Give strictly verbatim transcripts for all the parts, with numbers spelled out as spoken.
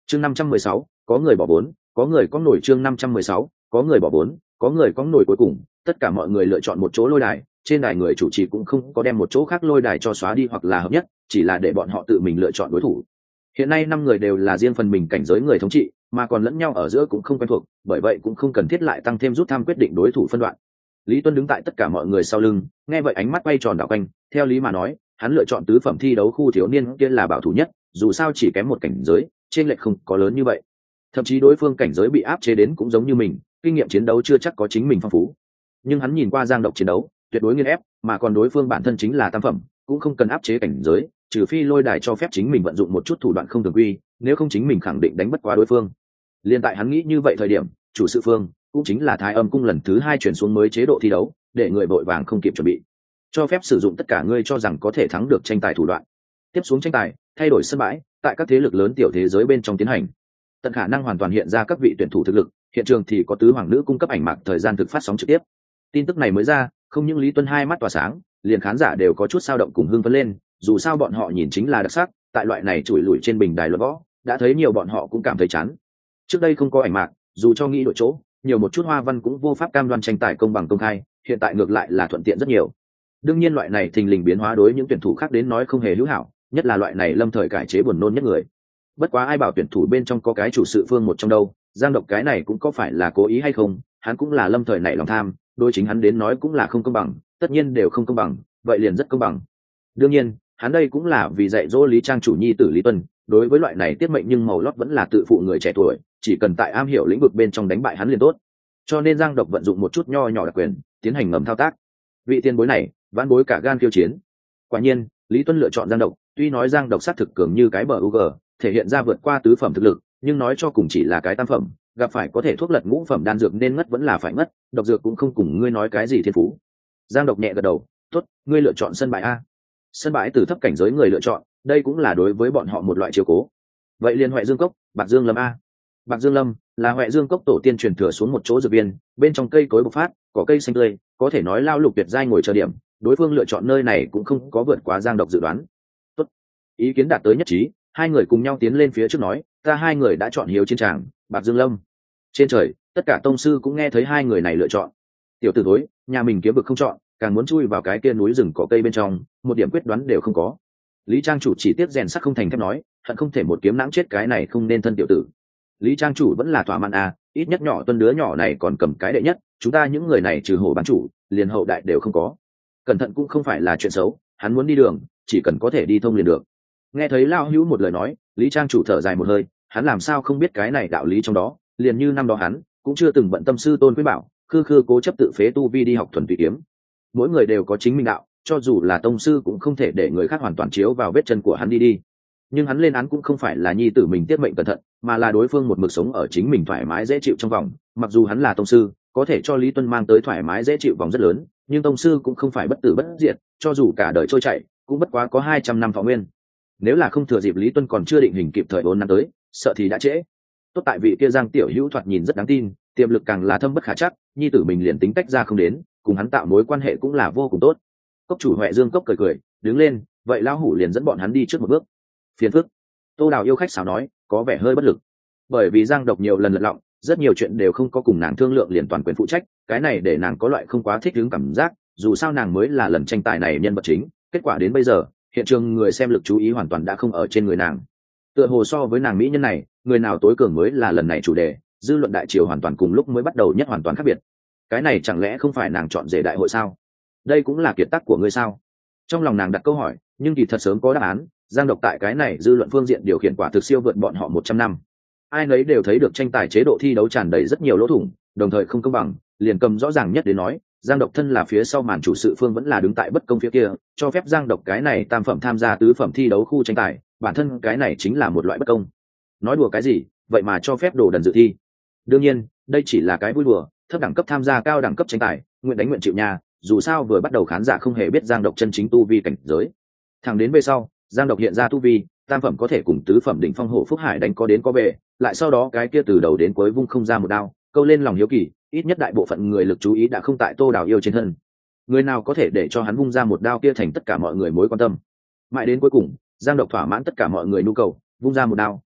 chương năm trăm mười sáu có người bỏ vốn, có người có nổi. Chương năm trăm mười sáu có người bỏ vốn, có người có nổi. Cuối cùng tất cả mọi người lựa chọn một chỗ lôi đài, trên đài người chủ trì cũng không có đem một chỗ khác lôi đài cho xóa đi hoặc là hợp nhất, chỉ là để bọn họ tự mình lựa chọn đối thủ. Hiện nay năm người đều là riêng phần mình cảnh giới người thống trị, mà còn lẫn nhau ở giữa cũng không quen thuộc, bởi vậy cũng không cần thiết lại tăng thêm rút thăm quyết định đối thủ phân đoạn. Lý Tuân đứng tại tất cả mọi người sau lưng, nghe vậy ánh mắt quay tròn đảo quanh, theo lý mà nói hắn lựa chọn tứ phẩm thi đấu khu thiếu niên kia là bảo thủ nhất, dù sao chỉ kém một cảnh giới, trên lệch không có lớn như vậy. Thậm chí đối phương cảnh giới bị áp chế đến cũng giống như mình, kinh nghiệm chiến đấu chưa chắc có chính mình phong phú. Nhưng hắn nhìn qua Giang Độc chiến đấu, tuyệt đối nghiền ép, mà còn đối phương bản thân chính là tam phẩm, cũng không cần áp chế cảnh giới, trừ phi lôi đài cho phép chính mình vận dụng một chút thủ đoạn không thường quy, nếu không chính mình khẳng định đánh bất quá đối phương. Liên tại hắn nghĩ như vậy thời điểm, chủ sự phương cũng chính là Thái Âm cung lần thứ hai chuyển xuống mới chế độ thi đấu, để người vội vàng không kịp chuẩn bị, cho phép sử dụng tất cả ngươi cho rằng có thể thắng được tranh tài thủ đoạn. Tiếp xuống tranh tài thay đổi sân bãi, tại các thế lực lớn tiểu thế giới bên trong tiến hành, tận khả năng hoàn toàn hiện ra các vị tuyển thủ thực lực. Hiện trường thì có tứ hoàng nữ cung cấp ảnh mạc thời gian thực phát sóng trực tiếp. Tin tức này mới ra, không những Lý Tuân hai mắt tỏa sáng, liền khán giả đều có chút sao động cùng hưng phấn lên, dù sao bọn họ nhìn chính là đặc sắc, tại loại này chùi lùi trên bình đài luận võ, đã thấy nhiều bọn họ cũng cảm thấy chán. Trước đây không có ảnh mạc, dù cho nghĩ đổi chỗ, nhiều một chút hoa văn cũng vô pháp cam đoan tranh tài công bằng công khai, hiện tại ngược lại là thuận tiện rất nhiều. Đương nhiên loại này thình lình biến hóa đối những tuyển thủ khác đến nói không hề hữu hảo, nhất là loại này lâm thời cải chế buồn nôn nhất người. Bất quá ai bảo tuyển thủ bên trong có cái chủ sự phương một trong đâu, Giang Độc cái này cũng có phải là cố ý hay không, hắn cũng là lâm thời nảy lòng tham, đối chính hắn đến nói cũng là không công bằng, tất nhiên đều không công bằng, vậy liền rất công bằng. Đương nhiên, hắn đây cũng là vì dạy dỗ Lý Trang chủ nhi tử Lý Tuân, đối với loại này tiết mệnh nhưng màu lót vẫn là tự phụ người trẻ tuổi, chỉ cần tại am hiểu lĩnh vực bên trong đánh bại hắn liền tốt. Cho nên Giang Độc vận dụng một chút nho nhỏ đặc quyền, tiến hành ngầm thao tác. Vị tiền bối này, vãn bối cả gan khiêu chiến. Quả nhiên, Lý Tuân lựa chọn Giang Độc, tuy nói Giang Độc sát thực cường như cái bờ u giê, thể hiện ra vượt qua tứ phẩm thực lực, nhưng nói cho cùng chỉ là cái tam phẩm, gặp phải có thể thuốc lật ngũ phẩm đan dược nên ngất vẫn là phải ngất, độc dược cũng không cùng ngươi nói cái gì thiên phú. Giang Độc nhẹ gật đầu, tốt, ngươi lựa chọn sân bãi a. Sân bãi từ thấp cảnh giới người lựa chọn, đây cũng là đối với bọn họ một loại chiếu cố. Vậy liên Huệ Dương Cốc, Bạc Dương Lâm a. Bạc Dương Lâm là Huệ Dương Cốc tổ tiên truyền thừa xuống một chỗ dược viên, bên trong cây cối bộc phát, có cây xanh tươi, có thể nói lao lục tuyệt giai ngồi chờ điểm, đối phương lựa chọn nơi này cũng không có vượt quá Giang Độc dự đoán. Tốt, ý kiến đạt tới nhất trí, hai người cùng nhau tiến lên phía trước nói, ta hai người đã chọn hiếu chiến tràng, Bạc Dương Lâm. Trên trời, tất cả tông sư cũng nghe thấy hai người này lựa chọn. Tiểu tử thối, nhà mình kiếm vực không chọn, càng muốn chui vào cái kia núi rừng có cây bên trong, một điểm quyết đoán đều không có. Lý Trang chủ chỉ tiếp rèn sắt không thành thép nói, hận không thể một kiếm nãng chết cái này không nên thân tiểu tử. Lý Trang chủ vẫn là thỏa mãn à, ít nhất nhỏ Tuân đứa nhỏ này còn cầm cái đệ nhất, chúng ta những người này trừ hổ bán chủ, liền hậu đại đều không có. Cẩn thận cũng không phải là chuyện xấu, hắn muốn đi đường, chỉ cần có thể đi thông liền được. Nghe thấy Lao Hữu một lời nói, Lý Trang chủ thở dài một hơi, hắn làm sao không biết cái này đạo lý trong đó, liền như năm đó hắn cũng chưa từng bận tâm sư tôn quý bảo, khư khư cố chấp tự phế tu vi đi học thuần tùy kiếm. Mỗi người đều có chính mình đạo, cho dù là tông sư cũng không thể để người khác hoàn toàn chiếu vào vết chân của hắn đi đi. Nhưng hắn lên án cũng không phải là nhi tử mình tiết mệnh cẩn thận, mà là đối phương một mực sống ở chính mình thoải mái dễ chịu trong vòng. Mặc dù hắn là tông sư, có thể cho Lý Tuân mang tới thoải mái dễ chịu vòng rất lớn, nhưng tông sư cũng không phải bất tử bất diệt, cho dù cả đời trôi chảy, cũng bất quá có hai trăm năm thọ nguyên. Nếu là không thừa dịp Lý Tuân còn chưa định hình kịp thời bốn năm tới, sợ thì đã trễ. Tốt tại vị kia Giang tiểu hữu thoạt nhìn rất đáng tin, tiềm lực càng là thâm bất khả chắc, nhi tử mình liền tính tách ra không đến, cùng hắn tạo mối quan hệ cũng là vô cùng tốt. Cốc chủ Huệ Dương Cốc cười cười, đứng lên, vậy lão hủ liền dẫn bọn hắn đi trước một bước. Phiền phức. Tô Đào yêu khách sáo nói, có vẻ hơi bất lực, bởi vì Giang Độc nhiều lần lật lọng, rất nhiều chuyện đều không có cùng nàng thương lượng liền toàn quyền phụ trách, cái này để nàng có loại không quá thích ứng cảm giác, dù sao nàng mới là lần tranh tài này nhân vật chính, kết quả đến bây giờ, hiện trường người xem lực chú ý hoàn toàn đã không ở trên người nàng. Tựa hồ so với nàng mỹ nhân này, người nào tối cường mới là lần này chủ đề, dư luận đại triều hoàn toàn cùng lúc mới bắt đầu nhất hoàn toàn khác biệt. Cái này chẳng lẽ không phải nàng chọn rể đại hội sao? Đây cũng là kiệt tác của ngươi sao? Trong lòng nàng đặt câu hỏi, nhưng kỳ thật sớm có đáp án. Giang Độc tại cái này dư luận phương diện điều khiển quả thực siêu vượt bọn họ một trăm năm. Ai nấy đều thấy được tranh tài chế độ thi đấu tràn đầy rất nhiều lỗ thủng, đồng thời không công bằng, liền cầm rõ ràng nhất đến nói, Giang Độc thân là phía sau màn chủ sự phương vẫn là đứng tại bất công phía kia, cho phép Giang Độc cái này tam phẩm tham gia tứ phẩm thi đấu khu tranh tài, bản thân cái này chính là một loại bất công. Nói đùa cái gì, vậy mà cho phép đồ đần dự thi. Đương nhiên, đây chỉ là cái vui đùa, thấp đẳng cấp tham gia cao đẳng cấp tranh tài, nguyện đánh nguyện chịu nha, dù sao vừa bắt đầu khán giả không hề biết Giang Độc chân chính tu vi cảnh giới. Thẳng đến về sau, Giang Độc hiện ra tu vi, tam phẩm có thể cùng tứ phẩm đỉnh phong Hổ Phúc Hải đánh có đến có về, lại sau đó cái kia từ đầu đến cuối vung không ra một đao, câu lên lòng hiếu kỳ, ít nhất đại bộ phận người lực chú ý đã không tại Tô Đào yêu trên thân. Người nào có thể để cho hắn vung ra một đao kia thành tất cả mọi người mối quan tâm. Mãi đến cuối cùng, Giang Độc thỏa mãn tất cả mọi người nhu cầu, vung ra một đao,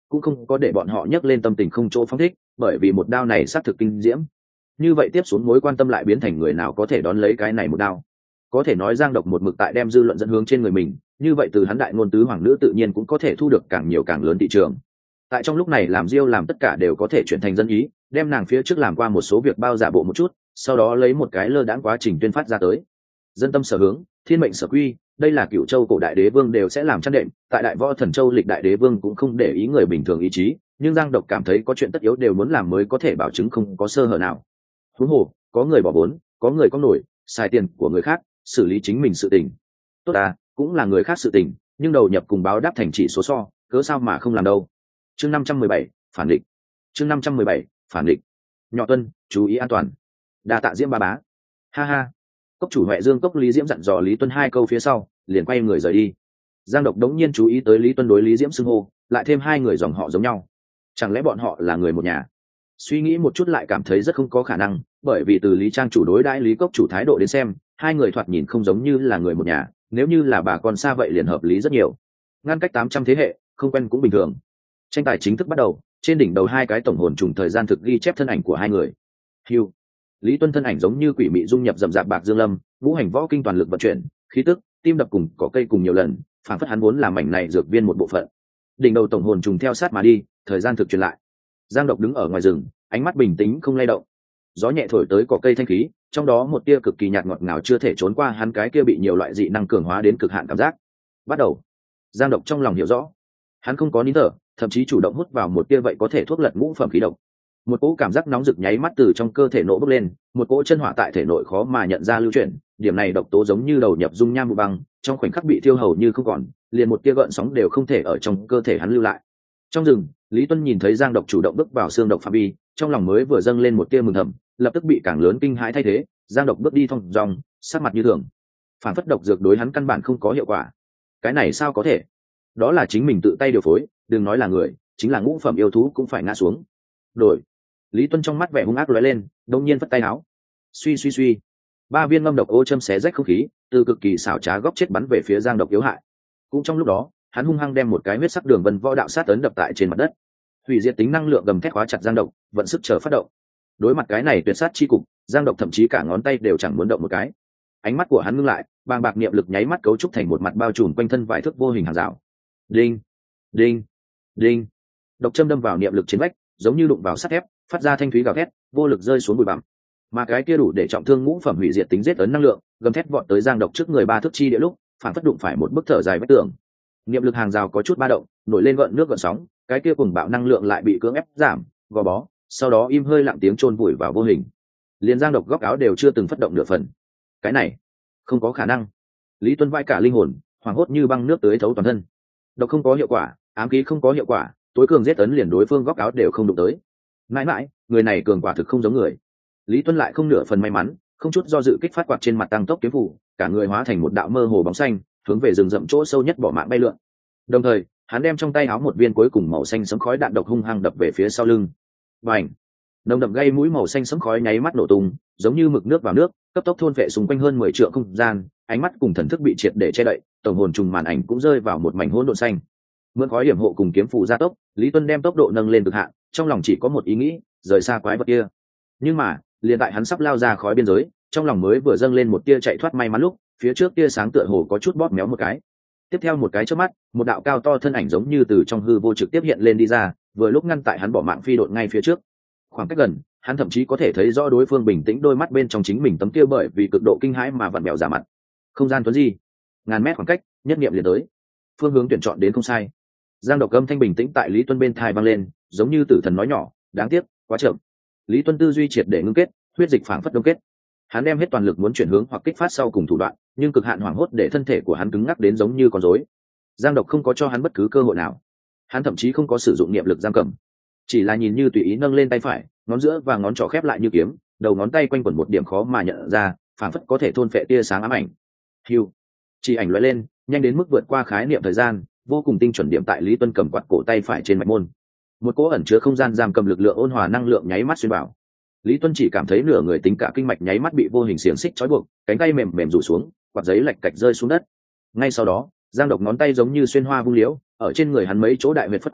cũng không có để bọn họ nhấc lên tâm tình không chỗ phóng thích, bởi vì một đao này xác thực kinh diễm. Như vậy tiếp xuống mối quan tâm lại biến thành người nào có thể đón lấy cái này một đao. Có thể nói Giang Độc một mực tại đem dư luận dẫn hướng trên người mình, như vậy từ hắn đại ngôn tứ hoàng nữ tự nhiên cũng có thể thu được càng nhiều càng lớn thị trường. Tại trong lúc này làm Diêu làm tất cả đều có thể chuyển thành dân ý, đem nàng phía trước làm qua một số việc bao giả bộ một chút, sau đó lấy một cái lơ đãng quá trình tuyên phát ra tới. Dân tâm sở hướng, thiên mệnh sở quy, đây là Cửu Châu cổ đại đế vương đều sẽ làm chăn đệm, tại Đại Võ Thần Châu lịch đại đế vương cũng không để ý người bình thường ý chí, nhưng Giang Độc cảm thấy có chuyện tất yếu đều muốn làm mới có thể bảo chứng không có sơ hở nào. Huống hồ, có người bỏ vốn, có người có nổi, xài tiền của người khác, xử lý chính mình sự tình. Tốt à, cũng là người khác sự tình, nhưng đầu nhập cùng báo đáp thành chỉ số so, cớ sao mà không làm đâu. Chương năm trăm mười bảy, phản địch. Chương năm trăm mười bảy, phản địch. Nhỏ Tuân, chú ý an toàn. Đa tạ Diễm ba bá. Ha ha. Cốc chủ Huệ Dương Cốc Lý Diễm dặn dò Lý Tuân hai câu phía sau, liền quay người rời đi. Giang Độc đống nhiên chú ý tới Lý Tuân đối Lý Diễm xưng hô, lại thêm hai người dòng họ giống nhau. Chẳng lẽ bọn họ là người một nhà? Suy nghĩ một chút lại cảm thấy rất không có khả năng, bởi vì từ Lý Trang chủ đối đãi Lý Cốc chủ thái độ đến xem, hai người thoạt nhìn không giống như là người một nhà, nếu như là bà con xa vậy liền hợp lý rất nhiều. Ngăn cách tám trăm thế hệ, không quen cũng bình thường. Tranh tài chính thức bắt đầu, trên đỉnh đầu hai cái tổng hồn trùng thời gian thực ghi chép thân ảnh của hai người. Hưu. Lý Tuân thân ảnh giống như quỷ mị dung nhập rậm rạp bạc dương lâm, ngũ hành võ kinh toàn lực vận chuyển, khí tức, tim đập cùng cỏ cây cùng nhiều lần, phản phất hắn vốn là mảnh này dược viên một bộ phận. Đỉnh đầu tổng hồn trùng theo sát mà đi, thời gian thực truyền lại. Giang Độc đứng ở ngoài rừng, ánh mắt bình tĩnh không lay động. Gió nhẹ thổi tới cỏ cây thanh khí, trong đó một tia cực kỳ nhạt ngọt ngào chưa thể trốn qua hắn cái kia bị nhiều loại dị năng cường hóa đến cực hạn cảm giác. Bắt đầu. Giang Độc trong lòng hiểu rõ, hắn không có nín thở, thậm chí chủ động hút vào một tia vậy có thể thuốc lật ngũ phẩm khí độc. Một cỗ cảm giác nóng rực nháy mắt từ trong cơ thể nổ bốc lên, một cỗ chân hỏa tại thể nội khó mà nhận ra lưu chuyển, điểm này độc tố giống như đầu nhập dung nham vụ băng, trong khoảnh khắc bị thiêu hầu như không còn, liền một tia gợn sóng đều không thể ở trong cơ thể hắn lưu lại. Trong rừng, Lý Tuân nhìn thấy Giang Độc chủ động bước vào xương độc phạm vi, trong lòng mới vừa dâng lên một tia mừng thầm, lập tức bị càng lớn kinh hãi thay thế. Giang Độc bước đi thong dong, sắc mặt như thường, phản phất độc dược đối hắn căn bản không có hiệu quả. Cái này sao có thể? Đó là chính mình tự tay điều phối, đừng nói là người, chính là ngũ phẩm yêu thú cũng phải ngã xuống. Đổi. Lý Tuân trong mắt vẻ hung ác lóe lên, đột nhiên vất tay áo. Suy suy suy, ba viên ngâm độc ô châm xé rách không khí, từ cực kỳ xảo trá góc chết bắn về phía Giang Độc yếu hại. Cũng trong lúc đó, hắn hung hăng đem một cái huyết sắc đường vân võ đạo sát ấn đập tại trên mặt đất. Hủy diệt tính năng lượng gầm thét khóa chặt Giang Độc, vận sức chờ phát động. Đối mặt cái này tuyệt sát chi cục, Giang Độc thậm chí cả ngón tay đều chẳng muốn động một cái. Ánh mắt của hắn ngưng lại, bàng bạc niệm lực nháy mắt cấu trúc thành một mặt bao trùm quanh thân vài thước vô hình hàng rào. Đinh, đinh, đinh. Độc châm đâm vào niệm lực trên vách, giống như đụng vào sắt thép, phát ra thanh thúy gào thét, vô lực rơi xuống bụi bặm. Mà cái kia đủ để trọng thương ngũ phẩm hủy diệt tính giết ấn năng lượng, gầm thét vọt tới Giang Độc trước người ba thước chi địa lúc, phản phất đụng phải một bức thở dài vách tường. Niệm lực hàng rào có chút ba động, nổi lên gợn nước gợn sóng, cái kia cùng bạo năng lượng lại bị cưỡng ép giảm, gò bó, sau đó im hơi lặng tiếng chôn vùi vào vô hình. Liên Giang Độc góc áo đều chưa từng phất động nửa phần. Cái này, không có khả năng. Lý Tuân vai cả linh hồn, hoảng hốt như băng nước tới thấu toàn thân. Độc không có hiệu quả, ám khí không có hiệu quả, tối cường giết ấn liền đối phương góc áo đều không đụng tới. Mãi mãi, người này cường quả thực không giống người. Lý Tuân lại không nửa phần may mắn, không chút do dự kích phát quạt trên mặt tăng tốc kiếm phủ, cả người hóa thành một đạo mơ hồ bóng xanh, hướng về rừng rậm chỗ sâu nhất bỏ mạng bay lượn. Đồng thời, hắn đem trong tay áo một viên cuối cùng màu xanh sẫm khói đạn độc hung hăng đập về phía sau lưng. Bành! Nồng đậm gây mũi màu xanh sẫm khói nháy mắt nổ tung, giống như mực nước vào nước, cấp tốc thôn phệ xung quanh hơn mười trượng không gian, ánh mắt cùng thần thức bị triệt để che đậy, tổng hồn trùng màn ảnh cũng rơi vào một mảnh hỗn độn xanh. Mượn khói điểm hộ cùng kiếm phù gia tốc, Lý Tuân đem tốc độ nâng lên cực hạn, trong lòng chỉ có một ý nghĩ, rời xa quái vật kia. Nhưng mà, liền tại hắn sắp lao ra khói biên giới, trong lòng mới vừa dâng lên một tia chạy thoát may mắn lúc, phía trước tia sáng tựa hồ có chút bóp méo một cái. Tiếp theo một cái chớp mắt, một đạo cao to thân ảnh giống như từ trong hư vô trực tiếp hiện lên đi ra, vừa lúc ngăn tại hắn bỏ mạng phi độn ngay phía trước. Khoảng cách gần, hắn thậm chí có thể thấy rõ đối phương bình tĩnh đôi mắt bên trong chính mình tấm kia bởi vì cực độ kinh hãi mà vặn bèo giả mặt. Không gian tuấn di, ngàn mét khoảng cách, nhất niệm liền tới. Phương hướng tuyển chọn đến không sai. Giang Độc âm thanh bình tĩnh tại Lý Tuân bên tai vang lên, giống như tử thần nói nhỏ, đáng tiếc, quá chậm. Lý Tuân tư duy triệt để ngưng kết, huyết dịch phảng phất đông kết. Hắn đem hết toàn lực muốn chuyển hướng hoặc kích phát sau cùng thủ đoạn, nhưng cực hạn hoảng hốt để thân thể của hắn cứng ngắc đến giống như con rối. Giang Độc không có cho hắn bất cứ cơ hội nào. Hắn thậm chí không có sử dụng niệm lực giam cầm, chỉ là nhìn như tùy ý nâng lên tay phải, ngón giữa và ngón trỏ khép lại như kiếm, đầu ngón tay quanh quẩn một điểm khó mà nhận ra, phảng phất có thể thôn phệ tia sáng ám ảnh. Hưu, chỉ ảnh lóe lên, nhanh đến mức vượt qua khái niệm thời gian, vô cùng tinh chuẩn điểm tại Lý Tuân cầm quạt cổ tay phải trên mạch môn. Một cỗ ẩn chứa không gian giam cầm lực lượng ôn hòa năng lượng nháy mắt xuyên vào. Lý Tuân chỉ cảm thấy nửa người tính cả kinh mạch nháy mắt bị vô hình xiềng xích trói buộc, cánh tay mềm mềm rủ xuống, quạt giấy lạch cạch rơi xuống đất. Ngay sau đó, Giang Độc ngón tay giống như xuyên hoa vung liễu, ở trên người hắn mấy chỗ đại huyệt phất qua,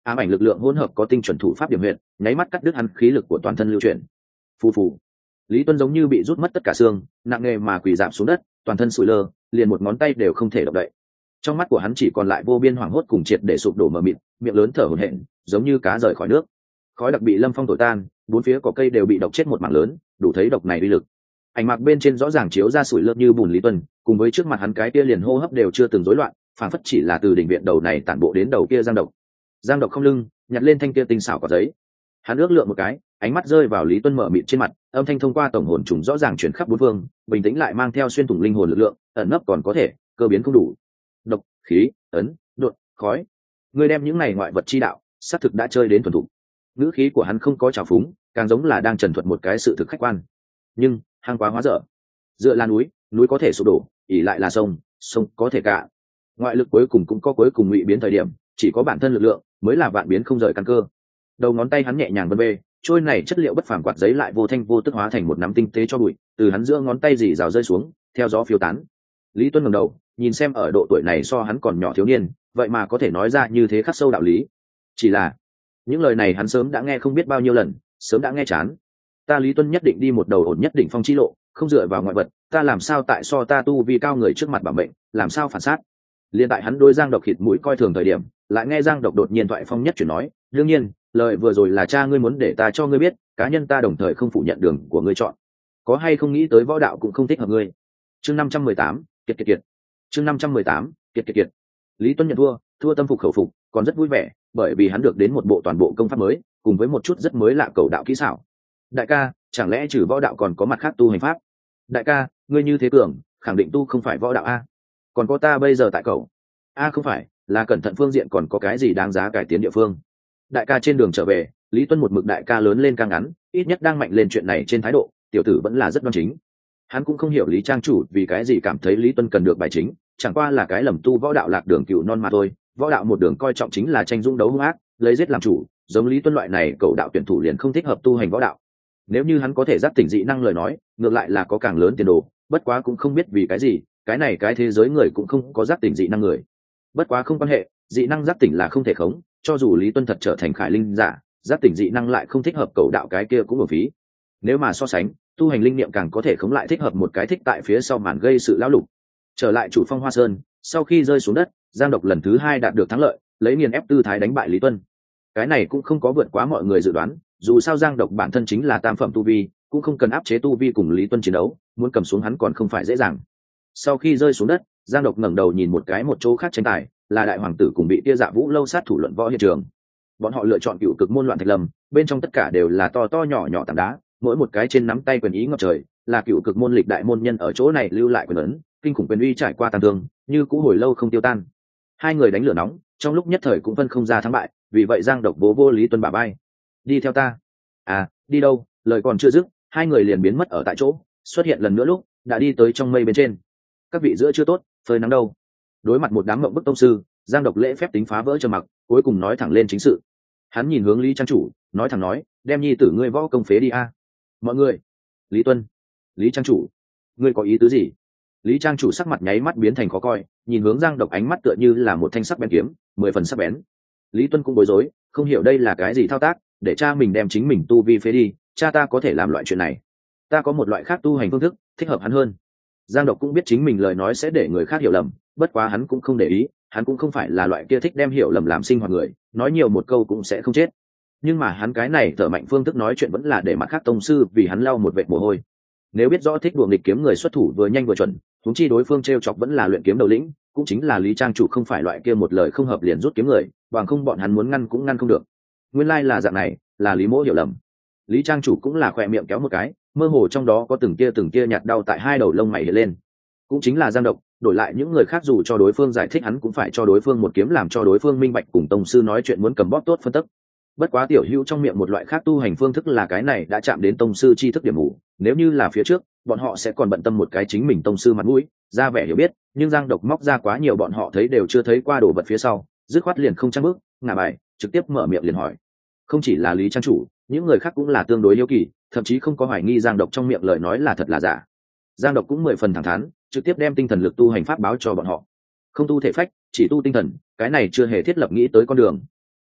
ám ảnh lực lượng hỗn hợp có tinh chuẩn thủ pháp điểm huyệt, nháy mắt cắt đứt hắn khí lực của toàn thân lưu chuyển. Phù phù. Lý Tuân giống như bị rút mất tất cả xương, nặng nề mà quỳ rạp xuống đất, toàn thân sụi lơ, liền một ngón tay đều không thể động đậy. Trong mắt của hắn chỉ còn lại vô biên hoảng hốt cùng triệt để sụp đổ mờ mịt, miệng lớn thở hổn hển, giống như cá rời khỏi nước. Khói đặc bị lâm phong thổi tan, bốn phía cỏ cây đều bị độc chết một mảng lớn, đủ thấy độc này uy lực. Ảnh mạc bên trên rõ ràng chiếu ra sủi lơ như bùn Lý Tuân, cùng với trước mặt hắn cái kia liền hô hấp đều chưa từng rối loạn, phản phất chỉ là từ đỉnh viện đầu này tản bộ đến đầu kia giang độc. Giang độc không lưng, nhặt lên thanh kia tinh xảo cỏ giấy. Hắn ước lượng một cái, ánh mắt rơi vào Lý Tuân mở mịt trên mặt, âm thanh thông qua tổng hồn trùng rõ ràng chuyển khắp bốn phương, bình tĩnh lại mang theo xuyên thủng linh hồn lực lượng, ẩn nấp còn có thể, cơ biến không đủ. Độc, khí, ấn, đột, khói. Người đem những này ngoại vật chi đạo, xác thực đã chơi đến thuần thục. Ngữ khí của hắn không có trào phúng, càng giống là đang trần thuật một cái sự thực khách quan. Nhưng, hang quá hóa dở. Dựa là núi, núi có thể sụp đổ, ỉ lại là sông, sông có thể cạn. Ngoại lực cuối cùng cũng có cuối cùng ngụy biến thời điểm, chỉ có bản thân lực lượng mới là vạn biến không rời căn cơ. Đầu ngón tay hắn nhẹ nhàng vân bê, trôi này chất liệu bất phàm quạt giấy lại vô thanh vô tức hóa thành một nắm tinh tế cho bụi, từ hắn giữa ngón tay dì rào rơi xuống, theo gió phiêu tán. Lý Tuân ngẩng đầu, nhìn xem ở độ tuổi này so hắn còn nhỏ thiếu niên, vậy mà có thể nói ra như thế khắc sâu đạo lý. Chỉ là những lời này hắn sớm đã nghe không biết bao nhiêu lần, sớm đã nghe chán. Ta Lý Tuân nhất định đi một đầu ổn nhất định phong chi lộ, không dựa vào ngoại vật, ta làm sao tại so ta tu vi cao người trước mặt bảo mệnh, làm sao phản sát. Liên tại hắn đối Giang Độc khịt mũi coi thường thời điểm, lại nghe Giang Độc đột nhiên thoại phong nhất chuyển nói, đương nhiên, lời vừa rồi là cha ngươi muốn để ta cho ngươi biết, cá nhân ta đồng thời không phủ nhận đường của ngươi chọn. Có hay không nghĩ tới võ đạo cũng không thích hợp ngươi. Chương năm trăm mười tám, kiệt kiệt kiệt. Chương năm trăm mười tám, kiệt kiệt kiệt. Lý Tuân nhận thua, thua tâm phục khẩu phục, còn rất vui vẻ, bởi vì hắn được đến một bộ toàn bộ công pháp mới, cùng với một chút rất mới lạ cầu đạo kỹ xảo. Đại ca, chẳng lẽ trừ võ đạo còn có mặt khác tu hành pháp? Đại ca, ngươi như thế cường, khẳng định tu không phải võ đạo a. Còn có ta bây giờ tại cậu. A không phải, là cẩn thận phương diện còn có cái gì đáng giá cải tiến địa phương. Đại ca trên đường trở về, Lý Tuân một mực đại ca lớn lên càng ngắn, ít nhất đang mạnh lên chuyện này trên thái độ, tiểu tử vẫn là rất đoan chính. Hắn cũng không hiểu Lý Trang chủ vì cái gì cảm thấy Lý Tuân cần được bài chính, chẳng qua là cái lầm tu võ đạo lạc đường cựu non mà thôi. Võ đạo một đường coi trọng chính là tranh dũng đấu hung ác, lấy giết làm chủ, giống Lý Tuân loại này cầu đạo tuyển thủ liền không thích hợp tu hành võ đạo. Nếu như hắn có thể giác tỉnh dị năng lời nói, ngược lại là có càng lớn tiền đồ, bất quá cũng không biết vì cái gì, cái này cái thế giới người cũng không có giác tỉnh dị năng người. Bất quá không quan hệ, dị năng giác tỉnh là không thể khống, cho dù Lý Tuân thật trở thành khải linh giả, giác tỉnh dị năng lại không thích hợp cầu đạo cái kia cũng uổng phí. Nếu mà so sánh, tu hành linh niệm càng có thể khống lại thích hợp một cái thích tại phía sau màn gây sự lão lục. Trở lại chủ phong Hoa Sơn, sau khi rơi xuống đất, Giang Độc lần thứ hai đạt được thắng lợi, lấy nghiền ép tư thái đánh bại Lý Tuân. Cái này cũng không có vượt quá mọi người dự đoán, dù sao Giang Độc bản thân chính là tam phẩm tu vi, cũng không cần áp chế tu vi cùng Lý Tuân chiến đấu, muốn cầm xuống hắn còn không phải dễ dàng. Sau khi rơi xuống đất, Giang Độc ngẩng đầu nhìn một cái một chỗ khác tranh tài, là đại hoàng tử cùng bị Tia Dạ Vũ lâu sát thủ luận võ hiện trường. Bọn họ lựa chọn cựu cực môn loạn thạch lâm, bên trong tất cả đều là to to nhỏ nhỏ tảng đá, mỗi một cái trên nắm tay quyền ý ngập trời, là cựu cực môn lịch đại môn nhân ở chỗ này lưu lại quyền ấn, kinh khủng quyền uy trải qua tàn thương, như cũ hồi lâu không tiêu tan. Hai người đánh lửa nóng, trong lúc nhất thời cũng phân không ra thắng bại, vì vậy Giang Độc bố vô Lý Tuân bả bay. Đi theo ta. À, đi đâu? Lời còn chưa dứt, hai người liền biến mất ở tại chỗ, xuất hiện lần nữa lúc đã đi tới trong mây bên trên. Các vị giữa chưa tốt, phơi nắng đâu. Đối mặt một đám mộng bức tông sư, Giang Độc lễ phép tính phá vỡ trầm mặc, cuối cùng nói thẳng lên chính sự. Hắn nhìn hướng Lý Trang chủ, nói thẳng nói, đem nhi tử ngươi võ công phế đi a. Mọi người. Lý Tuân. Lý Trang chủ. Ngươi có ý tứ gì? Lý Trang chủ sắc mặt nháy mắt biến thành khó coi, nhìn hướng Giang Độc ánh mắt tựa như là một thanh sắc bén kiếm, mười phần sắc bén. Lý Tuân cũng bối rối, không hiểu đây là cái gì thao tác, để cha mình đem chính mình tu vi phế đi, cha ta có thể làm loại chuyện này. Ta có một loại khác tu hành phương thức, thích hợp hắn hơn. Giang Độc cũng biết chính mình lời nói sẽ để người khác hiểu lầm, bất quá hắn cũng không để ý, hắn cũng không phải là loại kia thích đem hiểu lầm làm sinh hoạt người, nói nhiều một câu cũng sẽ không chết. Nhưng mà hắn cái này thở mạnh phương thức nói chuyện vẫn là để mặt khác tông sư vì hắn lau một vệt mồ hôi. Nếu biết rõ thích đuổi nghịch kiếm người xuất thủ vừa nhanh vừa chuẩn, huống chi đối phương trêu chọc vẫn là luyện kiếm đầu lĩnh, cũng chính là Lý Trang chủ không phải loại kia một lời không hợp liền rút kiếm người, bằng không bọn hắn muốn ngăn cũng ngăn không được. Nguyên lai là dạng này, là Lý Mỗ hiểu lầm. Lý Trang chủ cũng là khỏe miệng kéo một cái, mơ hồ trong đó có từng kia từng kia nhạt đau tại hai đầu lông mày hiện lên. Cũng chính là Giang Độc, đổi lại những người khác dù cho đối phương giải thích hắn cũng phải cho đối phương một kiếm làm cho đối phương minh bạch cùng tông sư nói chuyện muốn cầm bóp tốt phân tích. Bất quá tiểu hữu trong miệng một loại khác tu hành phương thức là cái này đã chạm đến tông sư chi thức điểm mù, nếu như là phía trước, bọn họ sẽ còn bận tâm một cái chính mình tông sư mặt mũi, ra vẻ hiểu biết, nhưng Giang Độc móc ra quá nhiều bọn họ thấy đều chưa thấy qua đồ vật phía sau, dứt khoát liền không trang bước, ngả bài, trực tiếp mở miệng liền hỏi. Không chỉ là Lý Trang chủ, những người khác cũng là tương đối hiếu kỳ, thậm chí không có hoài nghi Giang Độc trong miệng lời nói là thật là giả. Giang Độc cũng mười phần thẳng thắn, trực tiếp đem tinh thần lực tu hành pháp báo cho bọn họ. Không tu thể phách, chỉ tu tinh thần, cái này chưa hề thiết lập nghĩ tới con đường.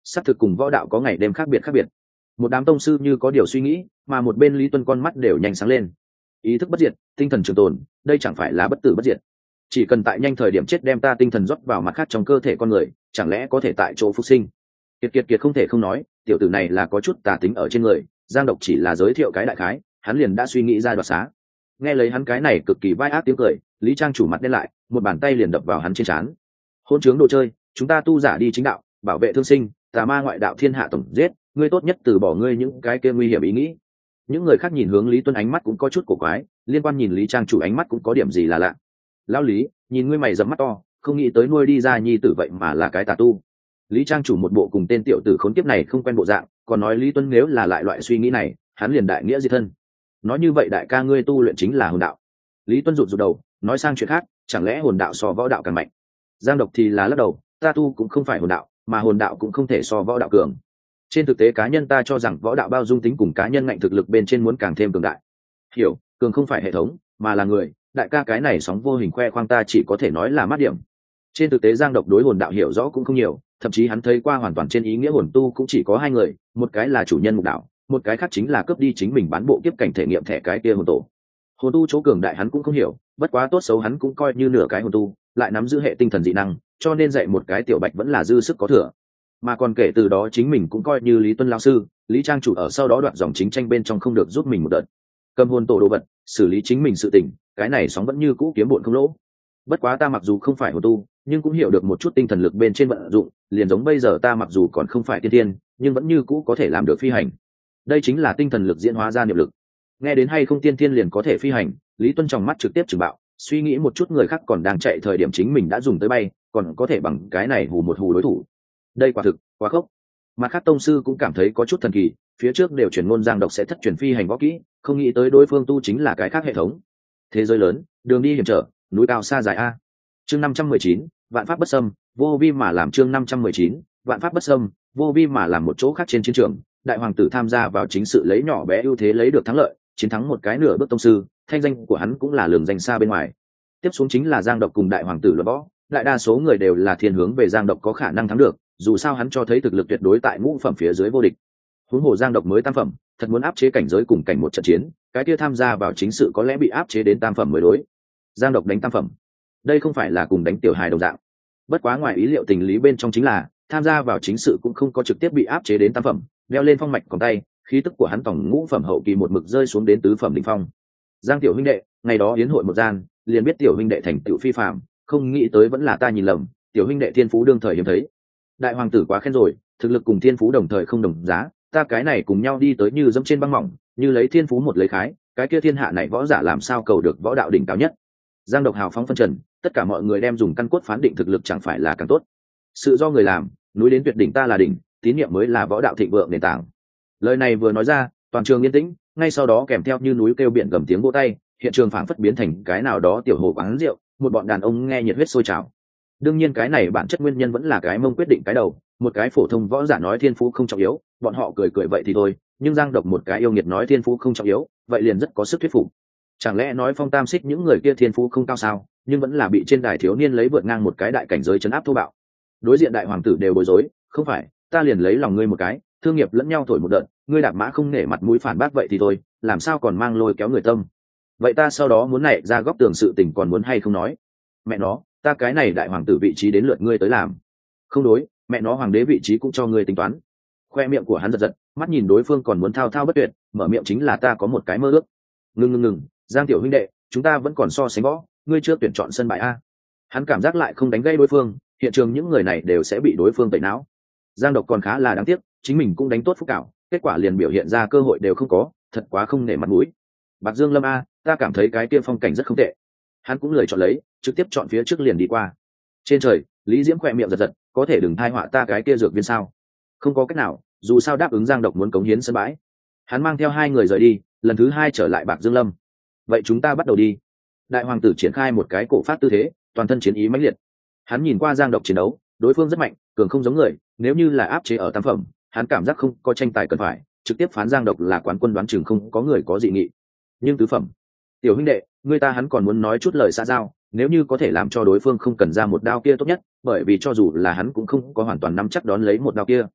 xác thực cùng võ đạo có ngày đêm khác biệt khác biệt. Một đám tông sư như có điều suy nghĩ, mà một bên Lý Tuân con mắt đều nhanh sáng lên. Ý thức bất diệt, tinh thần trường tồn, đây chẳng phải là bất tử bất diệt. Chỉ cần tại nhanh thời điểm chết đem ta tinh thần rót vào mặt khác trong cơ thể con người, chẳng lẽ có thể tại chỗ phục sinh? Kiệt kiệt kiệt không thể không nói, tiểu tử này là có chút tà tính ở trên người. Giang Độc chỉ là giới thiệu cái đại khái, hắn liền đã suy nghĩ ra đoạt xá. Nghe lấy hắn cái này cực kỳ vai ác tiếng cười, Lý Trang chủ mặt đen lại, một bàn tay liền đập vào hắn trên trán. Hôn trướng đồ chơi, chúng ta tu giả đi chính đạo, bảo vệ thương sinh, tà ma ngoại đạo thiên hạ tổng giết, ngươi tốt nhất từ bỏ ngươi những cái kia nguy hiểm ý nghĩ. Những người khác nhìn hướng Lý Tuân ánh mắt cũng có chút cổ quái, liên quan nhìn Lý Trang chủ ánh mắt cũng có điểm gì là lạ. Lão Lý, nhìn ngươi mày rậm mắt to, không nghĩ tới nuôi đi ra nhi tử vậy mà là cái tà tu. Lý Trang chủ một bộ cùng tên tiểu tử khốn kiếp này không quen bộ dạng, còn nói Lý Tuân nếu là lại loại suy nghĩ này, hắn liền đại nghĩa diệt thân. Nói như vậy đại ca ngươi tu luyện chính là hồn đạo. Lý Tuân rụt rụt đầu, nói sang chuyện khác, chẳng lẽ hồn đạo so võ đạo càng mạnh? Giang Độc thì là lắc đầu, ta tu cũng không phải hồn đạo, mà hồn đạo cũng không thể so võ đạo cường. Trên thực tế cá nhân ta cho rằng võ đạo bao dung tính cùng cá nhân ngạnh thực lực bên trên muốn càng thêm cường đại. Hiểu, cường không phải hệ thống, mà là người, đại ca cái này sóng vô hình khoe khoang ta chỉ có thể nói là mát điểm. Trên thực tế Giang Độc đối hồn đạo hiểu rõ cũng không nhiều, thậm chí hắn thấy qua hoàn toàn trên ý nghĩa hồn tu cũng chỉ có hai người, một cái là chủ nhân mục đạo, một cái khác chính là cướp đi chính mình bán bộ kiếp cảnh thể nghiệm thẻ cái kia hồn tổ. Hồn tu chỗ cường đại hắn cũng không hiểu, bất quá tốt xấu hắn cũng coi như nửa cái hồn tu, lại nắm giữ hệ tinh thần dị năng, cho nên dạy một cái tiểu bạch vẫn là dư sức có thừa. Mà còn kể từ đó chính mình cũng coi như Lý Tuân lão sư, Lý Trang chủ ở sau đó đoạn dòng chính tranh bên trong không được giúp mình một đợt. Cầm hồn tổ đồ vật, xử lý chính mình sự tình, cái này sóng vẫn như cũ kiếm bộn không lỗ. Bất quá ta mặc dù không phải hồn tu, nhưng cũng hiểu được một chút tinh thần lực bên trên vận dụng, liền giống bây giờ ta mặc dù còn không phải tiên tiên, nhưng vẫn như cũ có thể làm được phi hành. Đây chính là tinh thần lực diễn hóa ra niệm lực. Nghe đến hay không tiên tiên liền có thể phi hành, Lý Tuân trong mắt trực tiếp trừng bạo, suy nghĩ một chút người khác còn đang chạy thời điểm chính mình đã dùng tới bay, còn có thể bằng cái này hù một hù đối thủ. Đây quả thực quá khốc. Mặt khác tông sư cũng cảm thấy có chút thần kỳ, phía trước đều truyền ngôn Giang Độc sẽ thất truyền phi hành võ kỹ, không nghĩ tới đối phương tu chính là cái khác hệ thống. Thế giới lớn, đường đi hiểm trở, núi cao xa dài a. Chương năm trăm mười chín, vạn pháp bất xâm, vô vi mà làm chương năm trăm mười chín, vạn pháp bất xâm, vô vi mà làm một chỗ khác trên chiến trường, đại hoàng tử tham gia vào chính sự lấy nhỏ bé ưu thế lấy được thắng lợi, chiến thắng một cái nửa bước tông sư, thanh danh của hắn cũng là lường danh xa bên ngoài. Tiếp xuống chính là Giang Độc cùng đại hoàng tử luận võ, đại đa số người đều là thiên hướng về Giang Độc có khả năng thắng được, dù sao hắn cho thấy thực lực tuyệt đối tại ngũ phẩm phía dưới vô địch. Huống hồ Giang Độc mới tam phẩm, thật muốn áp chế cảnh giới cùng cảnh một trận chiến, cái kia tham gia vào chính sự có lẽ bị áp chế đến tam phẩm mới đối. Giang Độc đánh tam phẩm, đây không phải là cùng đánh tiểu hài đồng dạng. Bất quá ngoài ý liệu tình lý bên trong chính là tham gia vào chính sự cũng không có trực tiếp bị áp chế đến tam phẩm, đeo lên phong mạch còn tay, khí tức của hắn tổng ngũ phẩm hậu kỳ một mực rơi xuống đến tứ phẩm đỉnh phong. Giang tiểu huynh đệ, ngày đó yến hội một gian, liền biết tiểu huynh đệ thành tựu phi phàm, không nghĩ tới vẫn là ta nhìn lầm, tiểu huynh đệ thiên phú đương thời hiếm thấy. Đại hoàng tử quá khen rồi, thực lực cùng thiên phú đồng thời không đồng giá, ta cái này cùng nhau đi tới như dẫm trên băng mỏng, như lấy thiên phú một lấy khái, cái kia thiên hạ này võ giả làm sao cầu được võ đạo đỉnh cao nhất. Giang Độc hào phóng phân trần, tất cả mọi người đem dùng căn cốt phán định thực lực chẳng phải là càng tốt. Sự do người làm, núi đến tuyệt đỉnh ta là đỉnh, tín niệm mới là võ đạo thịnh vượng nền tảng. Lời này vừa nói ra, toàn trường yên tĩnh, ngay sau đó kèm theo như núi kêu biển gầm tiếng vỗ tay, hiện trường phảng phất biến thành cái nào đó tiểu hồ quán rượu, một bọn đàn ông nghe nhiệt huyết sôi trào. Đương nhiên cái này bản chất nguyên nhân vẫn là cái mông quyết định cái đầu, một cái phổ thông võ giả nói thiên phú không trọng yếu, bọn họ cười cười vậy thì thôi, nhưng Giang Độc một cái yêu nghiệt nói thiên phú không trọng yếu, vậy liền rất có sức thuyết phục. Chẳng lẽ nói Phong Tam Xích những người kia thiên phú không cao sao, nhưng vẫn là bị trên đài thiếu niên lấy vượt ngang một cái đại cảnh giới chấn áp thô bạo. Đối diện đại hoàng tử đều bối rối, không phải, ta liền lấy lòng ngươi một cái, thương nghiệp lẫn nhau thổi một đợt, ngươi đạp mã không nể mặt mũi phản bác vậy thì thôi, làm sao còn mang lôi kéo người tâm. Vậy ta sau đó muốn nảy ra góc tường sự tình còn muốn hay không nói. Mẹ nó, ta cái này đại hoàng tử vị trí đến lượt ngươi tới làm. Không đối, mẹ nó hoàng đế vị trí cũng cho ngươi tính toán. Khoe miệng của hắn giật giật, mắt nhìn đối phương còn muốn thao thao bất tuyệt, mở miệng chính là ta có một cái mơ ước. Ngừng ngừng ngừng, Giang tiểu huynh đệ, chúng ta vẫn còn so sánh võ, ngươi chưa tuyển chọn sân bãi a. Hắn cảm giác lại không đánh gây đối phương, hiện trường những người này đều sẽ bị đối phương tẩy não. Giang Độc còn khá là đáng tiếc, chính mình cũng đánh tốt phúc cảo, kết quả liền biểu hiện ra cơ hội đều không có, thật quá không nể mặt mũi. Bạc Dương Lâm a, ta cảm thấy cái kia phong cảnh rất không tệ. Hắn cũng lười chọn lấy, trực tiếp chọn phía trước liền đi qua. Trên trời, Lý Diễm khỏe miệng giật giật, có thể đừng thai họa ta cái kia dược viên sao? Không có cách nào, dù sao đáp ứng Giang Độc muốn cống hiến sân bãi. Hắn mang theo hai người rời đi, lần thứ hai trở lại Bạc Dương Lâm. Vậy chúng ta bắt đầu đi. Đại hoàng tử triển khai một cái cổ phát tư thế, toàn thân chiến ý mãnh liệt. Hắn nhìn qua Giang Độc chiến đấu, đối phương rất mạnh, cường không giống người, nếu như là áp chế ở tam phẩm, hắn cảm giác không có tranh tài cần phải, trực tiếp phán Giang Độc là quán quân đoán chừng không có người có dị nghị. Nhưng tứ phẩm, tiểu huynh đệ, người ta hắn còn muốn nói chút lời xã giao, nếu như có thể làm cho đối phương không cần ra một đao kia tốt nhất, bởi vì cho dù là hắn cũng không có hoàn toàn nắm chắc đón lấy một đao kia.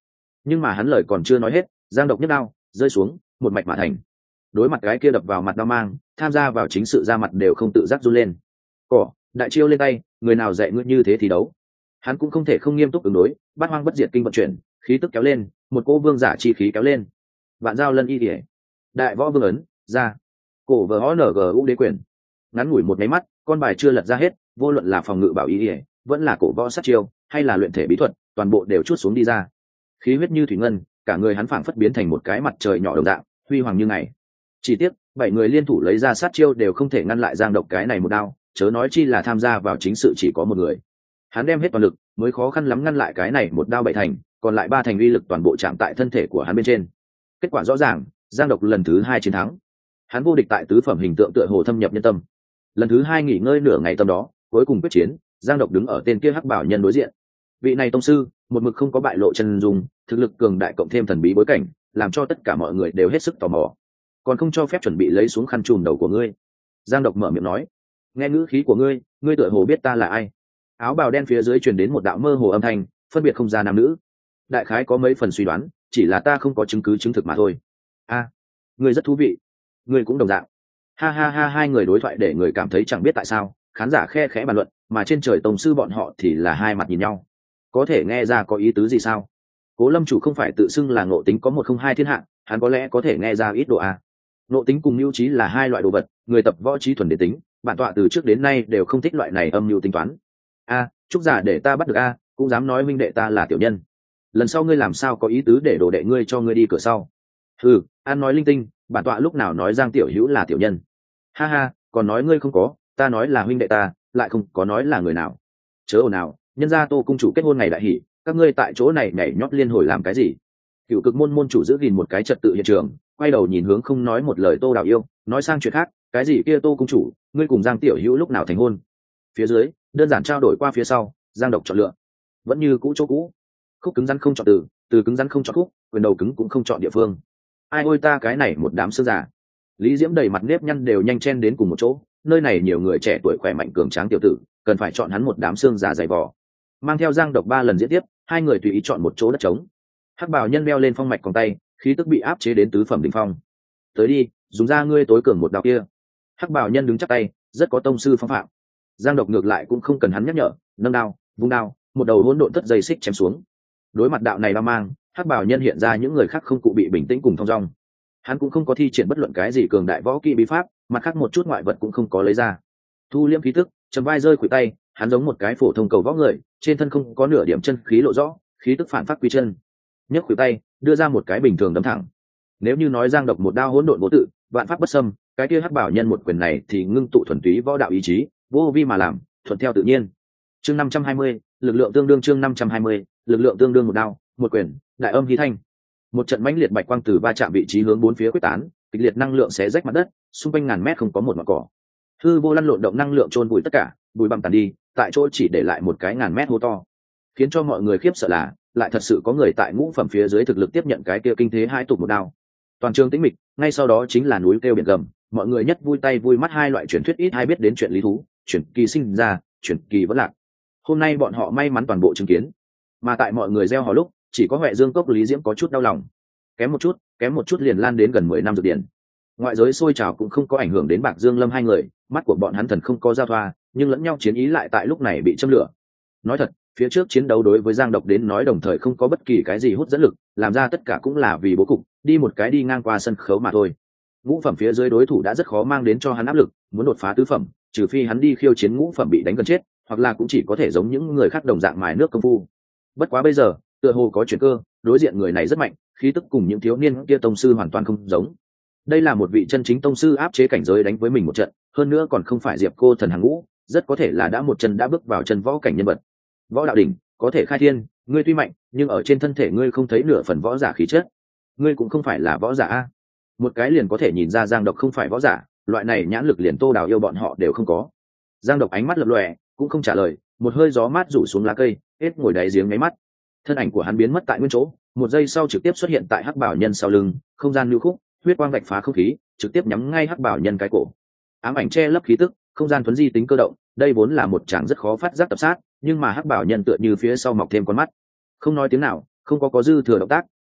Nhưng mà hắn lời còn chưa nói hết, giang độc nhấc đao rơi xuống, một mạch mà thành. Đối mặt cái kia đập vào mặt đao mang, tham gia vào chính sự ra mặt đều không tự giác run lên. Cỏ, đại chiêu lên tay, người nào dạy ngươi như thế thì đấu. Hắn cũng không thể không nghiêm túc ứng đối, bát hoang bất diệt kinh vận chuyển, khí tức kéo lên, một cô vương giả chi khí kéo lên. Vạn giao lân y thể, đại võ vương ấn ra, cổ vờ ong đế quyền. Ngắn ngủi một máy mắt, con bài chưa lật ra hết, vô luận là phòng ngự bảo y thể, vẫn là cổ võ sát chiêu, hay là luyện thể bí thuật, toàn bộ đều chuốt xuống đi ra. Khí huyết như thủy ngân, cả người hắn phảng phất biến thành một cái mặt trời nhỏ đồng dạng, huy hoàng như ngày. Chỉ tiếc, bảy người liên thủ lấy ra sát chiêu đều không thể ngăn lại giang độc cái này một đao, chớ nói chi là tham gia vào chính sự chỉ có một người. Hắn đem hết toàn lực, mới khó khăn lắm ngăn lại cái này một đao bảy thành, còn lại ba thành uy lực toàn bộ chạm tại thân thể của hắn bên trên. Kết quả rõ ràng, giang độc lần thứ hai chiến thắng. Hắn vô địch tại tứ phẩm hình tượng tựa hồ thâm nhập nhân tâm. Lần thứ hai nghỉ ngơi nửa ngày tâm đó, cuối cùng quyết chiến, giang độc đứng ở tên kia hắc bảo nhân đối diện. Vị này tông sư, một mực không có bại lộ chân dung, thực lực cường đại cộng thêm thần bí bối cảnh, làm cho tất cả mọi người đều hết sức tò mò. Còn không cho phép chuẩn bị lấy xuống khăn trùm đầu của ngươi. Giang độc mở miệng nói, nghe ngữ khí của ngươi, ngươi tựa hồ biết ta là ai. Áo bào đen phía dưới truyền đến một đạo mơ hồ âm thanh, phân biệt không ra nam nữ. Đại khái có mấy phần suy đoán, chỉ là ta không có chứng cứ chứng thực mà thôi. A, ngươi rất thú vị, ngươi cũng đồng dạng. Ha ha ha, hai người đối thoại để người cảm thấy chẳng biết tại sao, khán giả khe khẽ bàn luận, mà trên trời tông sư bọn họ thì là hai mặt nhìn nhau. Có thể nghe ra có ý tứ gì sao? Cố Lâm chủ không phải tự xưng là ngộ tính có một không hai thiên hạ, hắn có lẽ có thể nghe ra ít độ a. Ngộ tính cùng mưu trí là hai loại đồ vật, người tập võ trí thuần đến tính, bản tọa từ trước đến nay đều không thích loại này âm mưu tính toán. A, trúc giả để ta bắt được a, cũng dám nói minh đệ ta là tiểu nhân. Lần sau ngươi làm sao có ý tứ để đồ đệ ngươi cho ngươi đi cửa sau? Ừ, an nói linh tinh, bản tọa lúc nào nói Giang tiểu hữu là tiểu nhân? Ha ha, còn nói ngươi không có, ta nói là huynh đệ ta, lại không có nói là người nào. Chớ ồn nào, nhân gia Tô cung chủ kết hôn ngày đại hỷ, các ngươi tại chỗ này nhảy nhót liên hồi làm cái gì? Cựu cực môn môn chủ giữ gìn một cái trật tự hiện trường, quay đầu nhìn hướng không nói một lời Tô Đào Yêu, nói sang chuyện khác, cái gì kia Tô cung chủ, ngươi cùng Giang tiểu hữu lúc nào thành hôn? Phía dưới đơn giản trao đổi qua phía sau, Giang độc chọn lựa, vẫn như cũ chỗ cũ, khúc cứng rắn không chọn từ, từ cứng rắn không chọn khúc, quyền đầu cứng cũng không chọn địa phương. Ai ôi ta cái này một đám sơ giả. Lý Diễm đầy mặt nếp nhăn đều nhanh chen đến cùng một chỗ, nơi này nhiều người trẻ tuổi khỏe mạnh cường tráng tiểu tử, cần phải chọn hắn một đám xương già dày vò. Mang theo Giang độc ba lần diễn tiếp, hai người tùy ý chọn một chỗ đất trống. Hắc Bảo nhân đeo lên phong mạch còng tay, khí tức bị áp chế đến tứ phẩm đỉnh phong. Tới đi, dùng ra ngươi tối cường một đạo kia. Hắc Bảo nhân đứng chắp tay, rất có tông sư phong phạm. Giang độc ngược lại cũng không cần hắn nhắc nhở, nâng đao, vung đao, một đầu hỗn độn thất dây xích chém xuống. Đối mặt đạo này đao mang, Hắc Bảo nhân hiện ra những người khác không cụ bị bình tĩnh cùng thong dong. Hắn cũng không có thi triển bất luận cái gì cường đại võ kỹ bí pháp, mặt khác một chút ngoại vật cũng không có lấy ra. Thu liễm khí tức, chầm vai rơi khuỷu tay, hắn giống một cái phổ thông cầu võ người, trên thân không có nửa điểm chân khí lộ rõ, khí tức phản phát quy chân. Nhấc khuỷu tay, đưa ra một cái bình thường đấm thẳng. Nếu như nói Giang độc một đao hỗn độn vô tự, vạn pháp bất xâm, cái kia Hắc Bảo nhân một quyền này thì ngưng tụ thuần túy võ đạo ý chí, vô vi mà làm, thuận theo tự nhiên. Chương năm trăm hai mươi, lực lượng tương đương chương năm trăm hai mươi, lực lượng tương đương một đao, một quyền, đại âm hí thanh. Một trận mãnh liệt bạch quang từ ba chạm vị trí hướng bốn phía quyết tán, kịch liệt năng lượng xé rách mặt đất, xung quanh ngàn mét không có một mảng cỏ. Hư vô lăn lộn động năng lượng chôn vùi tất cả, bụi bặm tàn đi, tại chỗ chỉ để lại một cái ngàn mét hố to. Khiến cho mọi người khiếp sợ là, lại thật sự có người tại ngũ phẩm phía dưới thực lực tiếp nhận cái kia kinh thế hai tục một đao. Toàn trường tĩnh mịch, ngay sau đó chính là núi kêu biển gầm, mọi người nhất vui tay vui mắt hai loại truyền thuyết ít hay biết đến chuyện lý thú, truyền kỳ sinh ra, truyền kỳ vẫn lạc. Hôm nay bọn họ may mắn toàn bộ chứng kiến, mà tại mọi người gieo hò lúc, chỉ có Huệ Dương Cốc Lý Diễm có chút đau lòng. Kém một chút, kém một chút liền lan đến gần mười năm dược điển. Ngoại giới sôi trào cũng không có ảnh hưởng đến Bạc Dương Lâm hai người, mắt của bọn hắn thần không có giao thoa, nhưng lẫn nhau chiến ý lại tại lúc này bị châm lửa. Nói thật, phía trước chiến đấu đối với Giang Độc đến nói đồng thời không có bất kỳ cái gì hút dẫn lực, làm ra tất cả cũng là vì bố cục, đi một cái đi ngang qua sân khấu mà thôi. Ngũ phẩm phía dưới đối thủ đã rất khó mang đến cho hắn áp lực, muốn đột phá tứ phẩm, trừ phi hắn đi khiêu chiến ngũ phẩm bị đánh gần chết, hoặc là cũng chỉ có thể giống những người khác đồng dạng mài nước công phu. Bất quá bây giờ, tựa hồ có chuyển cơ, đối diện người này rất mạnh, khí tức cùng những thiếu niên kia tông sư hoàn toàn không giống. Đây là một vị chân chính tông sư áp chế cảnh giới đánh với mình một trận, hơn nữa còn không phải Diệp Cô thần hàng ngũ, rất có thể là đã một chân đã bước vào chân võ cảnh nhân vật. Võ đạo đỉnh, có thể khai thiên, ngươi tuy mạnh, nhưng ở trên thân thể ngươi không thấy nửa phần võ giả khí chất. Ngươi cũng không phải là võ giả a. Một cái liền có thể nhìn ra Giang Độc không phải võ giả, loại này nhãn lực liền Tô Đào yêu bọn họ đều không có. Giang Độc ánh mắt lập lòe, cũng không trả lời, một hơi gió mát rủ xuống lá cây, hết ngồi đáy giếng ngáy mắt. Thân ảnh của hắn biến mất tại nguyên chỗ, một giây sau trực tiếp xuất hiện tại Hắc Bảo nhân sau lưng, không gian lưu khúc, huyết quang vạch phá không khí, trực tiếp nhắm ngay Hắc Bảo nhân cái cổ. Ám ảnh che lấp khí tức, không gian thuấn di tính cơ động, đây vốn là một tràng rất khó phát giác tập sát, nhưng mà Hắc Bảo nhân tựa như phía sau mọc thêm con mắt, không nói tiếng nào, không có có dư thừa động tác,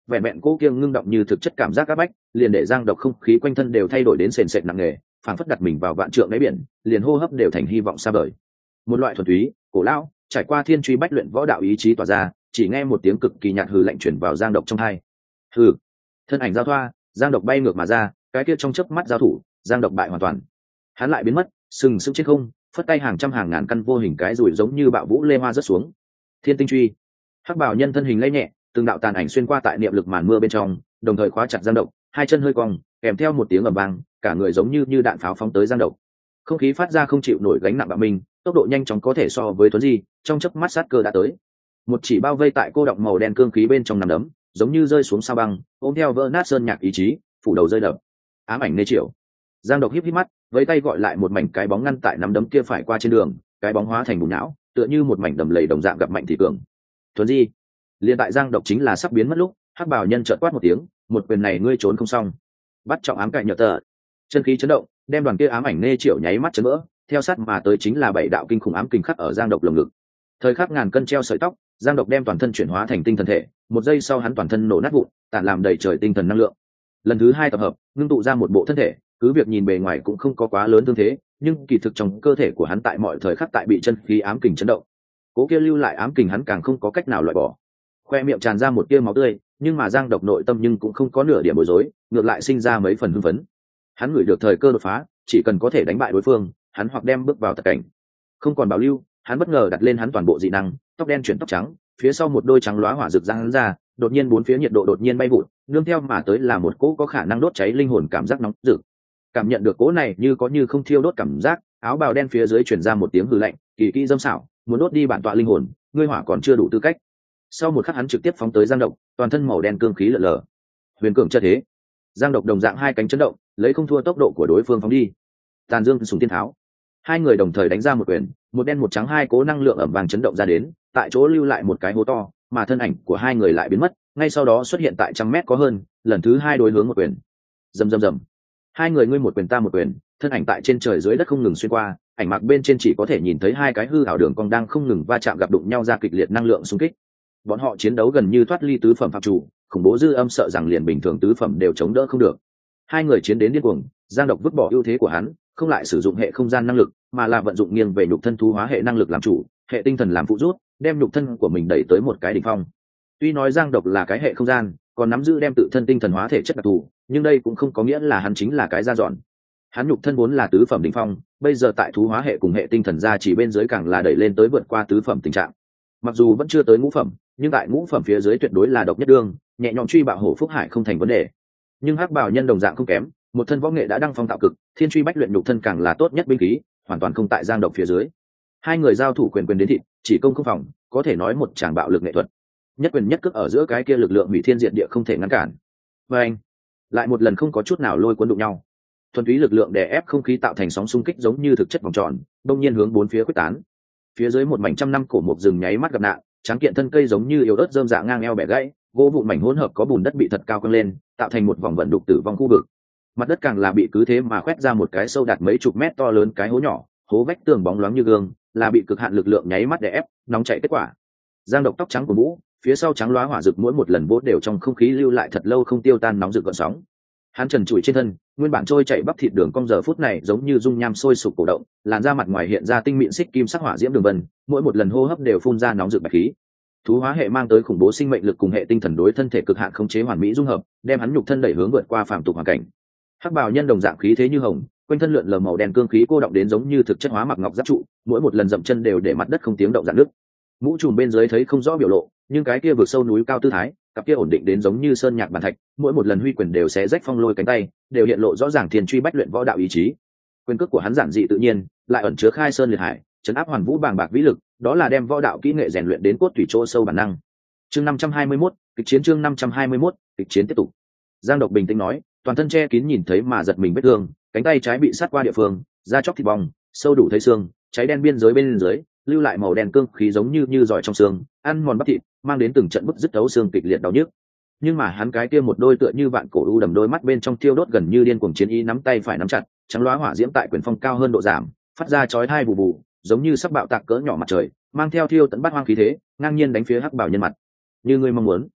vẹn vẹn cố kia ngưng động như thực chất cảm giác áp bách liền để giang độc không khí quanh thân đều thay đổi đến sền sệt nặng nề, phảng phất đặt mình vào vạn trượng đáy biển, liền hô hấp đều thành hy vọng xa vời. Một loại thuần túy cổ lão trải qua thiên truy bách luyện võ đạo ý chí tỏa ra, chỉ nghe một tiếng cực kỳ nhạt hừ lạnh chuyển vào giang độc trong tai. Hừ. Thân ảnh giao thoa, giang độc bay ngược mà ra, cái kia trong chớp mắt giao thủ, giang độc bại hoàn toàn. Hắn lại biến mất, sừng sững trên không, phất tay hàng trăm hàng ngàn căn vô hình cái rủi giống như bạo vũ lê hoa rớt xuống. Thiên tinh truy. Hắc bảo nhân thân hình lay nhẹ, từng đạo tàn ảnh xuyên qua tại niệm lực màn mưa bên trong, đồng thời khóa chặt giang độc, hai chân hơi cong, kèm theo một tiếng ầm vang, cả người giống như như đạn pháo phóng tới giang độc. Không khí phát ra không chịu nổi gánh nặng bạo mình, tốc độ nhanh chóng có thể so với tuấn di, trong chớp mắt sát cơ đã tới. Một chỉ bao vây tại cô động màu đen cương khí bên trong nằm đấm, giống như rơi xuống sao băng, ôm theo vỡ nát sơn nhạc ý chí, phủ đầu rơi đập. Ám ảnh nê triệu. Giang độc híp híp mắt, với tay gọi lại một mảnh cái bóng ngăn tại nắm đấm kia phải qua trên đường, cái bóng hóa thành bùn não, tựa như một mảnh đầm lầy đồng dạng gặp mạnh thì cường. Tuấn di. Liên tại Giang độc chính là sắp biến mất lúc, hắc bảo nhân chợt quát một tiếng, một quyền này ngươi trốn không xong. Bắt trọng ám cạnh nhợt tờ. Chân khí chấn động, đem đoàn kia ám ảnh nê triệu nháy mắt chấn vỡ, theo sát mà tới chính là bảy đạo kinh khủng ám kình khắc ở Giang độc lồng ngực. Thời khắc ngàn cân treo sợi tóc, Giang độc đem toàn thân chuyển hóa thành tinh thần thể, một giây sau hắn toàn thân nổ nát vụn, tản làm đầy trời tinh thần năng lượng. Lần thứ hai tập hợp, ngưng tụ ra một bộ thân thể, cứ việc nhìn bề ngoài cũng không có quá lớn thương thế, nhưng kỳ thực trong cơ thể của hắn tại mọi thời khắc tại bị chân khí ám kình chấn động. Cố kia lưu lại ám kình hắn càng không có cách nào loại bỏ. Khoe miệng tràn ra một tia máu tươi, nhưng mà Giang độc nội tâm nhưng cũng không có nửa điểm bối rối, ngược lại sinh ra mấy phần hưng phấn. Hắn ngửi được thời cơ đột phá, chỉ cần có thể đánh bại đối phương, hắn hoặc đem bước vào tật cảnh. Không còn bảo lưu, hắn bất ngờ đặt lên hắn toàn bộ dị năng, tóc đen chuyển tóc trắng, phía sau một đôi trắng lóa hỏa rực ra hắn ra, đột nhiên bốn phía nhiệt độ đột nhiên bay vụt, nương theo mà tới là một cỗ có khả năng đốt cháy linh hồn cảm giác nóng rực. Cảm nhận được cỗ này như có như không thiêu đốt cảm giác, áo bào đen phía dưới truyền ra một tiếng hừ lạnh, kỳ kỹ dâm xảo, muốn đốt đi bản tọa linh hồn, ngươi hỏa còn chưa đủ tư cách. Sau một khắc hắn trực tiếp phóng tới Giang độc, toàn thân màu đen cương khí lở lở. Huyền cường chất thế. Giang độc đồng dạng hai cánh chấn động, lấy không thua tốc độ của đối phương phóng đi. Tàn dương sùng tiên tháo. Hai người đồng thời đánh ra một quyền, một đen một trắng hai cố năng lượng ẩm vàng chấn động ra đến, tại chỗ lưu lại một cái hố to, mà thân ảnh của hai người lại biến mất, ngay sau đó xuất hiện tại trăm mét có hơn, lần thứ hai đối hướng một quyền. Rầm rầm rầm. Hai người ngươi một quyền ta một quyền, thân ảnh tại trên trời dưới đất không ngừng xuyên qua, ảnh mạc bên trên chỉ có thể nhìn thấy hai cái hư ảo đường cong đang không ngừng va chạm gặp đụng nhau ra kịch liệt năng lượng xung kích. Bọn họ chiến đấu gần như thoát ly tứ phẩm phạm chủ, khủng bố dư âm sợ rằng liền bình thường tứ phẩm đều chống đỡ không được. Hai người chiến đến điên cuồng, Giang độc vứt bỏ ưu thế của hắn, không lại sử dụng hệ không gian năng lực, mà là vận dụng nghiêng về nhục thân thú hóa hệ năng lực làm chủ, hệ tinh thần làm phụ rút, đem nhục thân của mình đẩy tới một cái đỉnh phong. Tuy nói Giang độc là cái hệ không gian, còn nắm giữ đem tự thân tinh thần hóa thể chất đặc thù, nhưng đây cũng không có nghĩa là hắn chính là cái da dọn. Hắn nhục thân vốn là tứ phẩm đỉnh phong, bây giờ tại thú hóa hệ cùng hệ tinh thần gia chỉ bên dưới càng là đẩy lên tới vượt qua tứ phẩm tình trạng. Mặc dù vẫn chưa tới ngũ phẩm, nhưng tại ngũ phẩm phía dưới tuyệt đối là độc nhất đương, nhẹ nhõm truy bạo hổ phúc hải không thành vấn đề. Nhưng hắc bảo nhân đồng dạng không kém, một thân võ nghệ đã đăng phong tạo cực, thiên truy bách luyện nhục thân càng là tốt nhất binh khí, hoàn toàn không tại Giang độc phía dưới. Hai người giao thủ quyền quyền đến thịt, chỉ công không phòng, có thể nói một tràng bạo lực nghệ thuật. Nhất quyền nhất cước ở giữa cái kia lực lượng hủy thiên diệt địa không thể ngăn cản. Và anh lại một lần không có chút nào lôi cuốn đụng nhau. Thuần túy lực lượng đè ép không khí tạo thành sóng xung kích giống như thực chất vòng tròn, đông nhiên hướng bốn phía quyết tán. Phía dưới một mảnh trăm năm cổ mục rừng nháy mắt gặp nạn, tráng kiện thân cây giống như yếu ớt rơm rạ ngang eo bẻ gãy, gỗ vụn mảnh hỗn hợp có bùn đất bị thật cao căng lên, tạo thành một vòng vận đục tử vong khu vực. Mặt đất càng là bị cứ thế mà khoét ra một cái sâu đạt mấy chục mét to lớn cái hố nhỏ, hố vách tường bóng loáng như gương, là bị cực hạn lực lượng nháy mắt đè ép, nóng chảy kết quả. Giang độc tóc trắng của mũ, phía sau trắng loá hỏa rực mỗi một lần vỗ đều trong không khí lưu lại thật lâu không tiêu tan nóng rực gợn sóng. Hắn trần trụi trên thân, nguyên bản trôi chảy bắp thịt đường cong giờ phút này giống như dung nham sôi sục cổ động, làn da mặt ngoài hiện ra tinh mịn xích kim sắc hỏa diễm đường vân, mỗi một lần hô hấp đều phun ra nóng rực bạch khí. Thú hóa hệ mang tới khủng bố sinh mệnh lực cùng hệ tinh thần đối thân thể cực hạn khống chế hoàn mỹ dung hợp, đem hắn nhục thân đẩy hướng vượt qua phàm tục hoàn cảnh. Hắc bào nhân đồng dạng khí thế như hồng, quanh thân lượn lờ màu đen cương khí cô động đến giống như thực chất hóa mặc ngọc giáp trụ, mỗi một lần dậm chân đều để mặt đất không tiếng động rạn nứt. Mũ trùm bên dưới thấy không rõ biểu lộ, nhưng cái kia vượt sâu núi cao tư thái, cặp kia ổn định đến giống như sơn nhạc bàn thạch, mỗi một lần huy quyền đều sẽ rách phong lôi cánh tay, đều hiện lộ rõ ràng thiên truy bách luyện võ đạo ý chí. Quyền cước của hắn giản dị tự nhiên, lại ẩn chứa khai sơn liệt hải, chấn áp hoàn vũ bàng bạc vĩ lực, đó là đem võ đạo kỹ nghệ rèn luyện đến cốt tủy chỗ sâu bản năng. Chương năm trăm hai mươi mốt, kịch chiến chương năm trăm hai mươi mốt, kịch chiến tiếp tục. Giang độc bình tĩnh nói, toàn thân che kín nhìn thấy mà giật mình vết thương, cánh tay trái bị sát qua địa phương, da chóc thịt bong, sâu đủ thấy xương, cháy đen biên giới bên dưới, lưu lại màu đen cương khí giống như như giỏi trong xương, ăn mòn bắp thịt, mang đến từng trận bức dứt thấu xương kịch liệt đau nhức. Nhưng mà hắn cái kia một đôi tựa như vạn cổ u đầm đôi mắt bên trong thiêu đốt gần như điên cuồng chiến ý nắm tay phải nắm chặt, trắng loá hỏa diễm tại quyền phong cao hơn độ giảm, phát ra chói tai bù bù, giống như sắc bạo tạc cỡ nhỏ mặt trời, mang theo thiêu tận bát hoang khí thế, ngang nhiên đánh phía hắc bảo nhân mặt. Như ngươi mong muốn.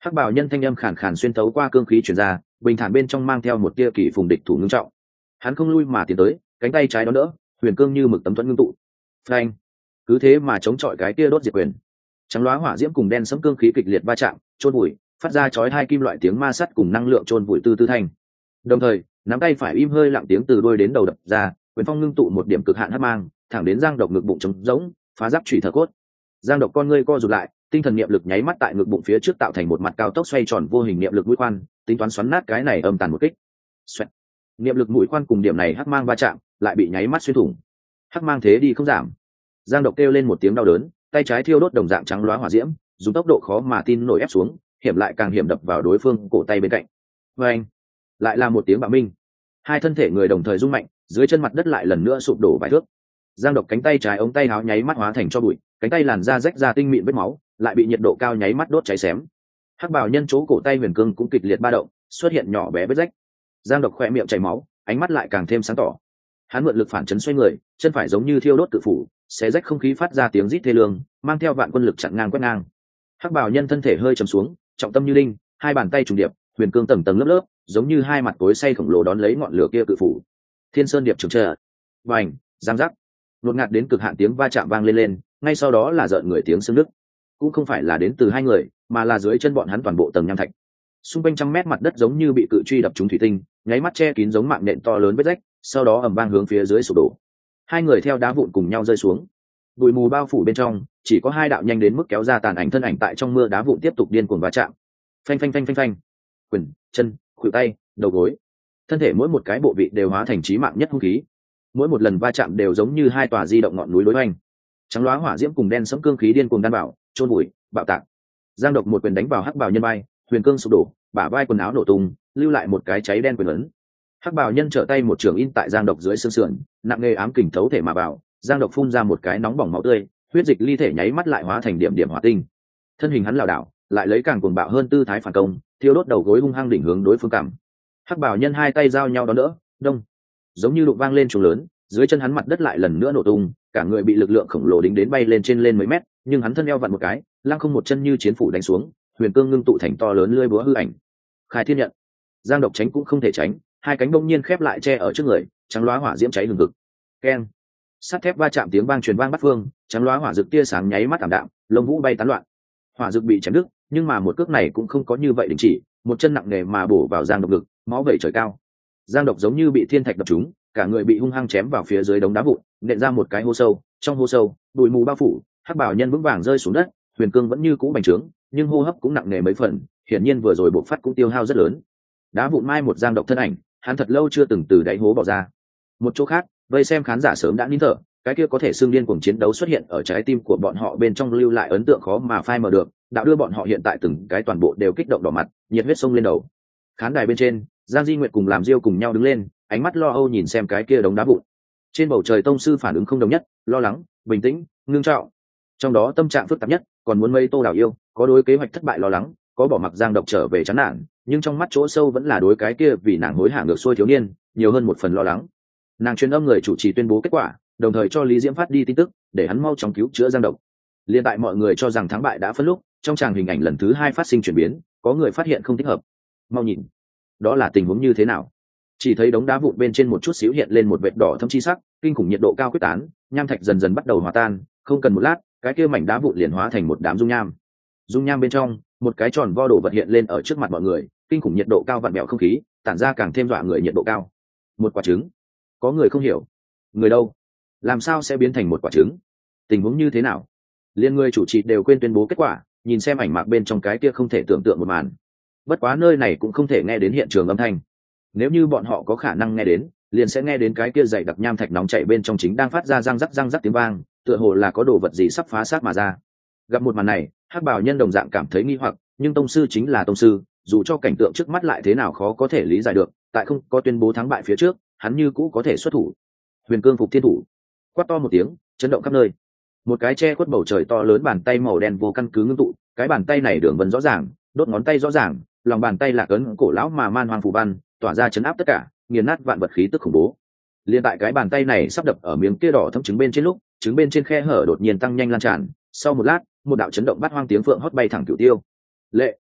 Hắc bào nhân thanh âm khàn khàn xuyên thấu qua cương khí truyền ra, bình thản bên trong mang theo một tia kỳ phùng địch thủ ngưng trọng. Hắn không lui mà tiến tới, cánh tay trái đón đỡ, huyền cương như mực tấm thuẫn ngưng tụ. Phanh! Cứ thế mà chống chọi cái tia đốt diệt quyền. Trắng loá hỏa diễm cùng đen sẫm cương khí kịch liệt va chạm, chôn bụi, phát ra chói hai kim loại tiếng ma sắt cùng năng lượng chôn bụi tư tư thành. Đồng thời, nắm tay phải im hơi lặng tiếng từ đuôi đến đầu đập ra, quyền phong ngưng tụ một điểm cực hạn hắc mang, thẳng đến Giang Độc ngực bụng trống rỗng, phá giáp chủy thở cốt. Giang Độc con ngươi co rụt lại, tinh thần niệm lực nháy mắt tại ngực bụng phía trước tạo thành một mặt cao tốc xoay tròn vô hình niệm lực mũi khoan, tính toán xoắn nát cái này âm tàn một kích. Xoẹt. Niệm lực mũi khoan cùng điểm này hắc mang va chạm, lại bị nháy mắt xuyên thủng. Hắc mang thế đi không giảm. Giang Độc kêu lên một tiếng đau đớn, tay trái thiêu đốt đồng dạng trắng loá hỏa diễm, dùng tốc độ khó mà tin nổi ép xuống, hiểm lại càng hiểm đập vào đối phương cổ tay bên cạnh. Và anh, lại là một tiếng bạo minh. Hai thân thể người đồng thời rung mạnh, dưới chân mặt đất lại lần nữa sụp đổ vài thước. Giang Độc cánh tay trái ống tay áo nháy mắt hóa thành cho bụi, cánh tay làn da rách ra tinh mịn vết máu, lại bị nhiệt độ cao nháy mắt đốt cháy xém. Hắc bào nhân chỗ cổ tay huyền cương cũng kịch liệt ba động, xuất hiện nhỏ bé vết rách. Giang Độc khỏe miệng chảy máu, ánh mắt lại càng thêm sáng tỏ. Hắn mượn lực phản chấn xoay người, chân phải giống như thiêu đốt tự phủ, xé rách không khí phát ra tiếng rít thê lương, mang theo vạn quân lực chặn ngang quét ngang. Hắc bào nhân thân thể hơi trầm xuống, trọng tâm như đinh, hai bàn tay trùng điệp, huyền cương tầng tầng lớp lớp, giống như hai mặt cối xay khổng lồ đón lấy ngọn lửa kia cự phủ. Thiên sơn điệp trường trợ, vành, giang giác, đột ngạt đến cực hạn tiếng va chạm vang lên lên, ngay sau đó là rợn người tiếng xương nứt. Cũng không phải là đến từ hai người, mà là dưới chân bọn hắn toàn bộ tầng nham thạch. Xung quanh trăm mét mặt đất giống như bị cự truy đập trúng thủy tinh, nháy mắt che kín giống mạng nện to lớn vết rách, sau đó ầm vang hướng phía dưới sụp đổ. Hai người theo đá vụn cùng nhau rơi xuống. Bụi mù bao phủ bên trong, chỉ có hai đạo nhanh đến mức kéo ra tàn ảnh thân ảnh tại trong mưa đá vụn tiếp tục điên cuồng va chạm. Phanh phanh phanh phanh phanh. Quyền, chân, khuỷu tay, đầu gối. Thân thể mỗi một cái bộ vị đều hóa thành chí mạng nhất hung khí. Mỗi một lần va chạm đều giống như hai tòa di động ngọn núi đối hoành. Trắng loá hỏa diễm cùng đen sẫm cương khí điên cuồng đan bảo, chôn bụi, bạo tạc. Giang Độc một quyền đánh vào hắc bào nhân vai, huyền cương sụp đổ, bả vai quần áo nổ tung, lưu lại một cái cháy đen quyền ấn. Hắc bào nhân trở tay một trường in tại Giang Độc dưới xương sườn, nặng nề ám kình thấu thể mà vào, Giang Độc phun ra một cái nóng bỏng máu tươi, huyết dịch ly thể nháy mắt lại hóa thành điểm điểm hỏa tinh. Thân hình hắn lảo đảo, lại lấy càng cuồng bạo hơn tư thái phản công, thiêu đốt đầu gối hung hăng đỉnh hướng đối phương cảm. Hắc bào nhân hai tay giao nhau đón đỡ, đông, giống như đụng vang lên trùng lớn, dưới chân hắn mặt đất lại lần nữa nổ tung, cả người bị lực lượng khổng lồ đính đến bay lên trên lên mấy mét, nhưng hắn thân eo vặn một cái, lăng không một chân như chiến phủ đánh xuống, huyền cương ngưng tụ thành to lớn lưỡi búa hư ảnh. Khai thiên nhận. Giang Độc tránh cũng không thể tránh, hai cánh bỗng nhiên khép lại che ở trước người, trắng loá hỏa diễm cháy hừng hực. Keng. Sắt thép va chạm tiếng vang truyền vang bát phương, trắng loá hỏa dược tia sáng nháy mắt tạm đạm, lông vũ bay tán loạn. Hỏa dược bị chém đứt, nhưng mà một cước này cũng không có như vậy đình chỉ, một chân nặng nề mà bổ vào Giang Độc ngực, máu vẩy trời cao. Giang Độc giống như bị thiên thạch đập trúng, cả người bị hung hăng chém vào phía dưới đống đá vụn, nện ra một cái hố sâu, trong hố sâu, bụi mù bao phủ, hắc bào nhân vững vàng rơi xuống đất, huyền cương vẫn như cũ bành trướng, nhưng hô hấp cũng nặng nề mấy phần, hiển nhiên vừa rồi bộc phát cũng tiêu hao rất lớn. Đá vụn mai một Giang Độc thân ảnh, hắn thật lâu chưa từng từ đáy hố bỏ ra. Một chỗ khác, vây xem khán giả sớm đã nín thở, cái kia có thể xương điên cuồng chiến đấu xuất hiện ở trái tim của bọn họ bên trong lưu lại ấn tượng khó mà phai mờ được, đạo đưa bọn họ hiện tại từng cái toàn bộ đều kích động đỏ mặt, nhiệt huyết sông lên đầu. Khán đài bên trên, Giang Di Nguyệt cùng Làm Diêu cùng nhau đứng lên, ánh mắt lo âu nhìn xem cái kia đống đá vụn. Trên bầu trời tông sư phản ứng không đồng nhất, lo lắng, bình tĩnh, ngưng trọng. Trong đó tâm trạng phức tạp nhất, còn muốn mây Tô Đào yêu, có đối kế hoạch thất bại lo lắng, có bỏ mặc Giang Độc trở về chán nản, nhưng trong mắt chỗ sâu vẫn là đối cái kia vì nàng hối hả ngược xuôi thiếu niên, nhiều hơn một phần lo lắng. Nàng truyền âm người chủ trì tuyên bố kết quả, đồng thời cho Lý Diễm phát đi tin tức, để hắn mau chóng cứu chữa Giang Độc. Liên tại mọi người cho rằng thắng bại đã phân lúc, trong tràng hình ảnh lần thứ hai phát sinh chuyển biến, có người phát hiện không thích hợp. Mau nhìn, đó là tình huống như thế nào? Chỉ thấy đống đá vụn bên trên một chút xíu hiện lên một vệt đỏ thâm chi sắc, kinh khủng nhiệt độ cao quyết tán, nham thạch dần dần bắt đầu hòa tan, không cần một lát, cái kia mảnh đá vụn liền hóa thành một đám dung nham. Dung nham bên trong, một cái tròn vo đồ vật hiện lên ở trước mặt mọi người, kinh khủng nhiệt độ cao vặn vẹo không khí, tản ra càng thêm dọa người nhiệt độ cao. Một quả trứng. Có người không hiểu, người đâu? Làm sao sẽ biến thành một quả trứng? Tình huống như thế nào? Liên người chủ trì đều quên tuyên bố kết quả, nhìn xem ảnh mạc bên trong cái kia không thể tưởng tượng một màn. Bất quá nơi này cũng không thể nghe đến hiện trường âm thanh. Nếu như bọn họ có khả năng nghe đến, liền sẽ nghe đến cái kia dày đặc nham thạch nóng chảy bên trong chính đang phát ra răng rắc răng rắc tiếng vang, tựa hồ là có đồ vật gì sắp phá xác mà ra. Gặp một màn này, hắc bào nhân đồng dạng cảm thấy nghi hoặc, nhưng tông sư chính là tông sư, dù cho cảnh tượng trước mắt lại thế nào khó có thể lý giải được, tại không có tuyên bố thắng bại phía trước, hắn như cũ có thể xuất thủ. Huyền cương phục thiên thủ, quát to một tiếng, chấn động khắp nơi. Một cái che khuất bầu trời to lớn bàn tay màu đen vô căn cứ ngưng tụ, cái bàn tay này đường vân rõ ràng, đốt ngón tay rõ ràng, lòng bàn tay là cấn cổ lão mà man hoang phù văn, tỏa ra chấn áp tất cả, nghiền nát vạn vật khí tức khủng bố. Liên tại cái bàn tay này sắp đập ở miếng kia đỏ thâm trứng bên trên lúc, trứng bên trên khe hở đột nhiên tăng nhanh lan tràn, sau một lát, một đạo chấn động bát hoang tiếng phượng hót bay thẳng cửu tiêu. Lệ,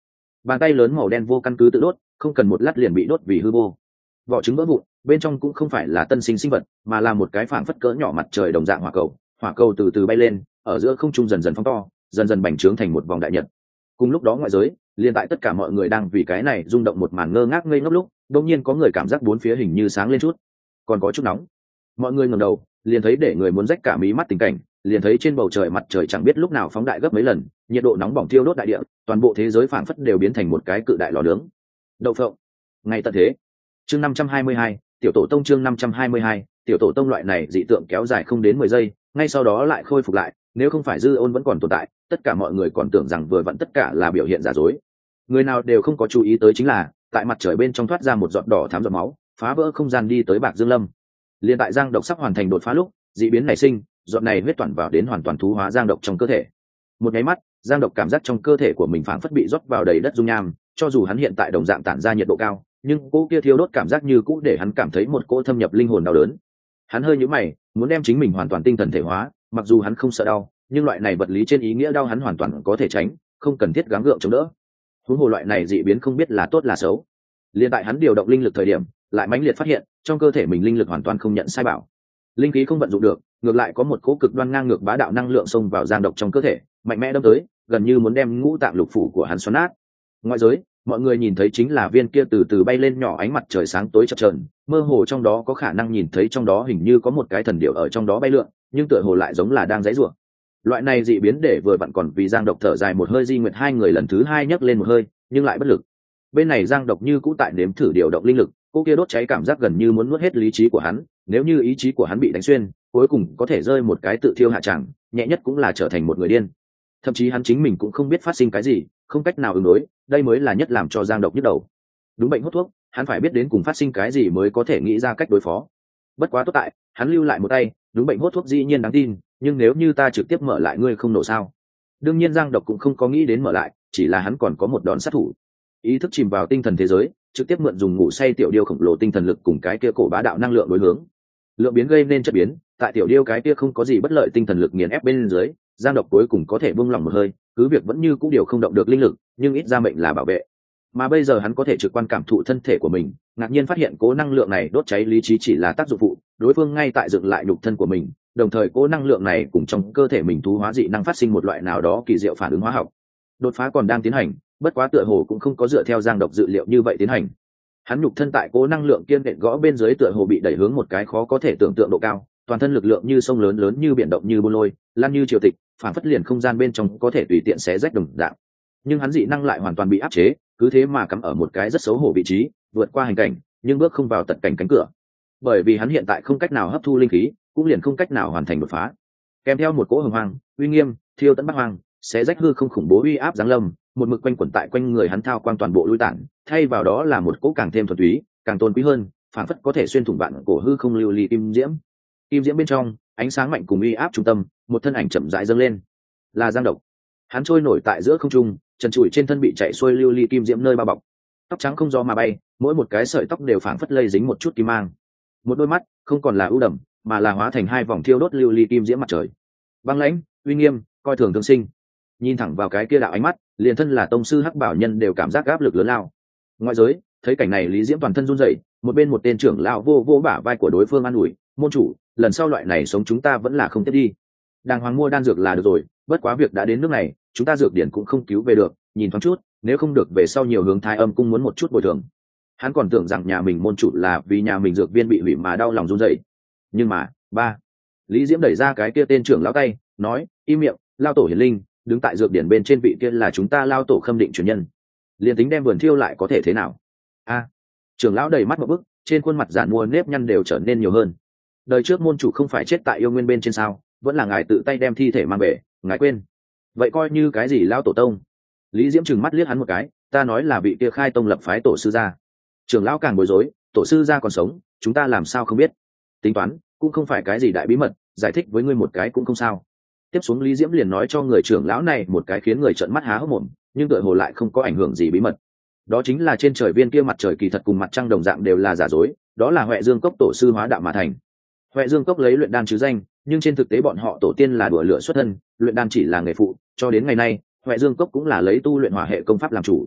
bàn tay lớn màu đen vô căn cứ tự đốt, không cần một lát liền bị đốt vì hư vô. Vỏ trứng vỡ vụn, bên trong cũng không phải là tân sinh sinh vật, mà là một cái phảng phất cỡ nhỏ mặt trời đồng dạng hỏa cầu. Hỏa cầu từ từ bay lên, ở giữa không trung dần dần phóng to, dần dần bành trướng thành một vòng đại nhật. Cùng lúc đó ngoại giới, liền tại tất cả mọi người đang vì cái này rung động một màn ngơ ngác ngây ngốc lúc, đột nhiên có người cảm giác bốn phía hình như sáng lên chút, còn có chút nóng. Mọi người ngẩng đầu, liền thấy để người muốn rách cả mí mắt tình cảnh, liền thấy trên bầu trời mặt trời chẳng biết lúc nào phóng đại gấp mấy lần, nhiệt độ nóng bỏng thiêu đốt đại địa, toàn bộ thế giới phảng phất đều biến thành một cái cự đại lò nướng. Đậu phộng. Ngay tận thế. Chương năm trăm hai mươi hai, tiểu tổ tông chương năm trăm hai mươi hai, tiểu tổ tông. Loại này dị tượng kéo dài không đến mười giây, ngay sau đó lại khôi phục lại, nếu không phải dư ôn vẫn còn tồn tại, tất cả mọi người còn tưởng rằng vừa vặn tất cả là biểu hiện giả dối. Người nào đều không có chú ý tới chính là, tại mặt trời bên trong thoát ra một giọt đỏ thắm giọt máu, phá vỡ không gian đi tới Bạc Dương Lâm. Liên tại Giang Độc sắp hoàn thành đột phá lúc, dị biến nảy sinh, giọt này huyết toàn vào đến hoàn toàn thú hóa Giang Độc trong cơ thể. Một nháy mắt, Giang Độc cảm giác trong cơ thể của mình phảng phất bị rót vào đầy đất dung nham, cho dù hắn hiện tại đồng dạng tản ra nhiệt độ cao, nhưng cỗ kia thiêu đốt cảm giác như cũ để hắn cảm thấy một cỗ thâm nhập linh hồn đau đớn. Hắn hơi nhíu mày, muốn đem chính mình hoàn toàn tinh thần thể hóa, mặc dù hắn không sợ đau, nhưng loại này vật lý trên ý nghĩa đau hắn hoàn toàn có thể tránh, không cần thiết gắng gượng chống đỡ. Huống hồ loại này dị biến không biết là tốt là xấu. Liên tại hắn điều động linh lực thời điểm, lại mãnh liệt phát hiện, trong cơ thể mình linh lực hoàn toàn không nhận sai bảo. Linh khí không vận dụng được, ngược lại có một cỗ cực đoan ngang ngược bá đạo năng lượng xông vào Giang Độc trong cơ thể, mạnh mẽ đâm tới, gần như muốn đem ngũ tạng lục phủ của hắn xoắn nát. Ngoại giới, mọi người nhìn thấy chính là viên kia từ từ bay lên nhỏ ánh mặt trời sáng tối chập chờn, mơ hồ trong đó có khả năng nhìn thấy trong đó hình như có một cái thần điểu ở trong đó bay lượn, nhưng tựa hồ lại giống là đang giãy giụa. Loại này dị biến để vừa vặn còn vì Giang Độc thở dài một hơi, Di Nguyệt hai người lần thứ hai nhấc lên một hơi, nhưng lại bất lực. Bên này Giang Độc như cũ tại nếm thử điều động linh lực, cô kia đốt cháy cảm giác gần như muốn nuốt hết lý trí của hắn, nếu như ý chí của hắn bị đánh xuyên, cuối cùng có thể rơi một cái tự thiêu hạ tràng, nhẹ nhất cũng là trở thành một người điên. Thậm chí hắn chính mình cũng không biết phát sinh cái gì, không cách nào ứng đối, đây mới là nhất làm cho Giang Độc nhức đầu. Đúng bệnh hút thuốc, hắn phải biết đến cùng phát sinh cái gì mới có thể nghĩ ra cách đối phó. Bất quá tốt tại, hắn lưu lại một tay, đúng bệnh hút thuốc dĩ nhiên đáng tin, nhưng nếu như ta trực tiếp mở lại ngươi không nổ sao? Đương nhiên Giang Độc cũng không có nghĩ đến mở lại, chỉ là hắn còn có một đòn sát thủ. Ý thức chìm vào tinh thần thế giới, trực tiếp mượn dùng ngủ say tiểu điêu khổng lồ tinh thần lực cùng cái kia cổ bá đạo năng lượng đối hướng. Lượng biến gây nên chất biến, tại tiểu điêu cái kia không có gì bất lợi tinh thần lực nghiền ép bên dưới, Giang Độc cuối cùng có thể buông lỏng một hơi, cứ việc vẫn như cũ điều không động được linh lực, nhưng ít ra mệnh là bảo vệ. Mà bây giờ hắn có thể trực quan cảm thụ thân thể của mình, ngạc nhiên phát hiện cố năng lượng này đốt cháy lý trí chỉ là tác dụng phụ, đối phương ngay tại dựng lại nhục thân của mình, đồng thời cố năng lượng này cùng trong cơ thể mình thú hóa dị năng phát sinh một loại nào đó kỳ diệu phản ứng hóa học. Đột phá còn đang tiến hành, bất quá tựa hồ cũng không có dựa theo Giang Độc dự liệu như vậy tiến hành. Hắn nhục thân tại cố năng lượng kiên định gõ bên dưới tựa hồ bị đẩy hướng một cái khó có thể tưởng tượng độ cao, toàn thân lực lượng như sông lớn lớn như biển động như bôn lôi, lan như triều tịch, phản phất liền không gian bên trong có thể tùy tiện xé rách đồng dạng. Nhưng hắn dị năng lại hoàn toàn bị áp chế, cứ thế mà cắm ở một cái rất xấu hổ vị trí, vượt qua hành cảnh, nhưng bước không vào tận cảnh cánh cửa. Bởi vì hắn hiện tại không cách nào hấp thu linh khí, cũng liền không cách nào hoàn thành đột phá. Kèm theo một cỗ hồng hoang, uy nghiêm, thiêu tận bắc hoang, xé rách hư không khủng bố uy áp giáng lâm, một mực quanh quẩn tại quanh người hắn thao quang toàn bộ lui tản, thay vào đó là một cỗ càng thêm thuần túy, càng tôn quý hơn, phản phất có thể xuyên thủng vạn cổ hư không lưu ly kim diễm. Kim diễm bên trong, ánh sáng mạnh cùng uy áp trung tâm, một thân ảnh chậm rãi dâng lên, là Giang Độc. Hắn trôi nổi tại giữa không trung, trần trụi trên thân bị chạy xuôi lưu ly kim diễm nơi bao bọc, tóc trắng không gió mà bay, mỗi một cái sợi tóc đều phảng phất lây dính một chút kim mang. Một đôi mắt không còn là ưu đầm, mà là hóa thành hai vòng thiêu đốt lưu ly kim diễm mặt trời, băng lãnh, uy nghiêm, coi thường thương sinh. Nhìn thẳng vào cái kia đạo ánh mắt, liền thân là tông sư hắc bảo nhân đều cảm giác áp lực lớn lao. Ngoại giới thấy cảnh này, Lý Diễm toàn thân run rẩy, một bên một tên trưởng lão vô vô bả vai của đối phương an ủi, môn chủ, lần sau loại này sống chúng ta vẫn là không tiếp đi. Đàng hoàng mua đan dược là được rồi, bất quá việc đã đến nước này, chúng ta dược điển cũng không cứu về được, nhìn thoáng chút, nếu không được về sau nhiều hướng Thái Âm cung muốn một chút bồi thường. Hắn còn tưởng rằng nhà mình môn chủ là vì nhà mình dược viên bị hủy mà đau lòng run rẩy. Nhưng mà, ba. Lý Diễm đẩy ra cái kia tên trưởng lão tay, nói, im miệng, lao tổ hiển linh, đứng tại dược điển bên trên vị kia là chúng ta lao tổ khâm định truyền nhân. Liên tính đem vườn thiêu lại có thể thế nào? A. Trưởng lão đầy mắt một bức, trên khuôn mặt giản mua nếp nhăn đều trở nên nhiều hơn. Đời trước môn chủ không phải chết tại yêu nguyên bên trên sao, vẫn là ngài tự tay đem thi thể mang về, ngài quên. Vậy coi như cái gì lao tổ tông? Lý Diễm trừng mắt liếc hắn một cái, ta nói là vị kia khai tông lập phái tổ sư gia. Trưởng lão càng bối rối, tổ sư gia còn sống, chúng ta làm sao không biết? Tính toán, cũng không phải cái gì đại bí mật, giải thích với ngươi một cái cũng không sao. Tiếp xuống Lý Diễm liền nói cho người trưởng lão này một cái khiến người trợn mắt há hốc mồm, nhưng tựa hồ lại không có ảnh hưởng gì bí mật. Đó chính là trên trời viên kia mặt trời kỳ thật cùng mặt trăng đồng dạng đều là giả dối, đó là Huệ Dương Cốc tổ sư hóa đạo mà thành. Huệ Dương Cốc lấy luyện đan chứ danh, nhưng trên thực tế bọn họ tổ tiên là đùa lửa xuất thân, luyện đan chỉ là nghề phụ, cho đến ngày nay, Huệ Dương Cốc cũng là lấy tu luyện hỏa hệ công pháp làm chủ.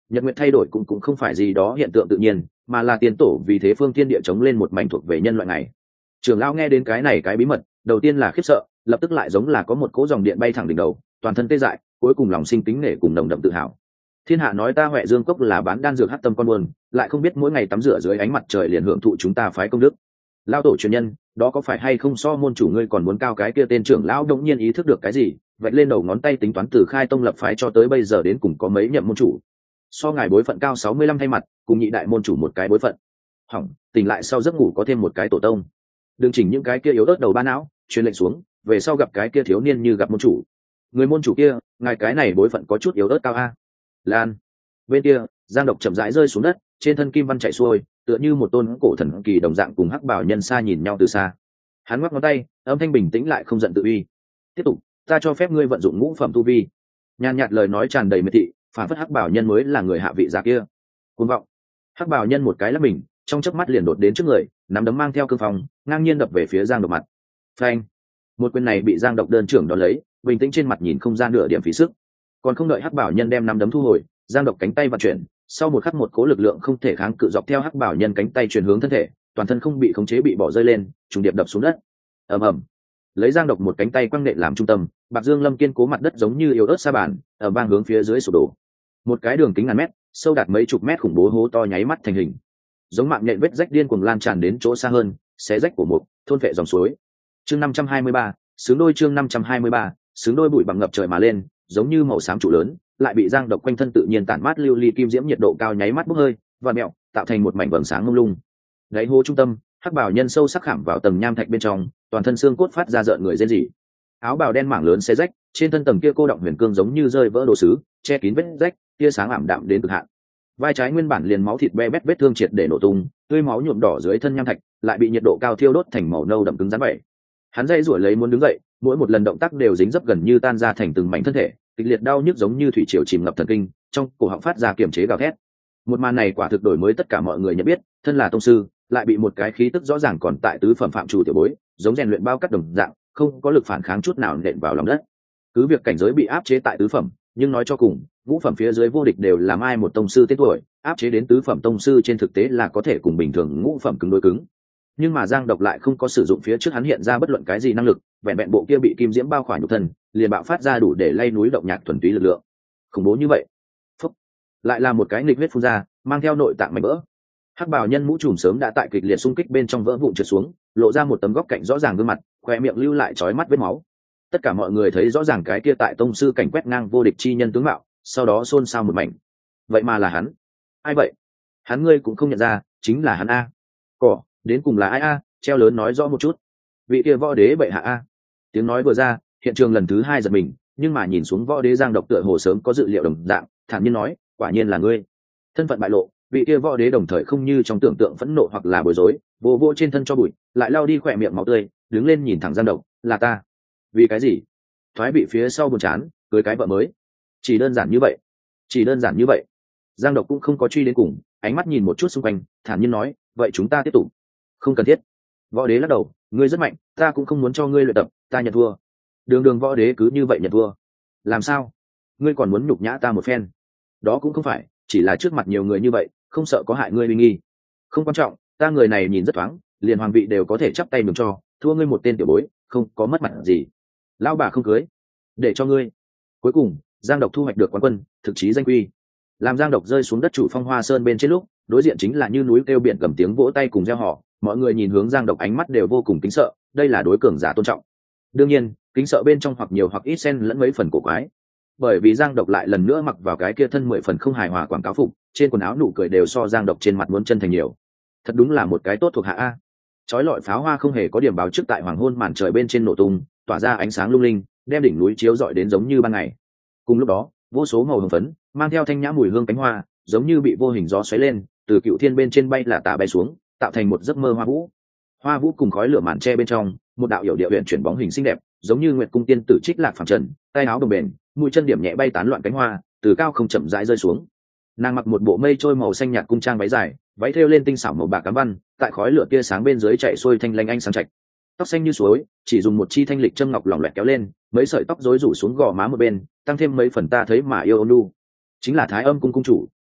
nhật nguyện thay đổi cũng cũng không phải gì đó hiện tượng tự nhiên, mà là tiên tổ vì thế phương thiên địa chống lên một mảnh thuộc về nhân loại này. Trưởng lão nghe đến cái này cái bí mật, đầu tiên là khiếp sợ, lập tức lại giống là có một cỗ dòng điện bay thẳng đỉnh đầu, toàn thân tê dại, cuối cùng lòng sinh kính nể cùng nồng đậm tự hào. Thiên hạ nói ta Huệ Dương cốc là bán đan dược hắc tâm con buồn, lại không biết mỗi ngày tắm rửa dưới ánh mặt trời liền hưởng thụ chúng ta phái công đức. Lão tổ truyền nhân, đó có phải hay không so môn chủ ngươi còn muốn cao cái kia tên trưởng lão đột nhiên ý thức được cái gì, vạch lên đầu ngón tay tính toán từ khai tông lập phái cho tới bây giờ đến cùng có mấy nhậm môn chủ. So ngài bối phận cao sáu mươi lăm thay mặt, cùng nhị đại môn chủ một cái bối phận. Hỏng, tỉnh lại sau giấc ngủ có thêm một cái tổ tông. Đừng chỉnh những cái kia yếu ớt đầu ba não, truyền lệnh xuống, về sau gặp cái kia thiếu niên như gặp môn chủ. Người môn chủ kia, ngài cái này bối phận có chút yếu ớt cao a. Lan. Bên kia, Giang Độc chậm rãi rơi xuống đất, trên thân kim văn chạy xuôi, tựa như một tôn cổ thần kỳ đồng dạng cùng hắc bảo nhân xa nhìn nhau từ xa. Hắn ngoắc ngón tay, âm thanh bình tĩnh lại không giận tự uy. Tiếp tục, ta cho phép ngươi vận dụng ngũ phẩm tu vi. Nhàn nhạt lời nói tràn đầy miệt thị, phản phất hắc bảo nhân mới là người hạ vị giả kia. Cuồng vọng. Hắc bảo nhân một cái lắp mình, trong chớp mắt liền đột đến trước người, nắm đấm mang theo cương phong, ngang nhiên đập về phía Giang Độc mặt. Phanh. Một quyền này bị Giang Độc đơn trưởng đón lấy, bình tĩnh trên mặt nhìn không ra nửa điểm phí sức. Còn không đợi hắc bảo nhân đem nắm đấm thu hồi, Giang Độc cánh tay vận chuyển, sau một khắc một cố lực lượng không thể kháng cự dọc theo hắc bảo nhân cánh tay chuyển hướng thân thể, toàn thân không bị khống chế bị bỏ rơi lên, trùng điệp đập xuống đất. Ầm ầm. Lấy Giang Độc một cánh tay quăng nện làm trung tâm, Bạc Dương Lâm kiên cố mặt đất giống như yếu ớt sa bàn, ở bang hướng phía dưới sụp đổ. Một cái đường kính ngàn mét, sâu đạt mấy chục mét khủng bố hố to nháy mắt thành hình. Giống mạng nhện vết rách điên cuồng lan tràn đến chỗ xa hơn, xé rách của một thôn phệ dòng suối. Chương năm trăm hai mươi ba, xứng đôi chương năm trăm hai mươi ba, xứng đôi bụi bằng ngập trời mà lên, giống như màu xám trụ lớn, lại bị Giang Độc quanh thân tự nhiên tản mát lưu ly kim diễm nhiệt độ cao nháy mắt bốc hơi, và mèo, tạo thành một mảnh vầng sáng mông lung. Đáy hố trung tâm, hắc bảo nhân sâu sắc khảm vào tầng nham thạch bên trong, toàn thân xương cốt phát ra rợn người rên rỉ. Áo bào đen mảng lớn xé rách, trên thân tầng kia cô động huyền cương giống như rơi vỡ đồ sứ, che kín vết rách, tia sáng ảm đạm đến cực hạn. Vai trái nguyên bản liền máu thịt be bét vết thương triệt để nổ tung, tươi máu nhuộm đỏ dưới thân nham thạch, lại bị nhiệt độ cao thiêu đốt thành màu nâu đậm cứng rắn vậy. Hắn dây rủa lấy muốn đứng dậy, mỗi một lần động tác đều dính dấp gần như tan ra thành từng mảnh thân thể, kịch liệt đau nhức giống như thủy triều chìm ngập thần kinh, trong cổ họng phát ra kiềm chế gào thét. Một màn này quả thực đổi mới tất cả mọi người nhận biết, thân là tông sư, lại bị một cái khí tức rõ ràng còn tại tứ phẩm phạm chủ tiểu bối, giống rèn luyện bao cắt đồng dạng, không có lực phản kháng chút nào nện vào lòng đất. Cứ việc cảnh giới bị áp chế tại tứ phẩm, nhưng nói cho cùng, ngũ phẩm phía dưới vô địch đều làm ai một tông sư tên tuổi, áp chế đến tứ phẩm tông sư trên thực tế là có thể cùng bình thường ngũ phẩm cứng đối cứng. Nhưng mà Giang Độc lại không có sử dụng phía trước hắn hiện ra bất luận cái gì năng lực, vẹn vẹn bộ kia bị kim diễm bao khỏa nhục thân, liền bạo phát ra đủ để lay núi động nhạc thuần túy lực lượng. Khủng bố như vậy. Phúc. Lại là một cái nghịch huyết phun ra, mang theo nội tạng mảnh vỡ. Hắc bào nhân mũ trùm sớm đã tại kịch liệt xung kích bên trong vỡ vụn trượt xuống, lộ ra một tấm góc cạnh rõ ràng gương mặt, khoe miệng lưu lại chói mắt vết máu. Tất cả mọi người thấy rõ ràng cái kia tại tông sư cảnh quét ngang vô địch chi nhân tướng mạo, sau đó xôn xao một mảnh. Vậy mà là hắn. Ai vậy? Hắn ngươi cũng không nhận ra, chính là hắn a. Cỏ, đến cùng là ai a? Treo lớn nói rõ một chút. Vị kia võ đế bệ hạ a. Tiếng nói vừa ra, hiện trường lần thứ hai giật mình, nhưng mà nhìn xuống võ đế Giang Độc tựa hồ sớm có dự liệu đồng dạng, thản nhiên nói, quả nhiên là ngươi. Thân phận bại lộ, vị kia võ đế đồng thời không như trong tưởng tượng phẫn nộ hoặc là bối rối, vô vô trên thân cho bụi, lại lao đi khỏe miệng máu tươi, đứng lên nhìn thẳng Giang Độc, là ta. Vì cái gì? Thoái bị phía sau buồn chán, cưới cái vợ mới. Chỉ đơn giản như vậy. Chỉ đơn giản như vậy. Giang Độc cũng không có truy đến cùng, ánh mắt nhìn một chút xung quanh, thản nhiên nói, vậy chúng ta tiếp tục. Không cần thiết. Võ đế lắc đầu, ngươi rất mạnh, ta cũng không muốn cho ngươi luyện tập, ta nhận thua. Đường đường võ đế cứ như vậy nhận thua. Làm sao? Ngươi còn muốn nhục nhã ta một phen? Đó cũng không phải, chỉ là trước mặt nhiều người như vậy, không sợ có hại ngươi uy nghi. Không quan trọng, ta người này nhìn rất thoáng, liền hoàng vị đều có thể chắp tay mừng cho, thua ngươi một tên tiểu bối, không có mất mặt gì. Lão bà không cưới, để cho ngươi. Cuối cùng, Giang Độc thu hoạch được quán quân, thực chí danh quy. Làm Giang Độc rơi xuống đất chủ Phong Hoa Sơn bên trên lúc, đối diện chính là như núi kêu biển cầm tiếng vỗ tay cùng reo hò, mọi người nhìn hướng Giang Độc ánh mắt đều vô cùng kính sợ, đây là đối cường giả tôn trọng. Đương nhiên, kính sợ bên trong hoặc nhiều hoặc ít xen lẫn mấy phần cổ quái. Bởi vì Giang Độc lại lần nữa mặc vào cái kia thân mười phần không hài hòa quảng cáo phục, trên quần áo nụ cười đều so Giang Độc trên mặt muốn chân thành nhiều. Thật đúng là một cái tốt thuộc hạ a. Chói lọi pháo hoa không hề có điểm báo trước tại hoàng hôn màn trời bên trên nổ tung, tỏa ra ánh sáng lung linh, đem đỉnh núi chiếu rọi đến giống như ban ngày. Cùng lúc đó, vô số màu hồng phấn, mang theo thanh nhã mùi hương cánh hoa, giống như bị vô hình gió xoáy lên, từ cựu thiên bên trên bay là tả bay xuống, tạo thành một giấc mơ hoa vũ. Hoa vũ cùng khói lửa màn tre bên trong, một đạo hiểu điệu huyền chuyển bóng hình xinh đẹp, giống như nguyệt cung tiên tử trích lạc phẳng trần, tay áo đồng bền, mũi chân điểm nhẹ bay tán loạn cánh hoa, từ cao không chậm rãi rơi xuống. Nàng mặc một bộ mây trôi màu xanh nhạt cung trang váy dài, váy thêu lên tinh xảo màu bạc cám văn, tại khói lửa tia sáng bên dưới chạy xuôi thanh lanh anh sáng chạch. Tóc xanh như suối, chỉ dùng một chi thanh lịch châm ngọc lỏng loẹt kéo lên, mấy sợi tóc rối rủ xuống gò má một bên, tăng thêm mấy phần ta thấy mà yêu ôn lu. Chính là Thái Âm cung cung chủ,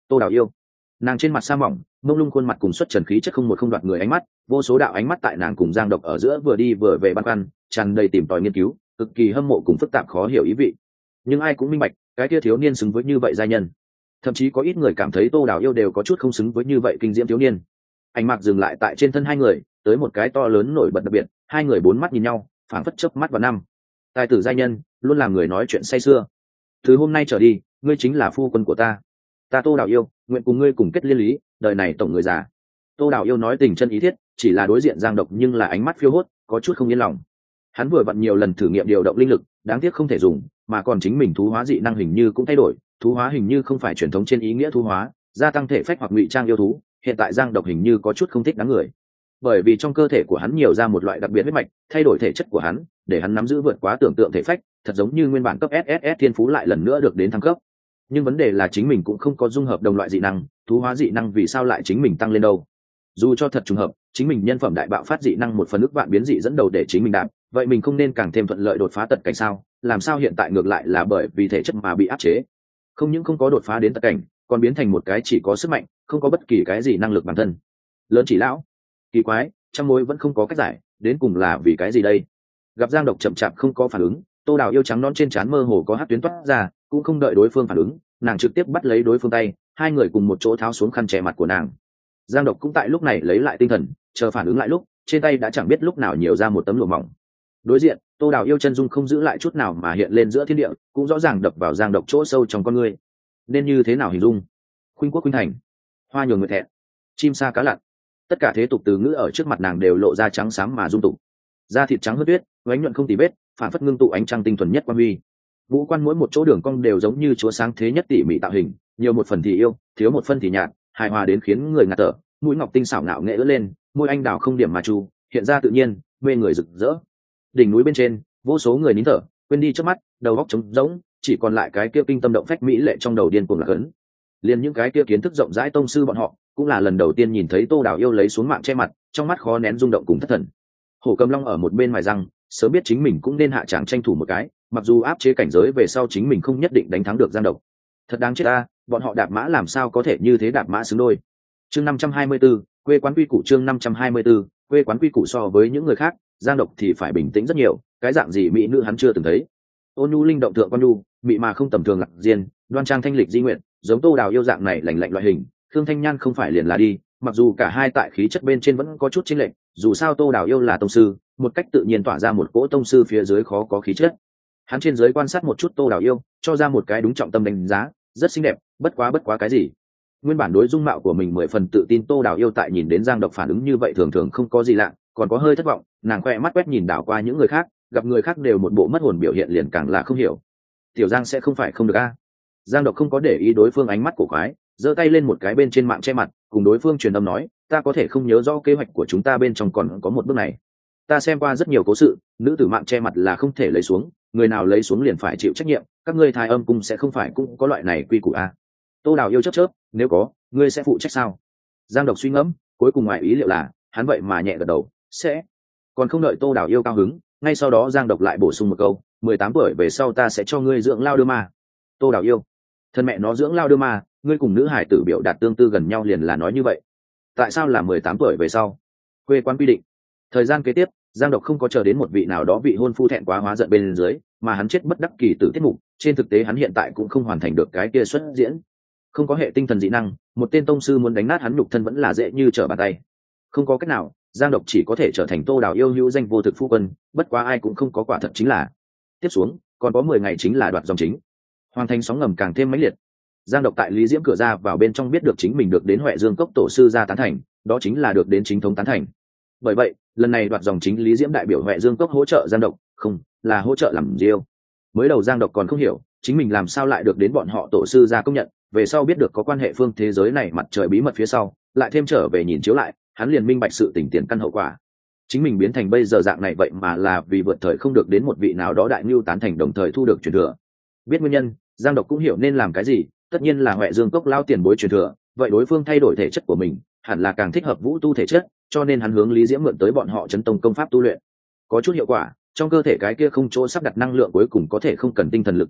Tô Đào Yêu. Nàng trên mặt sa mỏng, mông lung khuôn mặt cùng xuất trần khí chất không một không đoạt người ánh mắt, vô số đạo ánh mắt tại nàng cùng Giang Độc ở giữa vừa đi vừa về băn khoăn, tràn đầy tìm tòi nghiên cứu, cực kỳ hâm mộ cùng phức tạp khó hiểu ý vị. Nhưng ai cũng minh bạch, cái kia thiếu niên xứng với như vậy giai nhân. Thậm chí có ít người cảm thấy Tô Đào Yêu đều có chút không xứng với như vậy kinh diễm thiếu niên. Ánh mắt dừng lại tại trên thân hai người, tới một cái to lớn nổi bật đặc biệt, hai người bốn mắt nhìn nhau, phảng phất chớp mắt vào năm. Tài tử giai nhân, luôn làm người nói chuyện say sưa. Từ hôm nay trở đi, ngươi chính là phu quân của ta. Ta Tô Đào Yêu, nguyện cùng ngươi cùng kết liên lý, đời này tổng người già. Tô Đào Yêu nói tình chân ý thiết, chỉ là đối diện Giang Độc nhưng là ánh mắt phiêu hốt, có chút không yên lòng. Hắn vừa vặn nhiều lần thử nghiệm điều động linh lực, đáng tiếc không thể dùng, mà còn chính mình thú hóa dị năng hình như cũng thay đổi, thú hóa hình như không phải truyền thống trên ý nghĩa thú hóa, gia tăng thể phách hoặc ngụy trang yêu thú, hiện tại Giang Độc hình như có chút không thích đáng người. Bởi vì trong cơ thể của hắn nhiều ra một loại đặc biệt huyết mạch, thay đổi thể chất của hắn, để hắn nắm giữ vượt quá tưởng tượng thể phách, thật giống như nguyên bản cấp ét ét ét thiên phú lại lần nữa được đến thăng cấp. Nhưng vấn đề là chính mình cũng không có dung hợp đồng loại dị năng, thú hóa dị năng vì sao lại chính mình tăng lên đâu? Dù cho thật trùng hợp, chính mình nhân phẩm đại bạo phát dị năng một phần ức vạn biến dị dẫn đầu để chính mình đạp, vậy mình không nên càng thêm thuận lợi đột phá tật cảnh sao? Làm sao hiện tại ngược lại là bởi vì thể chất mà bị áp chế? Không những không có đột phá đến tật cảnh, còn biến thành một cái chỉ có sức mạnh, không có bất kỳ cái gì năng lực bản thân. Lớn chỉ lão, kỳ quái, trăm mối vẫn không có cách giải, đến cùng là vì cái gì đây? Gặp Giang Độc chậm chạp không có phản ứng, Tô Đào Yêu trắng non trên trán mơ hồ có hắc tuyến toát ra, cũng không đợi đối phương phản ứng, nàng trực tiếp bắt lấy đối phương tay, hai người cùng một chỗ tháo xuống khăn che mặt của nàng. Giang Độc cũng tại lúc này lấy lại tinh thần, chờ phản ứng lại lúc, trên tay đã chẳng biết lúc nào nhiều ra một tấm lụa mỏng. Đối diện, Tô Đào Yêu chân dung không giữ lại chút nào mà hiện lên giữa thiên địa, cũng rõ ràng đập vào Giang Độc chỗ sâu trong con người. Nên như thế nào hình dung? Khuynh quốc khuynh thành, hoa nhường người thẹn, chim sa cá lặn, tất cả thế tục từ ngữ ở trước mặt nàng đều lộ ra trắng sáng mà dung tục. Da thịt trắng hớt tuyết, ánh nhuận không tì vết, phản phất ngưng tụ ánh trăng tinh thuần nhất quan huy. Ngũ quan mỗi một chỗ đường cong đều giống như chúa sáng thế nhất tỉ mỉ tạo hình, nhiều một phần thì yêu, thiếu một phần thì nhạt, hài hòa đến khiến người ngạt thở. Mũi ngọc tinh xảo ngạo nghệ ưỡn lên, môi anh đào không điểm mà chu, hiện ra tự nhiên, mê người rực rỡ. Đỉnh núi bên trên, vô số người nín thở, quên đi trước mắt, đầu óc trống rỗng, chỉ còn lại cái kia kinh tâm động phách mỹ lệ trong đầu điên cuồng lạc ấn. Liên những cái kia kiến thức rộng rãi tông sư bọn họ, cũng là lần đầu tiên nhìn thấy Tô Đào Yêu lấy xuống mạng che mặt, trong mắt khó nén rung động cùng thất thần. Hổ Cầm Long ở một bên mài răng, sớm biết chính mình cũng nên hạ tràng tranh thủ một cái, mặc dù áp chế cảnh giới về sau chính mình không nhất định đánh thắng được Giang Độc. Thật đáng chết ta, bọn họ đạp mã làm sao có thể như thế đạp mã xứng đôi. Chương năm trăm hai mươi 54, quê quán quy củ chương năm trăm hai mươi 54, quê quán quy củ so với những người khác, Giang Độc thì phải bình tĩnh rất nhiều, cái dạng gì mỹ nữ hắn chưa từng thấy. Ôn nhu linh động thượng quan nhu, mị mà không tầm thường lạc diên, đoan trang thanh lịch di nguyện, giống Tô Đào Yêu dạng này lạnh lạnh loại hình, Khương Thanh Nhan không phải liền là đi, mặc dù cả hai tại khí chất bên trên vẫn có chút chênh lệch, dù sao Tô Đào Yêu là tông sư, một cách tự nhiên tỏa ra một cỗ tông sư phía dưới khó có khí chất. Hắn trên dưới quan sát một chút Tô Đào Yêu, cho ra một cái đúng trọng tâm đánh giá, rất xinh đẹp, bất quá bất quá cái gì. Nguyên bản đối dung mạo của mình mười phần tự tin Tô Đào Yêu tại nhìn đến Giang Độc phản ứng như vậy thường thường không có gì lạ, còn có hơi thất vọng, nàng khoe mắt quét nhìn đảo qua những người khác, gặp người khác đều một bộ mất hồn biểu hiện liền càng là không hiểu. Tiểu Giang sẽ không phải không được a? Giang Độc không có để ý đối phương ánh mắt cổ quái, giơ tay lên một cái bên trên mạng che mặt, cùng đối phương truyền âm nói, ta có thể không nhớ rõ kế hoạch của chúng ta bên trong còn có một bước này. Ta xem qua rất nhiều cố sự, nữ tử mạng che mặt là không thể lấy xuống, người nào lấy xuống liền phải chịu trách nhiệm, các ngươi thai âm cung sẽ không phải cũng có loại này quy củ a? Tô Đào Yêu chớp chớp, nếu có, ngươi sẽ phụ trách sao? Giang Độc suy ngẫm, cuối cùng ngoài ý liệu là, hắn vậy mà nhẹ gật đầu, sẽ. Còn không đợi Tô Đào Yêu cao hứng, ngay sau đó Giang Độc lại bổ sung một câu, mười tám tuổi về sau ta sẽ cho ngươi dưỡng lao đưa ma. Tô Đào Yêu, thân mẹ nó dưỡng lao đưa ma, ngươi cùng nữ hải tử biểu đạt tương tư gần nhau liền là nói như vậy. Tại sao là mười tám tuổi về sau? Quê quán quy định. Thời gian kế tiếp, Giang Độc không có chờ đến một vị nào đó vị hôn phu thẹn quá hóa giận bên dưới, mà hắn chết bất đắc kỳ tử tiết mục, trên thực tế hắn hiện tại cũng không hoàn thành được cái kia xuất diễn. Không có hệ tinh thần dị năng, một tên tông sư muốn đánh nát hắn nhục thân vẫn là dễ như trở bàn tay. Không có cách nào, Giang Độc chỉ có thể trở thành Tô Đào Yêu hữu danh vô thực phu quân, bất quá ai cũng không có quả thật chính là. Tiếp xuống, còn có mười ngày chính là đoạt dòng chính. Hoàn thành sóng ngầm càng thêm mãnh liệt. Giang Độc tại Lý Diễm cửa ra vào bên trong biết được chính mình được đến Huệ Dương Cốc tổ sư gia tán thành, đó chính là được đến chính thống tán thành. Bởi vậy, lần này đoạt dòng chính Lý Diễm đại biểu Huệ Dương Cốc hỗ trợ Giang Độc, không, là hỗ trợ làm diêu. Mới đầu Giang Độc còn không hiểu, chính mình làm sao lại được đến bọn họ tổ sư gia công nhận, về sau biết được có quan hệ phương thế giới này mặt trời bí mật phía sau, lại thêm trở về nhìn chiếu lại, hắn liền minh bạch sự tình tiền căn hậu quả. Chính mình biến thành bây giờ dạng này vậy mà là vì vượt thời không được đến một vị nào đó đại nhu tán thành đồng thời thu được truyền thừa. Biết nguyên nhân, Giang Độc cũng hiểu nên làm cái gì, tất nhiên là Huệ Dương Cốc lao tiền bối truyền thừa, vậy đối phương thay đổi thể chất của mình, hẳn là càng thích hợp vũ tu thể chất, cho nên hắn hướng Lý Diễm mượn tới bọn họ chấn tông công pháp tu luyện. Có chút hiệu quả, trong cơ thể cái kia không chỗ sắp đặt năng lượng cuối cùng có thể không cần tinh thần lực trấn áp,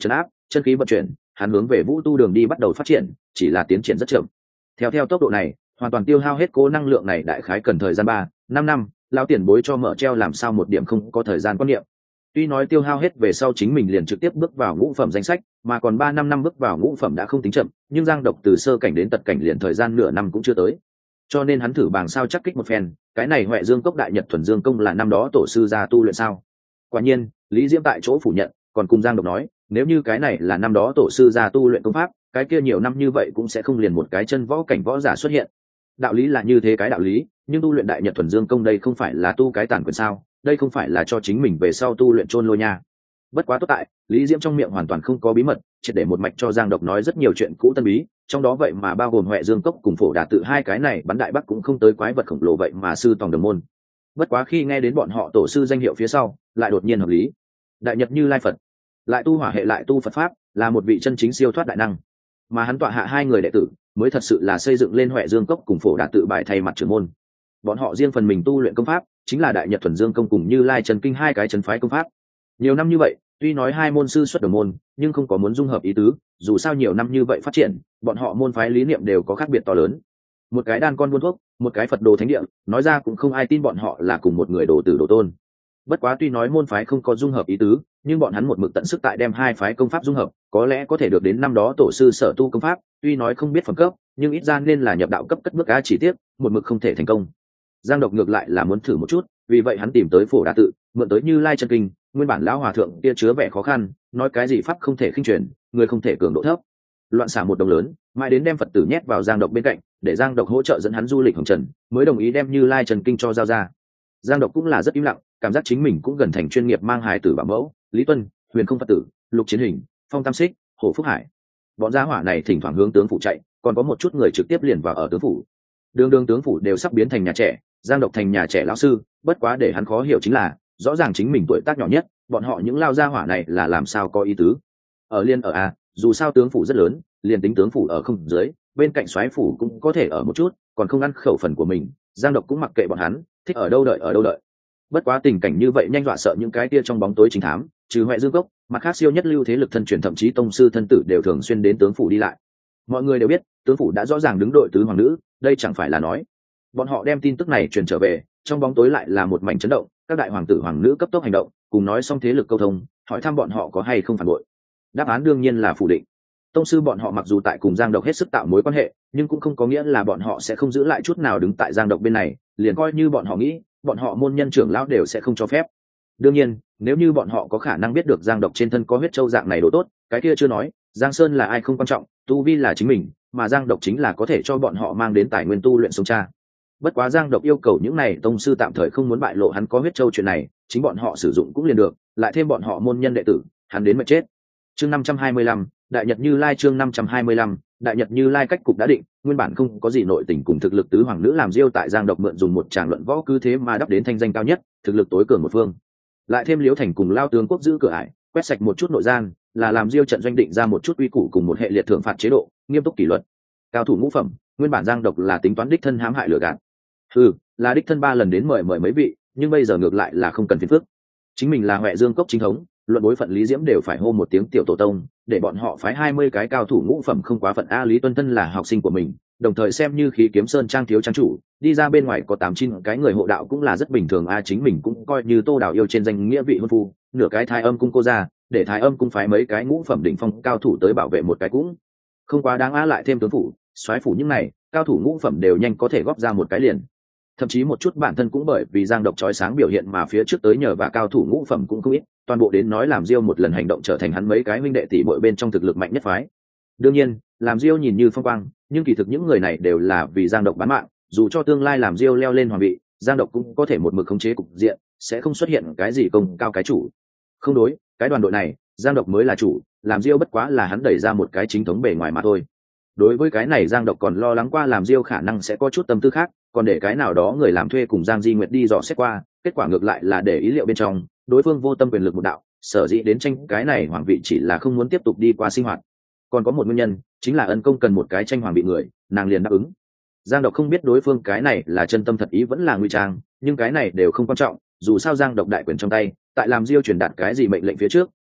chân khí vận chuyển, hắn hướng về vũ tu đường đi bắt đầu phát triển, chỉ là tiến triển rất chậm. Theo theo tốc độ này, hoàn toàn tiêu hao hết cố năng lượng này đại khái cần thời gian ba, năm năm, lão tiền bối cho mở treo làm sao một điểm không có thời gian quan niệm. Tuy nói tiêu hao hết về sau chính mình liền trực tiếp bước vào ngũ phẩm danh sách, mà còn ba năm năm bước vào ngũ phẩm đã không tính chậm, nhưng Giang Độc từ sơ cảnh đến tật cảnh liền thời gian nửa năm cũng chưa tới. Cho nên hắn thử bàng sao chắc kích một phen, cái này Huệ Dương Cốc Đại Nhật Thuần Dương Công là năm đó tổ sư gia tu luyện sao? Quả nhiên, Lý Diễm tại chỗ phủ nhận, còn cùng Giang Độc nói, nếu như cái này là năm đó tổ sư gia tu luyện công pháp, cái kia nhiều năm như vậy cũng sẽ không liền một cái chân võ cảnh võ giả xuất hiện. Đạo lý là như thế cái đạo lý, nhưng tu luyện Đại Nhật Thuần Dương Công đây không phải là tu cái tàn quyền sao? Đây không phải là cho chính mình về sau tu luyện chôn lôi nha. Bất quá tốt tại, Lý Diễm trong miệng hoàn toàn không có bí mật, chỉ để một mạch cho Giang Độc nói rất nhiều chuyện cũ tân bí, trong đó vậy mà bao gồm Huệ Dương Cốc cùng Phổ Đà tự hai cái này bắn đại bắc cũng không tới quái vật khổng lồ vậy mà sư tòng đồng môn. Bất quá khi nghe đến bọn họ tổ sư danh hiệu phía sau, lại đột nhiên hợp lý. Đại Nhật Như Lai Phật, lại tu hỏa hệ lại tu Phật pháp, là một vị chân chính siêu thoát đại năng. Mà hắn tọa hạ hai người đệ tử, mới thật sự là xây dựng lên Huệ Dương Cốc cùng Phổ Đà tự bài thay mặt trưởng môn. Bọn họ riêng phần mình tu luyện công pháp, chính là Đại Nhật Thuần Dương Công cùng Như Lai Chân Kinh hai cái chân phái công pháp. Nhiều năm như vậy, tuy nói hai môn sư xuất đồng môn, nhưng không có muốn dung hợp ý tứ, dù sao nhiều năm như vậy phát triển, bọn họ môn phái lý niệm đều có khác biệt to lớn. Một cái đan con buôn thuốc, một cái Phật đồ thánh địa, nói ra cũng không ai tin bọn họ là cùng một người đồ tử đồ tôn. Bất quá tuy nói môn phái không có dung hợp ý tứ, nhưng bọn hắn một mực tận sức tại đem hai phái công pháp dung hợp, có lẽ có thể được đến năm đó tổ sư sở tu công pháp, tuy nói không biết phẩm cấp, nhưng ít ra nên là nhập đạo cấp cất bước á chỉ tiếc, một mực không thể thành công. Giang Độc ngược lại là muốn thử một chút, vì vậy hắn tìm tới Phổ Đà tự, mượn tới Như Lai Chân Kinh, nguyên bản lão hòa thượng kia chứa vẻ khó khăn, nói cái gì pháp không thể khinh truyền, người không thể cường độ thấp. Loạn xả một đồng lớn, mãi đến đem Phật tử nhét vào Giang Độc bên cạnh, để Giang Độc hỗ trợ dẫn hắn du lịch hồng trần, mới đồng ý đem Như Lai Chân Kinh cho giao ra. Giang Độc cũng là rất im lặng, cảm giác chính mình cũng gần thành chuyên nghiệp mang hài tử bảo mẫu, Lý Tuân, Huyền Không Phật tử, Lục Chiến Hình, Phong Tam Xích, Hồ Phúc Hải. Bọn gia hỏa này thỉnh thoảng hướng tướng phủ chạy, còn có một chút người trực tiếp liền vào ở tướng phủ. Đường đường tướng phủ đều sắp biến thành nhà trẻ, Giang Độc thành nhà trẻ lão sư, bất quá để hắn khó hiểu chính là, rõ ràng chính mình tuổi tác nhỏ nhất, bọn họ những lao gia hỏa này là làm sao có ý tứ. Ở liên ở a, dù sao tướng phủ rất lớn, liền tính tướng phủ ở không dưới, bên cạnh soái phủ cũng có thể ở một chút, còn không ăn khẩu phần của mình, Giang Độc cũng mặc kệ bọn hắn, thích ở đâu đợi ở đâu đợi. Bất quá tình cảnh như vậy nhanh dọa sợ những cái tia trong bóng tối chính thám, trừ Huệ Dương Cốc, mặt khác siêu nhất lưu thế lực thân truyền thậm chí tông sư thân tử đều thường xuyên đến tướng phủ đi lại. Mọi người đều biết, tướng phủ đã rõ ràng đứng đội tứ hoàng nữ, đây chẳng phải là nói. Bọn họ đem tin tức này truyền trở về, trong bóng tối lại là một mảnh chấn động, các đại hoàng tử hoàng nữ cấp tốc hành động, cùng nói xong thế lực câu thông, hỏi thăm bọn họ có hay không phản bội. Đáp án đương nhiên là phủ định. Tông sư bọn họ mặc dù tại cùng Giang Độc hết sức tạo mối quan hệ, nhưng cũng không có nghĩa là bọn họ sẽ không giữ lại chút nào đứng tại Giang Độc bên này, liền coi như bọn họ nghĩ, bọn họ môn nhân trưởng lão đều sẽ không cho phép. Đương nhiên, nếu như bọn họ có khả năng biết được Giang Độc trên thân có huyết châu dạng này đồ tốt, cái kia chưa nói, Giang Sơn là ai không quan trọng, tu vi là chính mình, mà Giang Độc chính là có thể cho bọn họ mang đến tài nguyên tu luyện sống cha. Bất quá Giang Độc yêu cầu những này tông sư tạm thời không muốn bại lộ hắn có huyết châu chuyện này, chính bọn họ sử dụng cũng liền được, lại thêm bọn họ môn nhân đệ tử, hắn đến mà chết. Chương năm trăm hai mươi lăm, Đại Nhật Như Lai chương năm trăm hai mươi lăm, Đại Nhật Như Lai cách cục đã định, nguyên bản không có gì nội tình cùng thực lực tứ hoàng nữ làm diêu tại Giang Độc mượn dùng một tràng luận võ cứ thế mà đắp đến thanh danh cao nhất, thực lực tối cường một phương. Lại thêm Liễu Thành cùng Lao tướng quốc giữ cửa ải, quét sạch một chút nội gian, là làm diêu trận doanh định ra một chút uy củ cùng một hệ liệt thưởng phạt chế độ, nghiêm túc kỷ luật. Cao thủ ngũ phẩm, nguyên bản Giang Độc là tính toán đích thân hãm hại lừa gạt. Ừ, là đích thân ba lần đến mời mời mấy vị, nhưng bây giờ ngược lại là không cần phiền phức. Chính mình là Huệ Dương Cốc chính thống, luận bối phận Lý Diễm đều phải hô một tiếng tiểu tổ tông, để bọn họ phái hai mươi cái cao thủ ngũ phẩm không quá phận a. Lý Tuân Tân là học sinh của mình, đồng thời xem như Khí Kiếm Sơn trang thiếu trang chủ, đi ra bên ngoài có tám chín cái người hộ đạo cũng là rất bình thường a. Chính mình cũng coi như Tô Đào yêu trên danh nghĩa vị hôn phu, nửa cái Thái Âm cung cô ra, để Thái Âm cung phái mấy cái ngũ phẩm đỉnh phong cao thủ tới bảo vệ một cái cũng không quá đáng a. Lại thêm tướng phủ, soái phủ những này cao thủ ngũ phẩm đều nhanh có thể góp ra một cái liền. Thậm chí một chút bản thân cũng bởi vì Giang Độc chói sáng biểu hiện mà phía trước tới nhờ và cao thủ ngũ phẩm cũng không ít, toàn bộ đến nói làm Diêu một lần hành động trở thành hắn mấy cái huynh đệ tỷ muội bên trong thực lực mạnh nhất phái. Đương nhiên, làm Diêu nhìn như phong quang, nhưng kỳ thực những người này đều là vì Giang Độc bán mạng, dù cho tương lai làm Diêu leo lên hoàng vị, Giang Độc cũng có thể một mực khống chế cục diện, sẽ không xuất hiện cái gì công cao cái chủ. Không đối, cái đoàn đội này, Giang Độc mới là chủ, làm Diêu bất quá là hắn đẩy ra một cái chính thống bề ngoài mà thôi. Đối với cái này Giang Độc còn lo lắng qua làm Diêu khả năng sẽ có chút tâm tư khác, còn để cái nào đó người làm thuê cùng Giang Di Nguyệt đi dò xét qua, kết quả ngược lại là để ý liệu bên trong, đối phương vô tâm quyền lực một đạo, sở dĩ đến tranh cái này hoàng vị chỉ là không muốn tiếp tục đi qua sinh hoạt. Còn có một nguyên nhân, chính là Ân Công cần một cái tranh hoàng vị người, nàng liền đáp ứng. Giang Độc không biết đối phương cái này là chân tâm thật ý vẫn là ngụy trang, nhưng cái này đều không quan trọng, dù sao Giang Độc đại quyền trong tay, tại làm Diêu truyền đạt cái gì mệnh lệnh phía trước,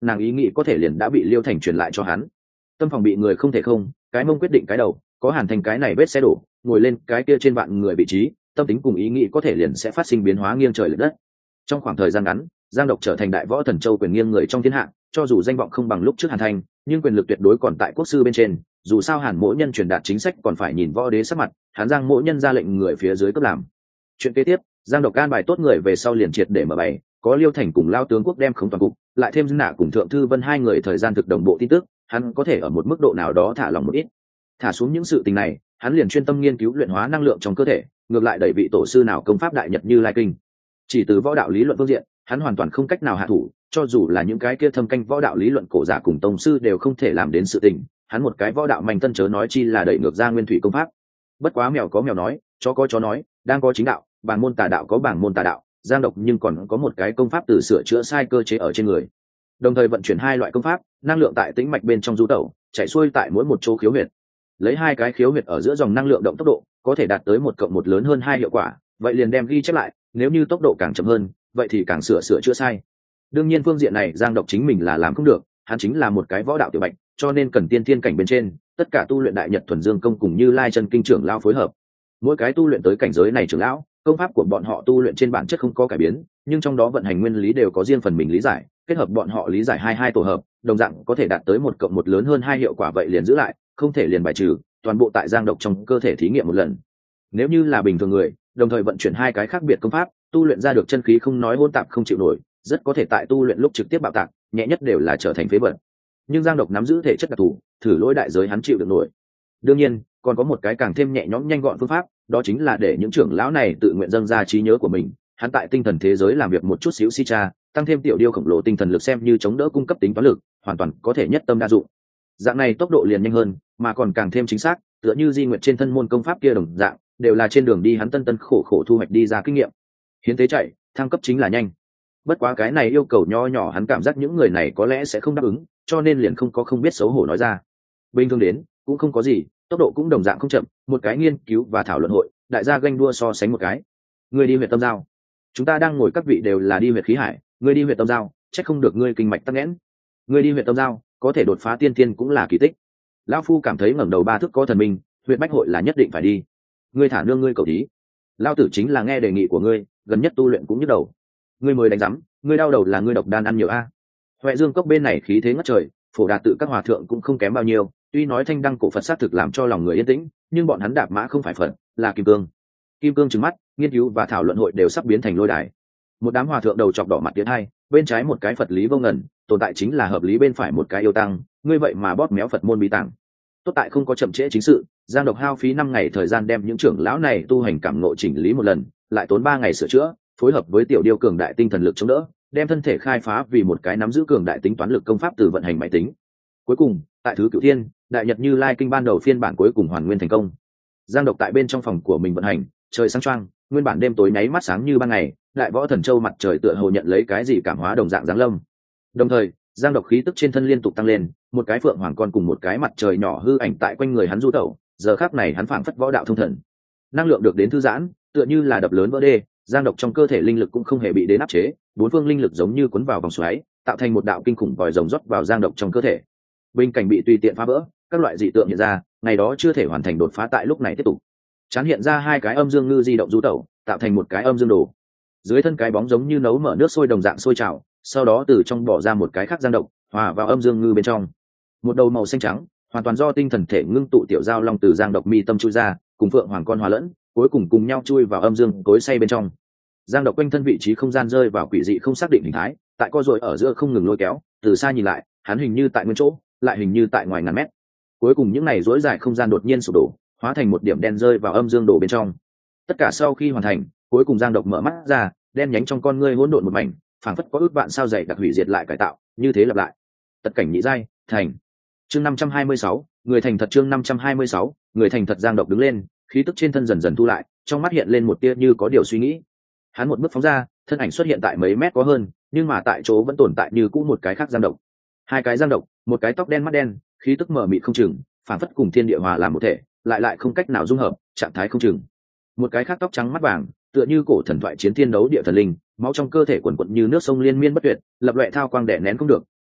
nàng ý nghĩ có thể liền đã bị Liêu Thành truyền lại cho hắn. Tâm phòng bị người không thể không, cái mông quyết định cái đầu, có Hàn Thành cái này vết xe đổ, ngồi lên cái kia trên vạn người vị trí, tâm tính cùng ý nghĩ có thể liền sẽ phát sinh biến hóa nghiêng trời lệch đất. Trong khoảng thời gian ngắn, Giang Độc trở thành đại võ thần châu quyền nghiêng người trong thiên hạ, cho dù danh vọng không bằng lúc trước Hàn Thành, nhưng quyền lực tuyệt đối còn tại quốc sư bên trên, dù sao Hàn Mỗ Nhân truyền đạt chính sách còn phải nhìn võ đế sắc mặt, hắn Giang Mỗ Nhân ra lệnh người phía dưới cấp làm. Chuyện kế tiếp, Giang Độc an bài tốt người về sau liền triệt để mở bày, có Liêu Thành cùng Lao tướng quốc đem khống toàn cục, lại thêm Dư Nạ cùng Thượng thư Vân hai người thời gian thực đồng bộ tin tức, hắn có thể ở một mức độ nào đó thả lòng một ít. Thả xuống những sự tình này, hắn liền chuyên tâm nghiên cứu luyện hóa năng lượng trong cơ thể, ngược lại đẩy vị tổ sư nào công pháp đại nhật Như Lai kinh. Chỉ từ võ đạo lý luận phương diện, hắn hoàn toàn không cách nào hạ thủ, cho dù là những cái kia thâm canh võ đạo lý luận cổ giả cùng tông sư đều không thể làm đến sự tình, hắn một cái võ đạo manh tân chớ nói chi là đẩy ngược ra nguyên thủy công pháp. Bất quá mèo có mèo nói, chó có chó nói, đang có chính đạo, bảng môn tà đạo có bảng môn tà đạo, Giang Độc nhưng còn có một cái công pháp từ sửa chữa sai cơ chế ở trên người, đồng thời vận chuyển hai loại công pháp, năng lượng tại tĩnh mạch bên trong du tẩu, chạy xuôi tại mỗi một chỗ khiếu huyệt, lấy hai cái khiếu huyệt ở giữa dòng năng lượng động tốc độ có thể đạt tới một cộng một lớn hơn hai hiệu quả, vậy liền đem ghi chép lại, nếu như tốc độ càng chậm hơn vậy thì càng sửa sửa chữa sai. Đương nhiên phương diện này Giang Độc chính mình là làm không được, hắn chính là một cái võ đạo tiểu bạch, cho nên cần tiên thiên cảnh bên trên tất cả tu luyện đại nhật thuần dương công cùng Như Lai chân kinh trưởng lão phối hợp. Mỗi cái tu luyện tới cảnh giới này trưởng lão, công pháp của bọn họ tu luyện trên bản chất không có cải biến, nhưng trong đó vận hành nguyên lý đều có riêng phần mình lý giải, kết hợp bọn họ lý giải hai hai tổ hợp, đồng dạng có thể đạt tới một cộng một lớn hơn hai hiệu quả, vậy liền giữ lại, không thể liền bài trừ, toàn bộ tại Giang Độc trong cơ thể thí nghiệm một lần. Nếu như là bình thường người, đồng thời vận chuyển hai cái khác biệt công pháp, tu luyện ra được chân khí không nói hỗn tạp không chịu nổi, rất có thể tại tu luyện lúc trực tiếp bạo tạc, nhẹ nhất đều là trở thành phế vật. Nhưng Giang Độc nắm giữ thể chất đặc thù, thử lỗi đại giới hắn chịu được nổi. Đương nhiên, còn có một cái càng thêm nhẹ nhõm nhanh gọn phương pháp, đó chính là để những trưởng lão này tự nguyện dâng ra trí nhớ của mình, hắn tại tinh thần thế giới làm việc một chút xíu si cha, tăng thêm tiểu điêu khổng lồ tinh thần lực xem như chống đỡ cung cấp tính toán lực, hoàn toàn có thể nhất tâm đa dụng. Dạng này tốc độ liền nhanh hơn, mà còn càng thêm chính xác, tựa như Di Nguyệt trên thân môn công pháp kia đồng dạng, đều là trên đường đi hắn tân tân khổ khổ thu hoạch đi ra kinh nghiệm. Hiến tế chạy, thăng cấp chính là nhanh. Bất quá cái này yêu cầu nho nhỏ, hắn cảm giác những người này có lẽ sẽ không đáp ứng, cho nên liền không có không biết xấu hổ nói ra. Bình thường đến, cũng không có gì, tốc độ cũng đồng dạng không chậm, một cái nghiên cứu và thảo luận hội, đại gia ganh đua so sánh một cái. Người đi huyệt tâm giao, chúng ta đang ngồi các vị đều là đi huyệt khí hải, người đi huyệt tâm giao, chắc không được ngươi kinh mạch tắc nghẽn. Người đi huyệt tâm giao, có thể đột phá tiên tiên cũng là kỳ tích. Lão phu cảm thấy ngẩng đầu ba thước có thần minh, huyệt bách hội là nhất định phải đi. Ngươi thả nương ngươi cầu thí, lao tử chính là nghe đề nghị của ngươi, gần nhất tu luyện cũng nhức đầu. Ngươi mới đánh rắm, ngươi đau đầu là ngươi độc đan ăn nhiều a. Huệ Dương cốc bên này khí thế ngất trời, phổ đạt tự các hòa thượng cũng không kém bao nhiêu, tuy nói thanh đăng cổ Phật sát thực làm cho lòng người yên tĩnh, nhưng bọn hắn đạp mã không phải Phật, là kim cương. Kim cương trừng mắt, nghiên cứu và thảo luận hội đều sắp biến thành lôi đài. Một đám hòa thượng đầu chọc đỏ mặt tiến hai, bên trái một cái Phật lý vô ngần, tồn tại chính là hợp lý, bên phải một cái yêu tăng, ngươi vậy mà bóp méo Phật môn bí tàng. Tốt tại không có chậm trễ chính sự, Giang Độc hao phí năm ngày thời gian đem những trưởng lão này tu hành cảm ngộ chỉnh lý một lần, lại tốn ba ngày sửa chữa, phối hợp với tiểu điêu cường đại tinh thần lực chống đỡ, đem thân thể khai phá vì một cái nắm giữ cường đại tính toán lực công pháp từ vận hành máy tính. Cuối cùng, tại thứ Cửu Thiên, đại nhật Như Lai kinh ban đầu phiên bản cuối cùng hoàn nguyên thành công. Giang Độc tại bên trong phòng của mình vận hành, trời sáng choang, nguyên bản đêm tối nháy mắt sáng như ban ngày, đại võ thần châu mặt trời tựa hồ nhận lấy cái gì cảm hóa đồng dạng giáng lâm. Đồng thời, Giang Độc khí tức trên thân liên tục tăng lên, một cái phượng hoàng con cùng một cái mặt trời nhỏ hư ảnh tại quanh người hắn du tẩu, giờ khắc này hắn phảng phất võ đạo thông thần. Năng lượng được đến thư giãn, tựa như là đập lớn vỡ đê, Giang Độc trong cơ thể linh lực cũng không hề bị đến áp chế, bốn phương linh lực giống như cuốn vào vòng xoáy, tạo thành một đạo kinh khủng vòi rồng rót vào Giang Độc trong cơ thể. Bên cạnh bị tùy tiện phá vỡ, các loại dị tượng hiện ra, ngày đó chưa thể hoàn thành đột phá tại lúc này tiếp tục. Chán hiện ra hai cái âm dương ngư di động du tẩu, tạo thành một cái âm dương đồ. Dưới thân cái bóng giống như nấu mở nước sôi đồng dạng sôi trào, sau đó từ trong bỏ ra một cái khác Giang Độc, hòa vào âm dương ngư bên trong. Một đầu màu xanh trắng, hoàn toàn do tinh thần thể ngưng tụ tiểu giao long từ Giang Độc mi tâm chui ra, cùng phượng hoàng con hòa lẫn, cuối cùng cùng nhau chui vào âm dương cối xay bên trong. Giang Độc quanh thân vị trí không gian rơi vào quỷ dị không xác định hình thái, tại co rồi ở giữa không ngừng lôi kéo, từ xa nhìn lại, hắn hình như tại nguyên chỗ, lại hình như tại ngoài ngàn mét. Cuối cùng những này rối dài không gian đột nhiên sụp đổ, hóa thành một điểm đen rơi vào âm dương đồ bên trong. Tất cả sau khi hoàn thành, cuối cùng Giang Độc mở mắt ra, đen nhánh trong con ngươi hỗn độn một mảnh, phảng phất có ước vạn sao dày đặc hủy diệt lại cải tạo, như thế lặp lại. Tất cảnh nhị giai, thành. Chương năm trăm hai mươi sáu, người thành thật. Chương năm trăm hai mươi sáu, người thành thật. Giang Độc đứng lên, khí tức trên thân dần dần thu lại, trong mắt hiện lên một tia như có điều suy nghĩ. Hắn một bước phóng ra, thân ảnh xuất hiện tại mấy mét có hơn, nhưng mà tại chỗ vẫn tồn tại như cũ một cái khác Giang Độc. Hai cái Giang Độc, một cái tóc đen mắt đen, khí tức mờ mịt không chừng, phảng phất cùng thiên địa hòa làm một thể, lại lại không cách nào dung hợp, trạng thái không chừng. Một cái khác tóc trắng mắt vàng, tựa như cổ thần thoại chiến thiên đấu địa thần linh, máu trong cơ thể quần quật như nước sông liên miên bất tuyệt, lập loè thao quang đè nén không được,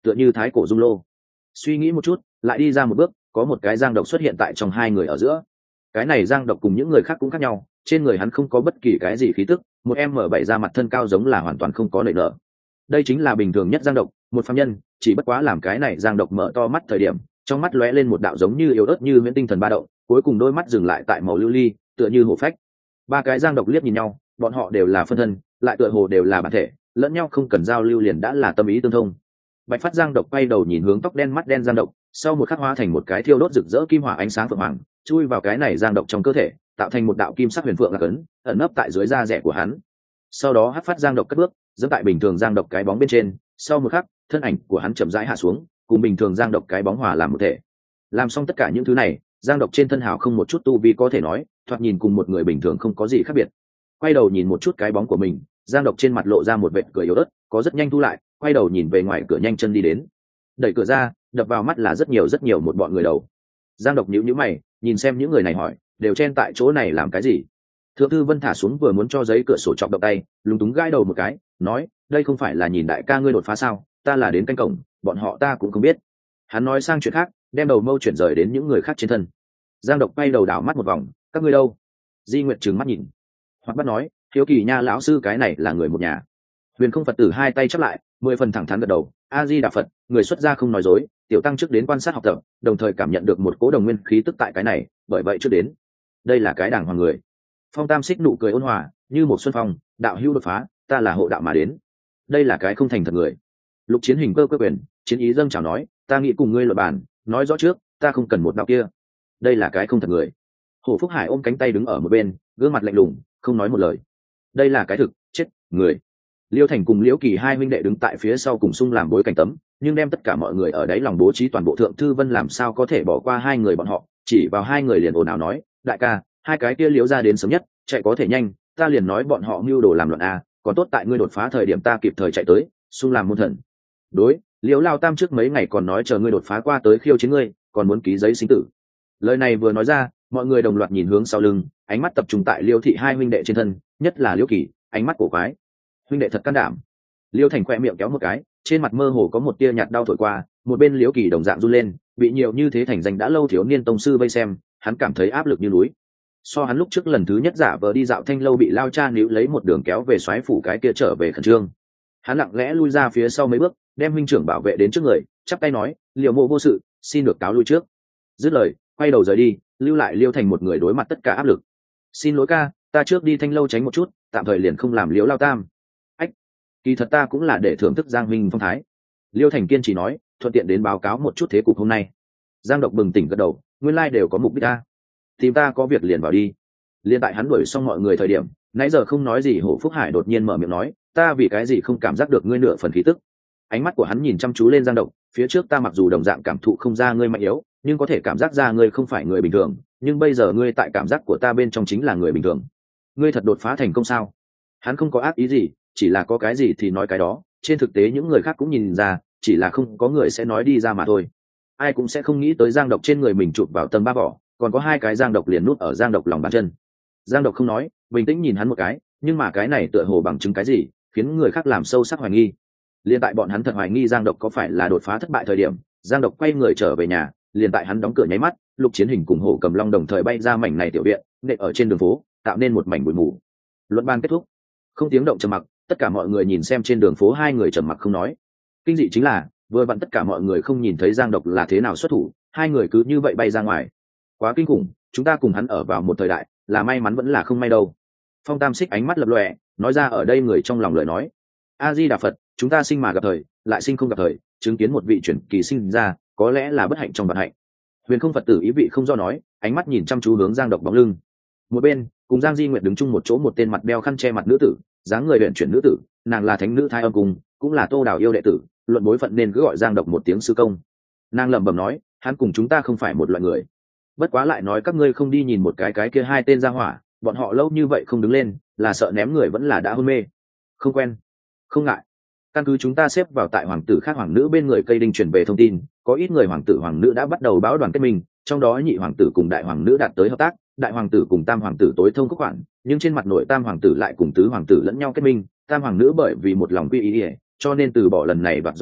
tựa như thái cổ dung lô. Suy nghĩ một chút, lại đi ra một bước, có một cái giang độc xuất hiện tại trong hai người ở giữa. Cái này giang độc cùng những người khác cũng khác nhau, trên người hắn không có bất kỳ cái gì khí tức, một em mở bảy ra mặt thân cao giống là hoàn toàn không có nảy nở. Đây chính là bình thường nhất giang độc, một phàm nhân, chỉ bất quá làm cái này giang độc mở to mắt thời điểm, trong mắt lóe lên một đạo giống như yếu ớt như huyễn tinh thần ba động, cuối cùng đôi mắt dừng lại tại màu lưu ly, tựa như hổ phách. Ba cái giang độc liếc nhìn nhau, bọn họ đều là phân thân, lại tựa hồ đều là bản thể, lẫn nhau không cần giao lưu liền đã là tâm ý tương thông. Bạch phát giang độc quay đầu nhìn hướng tóc đen mắt đen giang độc, sau một khắc hóa thành một cái thiêu đốt rực rỡ kim hỏa ánh sáng phượng hoàng, chui vào cái này giang độc trong cơ thể, tạo thành một đạo kim sắc huyền phượng lạc ấn, ẩn nấp tại dưới da rẻ của hắn. Sau đó hắc phát giang độc cất bước, dẫm tại bình thường giang độc cái bóng bên trên, sau một khắc, thân ảnh của hắn chậm rãi hạ xuống, cùng bình thường giang độc cái bóng hòa làm một thể. Làm xong tất cả những thứ này, giang độc trên thân hào không một chút tu vi có thể nói, thoạt nhìn cùng một người bình thường không có gì khác biệt. Quay đầu nhìn một chút cái bóng của mình, giang độc trên mặt lộ ra một vệt cười yếu ớt, có rất nhanh thu lại, quay đầu nhìn về ngoài cửa nhanh chân đi đến. Đẩy cửa ra, đập vào mắt là rất nhiều rất nhiều một bọn người đầu. Giang độc nhíu nhíu mày, nhìn xem những người này hỏi, đều chen tại chỗ này làm cái gì? Thượng thư Vân thả xuống vừa muốn cho giấy cửa sổ chọc động tay, lúng túng gãi đầu một cái, nói, đây không phải là nhìn đại ca ngươi đột phá sao? Ta là đến canh cổng, bọn họ ta cũng không biết. Hắn nói sang chuyện khác, đem đầu mâu chuyển rời đến những người khác trên thân. Giang độc quay đầu đảo mắt một vòng, các ngươi đâu? Di Nguyệt trừng mắt nhìn, hoặc bắt nói, hiếu kỳ nha lão sư cái này là người một nhà. Huyền Không Phật tử hai tay chắp lại, mười phần thẳng thắn gật đầu, a di đà Phật, người xuất gia không nói dối, tiểu tăng trước đến quan sát học tập, đồng thời cảm nhận được một cố đồng nguyên khí tức tại cái này, bởi vậy trước đến. Đây là cái đảng hoàng người. Phong Tam Xích nụ cười ôn hòa, như một xuân phong, đạo hữu đột phá, ta là hộ đạo mà đến. Đây là cái không thành thật người. Lục Chiến Hình cơ cơ quyền, chiến ý dâng chào nói, ta nghĩ cùng ngươi luận bàn, nói rõ trước, ta không cần một đạo kia. Đây là cái không thật người. Hồ Phúc Hải ôm cánh tay đứng ở một bên, gương mặt lạnh lùng, không nói một lời. Đây là cái thực, chết, người. Liêu Thành cùng Liễu Kỳ hai huynh đệ đứng tại phía sau cùng xung làm bối cảnh tấm, nhưng đem tất cả mọi người ở đấy lòng bố trí toàn bộ Thượng Thư Vân làm sao có thể bỏ qua hai người bọn họ, chỉ vào hai người liền ồn ào nói, đại ca, hai cái kia Liễu ra đến sớm nhất, chạy có thể nhanh, ta liền nói bọn họ mưu đồ làm loạn a, còn tốt tại ngươi đột phá thời điểm ta kịp thời chạy tới, xung làm môn thần. Đối, Liễu Lao Tam trước mấy ngày còn nói chờ ngươi đột phá qua tới khiêu chiến ngươi, còn muốn ký giấy sinh tử. Lời này vừa nói ra, mọi người đồng loạt nhìn hướng sau lưng, ánh mắt tập trung tại Liêu thị hai huynh đệ trên thân, nhất là Liễu Kỳ, ánh mắt cổ quái. Huynh đệ thật can đảm. Liêu Thành khoe miệng kéo một cái, trên mặt mơ hồ có một tia nhạt đau thổi qua, một bên Liễu Kỳ đồng dạng run lên, bị nhiều như thế thành danh đã lâu thiếu niên tông sư vây xem, hắn cảm thấy áp lực như núi. So hắn lúc trước lần thứ nhất giả vờ đi dạo thanh lâu bị lao cha níu lấy một đường kéo về xoáy phủ cái kia trở về khẩn trương. Hắn lặng lẽ lui ra phía sau mấy bước, đem huynh trưởng bảo vệ đến trước người, chắp tay nói, Liễu mộ vô sự, xin được cáo lui trước. Dứt lời, quay đầu rời đi, lưu lại Liêu Thành một người đối mặt tất cả áp lực. Xin lỗi ca, ta trước đi thanh lâu tránh một chút, tạm thời liền không làm Liễu Lao Tam. Ách, kỳ thật ta cũng là để thưởng thức Giang huynh phong thái. Liêu Thành kiên trì nói, thuận tiện đến báo cáo một chút thế cục hôm nay. Giang Độc bừng tỉnh gật đầu, nguyên lai đều có mục đích ta. Tìm ta có việc liền vào đi. Liên tại hắn đuổi xong mọi người thời điểm, nãy giờ không nói gì Hổ Phúc Hải đột nhiên mở miệng nói, ta vì cái gì không cảm giác được ngươi nửa phần khí tức. Ánh mắt của hắn nhìn chăm chú lên Giang Độc, phía trước ta mặc dù đồng dạng cảm thụ không ra ngươi mạnh yếu, nhưng có thể cảm giác ra ngươi không phải người bình thường, nhưng bây giờ ngươi tại cảm giác của ta bên trong chính là người bình thường. Ngươi thật đột phá thành công sao? Hắn không có ác ý gì, chỉ là có cái gì thì nói cái đó, trên thực tế những người khác cũng nhìn ra, chỉ là không có người sẽ nói đi ra mà thôi. Ai cũng sẽ không nghĩ tới Giang Độc trên người mình chụp vào tầng ba vỏ, còn có hai cái Giang Độc liền nút ở Giang Độc lòng bàn chân. Giang Độc không nói, bình tĩnh nhìn hắn một cái, nhưng mà cái này tựa hồ bằng chứng cái gì, khiến người khác làm sâu sắc hoài nghi. Liên tại bọn hắn thật hoài nghi Giang Độc có phải là đột phá thất bại thời điểm, Giang Độc quay người trở về nhà, liền tại hắn đóng cửa nháy mắt, Lục Chiến Hình cùng Hổ Cầm Long đồng thời bay ra mảnh này tiểu viện, nện ở trên đường phố, tạo nên một mảnh bụi mù. Luận ban kết thúc, không tiếng động trầm mặc, tất cả mọi người nhìn xem trên đường phố hai người trầm mặc không nói. Kinh dị chính là, vừa vặn tất cả mọi người không nhìn thấy Giang Độc là thế nào xuất thủ, hai người cứ như vậy bay ra ngoài. Quá kinh khủng, chúng ta cùng hắn ở vào một thời đại, là may mắn vẫn là không may đâu. Phong Tam Xích ánh mắt lập lòe, nói ra ở đây người trong lòng lời nói. A Di Đà Phật, chúng ta sinh mà gặp thời, lại sinh không gặp thời, chứng kiến một vị chuyển kỳ sinh ra, có lẽ là bất hạnh trong vận hạnh. Huyền Không Phật tử ý vị không do nói, ánh mắt nhìn chăm chú hướng Giang Độc bóng lưng. Một bên, cùng Giang Di Nguyệt đứng chung một chỗ một tên mặt đeo khăn che mặt nữ tử, dáng người luyện chuyển nữ tử, nàng là thánh nữ Thái Âm Cung, cũng là Tô Đào yêu đệ tử, luận bối phận nên cứ gọi Giang Độc một tiếng sư công. Nàng lẩm bẩm nói, hắn cùng chúng ta không phải một loại người. Bất quá lại nói các ngươi không đi nhìn một cái cái kia hai tên ra hỏa, bọn họ lâu như vậy không đứng lên, là sợ ném người vẫn là đã hôn mê. Không quen, không ngại. Căn cứ chúng ta xếp vào tại hoàng tử khác hoàng nữ bên người cây đinh truyền về thông tin, có ít người hoàng tử hoàng nữ đã bắt đầu báo đoàn kết minh, trong đó nhị hoàng tử cùng đại hoàng nữ đạt tới hợp tác, đại hoàng tử cùng tam hoàng tử tối thông quốc khoản, nhưng trên mặt nội tam hoàng tử lại cùng tứ hoàng tử lẫn nhau kết minh, tam hoàng nữ bởi vì một lòng quy ý, ý cho nên từ bỏ lần này đoạt dòng chính,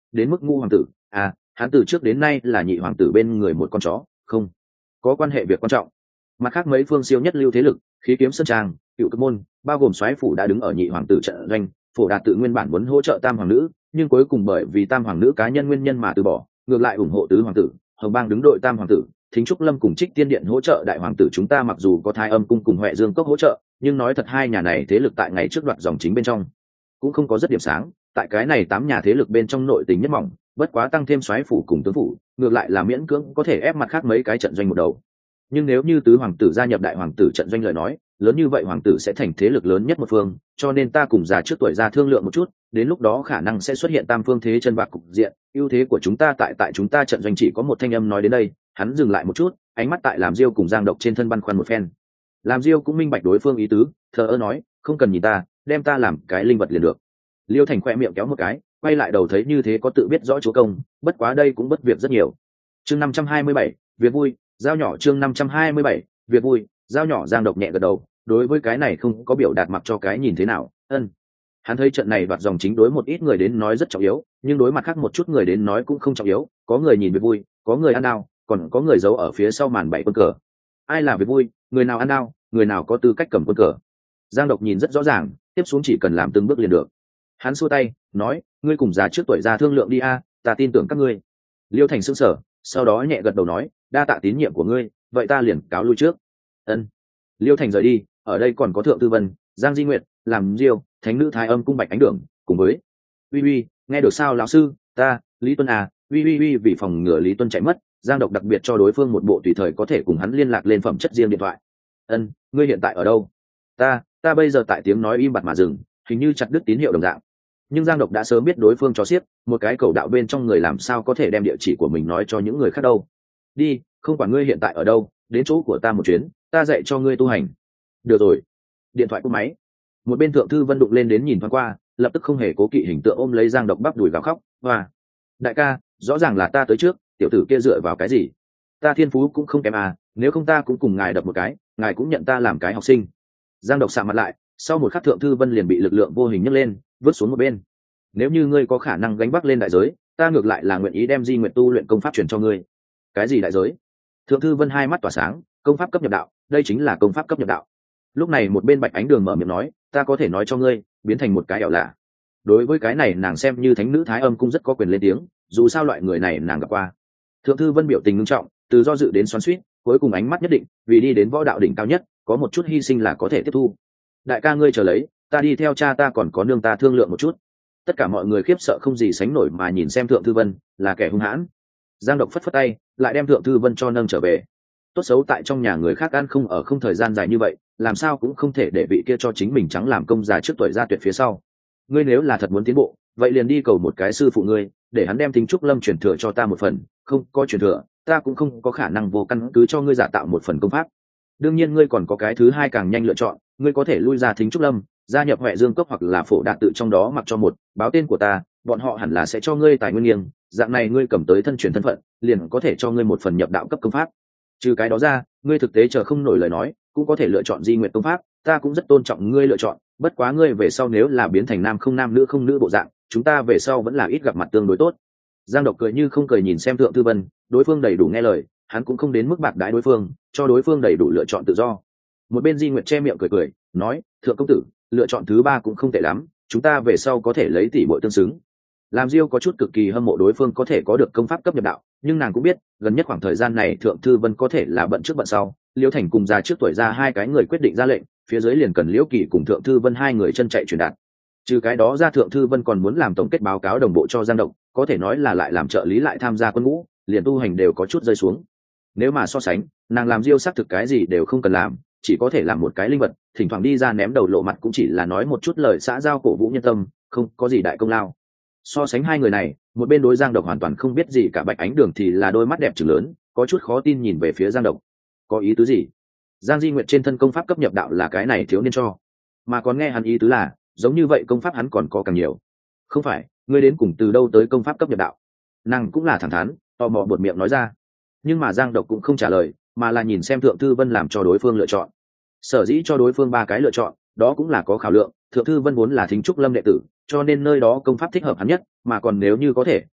đến mức ngũ hoàng tử à, hắn từ trước đến nay là nhị hoàng tử bên người một con chó, không có quan hệ việc quan trọng. Mặt khác mấy phương siêu nhất lưu thế lực, khí kiếm sơn trang, cựu cực môn, bao gồm soái phủ đã đứng ở nhị hoàng tử trận doanh. Phổ Đạt tự nguyên bản muốn hỗ trợ tam hoàng nữ, nhưng cuối cùng bởi vì tam hoàng nữ cá nhân nguyên nhân mà từ bỏ, ngược lại ủng hộ tứ hoàng tử. Hồng Bang đứng đội tam hoàng tử, Thính Trúc Lâm cùng Trích Tiên Điện hỗ trợ đại hoàng tử. Chúng ta mặc dù có Thái Âm cung cùng Huệ Dương cốc hỗ trợ, nhưng nói thật hai nhà này thế lực tại ngày trước đoạt dòng chính bên trong cũng không có rất điểm sáng. Tại cái này tám nhà thế lực bên trong nội tình nhất mỏng, bất quá tăng thêm soái phủ cùng tướng phủ, ngược lại là miễn cưỡng có thể ép mặt khác mấy cái trận doanh một đầu. Nhưng nếu như tứ hoàng tử gia nhập đại hoàng tử trận doanh lời nói, lớn như vậy hoàng tử sẽ thành thế lực lớn nhất một phương, cho nên ta cùng già trước tuổi ra thương lượng một chút, đến lúc đó khả năng sẽ xuất hiện tam phương thế chân bạc cục diện. Ưu thế của chúng ta tại tại chúng ta trận doanh chỉ có một thanh âm nói đến đây, hắn dừng lại một chút, ánh mắt tại làm diêu cùng giang độc trên thân băn khoăn một phen. Làm diêu cũng minh bạch đối phương ý tứ, thờ ơ nói, không cần nhìn ta, đem ta làm cái linh vật liền được. Liêu Thành khoe miệng kéo một cái, quay lại đầu thấy như thế có tự biết rõ chúa công, bất quá đây cũng bất việc rất nhiều. Chương năm trăm hai mươi bảy, việc vui, giao nhỏ. Chương năm trăm hai mươi bảy, việc vui, giao nhỏ. Giang Độc nhẹ gật đầu, đối với cái này không có biểu đạt mặc cho cái nhìn thế nào. Ân, hắn thấy trận này đoạt dòng chính đối một ít người đến nói rất trọng yếu, nhưng đối mặt khác một chút người đến nói cũng không trọng yếu. Có người nhìn việc vui, có người ăn đau, còn có người giấu ở phía sau màn bảy quân cờ. Ai là việc vui, người nào ăn đau, người nào có tư cách cầm quân cờ. Giang Độc nhìn rất rõ ràng, tiếp xuống chỉ cần làm từng bước liền được. Hắn xua tay nói, ngươi cùng già trước tuổi ra thương lượng đi a, ta tin tưởng các ngươi. Liêu Thành sững sờ, sau đó nhẹ gật đầu nói, đa tạ tín nhiệm của ngươi, vậy ta liền cáo lui trước. Ân. Liêu Thành rời đi, ở đây còn có Thượng Tư Vân, Giang Di Nguyệt, làm Diêu, Thánh Nữ Thái Âm cung Bạch Ánh Đường, cùng với uy uy, nghe được sao lão sư, ta Lý Tuân à, uy uy uy. Vì phòng ngừa Lý Tuân chạy mất, Giang Độc đặc biệt cho đối phương một bộ tùy thời có thể cùng hắn liên lạc lên phẩm chất riêng điện thoại. Ân, ngươi hiện tại ở đâu? Ta, ta bây giờ tại tiếng nói im bặt mà dừng, hình như chặt đứt tín hiệu đồng dạng. Nhưng Giang Độc đã sớm biết đối phương cho xiếc, một cái cầu đạo bên trong người làm sao có thể đem địa chỉ của mình nói cho những người khác đâu. Đi, không quản ngươi hiện tại ở đâu, đến chỗ của ta một chuyến, ta dạy cho ngươi tu hành. Được rồi. Điện thoại cúp máy. Một bên Thượng Thư Vân đụng lên đến nhìn thoáng qua, lập tức không hề cố kỵ hình tượng ôm lấy Giang Độc bắp đùi gào khóc. Hoa, đại ca, rõ ràng là ta tới trước, tiểu tử kia dựa vào cái gì? Ta thiên phú cũng không kém à, nếu không ta cũng cùng ngài đập một cái, ngài cũng nhận ta làm cái học sinh. Giang Độc sạm mặt lại, sau một khắc Thượng Thư Vân liền bị lực lượng vô hình nhấc lên, vứt xuống một bên. Nếu như ngươi có khả năng gánh vác lên đại giới, ta ngược lại là nguyện ý đem Di Nguyệt tu luyện công pháp truyền cho ngươi. Cái gì đại giới? Thượng Thư Vân hai mắt tỏa sáng, công pháp cấp nhập đạo, đây chính là công pháp cấp nhập đạo. Lúc này một bên Bạch Ánh Đường mở miệng nói, ta có thể nói cho ngươi, biến thành một cái ẻo lạ. Đối với cái này nàng xem như Thánh Nữ Thái Âm cung rất có quyền lên tiếng, dù sao loại người này nàng gặp qua. Thượng Thư Vân biểu tình nghiêm trọng, từ do dự đến xoắn xuýt, cuối cùng ánh mắt nhất định, vì đi đến võ đạo đỉnh cao nhất, có một chút hy sinh là có thể tiếp thu. Đại ca ngươi chờ lấy, ta đi theo cha ta còn có nương ta thương lượng một chút. Tất cả mọi người khiếp sợ không gì sánh nổi mà nhìn xem Thượng Thư Vân, là kẻ hung hãn. Giang Độc phất phất tay, lại đem Thượng Thư Vân cho nâng trở về. Tốt xấu tại trong nhà người khác ăn không ở không thời gian dài như vậy, làm sao cũng không thể để vị kia cho chính mình trắng làm công già trước tuổi ra tuyệt phía sau. Ngươi nếu là thật muốn tiến bộ, vậy liền đi cầu một cái sư phụ ngươi, để hắn đem Thính Trúc Lâm truyền thừa cho ta một phần, không có truyền thừa, ta cũng không có khả năng vô căn cứ cho ngươi giả tạo một phần công pháp. Đương nhiên ngươi còn có cái thứ hai càng nhanh lựa chọn, ngươi có thể lui ra Thính Trúc Lâm, gia nhập Huệ Dương cốc hoặc là Phổ Đạt tự trong đó mặc cho một, báo tên của ta, bọn họ hẳn là sẽ cho ngươi tài nguyên nghiêng, dạng này ngươi cầm tới thân truyền thân phận, liền có thể cho ngươi một phần nhập đạo cấp công pháp. Trừ cái đó ra, ngươi thực tế chờ không nổi lời nói, cũng có thể lựa chọn Di Nguyệt công pháp, ta cũng rất tôn trọng ngươi lựa chọn, bất quá ngươi về sau nếu là biến thành nam không nam nữ không nữ bộ dạng, chúng ta về sau vẫn là ít gặp mặt tương đối tốt. Giang Độc cười như không cười nhìn xem Thượng Thư Vân, đối phương đầy đủ nghe lời, hắn cũng không đến mức bạc đãi đối phương, cho đối phương đầy đủ lựa chọn tự do. Một bên Di Nguyệt che miệng cười cười, nói, Thượng công tử, lựa chọn thứ ba cũng không tệ lắm, chúng ta về sau có thể lấy tỷ muội tương xứng. Làm Diêu có chút cực kỳ hâm mộ đối phương có thể có được công pháp cấp nhập đạo, nhưng nàng cũng biết, gần nhất khoảng thời gian này Thượng Thư Vân có thể là bận trước bận sau, Liễu Thành cùng già trước tuổi ra hai cái người quyết định ra lệnh, phía dưới liền cần Liễu Kỳ cùng Thượng Thư Vân hai người chân chạy truyền đạt. Trừ cái đó ra Thượng Thư Vân còn muốn làm tổng kết báo cáo đồng bộ cho Giang Độc, có thể nói là lại làm trợ lý lại tham gia quân ngũ, liền tu hành đều có chút rơi xuống. Nếu mà so sánh, nàng làm Diêu xác thực cái gì đều không cần làm, chỉ có thể làm một cái linh vật, thỉnh thoảng đi ra ném đầu lộ mặt cũng chỉ là nói một chút lời xã giao cổ vũ nhân tâm, không có gì đại công lao. So sánh hai người này, một bên đối Giang Độc hoàn toàn không biết gì cả Bạch Ánh Đường thì là đôi mắt đẹp trừng lớn, có chút khó tin nhìn về phía Giang Độc. Có ý tứ gì? Giang Di Nguyệt trên thân công pháp cấp nhập đạo là cái này thiếu niên cho, mà còn nghe hắn ý tứ là, giống như vậy công pháp hắn còn có càng nhiều. Không phải, ngươi đến cùng từ đâu tới công pháp cấp nhập đạo? Nàng cũng là thẳng thắn, tò mò buột miệng nói ra. Nhưng mà Giang Độc cũng không trả lời, mà là nhìn xem Thượng Thư Vân làm cho đối phương lựa chọn. Sở dĩ cho đối phương ba cái lựa chọn, đó cũng là có khảo lượng. Thượng Thư Vân vốn là Thính Trúc Lâm đệ tử, cho nên nơi đó công pháp thích hợp hắn nhất, mà còn nếu như có thể,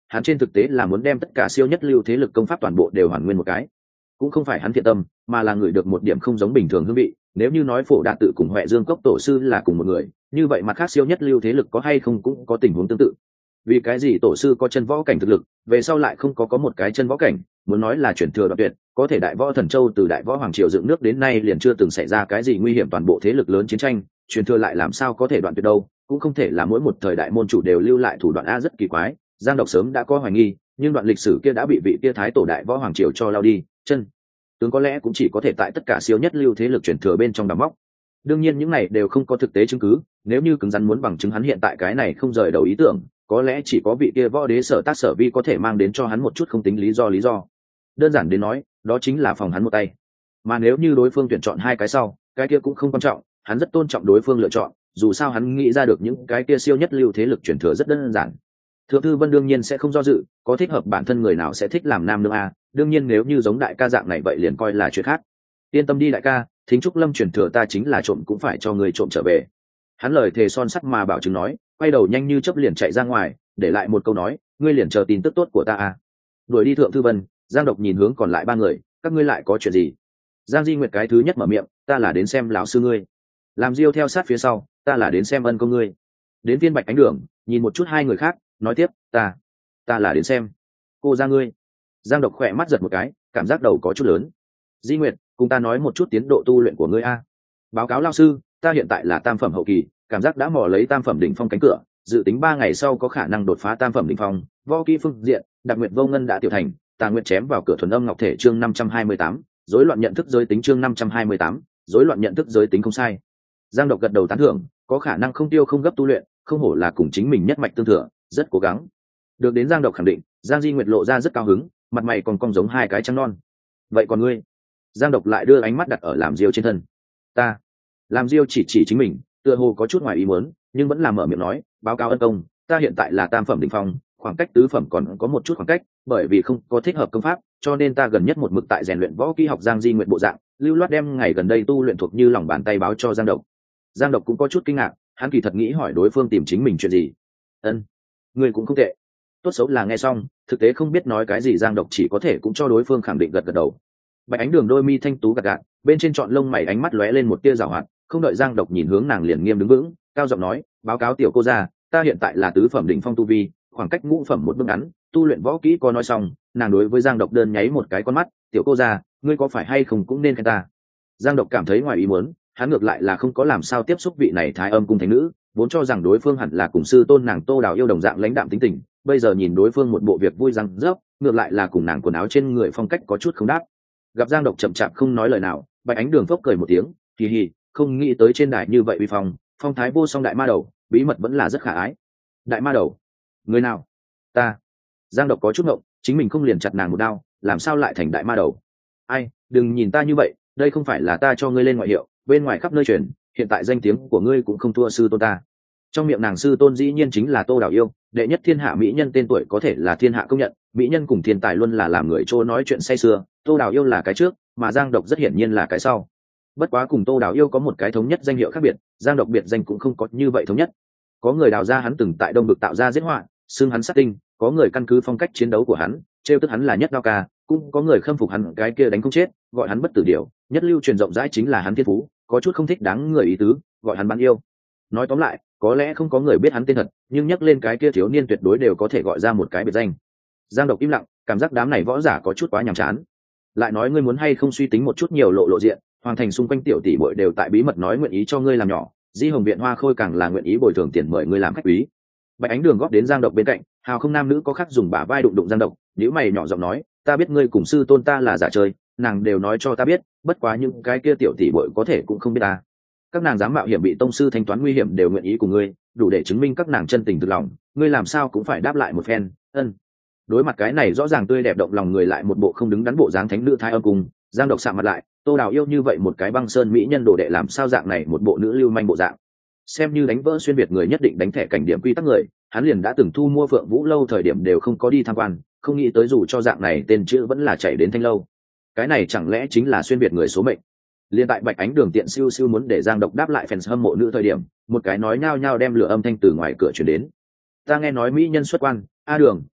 hắn trên thực tế là muốn đem tất cả siêu nhất lưu thế lực công pháp toàn bộ đều hoàn nguyên một cái. Cũng không phải hắn thiện tâm, mà là người được một điểm không giống bình thường hương vị. Nếu như nói Phổ Đạt tự cùng Huệ Dương Cốc tổ sư là cùng một người, như vậy mặt khác siêu nhất lưu thế lực có hay không cũng có tình huống tương tự. Vì cái gì tổ sư có chân võ cảnh thực lực, về sau lại không có có một cái chân võ cảnh, muốn nói là chuyển thừa đoạn tuyệt, có thể Đại Võ Thần Châu từ Đại Võ Hoàng Triều dựng nước đến nay liền chưa từng xảy ra cái gì nguy hiểm toàn bộ thế lực lớn chiến tranh, truyền thừa lại làm sao có thể đoạn tuyệt đâu, cũng không thể là mỗi một thời đại môn chủ đều lưu lại thủ đoạn a rất kỳ quái. Giang Độc sớm đã có hoài nghi, nhưng đoạn lịch sử kia đã bị vị kia thái tổ Đại Võ Hoàng Triều cho lao đi, chân tướng có lẽ cũng chỉ có thể tại tất cả siêu nhất lưu thế lực truyền thừa bên trong đào móc. Đương nhiên những này đều không có thực tế chứng cứ, nếu như cứng rắn muốn bằng chứng hắn hiện tại cái này không rời đầu ý tưởng, có lẽ chỉ có vị kia võ đế Sở Tác Sở Vi có thể mang đến cho hắn một chút không tính lý do lý do. Đơn giản đến nói, đó chính là phòng hắn một tay. Mà nếu như đối phương tuyển chọn hai cái sau, cái kia cũng không quan trọng, hắn rất tôn trọng đối phương lựa chọn, dù sao hắn nghĩ ra được những cái kia siêu nhất lưu thế lực truyền thừa rất đơn giản. Thượng thư Vân đương nhiên sẽ không do dự, có thích hợp bản thân người nào sẽ thích làm nam nương a, đương nhiên nếu như giống đại ca dạng này vậy liền coi là chuyện khác. Yên tâm đi đại ca, Thính Trúc Lâm truyền thừa ta chính là trộm cũng phải cho người trộm trở về. Hắn lời thề son sắt mà bảo chứng nói, quay đầu nhanh như chớp liền chạy ra ngoài, để lại một câu nói, ngươi liền chờ tin tức tốt của ta a. Đuổi đi Thượng thư Vân, Giang Độc nhìn hướng còn lại ba người, các ngươi lại có chuyện gì? Giang Di Nguyệt cái thứ nhất mở miệng, ta là đến xem lão sư ngươi. Làm Diêu theo sát phía sau, ta là đến xem ân công ngươi. Đến Viên Bạch Ánh Đường, nhìn một chút hai người khác, nói tiếp, ta, ta là đến xem cô ra ngươi. Giang Độc khỏe mắt giật một cái, cảm giác đầu có chút lớn. Di Nguyệt, cùng ta nói một chút tiến độ tu luyện của ngươi a. Báo cáo lão sư, ta hiện tại là tam phẩm hậu kỳ, cảm giác đã mò lấy tam phẩm đỉnh phong cánh cửa, dự tính ba ngày sau có khả năng đột phá tam phẩm đỉnh phong. Võ kỹ phương diện, Đặc Nguyệt Vô Ngân đã tiểu thành, Tà Nguyệt chém vào cửa thuần âm ngọc thể chương năm trăm hai mươi tám, rối loạn nhận thức giới tính chương năm trăm hai mươi tám, rối loạn nhận thức giới tính không sai. Giang Độc gật đầu tán thưởng, có khả năng không tiêu không gấp tu luyện, không hổ là cùng chính mình nhất mạch tương thừa, rất cố gắng. Được đến Giang Độc khẳng định, Giang Di Nguyệt lộ ra rất cao hứng, mặt mày còn cong giống hai cái trăng non. Vậy còn ngươi? Giang Độc lại đưa ánh mắt đặt ở Làm Diêu trên thân. Ta. Làm Diêu chỉ chỉ chính mình, tựa hồ có chút ngoài ý muốn, nhưng vẫn là mở miệng nói, báo cáo ân công, ta hiện tại là tam phẩm đỉnh phong, khoảng cách tứ phẩm còn có một chút khoảng cách, bởi vì không có thích hợp công pháp, cho nên ta gần nhất một mực tại rèn luyện võ kỹ học Giang Di Nguyệt bộ dạng, lưu loát đem ngày gần đây tu luyện thuộc như lòng bàn tay báo cho Giang Độc. Giang Độc cũng có chút kinh ngạc, hắn kỳ thật nghĩ hỏi đối phương tìm chính mình chuyện gì. Ân, ngươi cũng không tệ. Tốt xấu là nghe xong, thực tế không biết nói cái gì Giang Độc chỉ có thể cũng cho đối phương khẳng định gật gật đầu. Bạch Ánh Đường đôi mi thanh tú gật gật, bên trên trọn lông mày ánh mắt lóe lên một tia giảo hoạt, không đợi Giang Độc nhìn hướng nàng liền nghiêm đứng vững, cao giọng nói, báo cáo tiểu cô gia, ta hiện tại là tứ phẩm đỉnh phong tu vi, khoảng cách ngũ phẩm một bước ngắn, tu luyện võ kỹ có nói xong, nàng đối với Giang Độc đơn nháy một cái con mắt, tiểu cô gia, ngươi có phải hay không cũng nên khen ta. Giang Độc cảm thấy ngoài ý muốn, hắn ngược lại là không có làm sao tiếp xúc vị này Thái Âm cung thánh nữ, vốn cho rằng đối phương hẳn là cùng sư tôn nàng Tô Đào yêu đồng dạng lãnh đạm tính tình, bây giờ nhìn đối phương một bộ việc vui răng rớp, ngược lại là cùng nàng quần áo trên người phong cách có chút không đáp. Gặp Giang Độc chậm chạp không nói lời nào, Bạch Ánh Đường phốc cười một tiếng, kỳ hì, không nghĩ tới trên đài như vậy uy phong, phong thái vô song đại ma đầu, bí mật vẫn là rất khả ái. Đại ma đầu? Người nào? Ta. Giang Độc có chút ngộng, chính mình không liền chặt nàng một đao, làm sao lại thành đại ma đầu? Ai, đừng nhìn ta như vậy, đây không phải là ta cho ngươi lên ngoại hiệu, bên ngoài khắp nơi truyền, hiện tại danh tiếng của ngươi cũng không thua sư tôn ta. Trong miệng nàng sư tôn dĩ nhiên chính là Tô Đào yêu, đệ nhất thiên hạ mỹ nhân tên tuổi có thể là thiên hạ công nhận, mỹ nhân cùng thiên tài luôn là làm người trô nói chuyện say sưa, Tô Đào yêu là cái trước, mà Giang Độc rất hiển nhiên là cái sau. Bất quá cùng Tô Đào yêu có một cái thống nhất danh hiệu khác biệt, Giang Độc biệt danh cũng không có như vậy thống nhất. Có người đào ra hắn từng tại Đông Bực tạo ra giết họa, xưng hắn sát tinh, có người căn cứ phong cách chiến đấu của hắn, trêu tức hắn là nhất đao ca, cũng có người khâm phục hắn cái kia đánh không chết, gọi hắn bất tử điểu, nhất lưu truyền rộng rãi chính là hắn thiên phú, có chút không thích đáng người ý tứ, gọi hắn bán yêu. Nói tóm lại, có lẽ không có người biết hắn tên thật, nhưng nhắc lên cái kia thiếu niên tuyệt đối đều có thể gọi ra một cái biệt danh. Giang Độc im lặng, cảm giác đám này võ giả có chút quá nhàm chán. Lại nói ngươi muốn hay không suy tính một chút nhiều lộ lộ diện, hoàng thành xung quanh tiểu tỷ muội đều tại bí mật nói nguyện ý cho ngươi làm nhỏ, Di Hồng Viện Hoa Khôi càng là nguyện ý bồi thường tiền mời ngươi làm khách quý. Bạch Ánh Đường góp đến Giang Độc bên cạnh, hào không nam nữ có khác dùng bả vai đụng đụng Giang Độc, nếu mày nhỏ giọng nói, ta biết ngươi cùng sư tôn ta là giả chơi, nàng đều nói cho ta biết, bất quá những cái kia tiểu tỷ muội có thể cũng không biết ta. Các nàng dám mạo hiểm bị tông sư thanh toán nguy hiểm đều nguyện ý cùng ngươi, đủ để chứng minh các nàng chân tình thực lòng, ngươi làm sao cũng phải đáp lại một phen. Ân. Đối mặt cái này rõ ràng tươi đẹp động lòng người lại một bộ không đứng đắn bộ dáng thánh nữ Thái Âm cung, Giang Độc sạm mặt lại, Tô Đào yêu như vậy một cái băng sơn mỹ nhân đồ đệ làm sao dạng này một bộ nữ lưu manh bộ dạng. Xem như đánh vỡ xuyên việt người nhất định đánh thẻ cảnh điểm quy tắc người, hắn liền đã từng thu mua Phượng Vũ lâu thời điểm đều không có đi tham quan, không nghĩ tới dù cho dạng này tên chữ vẫn là chạy đến Thanh lâu. Cái này chẳng lẽ chính là xuyên việt người số mệnh. Liên tại Bạch Ánh Đường tiện siêu siêu muốn để Giang Độc đáp lại fans hâm mộ nữ thời điểm, một cái nói nhao nhao đem lửa âm thanh từ ngoài cửa truyền đến. Ta nghe nói mỹ nhân xuất quan, a Đường,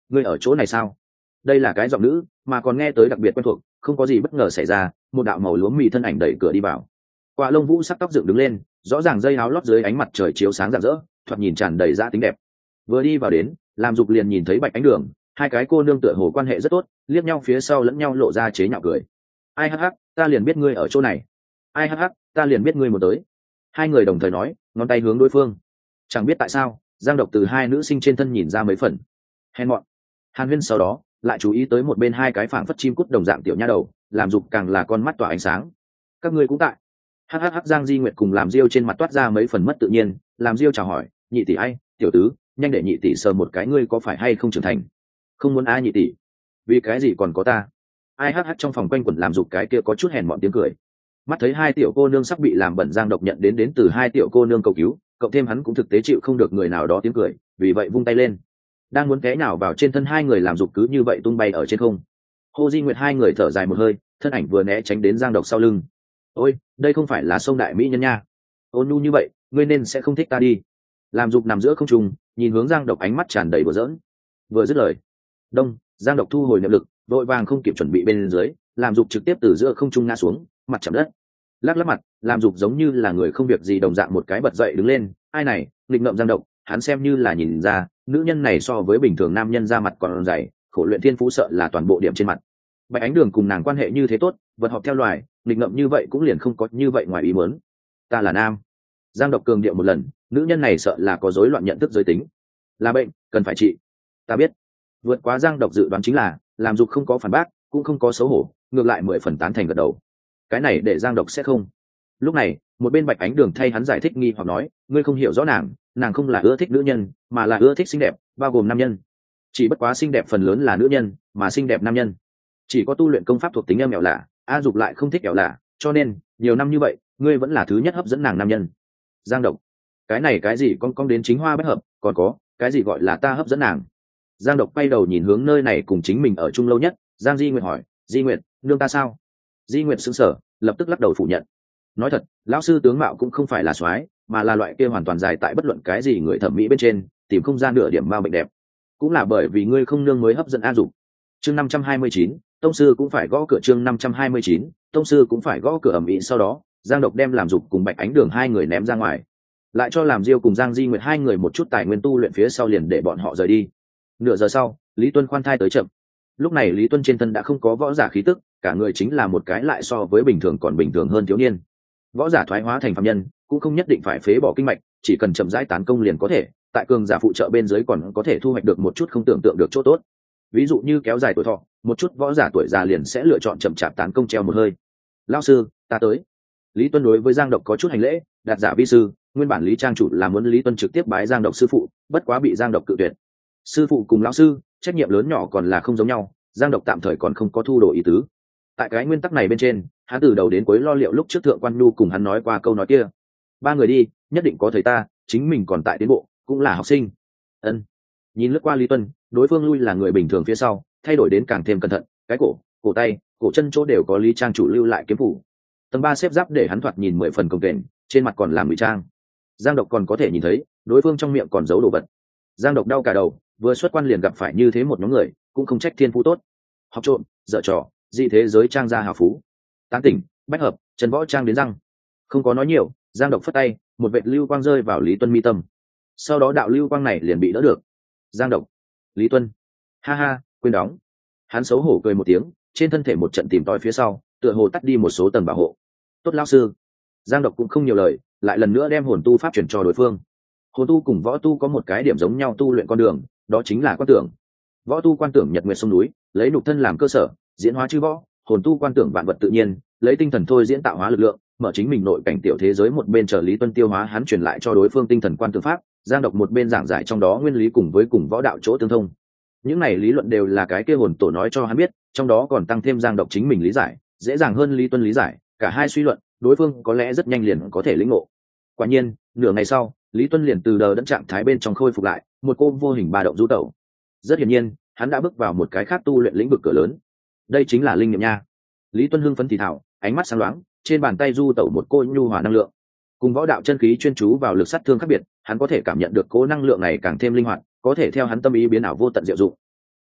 ngươi ở chỗ này sao? Đây là cái giọng nữ mà còn nghe tới đặc biệt quen thuộc, không có gì bất ngờ xảy ra, một đạo màu lúa mì thân ảnh đẩy cửa đi vào. Quả lông vũ sắc tóc dựng đứng lên, rõ ràng dây áo lót dưới ánh mặt trời chiếu sáng rạng rỡ, thoạt nhìn tràn đầy dã tính đẹp. Vừa đi vào đến, làm dục liền nhìn thấy Bạch Ánh Đường, hai cái cô nương tựa hồ quan hệ rất tốt, liếc nhau phía sau lẫn nhau lộ ra chế nhạo cười. Ai hắc hắc, ta liền biết ngươi ở chỗ này. Ai hắc hắc, ta liền biết ngươi một tới. Hai người đồng thời nói, ngón tay hướng đối phương. Chẳng biết tại sao, Giang Độc từ hai nữ sinh trên thân nhìn ra mấy phần hèn mọn. Hàn Huyên sau đó lại chú ý tới một bên hai cái phảng phất chim cút đồng dạng tiểu nha đầu, làm dục càng là con mắt tỏa ánh sáng. Các ngươi cũng tại. Hắc hắc hắc, Giang Di Nguyệt cùng làm Diêu trên mặt toát ra mấy phần mất tự nhiên, làm Diêu chào hỏi, nhị tỷ ai, tiểu tứ, nhanh để nhị tỷ sờ một cái, ngươi có phải hay không trưởng thành? Không muốn ai nhị tỷ? Vì cái gì còn có ta? Ai hắc hắc trong phòng quanh quẩn làm dục cái kia có chút hèn mọn tiếng cười. Mắt thấy hai tiểu cô nương sắp bị làm bẩn, Giang Độc nhận đến đến từ hai tiểu cô nương cầu cứu, cộng thêm hắn cũng thực tế chịu không được người nào đó tiếng cười, vì vậy vung tay lên, đang muốn té nào vào trên thân hai người, làm dục cứ như vậy tung bay ở trên không. Hồ Di Nguyệt hai người thở dài một hơi, thân ảnh vừa né tránh đến Giang Độc sau lưng. Ôi, đây không phải là sông đại mỹ nhân nha, ôn nhu như vậy, ngươi nên sẽ không thích ta đi. Làm dục nằm giữa không trung, nhìn hướng Giang Độc, ánh mắt tràn đầy bừa giỡn. Vừa dứt lời, đông, Giang Độc thu hồi niệm lực, vội vàng không kịp chuẩn bị bên dưới, làm dục trực tiếp từ giữa không trung ngã xuống, mặt chạm đất. Lắc lắc mặt, làm dục giống như là người không việc gì đồng dạng một cái bật dậy đứng lên. Ai này, nghịch ngợm Giang Độc, hắn xem như là nhìn ra, nữ nhân này so với bình thường nam nhân ra mặt còn dày, khổ luyện thiên phú sợ là toàn bộ điểm trên mặt. Bạch Ánh Đường cùng nàng quan hệ như thế tốt, vật họp theo loài, nghịch ngợm như vậy cũng liền không có như vậy ngoài ý muốn. Ta là nam. Giang Độc cường điệu một lần, nữ nhân này sợ là có rối loạn nhận thức giới tính, là bệnh, cần phải trị. Ta biết. Vượt quá Giang Độc dự đoán chính là, làm dục không có phản bác, cũng không có xấu hổ, ngược lại mười phần tán thành gật đầu. Cái này để Giang Độc sẽ không. Lúc này, một bên Bạch Ánh Đường thay hắn giải thích nghi hoặc nói, ngươi không hiểu rõ nàng, nàng không là ưa thích nữ nhân, mà là ưa thích xinh đẹp, bao gồm nam nhân. Chỉ bất quá xinh đẹp phần lớn là nữ nhân, mà xinh đẹp nam nhân chỉ có tu luyện công pháp thuộc tính em ẻo lạ, a dục lại không thích ẻo lạ, cho nên nhiều năm như vậy, ngươi vẫn là thứ nhất hấp dẫn nàng nam nhân. Giang Độc, cái này cái gì con con đến chính hoa bất hợp, còn có cái gì gọi là ta hấp dẫn nàng? Giang Độc quay đầu nhìn hướng nơi này cùng chính mình ở chung lâu nhất, Giang Di Nguyệt hỏi, Di Nguyệt, nương ta sao? Di Nguyệt sững sờ, lập tức lắc đầu phủ nhận. Nói thật, lão sư tướng mạo cũng không phải là soái, mà là loại kia hoàn toàn dài tại bất luận cái gì người thẩm mỹ bên trên, tìm không ra nửa điểm ma bệnh đẹp. Cũng là bởi vì ngươi không nương mới hấp dẫn a dục. Chương năm trăm hai mươi chín, tông sư cũng phải gõ cửa. Chương năm trăm hai mươi chín, tông sư cũng phải gõ cửa ầm ĩ. Sau đó, Giang Độc đem làm dục cùng Bạch Ánh Đường hai người ném ra ngoài, lại cho làm Diêu cùng Giang Di Nguyệt hai người một chút tài nguyên tu luyện phía sau liền để bọn họ rời đi. Nửa giờ sau, Lý Tuân khoan thai tới chậm. Lúc này Lý Tuân trên thân đã không có võ giả khí tức, cả người chính là một cái lại so với bình thường còn bình thường hơn thiếu niên. Võ giả thoái hóa thành phàm nhân, cũng không nhất định phải phế bỏ kinh mạch, chỉ cần chậm rãi tán công liền có thể, tại cường giả phụ trợ bên dưới còn có thể thu hoạch được một chút không tưởng tượng được chỗ tốt. Ví dụ như kéo dài tuổi thọ, một chút võ giả tuổi già liền sẽ lựa chọn chậm chạp tán công treo một hơi. Lão sư, ta tới. Lý Tuân đối với Giang Độc có chút hành lễ, đạt giả vi sư. Nguyên bản Lý Trang chủ là muốn Lý Tuân trực tiếp bái Giang Độc sư phụ, bất quá bị Giang Độc cự tuyệt. Sư phụ cùng lão sư, trách nhiệm lớn nhỏ còn là không giống nhau, Giang Độc tạm thời còn không có thu đồ ý tứ. Tại cái nguyên tắc này bên trên, hắn từ đầu đến cuối lo liệu lúc trước thượng quan nhu cùng hắn nói qua câu nói kia, ba người đi, nhất định có thầy ta, chính mình còn tại tiến bộ, cũng là học sinh. Ân. Nhìn lướt qua Lý Tuân, đối phương lui là người bình thường phía sau, thay đổi đến càng thêm cẩn thận, cái cổ, cổ tay, cổ chân chỗ đều có Lý Trang chủ lưu lại kiếm phủ. Tầng ba xếp giáp để hắn thoạt nhìn mười phần công kềnh, trên mặt còn làm ngụy trang. Giang Độc còn có thể nhìn thấy, đối phương trong miệng còn giấu đồ vật. Giang Độc đau cả đầu, vừa xuất quan liền gặp phải như thế một nhóm người, cũng không trách thiên phú tốt. Học trộm, dở trò, dị thế giới trang gia hào phú. Tán tỉnh, bách hợp, Trần Võ Trang đến răng. Không có nói nhiều, Giang Độc phất tay, một vệt lưu quang rơi vào Lý Tuân mi tâm. Sau đó đạo lưu quang này liền bị đỡ được. Giang Độc, Lý Tuân, ha ha, quên đóng. Hắn xấu hổ cười một tiếng, trên thân thể một trận tìm tòi phía sau, tựa hồ tắt đi một số tầng bảo hộ. Tốt lão sư. Giang Độc cũng không nhiều lời, lại lần nữa đem hồn tu pháp chuyển cho đối phương. Hồn tu cùng võ tu có một cái điểm giống nhau tu luyện con đường, đó chính là quan tưởng. Võ tu quan tưởng nhật nguyệt sông núi, lấy nhục thân làm cơ sở, diễn hóa chư võ. Hồn tu quan tưởng vạn vật tự nhiên, lấy tinh thần thôi diễn tạo hóa lực lượng, mở chính mình nội cảnh tiểu thế giới. Một bên chờ Lý Tuân tiêu hóa hắn truyền lại cho đối phương tinh thần quan tưởng pháp, Giang Độc một bên giảng giải trong đó nguyên lý cùng với cùng võ đạo chỗ tương thông. Những này lý luận đều là cái kia hồn tổ nói cho hắn biết, trong đó còn tăng thêm Giang Độc chính mình lý giải, dễ dàng hơn Lý Tuân lý giải, cả hai suy luận, đối phương có lẽ rất nhanh liền có thể lĩnh ngộ. Quả nhiên, nửa ngày sau, Lý Tuân liền từ đờ đẫn trạng thái bên trong khôi phục lại, một cô vô hình ba động du tẩu. Rất hiển nhiên, hắn đã bước vào một cái khác tu luyện lĩnh vực cửa lớn. Đây chính là linh nghiệm nha. Lý Tuân hưng phấn thì thảo, ánh mắt sáng loáng, trên bàn tay du tẩu một cô nhu hòa năng lượng. Cùng võ đạo chân khí chuyên chú vào lực sát thương khác biệt, hắn có thể cảm nhận được cố năng lượng này càng thêm linh hoạt, có thể theo hắn tâm ý biến ảo vô tận diệu dụng.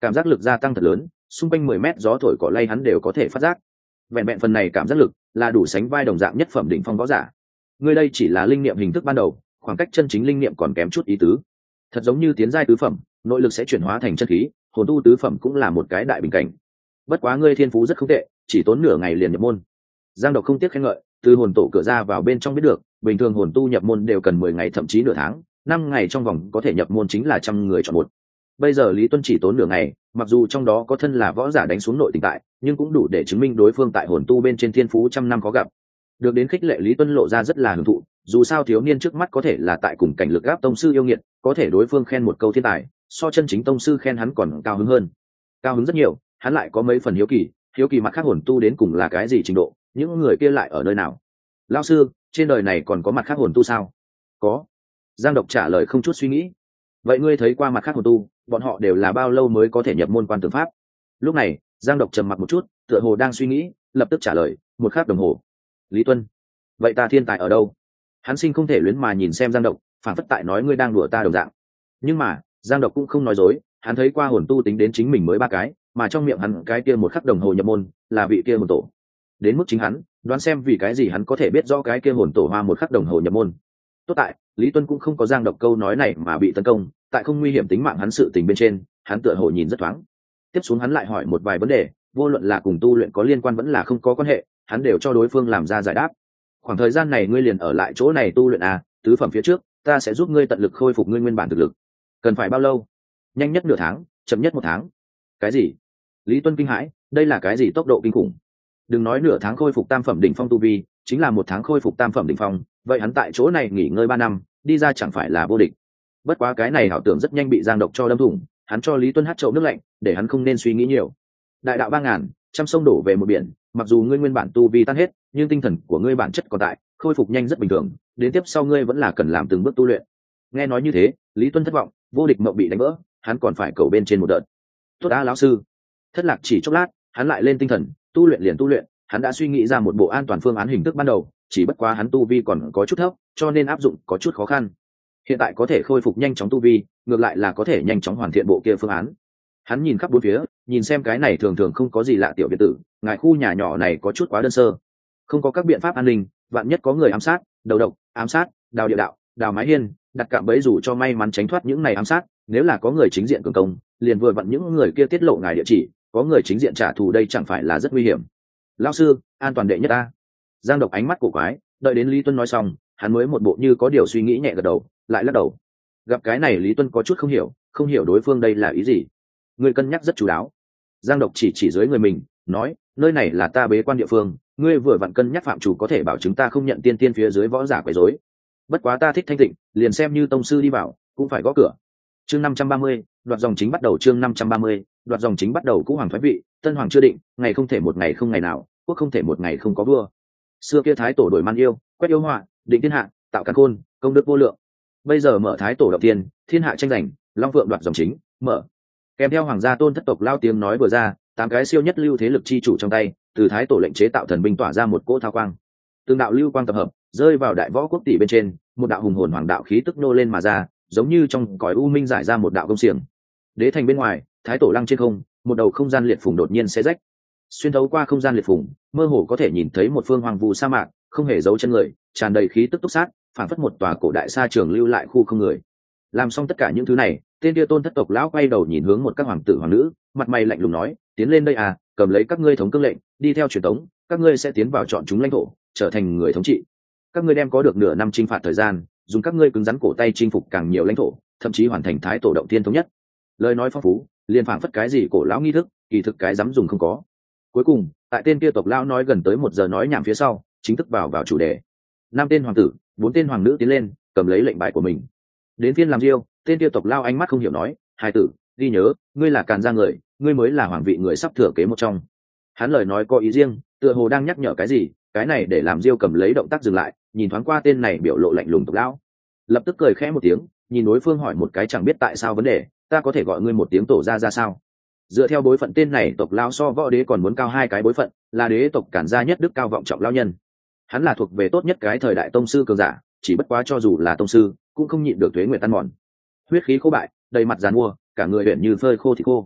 cảm giác lực gia tăng thật lớn, xung quanh mười mét gió thổi cỏ lay hắn đều có thể phát giác. Vẹn vẹn phần này cảm giác lực là đủ sánh vai đồng dạng nhất phẩm đỉnh phong võ giả. Ngươi đây chỉ là linh niệm hình thức ban đầu, khoảng cách chân chính linh niệm còn kém chút ý tứ. Thật giống như tiến giai tứ phẩm, nội lực sẽ chuyển hóa thành chân khí, hồn tu tứ phẩm cũng là một cái đại bình cảnh. Bất quá ngươi thiên phú rất không tệ, chỉ tốn nửa ngày liền nhập môn. Giang Độc không tiếc khen ngợi, từ hồn tổ cửa ra vào bên trong biết được, bình thường hồn tu nhập môn đều cần mười ngày thậm chí nửa tháng, năm ngày trong vòng có thể nhập môn chính là trăm người chọn một. Bây giờ Lý Tuân chỉ tốn nửa ngày, mặc dù trong đó có thân là võ giả đánh xuống nội tình tại, nhưng cũng đủ để chứng minh đối phương tại hồn tu bên trên thiên phú trăm năm có gặp. Được đến khích lệ, Lý Tuân lộ ra rất là hưởng thụ, dù sao thiếu niên trước mắt có thể là tại cùng cảnh lực gáp tông sư yêu nghiệt, có thể đối phương khen một câu thiên tài, so chân chính tông sư khen hắn còn cao hứng hơn. Cao hứng rất nhiều, hắn lại có mấy phần hiếu kỳ, hiếu kỳ mặt khác hồn tu đến cùng là cái gì trình độ, những người kia lại ở nơi nào. Lão sư, trên đời này còn có mặt khác hồn tu sao? Có. Giang Độc trả lời không chút suy nghĩ. Vậy ngươi thấy qua mặt khác hồn tu, bọn họ đều là bao lâu mới có thể nhập môn quan tưởng pháp? Lúc này Giang Độc trầm mặc một chút, tựa hồ đang suy nghĩ, lập tức trả lời, một khắc đồng hồ. Lý Tuân, vậy ta thiên tài ở đâu? Hắn sinh không thể luyến mà nhìn xem Giang Độc, phản phất tại nói ngươi đang đùa ta đồng dạng. Nhưng mà Giang Độc cũng không nói dối, hắn thấy qua hồn tu tính đến chính mình mới ba cái, mà trong miệng hắn cái kia một khắc đồng hồ nhập môn là vị kia một tổ. Đến mức chính hắn đoán xem vì cái gì hắn có thể biết rõ cái kia hồn tổ hoa một khắc đồng hồ nhập môn. Tốt tại Lý Tuân cũng không có Giang Độc câu nói này mà bị tấn công, tại không nguy hiểm tính mạng hắn sự tình bên trên, hắn tựa hồ nhìn rất thoáng. Tiếp xuống hắn lại hỏi một vài vấn đề, vô luận là cùng tu luyện có liên quan vẫn là không có quan hệ, hắn đều cho đối phương làm ra giải đáp. Khoảng thời gian này ngươi liền ở lại chỗ này tu luyện à? Tứ phẩm phía trước ta sẽ giúp ngươi tận lực khôi phục ngươi nguyên bản thực lực. Cần phải bao lâu? Nhanh nhất nửa tháng, chậm nhất một tháng. Cái gì? Lý Tuân kinh hãi, đây là cái gì tốc độ kinh khủng? Đừng nói nửa tháng khôi phục tam phẩm đỉnh phong tu vi, chính là một tháng khôi phục tam phẩm đỉnh phong, vậy hắn tại chỗ này nghỉ ngơi ba năm, đi ra chẳng phải là vô địch. Bất quá cái này ảo tưởng rất nhanh bị Giang Độc cho đâm thủng, hắn cho Lý Tuân hát chậu nước lạnh, để hắn không nên suy nghĩ nhiều. Đại đạo ba ngàn, trăm sông đổ về một biển, mặc dù ngươi nguyên bản tu vi tan hết, nhưng tinh thần của ngươi bản chất còn tại, khôi phục nhanh rất bình thường, đến tiếp sau ngươi vẫn là cần làm từng bước tu luyện. Nghe nói như thế, Lý Tuân thất vọng, vô địch mộng bị đánh vỡ, hắn còn phải cầu bên trên một đợt. Tốt đã lão sư. Thất lạc chỉ chốc lát, hắn lại lên tinh thần, tu luyện liền tu luyện, hắn đã suy nghĩ ra một bộ an toàn phương án hình thức ban đầu, chỉ bất quá hắn tu vi còn có chút thấp, cho nên áp dụng có chút khó khăn. Hiện tại có thể khôi phục nhanh chóng tu vi, ngược lại là có thể nhanh chóng hoàn thiện bộ kia phương án. Hắn nhìn khắp bốn phía, nhìn xem cái này thường thường không có gì lạ tiểu biệt tử, ngài khu nhà nhỏ này có chút quá đơn sơ, không có các biện pháp an ninh, vạn nhất có người ám sát, đầu độc, ám sát, đào địa đạo, đào mái hiên, đặt cạm bẫy dù cho may mắn tránh thoát những này ám sát, nếu là có người chính diện cường công, liền vừa vặn những người kia tiết lộ ngài địa chỉ, có người chính diện trả thù đây chẳng phải là rất nguy hiểm. Lão sư, an toàn đệ nhất ta. Giang Độc ánh mắt cổ quái, đợi đến Lý Tuân nói xong, hắn mới một bộ như có điều suy nghĩ nhẹ gật đầu, lại lắc đầu. Gặp cái này Lý Tuân có chút không hiểu, không hiểu đối phương đây là ý gì. Ngươi cân nhắc rất chú đáo. Giang Độc chỉ chỉ dưới người mình, nói, nơi này là ta bế quan địa phương, ngươi vừa vặn cân nhắc phạm chủ có thể bảo chứng ta không nhận tiên tiên phía dưới võ giả quấy rối. Bất quá ta thích thanh tịnh, liền xem như tông sư đi vào, cũng phải gõ cửa. Chương năm trăm ba mươi, đoạt dòng chính bắt đầu. Chương năm trăm ba mươi, đoạt dòng chính bắt đầu. Cũ hoàng thoái vị, tân hoàng chưa định, ngày không thể một ngày không ngày nào, quốc không thể một ngày không có vua. Xưa kia thái tổ đổi man yêu, quét yêu họa, định thiên hạ, tạo càn khôn, công đức vô lượng. Bây giờ mở thái tổ động tiên, thiên hạ tranh giành, long phượng đoạt dòng chính, mở. Kèm theo hoàng gia tôn thất tộc lao tiếng nói vừa ra, tám cái siêu nhất lưu thế lực chi chủ trong tay, từ thái tổ lệnh chế tạo thần binh tỏa ra một cỗ thao quang. Từng đạo lưu quang tập hợp, rơi vào đại võ quốc tỷ bên trên, một đạo hùng hồn hoàng đạo khí tức nô lên mà ra, giống như trong cõi u minh giải ra một đạo công xiềng. Đế thành bên ngoài, thái tổ lăng trên không, một đầu không gian liệt phùng đột nhiên xé rách. Xuyên thấu qua không gian liệt phùng, mơ hồ có thể nhìn thấy một phương hoàng vu sa mạc, không hề dấu chân người, tràn đầy khí tức túc sát, phản phất một tòa cổ đại sa trường lưu lại khu không người. Làm xong tất cả những thứ này, tên kia tôn thất tộc lão quay đầu nhìn hướng một các hoàng tử hoàng nữ, mặt mày lạnh lùng nói, tiến lên đây à, cầm lấy các ngươi thống cương lệnh, đi theo truyền thống, các ngươi sẽ tiến vào chọn chúng lãnh thổ, trở thành người thống trị. Các ngươi đem có được nửa năm chinh phạt thời gian, dùng các ngươi cứng rắn cổ tay chinh phục càng nhiều lãnh thổ, thậm chí hoàn thành thái tổ động tiên thống nhất. Lời nói phong phú, liền phảng phất cái gì cổ lão nghi thức, kỳ thực cái dám dùng không có. Cuối cùng, tại tên kia tộc lão nói gần tới một giờ nói nhảm phía sau, chính thức vào vào chủ đề. Năm tên hoàng tử, bốn tên hoàng nữ tiến lên, cầm lấy lệnh bài của mình. Đến phiên làm diêu, tên kia tộc lão ánh mắt không hiểu nói, hài tử, ghi nhớ, ngươi là Càn gia người, ngươi mới là hoàng vị người sắp thừa kế một trong. Hắn lời nói có ý riêng, tựa hồ đang nhắc nhở cái gì, cái này để làm diêu cầm lấy động tác dừng lại, nhìn thoáng qua tên này biểu lộ lạnh lùng tộc lão, lập tức cười khẽ một tiếng, nhìn đối phương hỏi một cái chẳng biết tại sao vấn đề, ta có thể gọi ngươi một tiếng tổ gia ra sao? Dựa theo bối phận tên này tộc lão so võ đế còn muốn cao hai cái bối phận, là đế tộc Càn gia nhất đức cao vọng trọng lão nhân. Hắn là thuộc về tốt nhất cái thời đại tông sư cường giả, chỉ bất quá cho dù là tông sư, cũng không nhịn được tuế nguyệt tan mòn, huyết khí khô bại, đầy mặt giàn mua, cả người huyện như phơi khô thì khô.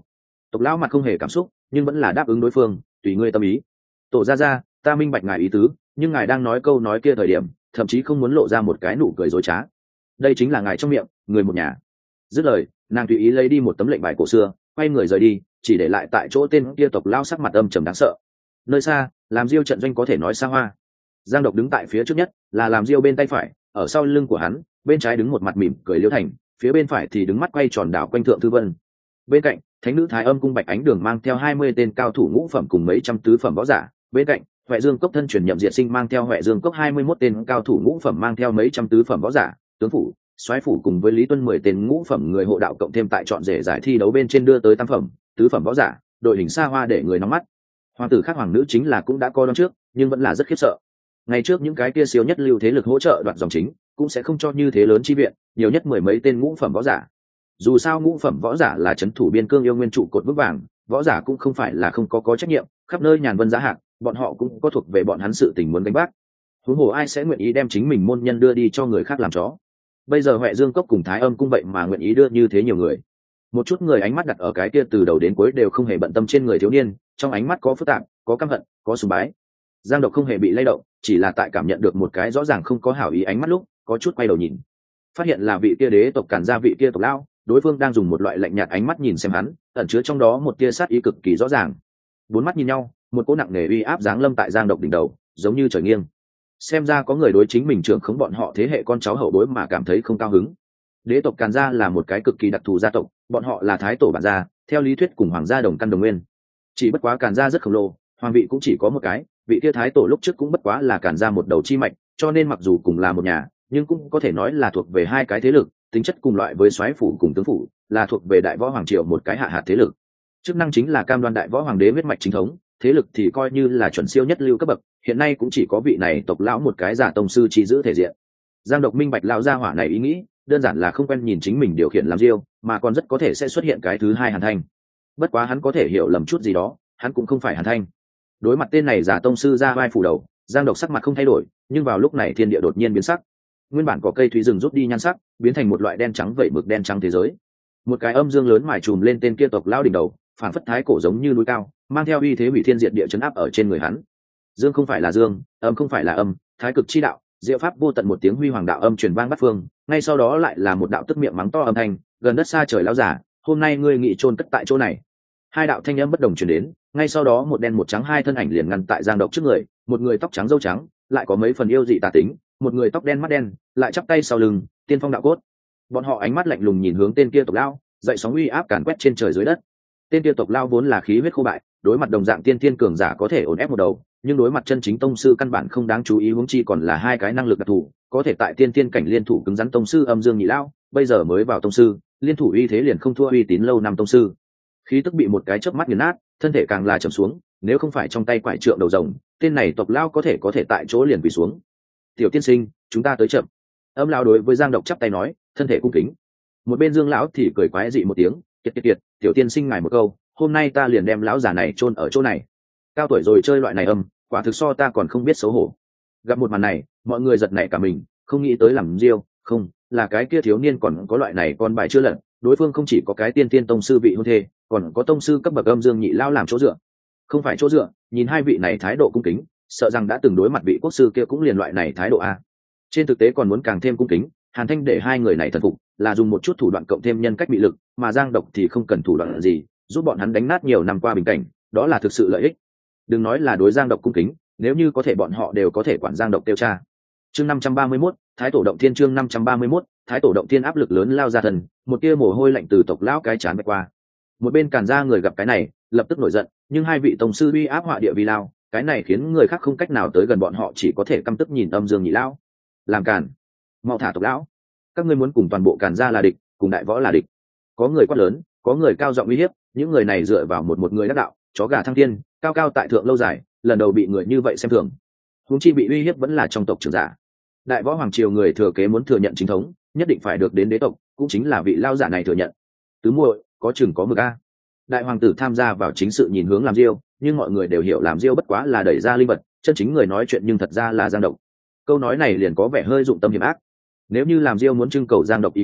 Tộc lão mặt không hề cảm xúc nhưng vẫn là đáp ứng đối phương, tùy ngươi tâm ý. Tổ gia gia, ta minh bạch ngài ý tứ, nhưng ngài đang nói câu nói kia thời điểm thậm chí không muốn lộ ra một cái nụ cười dối trá. Đây chính là ngài trong miệng người một nhà. Dứt lời, nàng tùy ý lấy đi một tấm lệnh bài cổ xưa, quay người rời đi, chỉ để lại tại chỗ tên kia tộc lao sắc mặt âm trầm đáng sợ. Nơi xa, làm Diêu trận doanh có thể nói xa hoa. Giang Độc đứng tại phía trước nhất, là làm Diêu bên tay phải, ở sau lưng của hắn, bên trái đứng một mặt mỉm cười Liễu Thành, phía bên phải thì đứng mắt quay tròn đảo quanh Thượng Thư Vân. Bên cạnh, thánh nữ Thái Âm cung Bạch Ánh Đường mang theo hai mươi tên cao thủ ngũ phẩm cùng mấy trăm tứ phẩm võ giả, bên cạnh, Huệ Dương Cốc thân truyền nhậm diệt sinh mang theo Huệ Dương Cốc hai mươi mốt tên cao thủ ngũ phẩm mang theo mấy trăm tứ phẩm võ giả, tướng phủ, soái phủ cùng với Lý Tuân mười tên ngũ phẩm người hộ đạo cộng thêm tại chọn rể giải thi đấu bên trên đưa tới tam phẩm, tứ phẩm võ giả, đội hình xa hoa để người nóng mắt. Hoàng tử khác hoàng nữ chính là cũng đã coi đón trước, nhưng vẫn là rất khiếp sợ. Ngày trước những cái kia siêu nhất lưu thế lực hỗ trợ đoạt dòng chính, cũng sẽ không cho như thế lớn chi viện, nhiều nhất mười mấy tên ngũ phẩm võ giả. Dù sao ngũ phẩm võ giả là trấn thủ biên cương yêu nguyên trụ cột vững vàng, võ giả cũng không phải là không có có trách nhiệm, khắp nơi nhàn vân giá hạc, bọn họ cũng có thuộc về bọn hắn sự tình muốn gánh vác. Huống hồ ai sẽ nguyện ý đem chính mình môn nhân đưa đi cho người khác làm chó. Bây giờ Huệ Dương Cốc cùng Thái Âm cung vậy mà nguyện ý đưa như thế nhiều người. Một chút người ánh mắt đặt ở cái kia từ đầu đến cuối đều không hề bận tâm trên người thiếu niên, trong ánh mắt có phức tạp, có căm hận, có sùng bái. Giang Độc không hề bị lay động, chỉ là tại cảm nhận được một cái rõ ràng không có hảo ý ánh mắt lúc, có chút quay đầu nhìn. Phát hiện là vị kia đế tộc Càn gia vị kia tộc lão, đối phương đang dùng một loại lạnh nhạt ánh mắt nhìn xem hắn, ẩn chứa trong đó một tia sát ý cực kỳ rõ ràng. Bốn mắt nhìn nhau, một cỗ nặng nề uy áp giáng lâm tại Giang Độc đỉnh đầu, giống như trời nghiêng. Xem ra có người đối chính mình trưởng khống bọn họ thế hệ con cháu hậu bối mà cảm thấy không cao hứng. Đế tộc Càn gia là một cái cực kỳ đặc thù gia tộc, bọn họ là thái tổ bản gia, theo lý thuyết cùng hoàng gia đồng căn đồng nguyên. Chỉ bất quá Càn gia rất khổng lồ, hoàng vị cũng chỉ có một cái, vị kia thái tổ lúc trước cũng bất quá là Càn gia một đầu chi mạch, cho nên mặc dù cùng là một nhà, nhưng cũng có thể nói là thuộc về hai cái thế lực, tính chất cùng loại với soái phủ cùng tướng phủ, là thuộc về đại võ hoàng triều một cái hạ hạt thế lực. Chức năng chính là cam đoan đại võ hoàng đế huyết mạch chính thống, thế lực thì coi như là chuẩn siêu nhất lưu cấp bậc, hiện nay cũng chỉ có vị này tộc lão một cái giả tông sư chỉ giữ thể diện. Giang Độc minh bạch lão gia hỏa này ý nghĩ, đơn giản là không quen nhìn chính mình điều khiển làm diêu, mà còn rất có thể sẽ xuất hiện cái thứ hai Hàn Thanh. Bất quá hắn có thể hiểu lầm chút gì đó, hắn cũng không phải Hàn Thanh. Đối mặt tên này giả tông sư ra vai phủ đầu, Giang Độc sắc mặt không thay đổi, nhưng vào lúc này thiên địa đột nhiên biến sắc. Nguyên bản có cây thủy rừng rút đi nhan sắc, biến thành một loại đen trắng vậy mực đen trắng thế giới. Một cái âm dương lớn mài trùm lên tên kia tộc lão đỉnh đầu, phản phất thái cổ giống như núi cao, mang theo uy thế hủy thiên diệt địa chấn áp ở trên người hắn. Dương không phải là dương, âm không phải là âm, thái cực chi đạo, diệu pháp vô tận, một tiếng huy hoàng đạo âm truyền vang bát phương, ngay sau đó lại là một đạo tức miệng mắng to âm thanh, gần đất xa trời lão giả, hôm nay ngươi nghị chôn cất tại chỗ này. Hai đạo thanh âm bất đồng truyền đến, ngay sau đó một đen một trắng hai thân ảnh liền ngăn tại Giang Độc trước người, một người tóc trắng râu trắng, lại có mấy phần yêu dị tà tính, một người tóc đen mắt đen, lại chắp tay sau lưng, tiên phong đạo cốt. Bọn họ ánh mắt lạnh lùng nhìn hướng tên kia tộc lão, dậy sóng uy áp càn quét trên trời dưới đất. Tên kia tộc lão vốn là khí huyết khô bại, đối mặt đồng dạng tiên thiên cường giả có thể ổn ép một đầu, nhưng đối mặt chân chính tông sư căn bản không đáng chú ý, huống chi còn là hai cái năng lực đặc thù, có thể tại tiên thiên cảnh liên thủ cứng rắn tông sư Âm Dương Nhị lão, bây giờ mới vào tông sư, liên thủ uy thế liền không thua uy tín lâu năm tông sư. Khí tức bị một cái chớp mắt nghiền nát, thân thể càng là trầm xuống, nếu không phải trong tay quải trượng đầu rồng, tên này tộc lão có thể có thể tại chỗ liền quỳ xuống. Tiểu tiên sinh, chúng ta tới chậm. Âm lão đối với Giang Độc chắp tay nói, thân thể cung kính. Một bên Dương lão thì cười quái dị một tiếng, kiệt kiệt kiệt, tiểu tiên sinh ngài một câu, hôm nay ta liền đem lão già này chôn ở chỗ này. Cao tuổi rồi chơi loại này âm, quả thực so ta còn không biết xấu hổ. Gặp một màn này, mọi người giật nảy cả mình, không nghĩ tới làm diêu, không, là cái kia thiếu niên còn có loại này con bài chưa lật, đối phương không chỉ có cái tiên tiên tông sư vị hôn thê, còn có tông sư cấp bậc Âm Dương Nhị lão làm chỗ dựa. Không phải chỗ dựa, nhìn hai vị này thái độ cung kính, sợ rằng đã từng đối mặt vị quốc sư kia cũng liền loại này thái độ a. Trên thực tế còn muốn càng thêm cung kính, Hàn Thanh để hai người này thần phục, là dùng một chút thủ đoạn cộng thêm nhân cách bị lực, mà Giang Độc thì không cần thủ đoạn gì, giúp bọn hắn đánh nát nhiều năm qua bình cảnh, đó là thực sự lợi ích. Đừng nói là đối Giang Độc cung kính, nếu như có thể bọn họ đều có thể quản Giang Độc tiêu tra. Chương năm trăm ba mươi mốt, Thái tổ động thiên chương năm trăm ba mươi mốt, Thái tổ động thiên áp lực lớn lao ra thần, một tia mồ hôi lạnh từ tộc lão cái chán vạch qua. Một bên Càn gia người gặp cái này, lập tức nổi giận, nhưng hai vị tông sư uy áp họa địa vi lao, cái này khiến người khác không cách nào tới gần bọn họ, chỉ có thể căm tức nhìn Âm Dương Nhị lão. Làm càn, mau thả tộc lão, các ngươi muốn cùng toàn bộ Càn gia là địch, cùng đại võ là địch. Có người quát lớn, có người cao giọng uy hiếp, những người này dựa vào một một người đắc đạo, chó gà thăng thiên, cao cao tại thượng lâu dài, lần đầu bị người như vậy xem thường. Huống chi bị uy hiếp vẫn là trong tộc trưởng giả. Đại võ hoàng triều người thừa kế muốn thừa nhận chính thống, nhất định phải được đến đế tộc, cũng chính là vị lao giả này thừa nhận. Tứ muội, có chừng có mực a. Đại hoàng tử tham gia vào chính sự nhìn hướng làm diêu, nhưng mọi người đều hiểu làm diêu bất quá là đẩy ra linh vật, chân chính người nói chuyện nhưng thật ra là Giang Độc. Câu nói này liền có vẻ hơi dụng tâm hiểm ác. Nếu như làm diêu muốn trưng cầu Giang Độc ý kiến,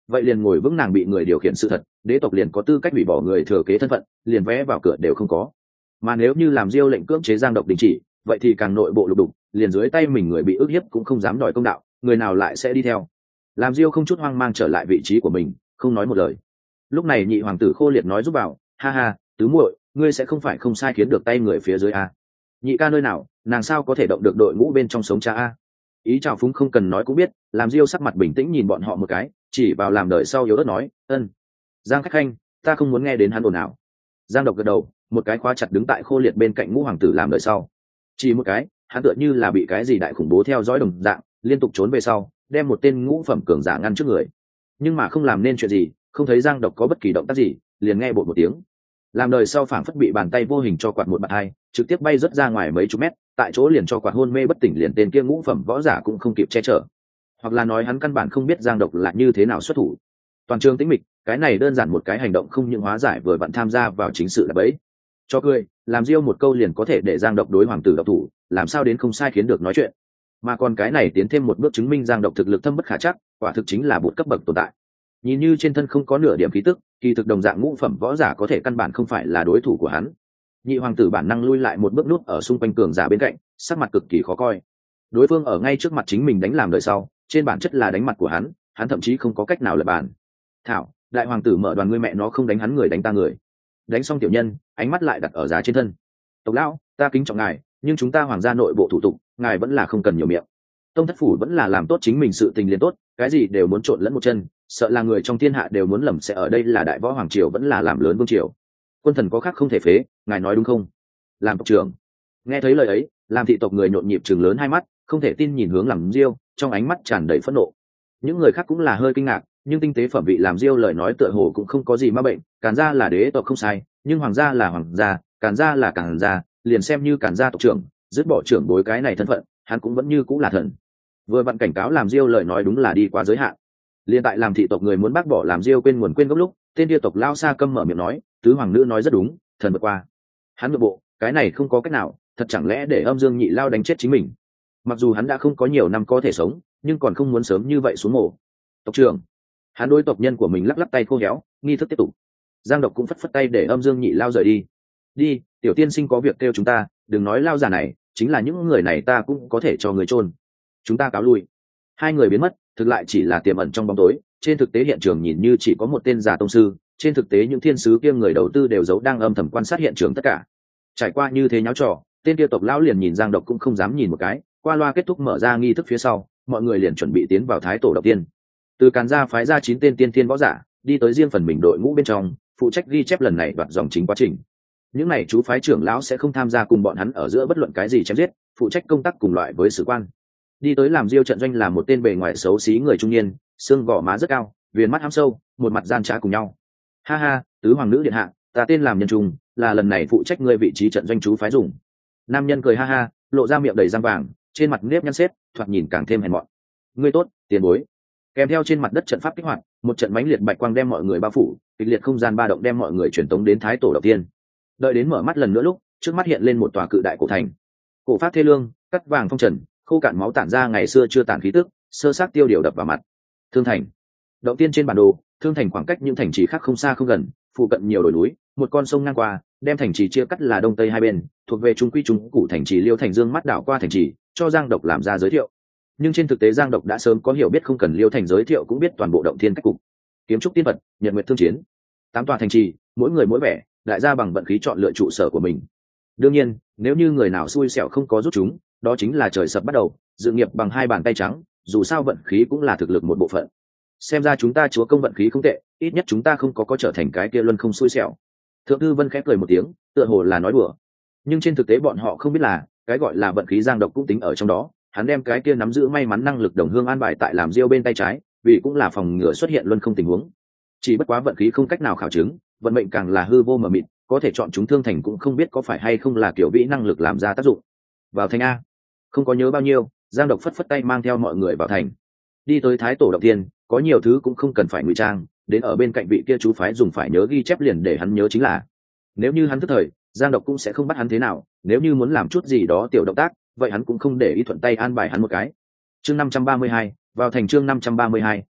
vậy liền ngồi vững nàng bị người điều khiển sự thật, đế tộc liền có tư cách hủy bỏ người thừa kế thân phận, liền vé vào cửa đều không có. Mà nếu như làm Diêu lệnh cưỡng chế Giang Độc đình chỉ, vậy thì càng nội bộ lục đục, liền dưới tay mình người bị ức hiếp cũng không dám đòi công đạo, người nào lại sẽ đi theo. Làm Diêu không chút hoang mang trở lại vị trí của mình, không nói một lời. Lúc này nhị hoàng tử Khô Liệt nói giúp vào, ha ha, tứ muội, ngươi sẽ không phải không sai khiến được tay người phía dưới a? Nhị ca nơi nào, nàng sao có thể động được đội ngũ bên trong sống cha a? Ý chào phúng không cần nói cũng biết. Làm Diêu sắc mặt bình tĩnh nhìn bọn họ một cái, chỉ vào làm đời sau yếu ớt nói, ân. Giang khách khanh, ta không muốn nghe đến hắn ồn ào. Giang Độc gật đầu, một cái khóa chặt đứng tại Khô Liệt bên cạnh ngũ hoàng tử làm đời sau. Chỉ một cái, hắn tựa như là bị cái gì đại khủng bố theo dõi đồng dạng, liên tục trốn về sau, đem một tên ngũ phẩm cường giả ngăn trước người. Nhưng mà không làm nên chuyện gì, không thấy Giang Độc có bất kỳ động tác gì, liền nghe bột một tiếng. Làm đời sau phảng phất bị bàn tay vô hình cho quạt một bạt hai, trực tiếp bay rất ra ngoài mấy chục mét, tại chỗ liền cho quạt hôn mê bất tỉnh, liền tên kia ngũ phẩm võ giả cũng không kịp che chở. Hoặc là nói hắn căn bản không biết Giang Độc là như thế nào xuất thủ. Toàn trường tĩnh mịch, cái này đơn giản một cái hành động không những hóa giải vừa vặn tham gia vào chính sự là bẫy. Cho cười, làm Diêu một câu liền có thể để Giang Độc đối hoàng tử độc thủ, làm sao đến không sai khiến được nói chuyện. Mà còn cái này tiến thêm một bước chứng minh Giang Độc thực lực thâm bất khả trắc, quả thực chính là bột cấp bậc tồn tại. Nhìn như trên thân không có nửa điểm khí tức, kỳ thực đồng dạng ngũ phẩm võ giả có thể căn bản không phải là đối thủ của hắn. Nhị hoàng tử bản năng lui lại một bước nút ở xung quanh cường giả bên cạnh, sắc mặt cực kỳ khó coi. Đối phương ở ngay trước mặt chính mình đánh làm đời sau, trên bản chất là đánh mặt của hắn, hắn thậm chí không có cách nào lật bàn. Thảo, đại hoàng tử mở đoàn, ngươi mẹ nó không đánh hắn người đánh ta người. Đánh xong tiểu nhân, ánh mắt lại đặt ở giá trên thân. Tộc lão, ta kính trọng ngài, nhưng chúng ta hoàng gia nội bộ thủ tục, ngài vẫn là không cần nhiều miệng. Tông thất phủ vẫn là làm tốt chính mình sự tình liền tốt, cái gì đều muốn trộn lẫn một chân, sợ là người trong thiên hạ đều muốn lầm sẽ ở đây là đại võ hoàng triều vẫn là làm lớn vương triều. Quân thần có khác không thể phế, ngài nói đúng không? Làm tộc trưởng. Nghe thấy lời ấy, làm thị tộc người nhộn nhịp trừng lớn hai mắt, không thể tin nhìn hướng làm Diêu, trong ánh mắt tràn đầy phẫn nộ. Những người khác cũng là hơi kinh ngạc, nhưng tinh tế phẩm vị làm Diêu lời nói tựa hồ cũng không có gì ma bệnh, Càn gia là đế tộc không sai, nhưng hoàng gia là hoàng gia, Càn gia là Càn gia, liền xem như Càn gia tộc trưởng, dứt bỏ trưởng bối cái này thân phận, hắn cũng vẫn như cũng là thần. Vừa vặn cảnh cáo làm Diêu lời nói đúng là đi quá giới hạn. Liên tại làm thị tộc người muốn bác bỏ làm Diêu quên nguồn quên gốc lúc, tên địa tộc lao xa câm mở miệng nói, tứ hoàng nữ nói rất đúng, thần vượt qua. Hắn ngược bộ, cái này không có cách nào, thật chẳng lẽ để Âm Dương Nhị Lao đánh chết chính mình? Mặc dù hắn đã không có nhiều năm có thể sống, nhưng còn không muốn sớm như vậy xuống mổ. Tộc trưởng, hắn đối tộc nhân của mình lắc lắc tay khô héo, nghi thức tiếp tục. Giang Độc cũng phất phất tay để Âm Dương Nhị Lao rời đi. Đi, tiểu tiên sinh có việc kêu chúng ta, đừng nói lao giả này, chính là những người này ta cũng có thể cho người chôn. Chúng ta cáo lui. Hai người biến mất, thực lại chỉ là tiềm ẩn trong bóng tối, trên thực tế hiện trường nhìn như chỉ có một tên giả tông sư, trên thực tế những thiên sứ kia người đầu tư đều giấu đang âm thầm quan sát hiện trường tất cả. Trải qua như thế nháo trò, tên kia tộc lão liền nhìn Giang Độc cũng không dám nhìn một cái, qua loa kết thúc mở ra nghi thức phía sau, mọi người liền chuẩn bị tiến vào thái tổ động tiên. Từ Càn gia phái ra chín tên tiên thiên võ giả, đi tới riêng phần mình đội ngũ bên trong, phụ trách ghi chép lần này đoạt dòng chính quá trình. Những này chú phái trưởng lão sẽ không tham gia cùng bọn hắn ở giữa bất luận cái gì chém giết, phụ trách công tác cùng loại với sử quan. Đi tới làm Diêu trận doanh là một tên bề ngoài xấu xí người trung niên, xương gò má rất cao, viền mắt hăm sâu, một mặt gian trá cùng nhau. Ha ha, tứ hoàng nữ điện hạ, ta tên làm Nhân Trung, là lần này phụ trách ngươi vị trí trận doanh chú phái dùng. Nam nhân cười ha ha, lộ ra miệng đầy răng vàng, trên mặt nếp nhăn xếp, thoạt nhìn càng thêm hèn mọn. Ngươi tốt, tiền bối. Kèm theo trên mặt đất trận pháp kích hoạt, một trận mãnh liệt bạch quang đem mọi người bao phủ, kịch liệt không gian ba động đem mọi người truyền tống đến thái tổ đầu tiên. Đợi đến mở mắt lần nữa lúc, trước mắt hiện lên một tòa cự đại cổ thành. Cổ pháp thê lương, cắt vàng phong trần, khô cạn máu tản ra ngày xưa chưa tản khí tức, sơ xác tiêu điều đập vào mặt. Thương thành. Động tiên trên bản đồ, thương thành khoảng cách những thành trì khác không xa không gần, phụ cận nhiều đồi núi, một con sông ngang qua, đem thành trì chia cắt là đông tây hai bên, thuộc về trung quy trung cụ thành trì Liêu Thành Dương mắt đảo qua thành trì, cho Giang Độc làm ra giới thiệu. Nhưng trên thực tế Giang Độc đã sớm có hiểu biết, không cần Liêu Thành giới thiệu cũng biết toàn bộ động thiên cách cục. Kiếm trúc tiên vật, nhật nguyệt thương chiến, tám tòa thành trì, mỗi người mỗi vẻ, đại gia bằng vận khí chọn lựa trụ sở của mình. Đương nhiên, nếu như người nào xui xẻo không có rút chúng, đó chính là trời sập bắt đầu, dự nghiệp bằng hai bàn tay trắng, dù sao vận khí cũng là thực lực một bộ phận. Xem ra chúng ta chúa công vận khí không tệ, ít nhất chúng ta không có có trở thành cái kia luân không xui xẻo. Thượng thư Vân khẽ cười một tiếng, tựa hồ là nói đùa, nhưng trên thực tế bọn họ không biết là cái gọi là vận khí Giang Độc cũng tính ở trong đó. Hắn đem cái kia nắm giữ may mắn năng lực đồng hương an bài tại làm Diêu bên tay trái, vì cũng là phòng ngừa xuất hiện luân không tình huống. Chỉ bất quá vận khí không cách nào khảo chứng, vận mệnh càng là hư vô mờ mịt, có thể chọn chúng thương thành cũng không biết có phải hay không là kiểu vĩ năng lực làm ra tác dụng. Vào thành a. Không có nhớ bao nhiêu, Giang Độc phất phất tay mang theo mọi người vào thành. Đi tới thái tổ động tiên, có nhiều thứ cũng không cần phải ngụy trang, đến ở bên cạnh vị kia chú phái dùng phải nhớ ghi chép liền để hắn nhớ chính là. Nếu như hắn thức thời, Giang Độc cũng sẽ không bắt hắn thế nào, nếu như muốn làm chút gì đó tiểu động tác, vậy hắn cũng không để ý thuận tay an bài hắn một cái. Chương năm trăm ba mươi hai, vào thành chương năm trăm ba mươi hai,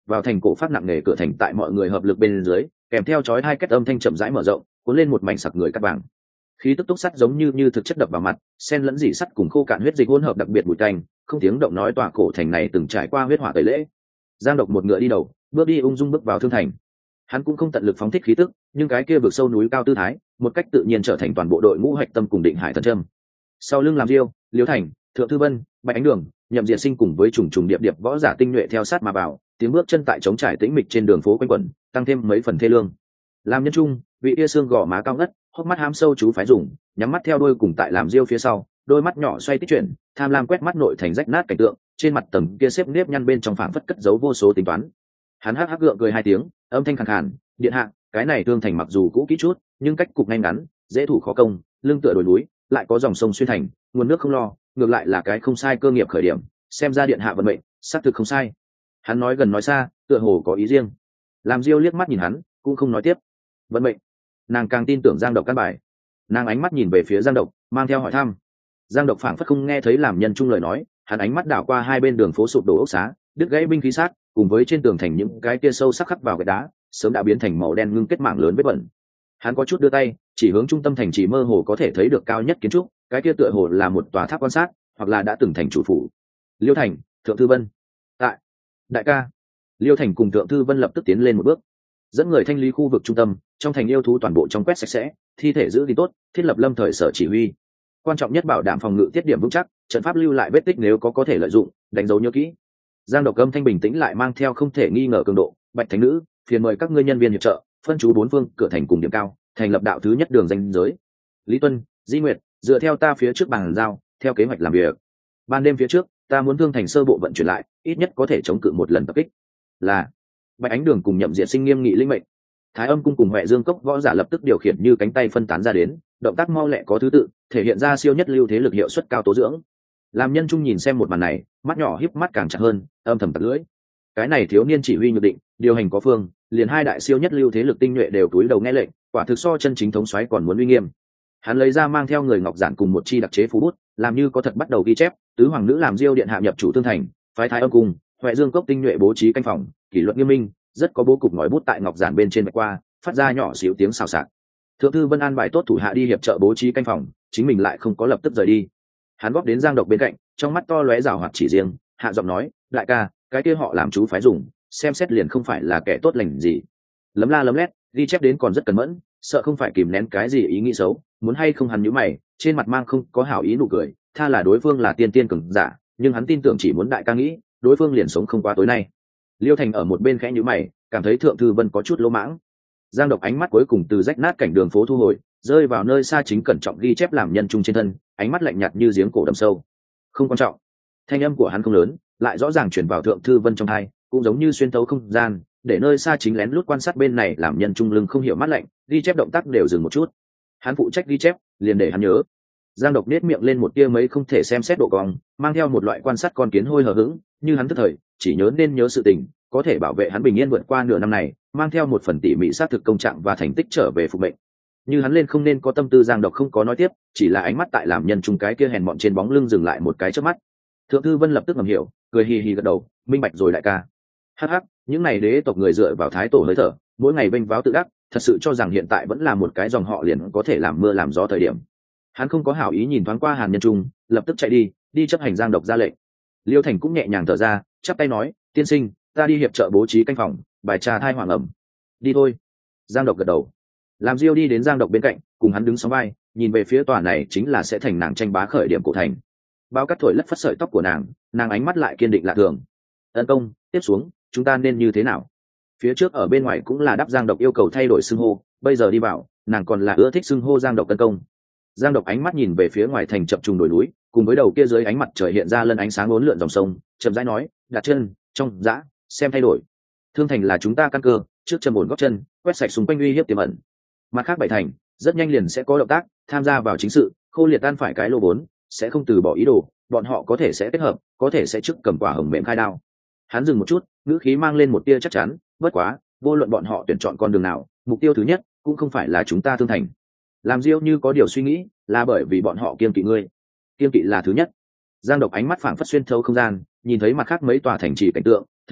vào thành cổ phát nặng nề cửa thành tại mọi người hợp lực bên dưới kèm theo chói hai két âm thanh chậm rãi mở rộng cuốn lên một mảnh sặc người cắt vàng. Khí tức túc sắt giống như như thực chất đập vào mặt, xen lẫn dị sắt cùng khô cạn huyết dịch hỗn hợp đặc biệt mùi tanh, không tiếng động nói tòa cổ thành này từng trải qua huyết hỏa tẩy lễ. Giang Độc một ngựa đi đầu, bước đi ung dung bước vào thương thành. Hắn cũng không tận lực phóng thích khí tức, nhưng cái kia vực sâu núi cao tư thái, một cách tự nhiên trở thành toàn bộ đội ngũ hạch tâm cùng Định Hải thần châm. Sau lưng làm Diêu, Liễu Thành, Thượng Thư Vân, Bạch Ánh Đường, Nhậm Diệt Sinh cùng với trùng trùng điệp điệp võ giả tinh nhuệ theo sát mà vào, tiếng bước chân tại trống trải tĩnh mịch trên đường phố quanh quẩn, tăng thêm mấy phần thê lương. Làm nhân trung, vị kia xương gò má cao ngất, hốc mắt hám sâu chú phái dùng, nhắm mắt theo đôi cùng tại làm Diêu phía sau, đôi mắt nhỏ xoay tích chuyển, tham lam quét mắt nội thành rách nát cảnh tượng, trên mặt tầng kia xếp nếp nhăn bên trong phảng phất cất giấu vô số tính toán. Hắn hắc hắc gượng cười hai tiếng, âm thanh khàn khàn, điện hạ, cái này thương thành mặc dù cũ kỹ chút, nhưng cách cục ngay ngắn, dễ thủ khó công, lưng tựa đồi núi, lại có dòng sông xuyên thành, nguồn nước không lo, ngược lại là cái không sai cơ nghiệp khởi điểm, xem ra điện hạ vận mệnh, xác thực không sai. Hắn nói gần nói xa, tựa hồ có ý riêng. Làm Diêu liếc mắt nhìn hắn, cũng không nói tiếp. Vận mệnh. Nàng càng tin tưởng Giang Độc căn bài. Nàng ánh mắt nhìn về phía Giang Độc, mang theo hỏi thăm. Giang Độc phảng phất không nghe thấy làm nhân trung lời nói, hắn ánh mắt đảo qua hai bên đường phố sụp đổ ốc xá, đứt gãy binh khí sát, cùng với trên tường thành những cái kia sâu sắc khắc vào gạch đá, sớm đã biến thành màu đen ngưng kết mảng lớn vết bẩn. Hắn có chút đưa tay, chỉ hướng trung tâm thành chỉ mơ hồ có thể thấy được cao nhất kiến trúc, cái kia tựa hồ là một tòa tháp quan sát, hoặc là đã từng thành chủ phủ. Liêu Thành, Thượng Thư Vân. Tại. Đại ca. Liêu Thành cùng Thượng Thư Vân lập tức tiến lên một bước, dẫn người thanh lý khu vực trung tâm, trong thành yêu thú toàn bộ trong quét sạch sẽ, thi thể giữ gìn tốt, thiết lập lâm thời sở chỉ huy. Quan trọng nhất bảo đảm phòng ngự tiết điểm vững chắc, trận pháp lưu lại vết tích nếu có có thể lợi dụng, đánh dấu nhớ kỹ. Giang Độc âm thanh bình tĩnh lại mang theo không thể nghi ngờ cường độ, Bạch Thánh Nữ, phiền mời các ngươi nhân viên hiệp trợ, phân chú bốn phương, cửa thành cùng điểm cao, thành lập đạo thứ nhất đường danh giới. Lý Tuân, Di Nguyệt, dựa theo ta phía trước bàn giao, theo kế hoạch làm việc. Ban đêm phía trước, ta muốn thương thành sơ bộ vận chuyển lại, ít nhất có thể chống cự một lần tập kích. Là. Bạch Ánh Đường cùng Nhậm Diệt Sinh nghiêm nghị linh mệnh. Thái Âm cung cùng Huệ Dương cốc võ giả lập tức điều khiển như cánh tay phân tán ra đến, động tác mau lẹ có thứ tự, thể hiện ra siêu nhất lưu thế lực hiệu suất cao tố dưỡng. Làm nhân trung nhìn xem một màn này, mắt nhỏ híp mắt càng chặt hơn, âm thầm tặc lưỡi. Cái này thiếu niên chỉ huy nhược định, điều hành có phương, liền hai đại siêu nhất lưu thế lực tinh nhuệ đều túi đầu nghe lệnh, quả thực so chân chính thống soái còn muốn uy nghiêm. Hắn lấy ra mang theo người ngọc giản cùng một chi đặc chế phú bút, làm như có thật bắt đầu ghi chép, tứ hoàng nữ làm Diêu điện hạ nhập chủ tương thành, phái Thái Âm cung, Huệ Dương cốc tinh nhuệ bố trí canh phòng, kỷ luật nghiêm minh, rất có bố cục ngòi bút tại ngọc giản bên trên vạch qua, phát ra nhỏ xíu tiếng xào xạc. Thượng Thư Vân an bài tốt thủ hạ đi hiệp trợ bố trí canh phòng, chính mình lại không có lập tức rời đi. Hắn góp đến Giang Độc bên cạnh, trong mắt to lóe rào hoạt chỉ riêng, hạ giọng nói, đại ca, cái kia họ làm chú phái dùng, xem xét liền không phải là kẻ tốt lành gì. Lấm la lấm lét, ghi chép đến còn rất cẩn mẫn, sợ không phải kìm nén cái gì ý nghĩ xấu, muốn hay không hắn nhíu mày, trên mặt mang không có hảo ý nụ cười, tha là đối phương là tiên tiên cường giả, nhưng hắn tin tưởng chỉ muốn đại ca nghĩ, đối phương liền sống không qua tối nay. Liêu Thành ở một bên khẽ nhíu mày, cảm thấy Thượng Thư Vân có chút lỗ mãng. Giang Độc ánh mắt cuối cùng từ rách nát cảnh đường phố thu hồi, rơi vào nơi xa chính cẩn trọng ghi chép làm nhân trung trên thân, ánh mắt lạnh nhạt như giếng cổ đầm sâu. Không quan trọng. Thanh âm của hắn không lớn, lại rõ ràng truyền vào Thượng Thư Vân trong tai, cũng giống như xuyên thấu không gian, để nơi xa chính lén lút quan sát bên này làm nhân trung lưng không hiểu mắt lạnh, ghi chép động tác đều dừng một chút. Hắn phụ trách ghi chép, liền để hắn nhớ. Giang Độc nét miệng lên một tia mấy không thể xem xét độ cong, mang theo một loại quan sát con kiến hôi hờ hững, như hắn tức thời, chỉ nhớ nên nhớ sự tình, có thể bảo vệ hắn bình yên vượt qua nửa năm này, mang theo một phần tỉ mỉ xác thực công trạng và thành tích trở về phục mệnh. Như hắn lên không nên có tâm tư. Giang Độc không có nói tiếp, chỉ là ánh mắt tại làm nhân trung cái kia hèn mọn trên bóng lưng dừng lại một cái chớp mắt. Thượng Thư Vân lập tức ngầm hiểu, cười hì hì gật đầu, minh bạch rồi đại ca. Hắc hắc, những này đế tộc người dựa vào thái tổ hơi thở, mỗi ngày vênh váo tự đắc, thật sự cho rằng hiện tại vẫn là một cái dòng họ liền có thể làm mưa làm gió thời điểm. Hắn không có hảo ý nhìn thoáng qua Hàn Nhân Trung, lập tức chạy đi, đi chấp hành Giang Độc ra lệnh. Liêu Thành cũng nhẹ nhàng thở ra, chắp tay nói, tiên sinh, ta đi hiệp trợ bố trí canh phòng, bài trà thai hoàng ẩm. Đi thôi. Giang Độc gật đầu. Làm Diêu đi đến Giang Độc bên cạnh, cùng hắn đứng sóng vai, nhìn về phía tòa này chính là sẽ thành nàng tranh bá khởi điểm cổ thành. Bao cát thổi lất phất sợi tóc của nàng, nàng ánh mắt lại kiên định lạ thường. Ân công, tiếp xuống, chúng ta nên như thế nào? Phía trước ở bên ngoài cũng là đáp Giang Độc yêu cầu thay đổi xưng hô, bây giờ đi vào, nàng còn là ưa thích xưng hô Giang Độc Ân công. Giang Độc ánh mắt nhìn về phía ngoài thành chập trùng đồi núi, cùng với đầu kia dưới ánh mặt trời hiện ra lân ánh sáng uốn lượn dòng sông, chậm rãi nói, đặt chân trong dã, xem thay đổi. Thương thành là chúng ta căn cơ, trước chân ổn gót chân, quét sạch xung quanh uy hiếp tiềm ẩn. Mặt khác bảy thành, rất nhanh liền sẽ có động tác, tham gia vào chính sự, khô liệt tan phải cái lô vốn, sẽ không từ bỏ ý đồ, bọn họ có thể sẽ kết hợp, có thể sẽ trước cầm quả hồng mềm khai đao. Hắn dừng một chút, ngữ khí mang lên một tia chắc chắn, bất quá, vô luận bọn họ tuyển chọn con đường nào, mục tiêu thứ nhất cũng không phải là chúng ta Thương thành. Làm Diêu như có điều suy nghĩ, là bởi vì bọn họ kiêng kỵ ngươi. Kiêng kỵ là thứ nhất. Giang Độc ánh mắt phảng phất xuyên thấu không gian, nhìn thấy mặt khác mấy tòa thành trì cảnh tượng, thứ hai,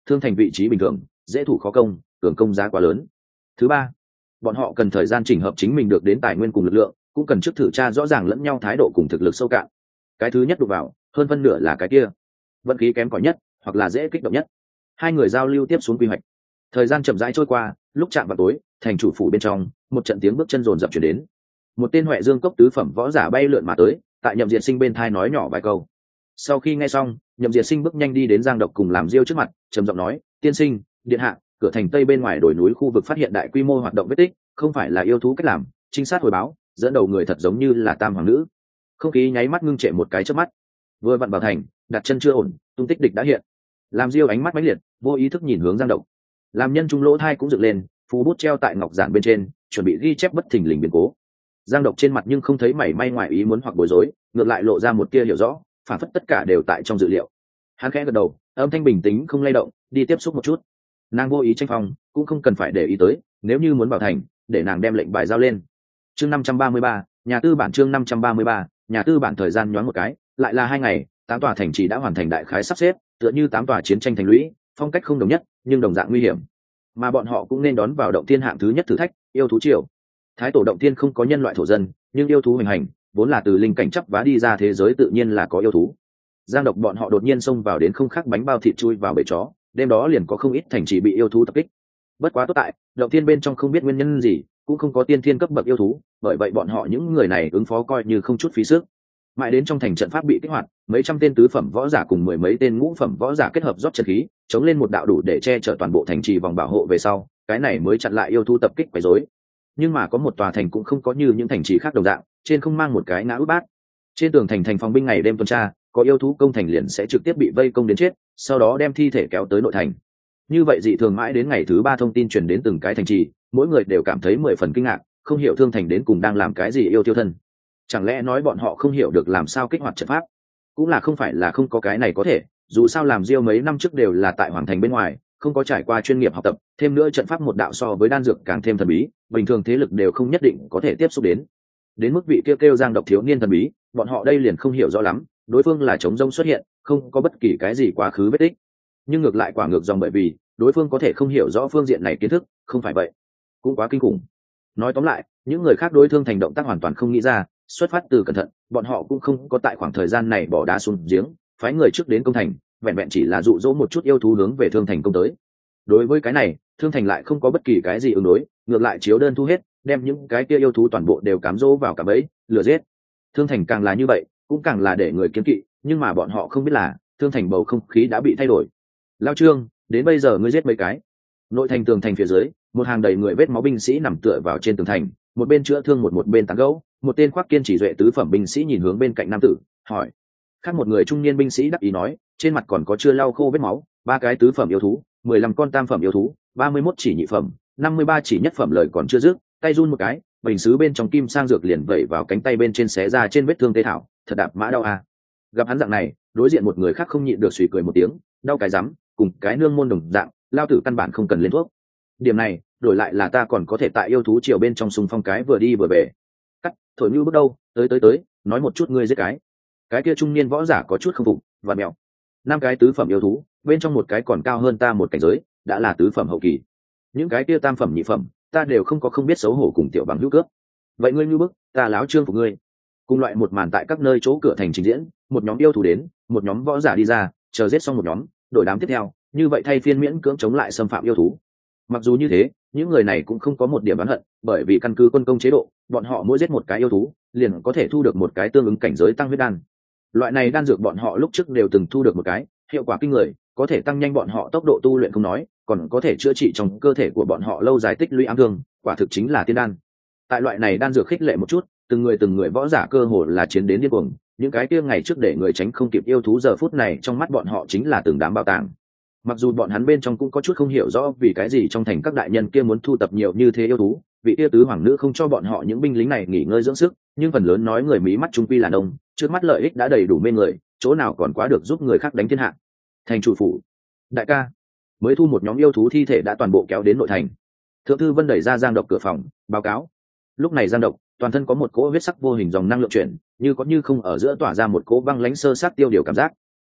thương thành vị trí bình thường, dễ thủ khó công, cường công giá quá lớn. Thứ ba, bọn họ cần thời gian chỉnh hợp chính mình được đến tài nguyên cùng lực lượng, cũng cần trước thử tra rõ ràng lẫn nhau thái độ cùng thực lực sâu cạn. Cái thứ nhất đụng vào, hơn phân nửa là cái kia vận khí kém cỏi nhất hoặc là dễ kích động nhất. Hai người giao lưu tiếp xuống quy hoạch. Thời gian chậm rãi trôi qua, lúc chạm vào tối, thành chủ phủ bên trong, một trận tiếng bước chân rồn rập chuyển đến. Một tên Huệ Dương cốc tứ phẩm võ giả bay lượn mà tới, tại Nhậm Diệt Sinh bên thai nói nhỏ vài câu. Sau khi nghe xong, Nhậm Diệt Sinh bước nhanh đi đến Giang Độc cùng làm Diêu trước mặt, trầm giọng nói: "Tiên sinh, điện hạ, cửa thành tây bên ngoài đồi núi khu vực phát hiện đại quy mô hoạt động vết tích, không phải là yêu thú cách làm, trinh sát hồi báo, dẫn đầu người thật giống như là Tam hoàng nữ." Không khí nháy mắt ngưng trệ một cái chớp mắt. Vừa vặn vào thành, đặt chân chưa ổn, tung tích địch đã hiện. Làm Diêu ánh mắt mãnh liệt, vô ý thức nhìn hướng Giang Độc. Làm Nhân trung lỗ thai cũng dựng lên, phù bút treo tại ngọc giản bên trên, chuẩn bị ghi chép bất thình lình biến cố. Giang Độc trên mặt nhưng không thấy mảy may ngoài ý muốn hoặc bối rối, ngược lại lộ ra một tia hiểu rõ, phản phất tất cả đều tại trong dự liệu. Hắn khẽ gật đầu, âm thanh bình tĩnh không lay động, đi tiếp xúc một chút. Nàng vô ý tranh phòng, cũng không cần phải để ý tới, nếu như muốn bảo thành, để nàng đem lệnh bài giao lên. Chương năm trăm ba mươi ba, nhà tư bản chương năm trăm ba mươi ba, nhà tư bản thời gian nhoáng một cái, lại là hai ngày, tám tòa thành trì đã hoàn thành đại khái sắp xếp, tựa như tám tòa chiến tranh thành lũy, phong cách không đồng nhất, nhưng đồng dạng nguy hiểm. Mà bọn họ cũng nên đón vào động tiên hạng thứ nhất thử thách, yêu thú triều. Thái tổ động tiên không có nhân loại thổ dân, nhưng yêu thú hành hành, vốn là từ linh cảnh chấp vá đi ra thế giới tự nhiên là có yêu thú. Giang Độc bọn họ đột nhiên xông vào đến không khác bánh bao thịt chui vào bể chó, đêm đó liền có không ít thành trì bị yêu thú tập kích. Bất quá tốt tại, động tiên bên trong không biết nguyên nhân gì, cũng không có tiên thiên cấp bậc yêu thú, bởi vậy bọn họ những người này ứng phó coi như không chút phí sức. Mãi đến trong thành trận pháp bị kích hoạt, mấy trăm tên tứ phẩm võ giả cùng mười mấy tên ngũ phẩm võ giả kết hợp rót chân khí, chống lên một đạo đủ để che chở toàn bộ thành trì vòng bảo hộ về sau, cái này mới chặn lại yêu thú tập kích quấy rối. Nhưng mà có một tòa thành cũng không có như những thành trì khác đồng dạng, trên không mang một cái ngã út bát. Trên tường thành thành phòng binh ngày đêm tuần tra, có yêu thú công thành liền sẽ trực tiếp bị vây công đến chết, sau đó đem thi thể kéo tới nội thành. Như vậy dị thường mãi đến ngày thứ ba thông tin truyền đến từng cái thành trì, mỗi người đều cảm thấy mười phần kinh ngạc, không hiểu thương thành đến cùng đang làm cái gì yêu tiêu thân. Chẳng lẽ nói bọn họ không hiểu được làm sao kích hoạt trận pháp? Cũng là không phải là không có cái này có thể, dù sao làm Diêu mấy năm trước đều là tại hoàng thành bên ngoài, không có trải qua chuyên nghiệp học tập, thêm nữa trận pháp một đạo so với đan dược càng thêm thần bí, bình thường thế lực đều không nhất định có thể tiếp xúc đến. Đến mức vị kêu kêu Giang Độc thiếu niên thần bí, bọn họ đây liền không hiểu rõ lắm, đối phương là trống rông xuất hiện, không có bất kỳ cái gì quá khứ vết tích. Nhưng ngược lại quả ngược dòng bởi vì, đối phương có thể không hiểu rõ phương diện này kiến thức, không phải vậy, cũng quá kinh khủng. Nói tóm lại, những người khác đối thương thành động tác hoàn toàn không nghĩ ra, xuất phát từ cẩn thận, bọn họ cũng không có tại khoảng thời gian này bỏ đá xuống giếng, phái người trước đến công thành, vẹn vẹn chỉ là dụ dỗ một chút yêu thú hướng về thương thành công tới. Đối với cái này, thương thành lại không có bất kỳ cái gì ứng đối, ngược lại chiếu đơn thu hết, đem những cái kia yêu thú toàn bộ đều cám dỗ vào cả bẫy, lừa giết. Thương thành càng là như vậy, cũng càng là để người kiêng kỵ, nhưng mà bọn họ không biết là, thương thành bầu không khí đã bị thay đổi. Lao Trương, đến bây giờ ngươi giết mấy cái? Nội thành tường thành phía dưới, một hàng đầy người vết máu binh sĩ nằm tựa vào trên tường thành, một bên chữa thương một một bên tán gẫu. Một tên khoác kiên chỉ duệ tứ phẩm binh sĩ nhìn hướng bên cạnh nam tử, hỏi. Khác một người trung niên binh sĩ đắc ý nói, trên mặt còn có chưa lau khô vết máu, ba cái tứ phẩm yêu thú, mười lăm con tam phẩm yêu thú, ba mươi mốt chỉ nhị phẩm, năm mươi ba chỉ nhất phẩm lời còn chưa dứt, tay run một cái, bình sứ bên trong kim sang dược liền vẩy vào cánh tay bên trên xé ra trên vết thương tê thảo, thật đạp mã đau à. Gặp hắn dạng này, đối diện một người khác không nhịn được suy cười một tiếng, đau cái rắm, cùng cái nương môn đồng dạng, lao tử căn bản không cần lên thuốc. Điểm này, đổi lại là ta còn có thể tại yêu thú triều bên trong xung phong cái vừa đi vừa về. Cắt, thổi như bước đâu, tới tới tới, nói một chút ngươi giết cái. Cái kia trung niên võ giả có chút không phục, và mèo. Năm cái tứ phẩm yêu thú, bên trong một cái còn cao hơn ta một cảnh giới, đã là tứ phẩm hậu kỳ. Những cái kia tam phẩm nhị phẩm, ta đều không có không biết xấu hổ cùng tiểu bằng hữu cướp. Vậy ngươi như bức, ta láo trương phục ngươi. Cùng loại một màn tại các nơi chỗ cửa thành trình diễn, một nhóm yêu thú đến, một nhóm võ giả đi ra, chờ giết xong một nhóm, đổi đám tiếp theo, như vậy thay phiên miễn cưỡng chống lại xâm phạm yêu thú. Mặc dù như thế, những người này cũng không có một điểm oán hận, bởi vì căn cứ quân công chế độ, bọn họ mỗi giết một cái yêu thú, liền có thể thu được một cái tương ứng cảnh giới tăng huyết đan. Loại này đan dược bọn họ lúc trước đều từng thu được một cái, hiệu quả kinh người, có thể tăng nhanh bọn họ tốc độ tu luyện không nói, còn có thể chữa trị trong cơ thể của bọn họ lâu dài tích lũy ám thương, quả thực chính là tiên đan. Tại loại này đan dược khích lệ một chút, từng người từng người võ giả cơ hồ là chiến đến điên cuồng, những cái kia ngày trước để người tránh không kịp yêu thú giờ phút này trong mắt bọn họ chính là từng đám bảo tàng. Mặc dù bọn hắn bên trong cũng có chút không hiểu rõ vì cái gì trong thành các đại nhân kia muốn thu tập nhiều như thế yêu thú, vị yêu tứ hoàng nữ không cho bọn họ những binh lính này nghỉ ngơi dưỡng sức, nhưng phần lớn nói người mí mắt trung quy là đông, trước mắt lợi ích đã đầy đủ mê người, chỗ nào còn quá được giúp người khác đánh thiên hạ. Thành chủ phủ, đại ca, mới thu một nhóm yêu thú thi thể đã toàn bộ kéo đến nội thành. Thượng thư Vân đẩy ra Giang Độc cửa phòng, báo cáo. Lúc này Giang Độc toàn thân có một cỗ huyết sắc vô hình dòng năng lượng chuyển, như có như không ở giữa tỏa ra một cỗ băng lãnh sơ sát tiêu điều cảm giác.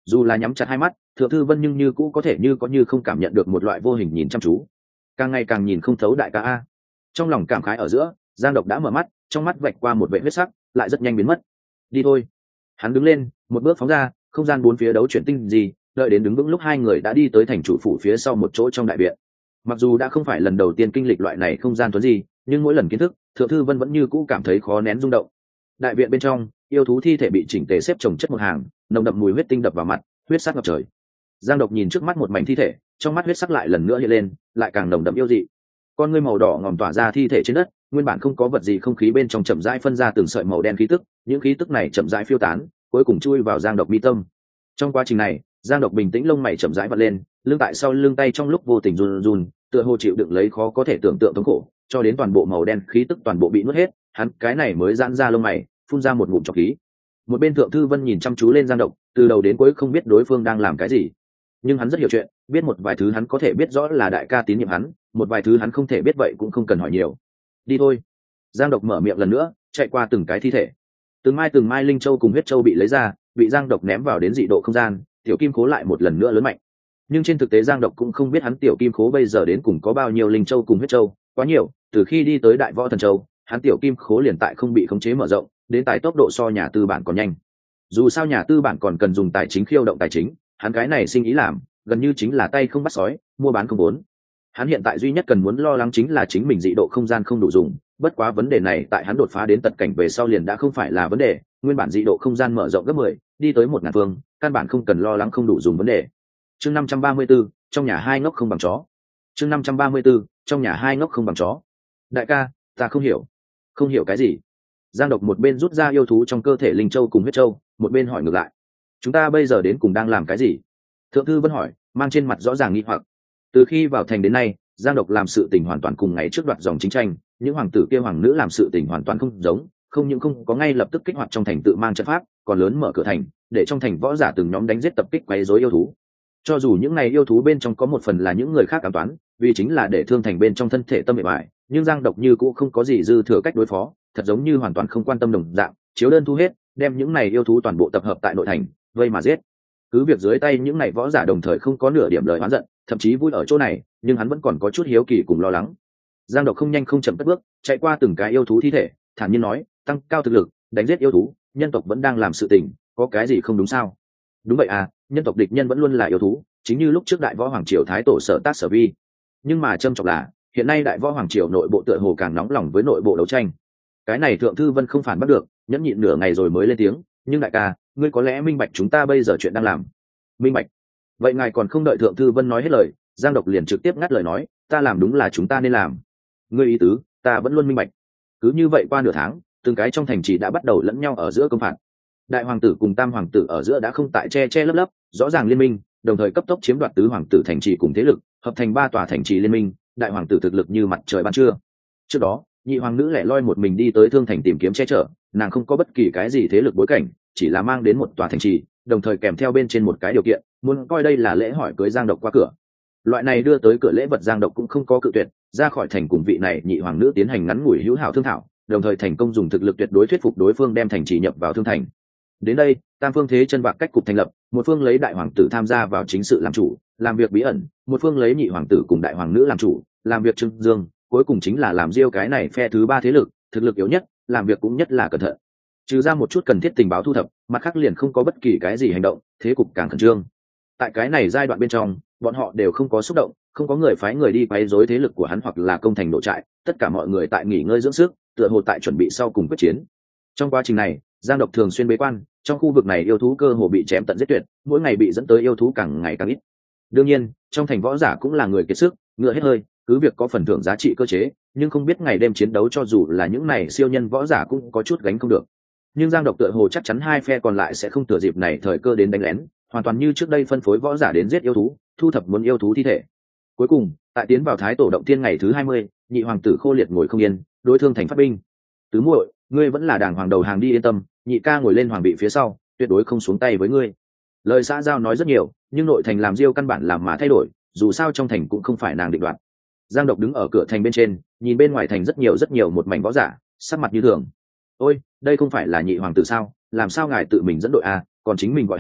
dù là nhắm chặt hai mắt, Thượng Thư Vân nhưng như cũ có thể như có như không cảm nhận được một loại vô hình nhìn chăm chú, càng ngày càng nhìn không thấu đại ca a. Trong lòng cảm khái ở giữa, Giang Độc đã mở mắt, trong mắt vạch qua một vệ huyết sắc, lại rất nhanh biến mất. Đi thôi. Hắn đứng lên, một bước phóng ra, không gian bốn phía đấu chuyển tinh gì, đợi đến đứng vững lúc hai người đã đi tới thành chủ phủ phía sau một chỗ trong đại viện. Mặc dù đã không phải lần đầu tiên kinh lịch loại này không gian tuấn gì, nhưng mỗi lần kiến thức, Thượng Thư Vân vẫn như cũ cảm thấy khó nén rung động. Đại viện bên trong, yêu thú thi thể bị chỉnh tề xếp chồng chất một hàng, nồng đậm mùi huyết tinh đập vào mặt, huyết sắc ngập trời. Giang Độc nhìn trước mắt một mảnh thi thể, trong mắt huyết sắc lại lần nữa hiện lên, lại càng nồng đậm yêu dị. Con ngươi màu đỏ ngòm tỏa ra thi thể trên đất, nguyên bản không có vật gì không khí bên trong chậm rãi phân ra từng sợi màu đen khí tức, những khí tức này chậm rãi phiêu tán, cuối cùng chui vào Giang Độc mi tâm. Trong quá trình này, Giang Độc bình tĩnh lông mày chậm rãi vặn lên, lưng tại sau lưng tay trong lúc vô tình run run, tựa hồ chịu đựng lấy khó có thể tưởng tượng thống khổ, cho đến toàn bộ màu đen khí tức toàn bộ bị nuốt hết, hắn cái này mới giãn ra lông mày, phun ra một ngụm trọc khí. Một bên Thượng Thư Vân nhìn chăm chú lên Giang Độc, từ đầu đến cuối không biết đối phương đang làm cái gì, nhưng hắn rất hiểu chuyện, biết một vài thứ hắn có thể biết rõ là đại ca tín nhiệm hắn, một vài thứ hắn không thể biết vậy cũng không cần hỏi nhiều. Đi thôi. Giang Độc mở miệng lần nữa, chạy qua từng cái thi thể, từng mai từng mai linh châu cùng huyết châu bị lấy ra, bị Giang Độc ném vào đến dị độ không gian, tiểu kim khố lại một lần nữa lớn mạnh. Nhưng trên thực tế Giang Độc cũng không biết hắn tiểu kim khố bây giờ đến cùng có bao nhiêu linh châu cùng huyết châu, quá nhiều, từ khi đi tới Đại Võ Thần Châu, hắn tiểu kim khố liền tại không bị khống chế mở rộng, đến tài tốc độ so nhà tư bản còn nhanh. Dù sao nhà tư bản còn cần dùng tài chính khiêu động tài chính, hắn cái này sinh ý làm, gần như chính là tay không bắt sói, mua bán không vốn. Hắn hiện tại duy nhất cần muốn lo lắng chính là chính mình dị độ không gian không đủ dùng, bất quá vấn đề này tại hắn đột phá đến tận cảnh về sau liền đã không phải là vấn đề, nguyên bản dị độ không gian mở rộng gấp mười, đi tới một ngàn phương, căn bản không cần lo lắng không đủ dùng vấn đề. Chương năm trăm ba mươi 34, trong nhà hai ngốc không bằng chó. Chương năm trăm ba mươi 34, trong nhà hai ngốc không bằng chó. Đại ca, ta không hiểu. Không hiểu cái gì? Giang Độc một bên rút ra yêu thú trong cơ thể linh châu cùng huyết châu, một bên hỏi ngược lại. Chúng ta bây giờ đến cùng đang làm cái gì? Thượng Thư Vân hỏi, mang trên mặt rõ ràng nghi hoặc. Từ khi vào thành đến nay, Giang Độc làm sự tình hoàn toàn cùng ngày trước đoạt dòng chính tranh, những hoàng tử kia hoàng nữ làm sự tình hoàn toàn không giống, không những không có ngay lập tức kích hoạt trong thành tự mang trận pháp, còn lớn mở cửa thành, để trong thành võ giả từng nhóm đánh giết tập kích quấy rối yêu thú. Cho dù những này yêu thú bên trong có một phần là những người khác cảm toán, vì chính là để thương thành bên trong thân thể tâm mệt mỏi, nhưng Giang Độc như cũng không có gì dư thừa cách đối phó, thật giống như hoàn toàn không quan tâm đồng dạng, chiếu đơn thu hết, đem những này yêu thú toàn bộ tập hợp tại nội thành, vây mà giết. Cứ việc dưới tay những này võ giả đồng thời không có nửa điểm lời oán giận, thậm chí vui ở chỗ này, nhưng hắn vẫn còn có chút hiếu kỳ cùng lo lắng. Giang Độc không nhanh không chậm cất bước, chạy qua từng cái yêu thú thi thể, thản nhiên nói, tăng cao thực lực, đánh giết yêu thú, nhân tộc vẫn đang làm sự tình, có cái gì không đúng sao? Đúng vậy à, nhân tộc địch nhân vẫn luôn là yêu thú, chính như lúc trước Đại Võ Hoàng triều thái tổ Sở Tác Sở Vi. Nhưng mà trâm trọng là, hiện nay Đại Võ Hoàng triều nội bộ tựa hồ càng nóng lòng với nội bộ đấu tranh. Cái này Thượng Thư Vân không phản bắt được, nhẫn nhịn nửa ngày rồi mới lên tiếng, nhưng đại ca, ngươi có lẽ minh bạch chúng ta bây giờ chuyện đang làm. Minh bạch? Vậy ngài còn không đợi Thượng Thư Vân nói hết lời, Giang Độc liền trực tiếp ngắt lời nói, ta làm đúng là chúng ta nên làm. Ngươi ý tứ, ta vẫn luôn minh bạch. Cứ như vậy qua nửa tháng, từng cái trong thành trì đã bắt đầu lẫn nhau ở giữa công phạt. Đại hoàng tử cùng tam hoàng tử ở giữa đã không tại che che lấp lấp, rõ ràng liên minh, đồng thời cấp tốc chiếm đoạt tứ hoàng tử thành trì cùng thế lực, hợp thành ba tòa thành trì liên minh, đại hoàng tử thực lực như mặt trời ban trưa. Trước đó, nhị hoàng nữ lẻ loi một mình đi tới thương thành tìm kiếm che chở, nàng không có bất kỳ cái gì thế lực bối cảnh, chỉ là mang đến một tòa thành trì, đồng thời kèm theo bên trên một cái điều kiện, muốn coi đây là lễ hỏi cưới Giang Độc qua cửa. Loại này đưa tới cửa lễ vật Giang Độc cũng không có cự tuyệt, ra khỏi thành cùng vị này nhị hoàng nữ tiến hành ngắn ngủi hữu hảo thương thảo, đồng thời thành công dùng thực lực tuyệt đối thuyết phục đối phương đem thành trì nhập vào thương thành. Đến đây, tam phương thế chân bạc cách cục thành lập, một phương lấy đại hoàng tử tham gia vào chính sự làm chủ, làm việc bí ẩn, một phương lấy nhị hoàng tử cùng đại hoàng nữ làm chủ, làm việc trưng dương, cuối cùng chính là làm riêu cái này phe thứ ba thế lực, thực lực yếu nhất, làm việc cũng nhất là cẩn thận. Trừ ra một chút cần thiết tình báo thu thập, mặt khác liền không có bất kỳ cái gì hành động, thế cục càng khẩn trương. Tại cái này giai đoạn bên trong, bọn họ đều không có xúc động, không có người phái người đi quấy rối thế lực của hắn hoặc là công thành nổ trại, tất cả mọi người tại nghỉ ngơi dưỡng sức, tựa hồ tại chuẩn bị sau cùng quyết chiến. Trong quá trình này, Giang Độc thường xuyên bế quan, trong khu vực này yêu thú cơ hồ bị chém tận giết tuyệt, mỗi ngày bị dẫn tới yêu thú càng ngày càng ít. Đương nhiên, trong thành võ giả cũng là người kiệt sức, ngựa hết hơi, cứ việc có phần thưởng giá trị cơ chế, nhưng không biết ngày đêm chiến đấu cho dù là những này siêu nhân võ giả cũng có chút gánh không được. Nhưng Giang Độc tựa hồ chắc chắn hai phe còn lại sẽ không thừa dịp này thời cơ đến đánh lén, hoàn toàn như trước đây phân phối võ giả đến giết yêu thú, thu thập muốn yêu thú thi thể. Cuối cùng, tại tiến vào Thái Tổ động thiên ngày thứ hai mươi, nhị hoàng tử Khô Liệt ngồi không yên, đối thương thành phát binh. Tứ muội, ngươi vẫn là đàng hoàng đầu hàng đi yên tâm, nhị ca ngồi lên hoàng vị phía sau, tuyệt đối không xuống tay với ngươi. Lời xã giao nói rất nhiều, nhưng nội thành làm diêu căn bản làm mà thay đổi, dù sao trong thành cũng không phải nàng định đoạt. Giang Độc đứng ở cửa thành bên trên, nhìn bên ngoài thành rất nhiều rất nhiều một mảnh võ giả, sắc mặt như thường. Ôi, đây không phải là nhị hoàng tử sao, làm sao ngài tự mình dẫn đội à, còn chính mình gọi hàng,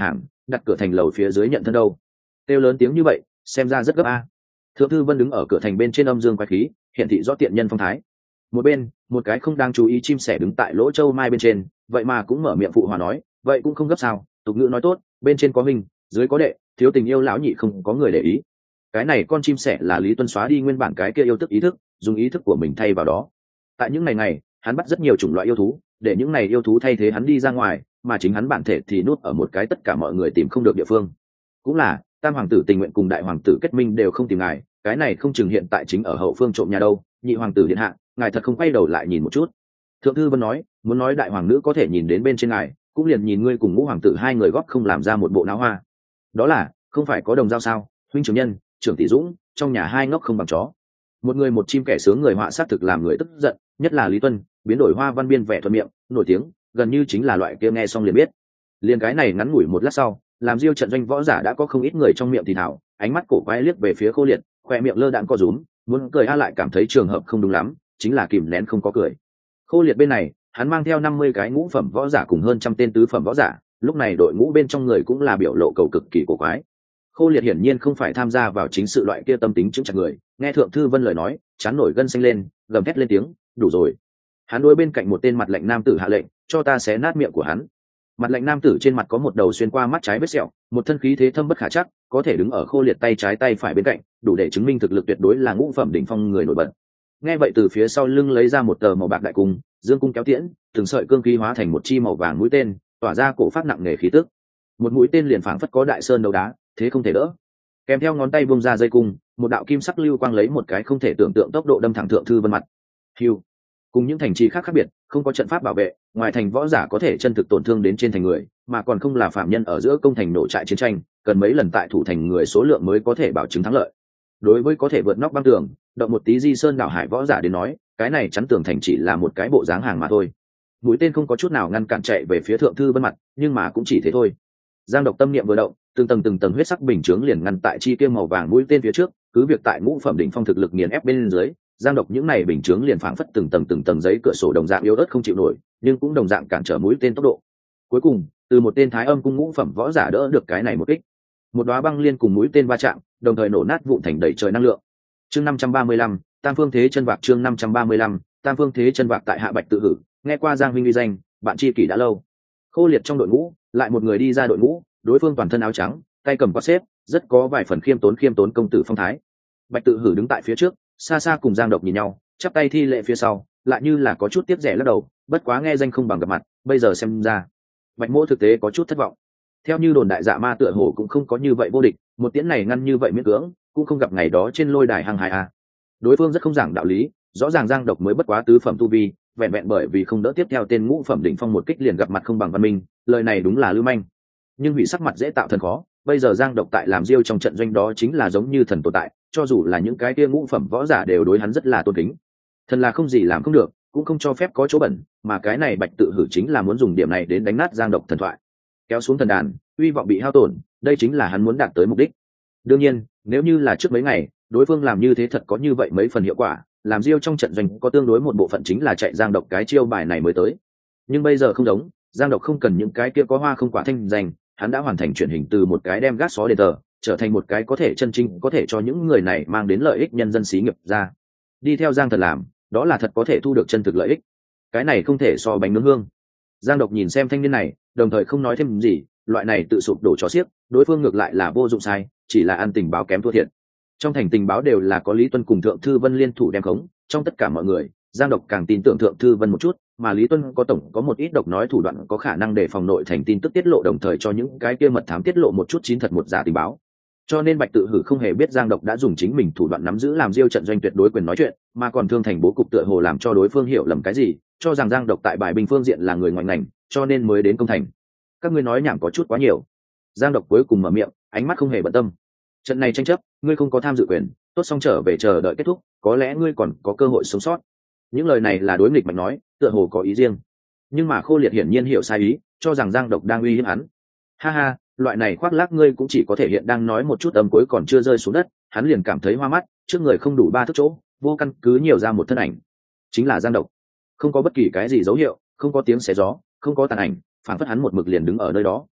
đặt cửa thành lầu phía dưới nhận thân đâu. Kêu lớn tiếng như vậy xem ra rất gấp a. Thượng thư vân đứng ở cửa thành bên trên âm dương quái khí, hiện thị rõ tiện nhân phong thái. Một bên một cái không đang chú ý chim sẻ đứng tại lỗ châu mai bên trên, vậy mà cũng mở miệng phụ hòa nói, vậy cũng không gấp sao, tục ngữ nói tốt, bên trên có huynh dưới có đệ, thiếu tình yêu lão nhị không có người để ý. Cái này con chim sẻ là Lý Tuân xóa đi nguyên bản cái kia yêu thức ý thức, dùng ý thức của mình thay vào đó. Tại những ngày này hắn bắt rất nhiều chủng loại yêu thú, để những này yêu thú thay thế hắn đi ra ngoài, mà chính hắn bản thể thì nuốt ở một cái tất cả mọi người tìm không được địa phương. Cũng là tam hoàng tử tình nguyện cùng đại hoàng tử kết minh đều không tìm ngài, cái này không chừng hiện tại chính ở hậu phương trộm nhà đâu. Nhị hoàng tử điện hạ, ngài thật không quay đầu lại nhìn một chút. Thượng thư vân nói, muốn nói đại hoàng nữ có thể nhìn đến bên trên ngài, cũng liền nhìn ngươi cùng ngũ hoàng tử hai người góp không làm ra một bộ náo hoa. Đó là không phải có đồng dao sao, huynh trưởng nhân trưởng tỷ dũng, trong nhà hai ngốc không bằng chó. Một người một chim kẻ sướng người họa sát thực làm người tức giận, nhất là Lý Tuân biến đổi hoa văn biên vẻ thuận miệng nổi tiếng, gần như chính là loại kia nghe xong liền biết. Liền cái này ngắn ngủi một lát sau, làm Diêu trận doanh võ giả đã có không ít người trong miệng thì thảo, ánh mắt cổ quái liếc về phía Khô Liệt, khoe miệng lơ đãng co rúm, muốn cười a lại cảm thấy trường hợp không đúng lắm, chính là kìm nén không có cười. Khô Liệt bên này, hắn mang theo năm mươi cái ngũ phẩm võ giả cùng hơn trăm tên tứ phẩm võ giả, lúc này đội ngũ bên trong người cũng là biểu lộ cầu cực kỳ cổ quái. Khô Liệt hiển nhiên không phải tham gia vào chính sự loại kia tâm tính chứng chặt người, nghe thượng thư vân lời nói, chán nổi gân xanh lên, gầm thét lên tiếng, đủ rồi. Hắn đối bên cạnh một tên mặt lạnh nam tử hạ lệnh, cho ta xé nát miệng của hắn. Mặt lạnh nam tử trên mặt có một đầu xuyên qua mắt trái vết sẹo, một thân khí thế thâm bất khả chắc, có thể đứng ở Khô Liệt tay trái tay phải bên cạnh, đủ để chứng minh thực lực tuyệt đối là ngũ phẩm đỉnh phong người nổi bật. Nghe vậy từ phía sau lưng lấy ra một tờ màu bạc đại cung, dương cung kéo tiễn, từng sợi cương khí hóa thành một chi màu vàng mũi tên, tỏa ra cổ phát nặng nề khí tức. Một mũi tên liền phảng phất có đại sơn đấu đá, thế không thể đỡ. Kèm theo ngón tay vung ra dây cung, một đạo kim sắc lưu quang lấy một cái không thể tưởng tượng tốc độ đâm thẳng thượng thư vân mặt. Hưu. Cùng những thành trì khác khác biệt, không có trận pháp bảo vệ, ngoài thành võ giả có thể chân thực tổn thương đến trên thành người, mà còn không là phạm nhân ở giữa công thành nổ trại chiến tranh, cần mấy lần tại thủ thành người số lượng mới có thể bảo chứng thắng lợi. Đối với có thể vượt nóc băng tường, động một tí di sơn đảo hải võ giả đến nói, cái này chắn tường thành chỉ là một cái bộ dáng hàng mà thôi. Mũi tên không có chút nào ngăn cản chạy về phía thượng thư vân mặt, nhưng mà cũng chỉ thế thôi. Giang Độc tâm niệm vừa động, từng tầng từng tầng huyết sắc bình chướng liền ngăn tại chi tiêu màu vàng mũi tên phía trước, cứ việc tại ngũ phẩm đỉnh phong thực lực nghiền ép bên dưới, Giang Độc những này bình chướng liền phảng phất từng tầng từng tầng giấy cửa sổ đồng dạng yếu ớt không chịu nổi, nhưng cũng đồng dạng cản trở mũi tên tốc độ. Cuối cùng, từ một tên thái âm cung ngũ phẩm võ giả đỡ được cái này một kích. Một đóa băng liên cùng mũi tên va chạm, đồng thời nổ nát vụn thành đầy trời năng lượng. Chương năm trăm ba mươi lăm, Tam Phương Thế Chân Vạc chương năm trăm ba mươi lăm, Tam Phương Thế Chân Vạc tại Hạ Bạch tự hử, nghe qua Giang huynh uy danh, bạn tri kỷ đã lâu. Khô Liệt trong đội ngũ, lại một người đi ra đội ngũ, đối phương toàn thân áo trắng, tay cầm quạt xếp, rất có vài phần khiêm tốn khiêm tốn công tử phong thái. Bạch tự hử đứng tại phía trước, xa xa cùng Giang Độc nhìn nhau, chắp tay thi lễ phía sau, lại như là có chút tiếc rẻ lắc đầu, bất quá nghe danh không bằng gặp mặt, bây giờ xem ra, Bạch Mỗ thực tế có chút thất vọng. Theo như đồn đại dạ ma tựa hồ cũng không có như vậy vô địch, một tiễn này ngăn như vậy miễn cưỡng, cũng không gặp ngày đó trên lôi đài hăng hài a. Đối phương rất không giảng đạo lý, rõ ràng Giang Độc mới bất quá tứ phẩm tu vi, vẹn vẹn bởi vì không đỡ tiếp theo tên ngũ phẩm đỉnh phong một kích liền gặp mặt không bằng văn minh, lời này đúng là lưu manh. Nhưng hủy sắc mặt dễ tạo thần khó, bây giờ Giang Độc tại làm Diêu trong trận doanh đó chính là giống như thần tồn tại, cho dù là những cái kia ngũ phẩm võ giả đều đối hắn rất là tôn kính. Thần là không gì làm không được, cũng không cho phép có chỗ bẩn, mà cái này Bạch tự hử chính là muốn dùng điểm này đến đánh nát Giang Độc thần thoại, kéo xuống thần đàn, uy vọng bị hao tổn, đây chính là hắn muốn đạt tới mục đích. Đương nhiên, nếu như là trước mấy ngày, đối phương làm như thế thật có như vậy mấy phần hiệu quả, làm Diêu trong trận doanh có tương đối một bộ phận chính là chạy Giang Độc cái chiêu bài này mới tới. Nhưng bây giờ không giống, Giang Độc không cần những cái kia có hoa không quả thanh danh, hắn đã hoàn thành chuyển hình từ một cái đem gác xó đền thờ, trở thành một cái có thể chân chính có thể cho những người này mang đến lợi ích nhân dân xí nghiệp ra. Đi theo Giang Thần làm, đó là thật có thể thu được chân thực lợi ích. Cái này không thể so bánh nướng hương. Giang Độc nhìn xem thanh niên này, đồng thời không nói thêm gì, loại này tự sụp đổ cho xiếc, đối phương ngược lại là vô dụng sai, chỉ là ăn tình báo kém thua thiệt. Trong thành tình báo đều là có Lý Tuân cùng Thượng Thư Vân liên thủ đem khống, trong tất cả mọi người, Giang Độc càng tin tưởng Thượng Thư Vân một chút, mà Lý Tuân có tổng có một ít độc nói thủ đoạn có khả năng để phòng nội thành tin tức tiết lộ, đồng thời cho những cái kia mật thám tiết lộ một chút chín thật một giả tình báo. Cho nên Bạch tự hử không hề biết Giang Độc đã dùng chính mình thủ đoạn nắm giữ làm Diêu trận doanh tuyệt đối quyền nói chuyện, mà còn thương thành bố cục tựa hồ làm cho đối phương hiểu lầm cái gì, cho rằng Giang Độc tại bài binh phương diện là người ngoài ngành, cho nên mới đến công thành. Các ngươi nói nhảm có chút quá nhiều. Giang Độc cuối cùng mở miệng, ánh mắt không hề bận tâm. Trận này tranh chấp, ngươi không có tham dự quyền, tốt xong trở về chờ đợi kết thúc, có lẽ ngươi còn có cơ hội sống sót. Những lời này là đối nghịch Bạch nói, tựa hồ có ý riêng. Nhưng mà Khô Liệt hiển nhiên hiểu sai ý, cho rằng Giang Độc đang uy hiếp hắn. Ha ha, loại này khoác lác ngươi cũng chỉ có thể hiện đang nói một chút âm cuối còn chưa rơi xuống đất, hắn liền cảm thấy hoa mắt, trước người không đủ ba thước chỗ, vô căn cứ nhiều ra một thân ảnh. Chính là Giang Độc. Không có bất kỳ cái gì dấu hiệu, không có tiếng xé gió, không có tàn ảnh, phản phất hắn một mực liền đứng ở nơi đó,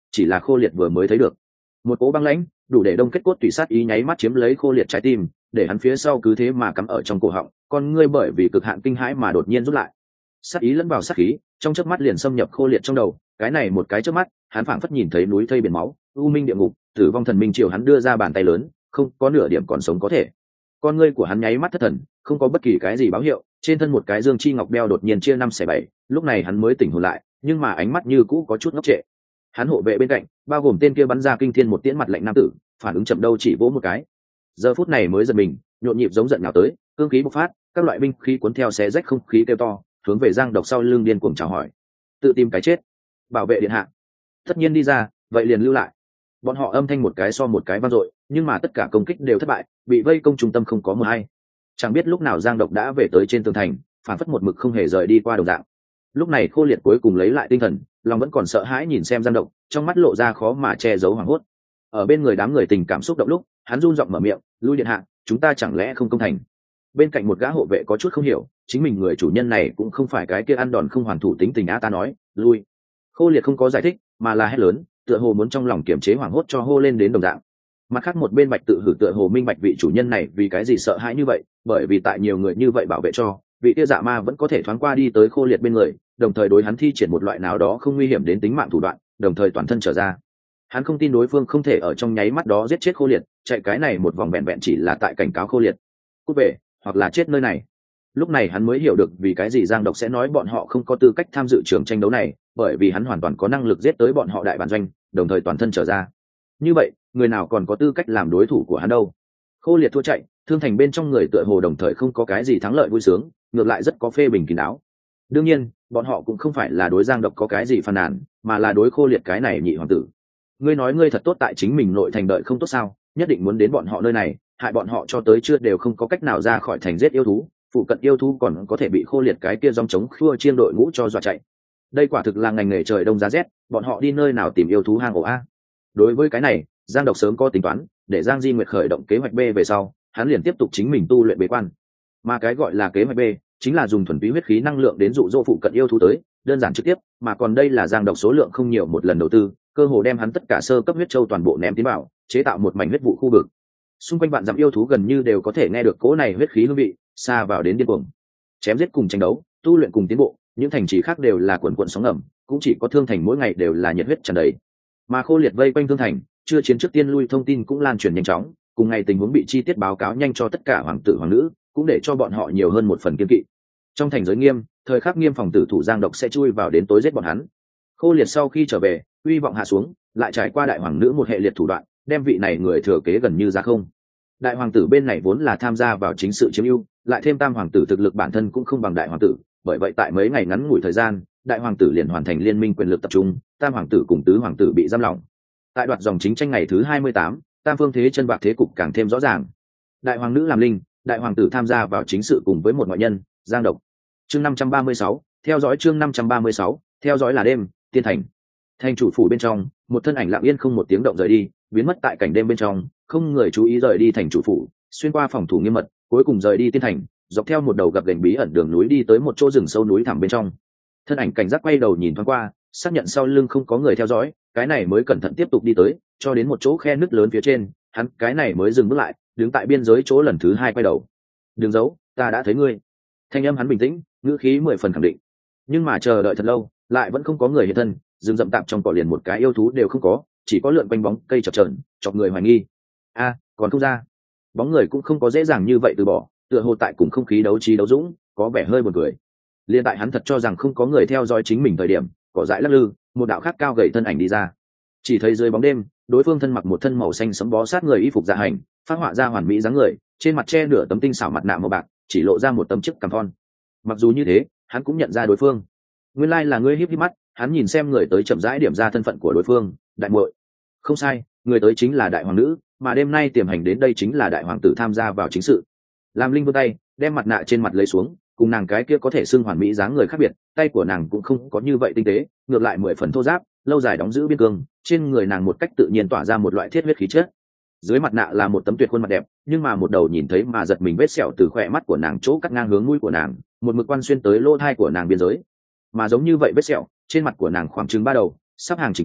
chỉ là Khô Liệt vừa mới thấy được một cỗ băng lãnh đủ để đông kết cốt tủy sát ý nháy mắt chiếm lấy Khô Liệt trái tim, để hắn phía sau cứ thế mà cắm ở trong cổ họng, con ngươi bởi vì cực hạn kinh hãi mà đột nhiên rút lại. Sát ý lẫn vào sát khí, trong chớp mắt liền xâm nhập Khô Liệt trong đầu, cái này một cái chớp mắt, hắn phảng phất nhìn thấy núi thây biển máu, u minh địa ngục, tử vong thần minh triều hắn đưa ra bàn tay lớn, không có nửa điểm còn sống có thể. Con ngươi của hắn nháy mắt thất thần, không có bất kỳ cái gì báo hiệu, trên thân một cái dương chi ngọc beo đột nhiên chia năm xẻ bảy, lúc này hắn mới tỉnh hồn lại, nhưng mà ánh mắt như cũ có chút ngốc trệ. Hắn hộ vệ bên cạnh, bao gồm tên kia bắn ra kinh thiên một tiễn mặt lạnh nam tử, phản ứng chậm đâu chỉ vỗ một cái. Giờ phút này mới giật mình, nhộn nhịp giống giận nào tới, cương khí bộc phát, các loại binh khí cuốn theo xé rách không khí kêu to, hướng về Giang Độc sau lưng điên cuồng chào hỏi. Tự tìm cái chết, bảo vệ điện hạ. Tất nhiên đi ra, vậy liền lưu lại. Bọn họ âm thanh một cái so một cái vang dội, nhưng mà tất cả công kích đều thất bại, bị vây công trung tâm không có một hay. Chẳng biết lúc nào Giang Độc đã về tới trên tường thành, phản phất một mực không hề rời đi qua đồng dạng. Lúc này Khô Liệt cuối cùng lấy lại tinh thần, lòng vẫn còn sợ hãi nhìn xem Giang Độc, trong mắt lộ ra khó mà che giấu hoảng hốt. Ở bên người đám người tình cảm xúc động lúc, hắn run giọng mở miệng, "Lui điện hạ, chúng ta chẳng lẽ không công thành?" Bên cạnh một gã hộ vệ có chút không hiểu, chính mình người chủ nhân này cũng không phải cái kia ăn đòn không hoàn thủ tính tình á, ta nói, "Lui." Khô Liệt không có giải thích, mà là hét lớn, tựa hồ muốn trong lòng kiềm chế hoảng hốt cho hô lên đến đồng dạng. Mặt khác một bên Bạch tự hử tựa hồ minh bạch vị chủ nhân này vì cái gì sợ hãi như vậy, bởi vì tại nhiều người như vậy bảo vệ cho, vị tia dạ ma vẫn có thể thoáng qua đi tới Khô Liệt bên người, đồng thời đối hắn thi triển một loại nào đó không nguy hiểm đến tính mạng thủ đoạn, đồng thời toàn thân trở ra. Hắn không tin đối phương không thể ở trong nháy mắt đó giết chết Khô Liệt, chạy cái này một vòng vẹn vẹn chỉ là tại cảnh cáo Khô Liệt cút về, hoặc là chết nơi này. Lúc này hắn mới hiểu được vì cái gì Giang Độc sẽ nói bọn họ không có tư cách tham dự trường tranh đấu này, bởi vì hắn hoàn toàn có năng lực giết tới bọn họ đại bản doanh, đồng thời toàn thân trở ra. Như vậy, người nào còn có tư cách làm đối thủ của hắn đâu? Khô Liệt thua chạy, thương thành bên trong người tựa hồ đồng thời không có cái gì thắng lợi vui sướng, ngược lại rất có phê bình kín đáo. Đương nhiên, bọn họ cũng không phải là đối Giang Độc có cái gì phàn nàn, mà là đối Khô Liệt cái này nhị hoàng tử. Ngươi nói ngươi thật tốt tại chính mình nội thành đợi không tốt sao? Nhất định muốn đến bọn họ nơi này, hại bọn họ cho tới chưa đều không có cách nào ra khỏi thành giết yêu thú, phụ cận yêu thú còn có thể bị Khô Liệt cái kia dòng chống khua chiên đội ngũ cho dọa chạy. Đây quả thực là ngành nghề trời đông giá rét, bọn họ đi nơi nào tìm yêu thú hang ổ a? Đối với cái này, Giang Độc sớm có tính toán, để Giang Di Nguyệt khởi động kế hoạch B về sau, hắn liền tiếp tục chính mình tu luyện bế quan. Mà cái gọi là kế hoạch B, chính là dùng thuần túy huyết khí năng lượng đến dụ dỗ phụ cận yêu thú tới, đơn giản trực tiếp, mà còn đây là Giang Độc số lượng không nhiều một lần đầu tư, cơ hồ đem hắn tất cả sơ cấp huyết châu toàn bộ ném tiến vào, chế tạo một mảnh huyết vụ khu vực. Xung quanh vạn dặm yêu thú gần như đều có thể nghe được cỗ này huyết khí hương vị, xa vào đến điên cuồng. Chém giết cùng tranh đấu, tu luyện cùng tiến bộ, những thành trì khác đều là quần quần sóng ngầm, cũng chỉ có Thương Thành mỗi ngày đều là nhiệt huyết tràn đầy. Mà Khô Liệt vây quanh Thương Thành, chưa chiến trước tiên lui thông tin cũng lan truyền nhanh chóng, cùng ngày tình huống bị chi tiết báo cáo nhanh cho tất cả hoàng tử hoàng nữ, cũng để cho bọn họ nhiều hơn một phần kiên kỵ. Trong thành giới nghiêm, thời khắc nghiêm phòng tử thủ Giang Độc sẽ chui vào đến tối giết bọn hắn. Khô Liệt sau khi trở về, uy vọng hạ xuống, lại trải qua đại hoàng nữ một hệ liệt thủ đoạn, đem vị này người thừa kế gần như ra không. Đại hoàng tử bên này vốn là tham gia vào chính sự chiếm ưu, lại thêm tam hoàng tử thực lực bản thân cũng không bằng đại hoàng tử, bởi vậy tại mấy ngày ngắn ngủi thời gian, đại hoàng tử liền hoàn thành liên minh quyền lực tập trung, tam hoàng tử cùng tứ hoàng tử bị giam lỏng. Tại đoạt dòng chính tranh ngày thứ hai mươi tám, tam phương thế chân bạc thế cục càng thêm rõ ràng. Đại hoàng nữ làm linh, đại hoàng tử tham gia vào chính sự cùng với một ngoại nhân, Giang Độc. Chương năm trăm ba mươi sáu, theo dõi chương năm trăm ba mươi sáu, theo dõi là đêm, tiên thành. Thành chủ phủ bên trong, một thân ảnh lặng yên không một tiếng động rời đi, biến mất tại cảnh đêm bên trong, không người chú ý rời đi thành chủ phủ, xuyên qua phòng thủ nghiêm mật, cuối cùng rời đi tiên thành, dọc theo một đầu gập ghềnh bí ẩn đường núi đi tới một chỗ rừng sâu núi thẳm bên trong. Thân ảnh cảnh giác quay đầu nhìn thoáng qua, xác nhận sau lưng không có người theo dõi, cái này mới cẩn thận tiếp tục đi tới, cho đến một chỗ khe nứt lớn phía trên, hắn cái này mới dừng bước lại, đứng tại biên giới chỗ lần thứ hai quay đầu. "Đừng giấu, ta đã thấy ngươi." Thanh âm hắn bình tĩnh, ngữ khí mười phần khẳng định. Nhưng mà chờ đợi thật lâu, lại vẫn không có người hiện thân, rừng rậm tạp trong cỏ liền một cái yêu thú đều không có, chỉ có lượn quanh bóng cây chập chờn, chọc người hoài nghi. A, còn không ra. Bóng người cũng không có dễ dàng như vậy từ bỏ, tựa hồ tại cùng không khí đấu trí đấu dũng, có vẻ hơi buồn cười. Liên tại hắn thật cho rằng không có người theo dõi chính mình thời điểm, cỏ dại lắc lư, một đạo khác cao gầy thân ảnh đi ra. Chỉ thấy dưới bóng đêm, đối phương thân mặc một thân màu xanh sẫm bó sát người y phục dạ hành, phát họa ra hoàn mỹ dáng người, trên mặt che nửa tấm tinh xảo mặt nạ màu bạc, chỉ lộ ra một tấm chiếc cằm thon. Mặc dù như thế, hắn cũng nhận ra đối phương. Nguyên lai là ngươi. Híp híp mắt, hắn nhìn xem người tới chậm rãi điểm ra thân phận của đối phương, đại muội. Không sai, người tới chính là đại hoàng nữ, mà đêm nay tiềm hành đến đây chính là đại hoàng tử tham gia vào chính sự. Lam Linh vươn tay, đem mặt nạ trên mặt lấy xuống, cùng nàng cái kia có thể xưng hoàn mỹ dáng người khác biệt, tay của nàng cũng không có như vậy tinh tế, ngược lại mười phần thô ráp, lâu dài đóng giữ biên cương, trên người nàng một cách tự nhiên tỏa ra một loại thiết huyết khí chất. Dưới mặt nạ là một tấm tuyệt khuôn mặt đẹp, nhưng mà một đầu nhìn thấy mà giật mình vết sẹo từ khóe mắt của nàng chỗ cắt ngang hướng mũi của nàng, một mực quan xuyên tới lỗ tai của nàng biên giới. Mà giống như vậy vết sẹo, trên mặt của nàng khoảng chừng ba đầu, sắp hàng chỉnh tề,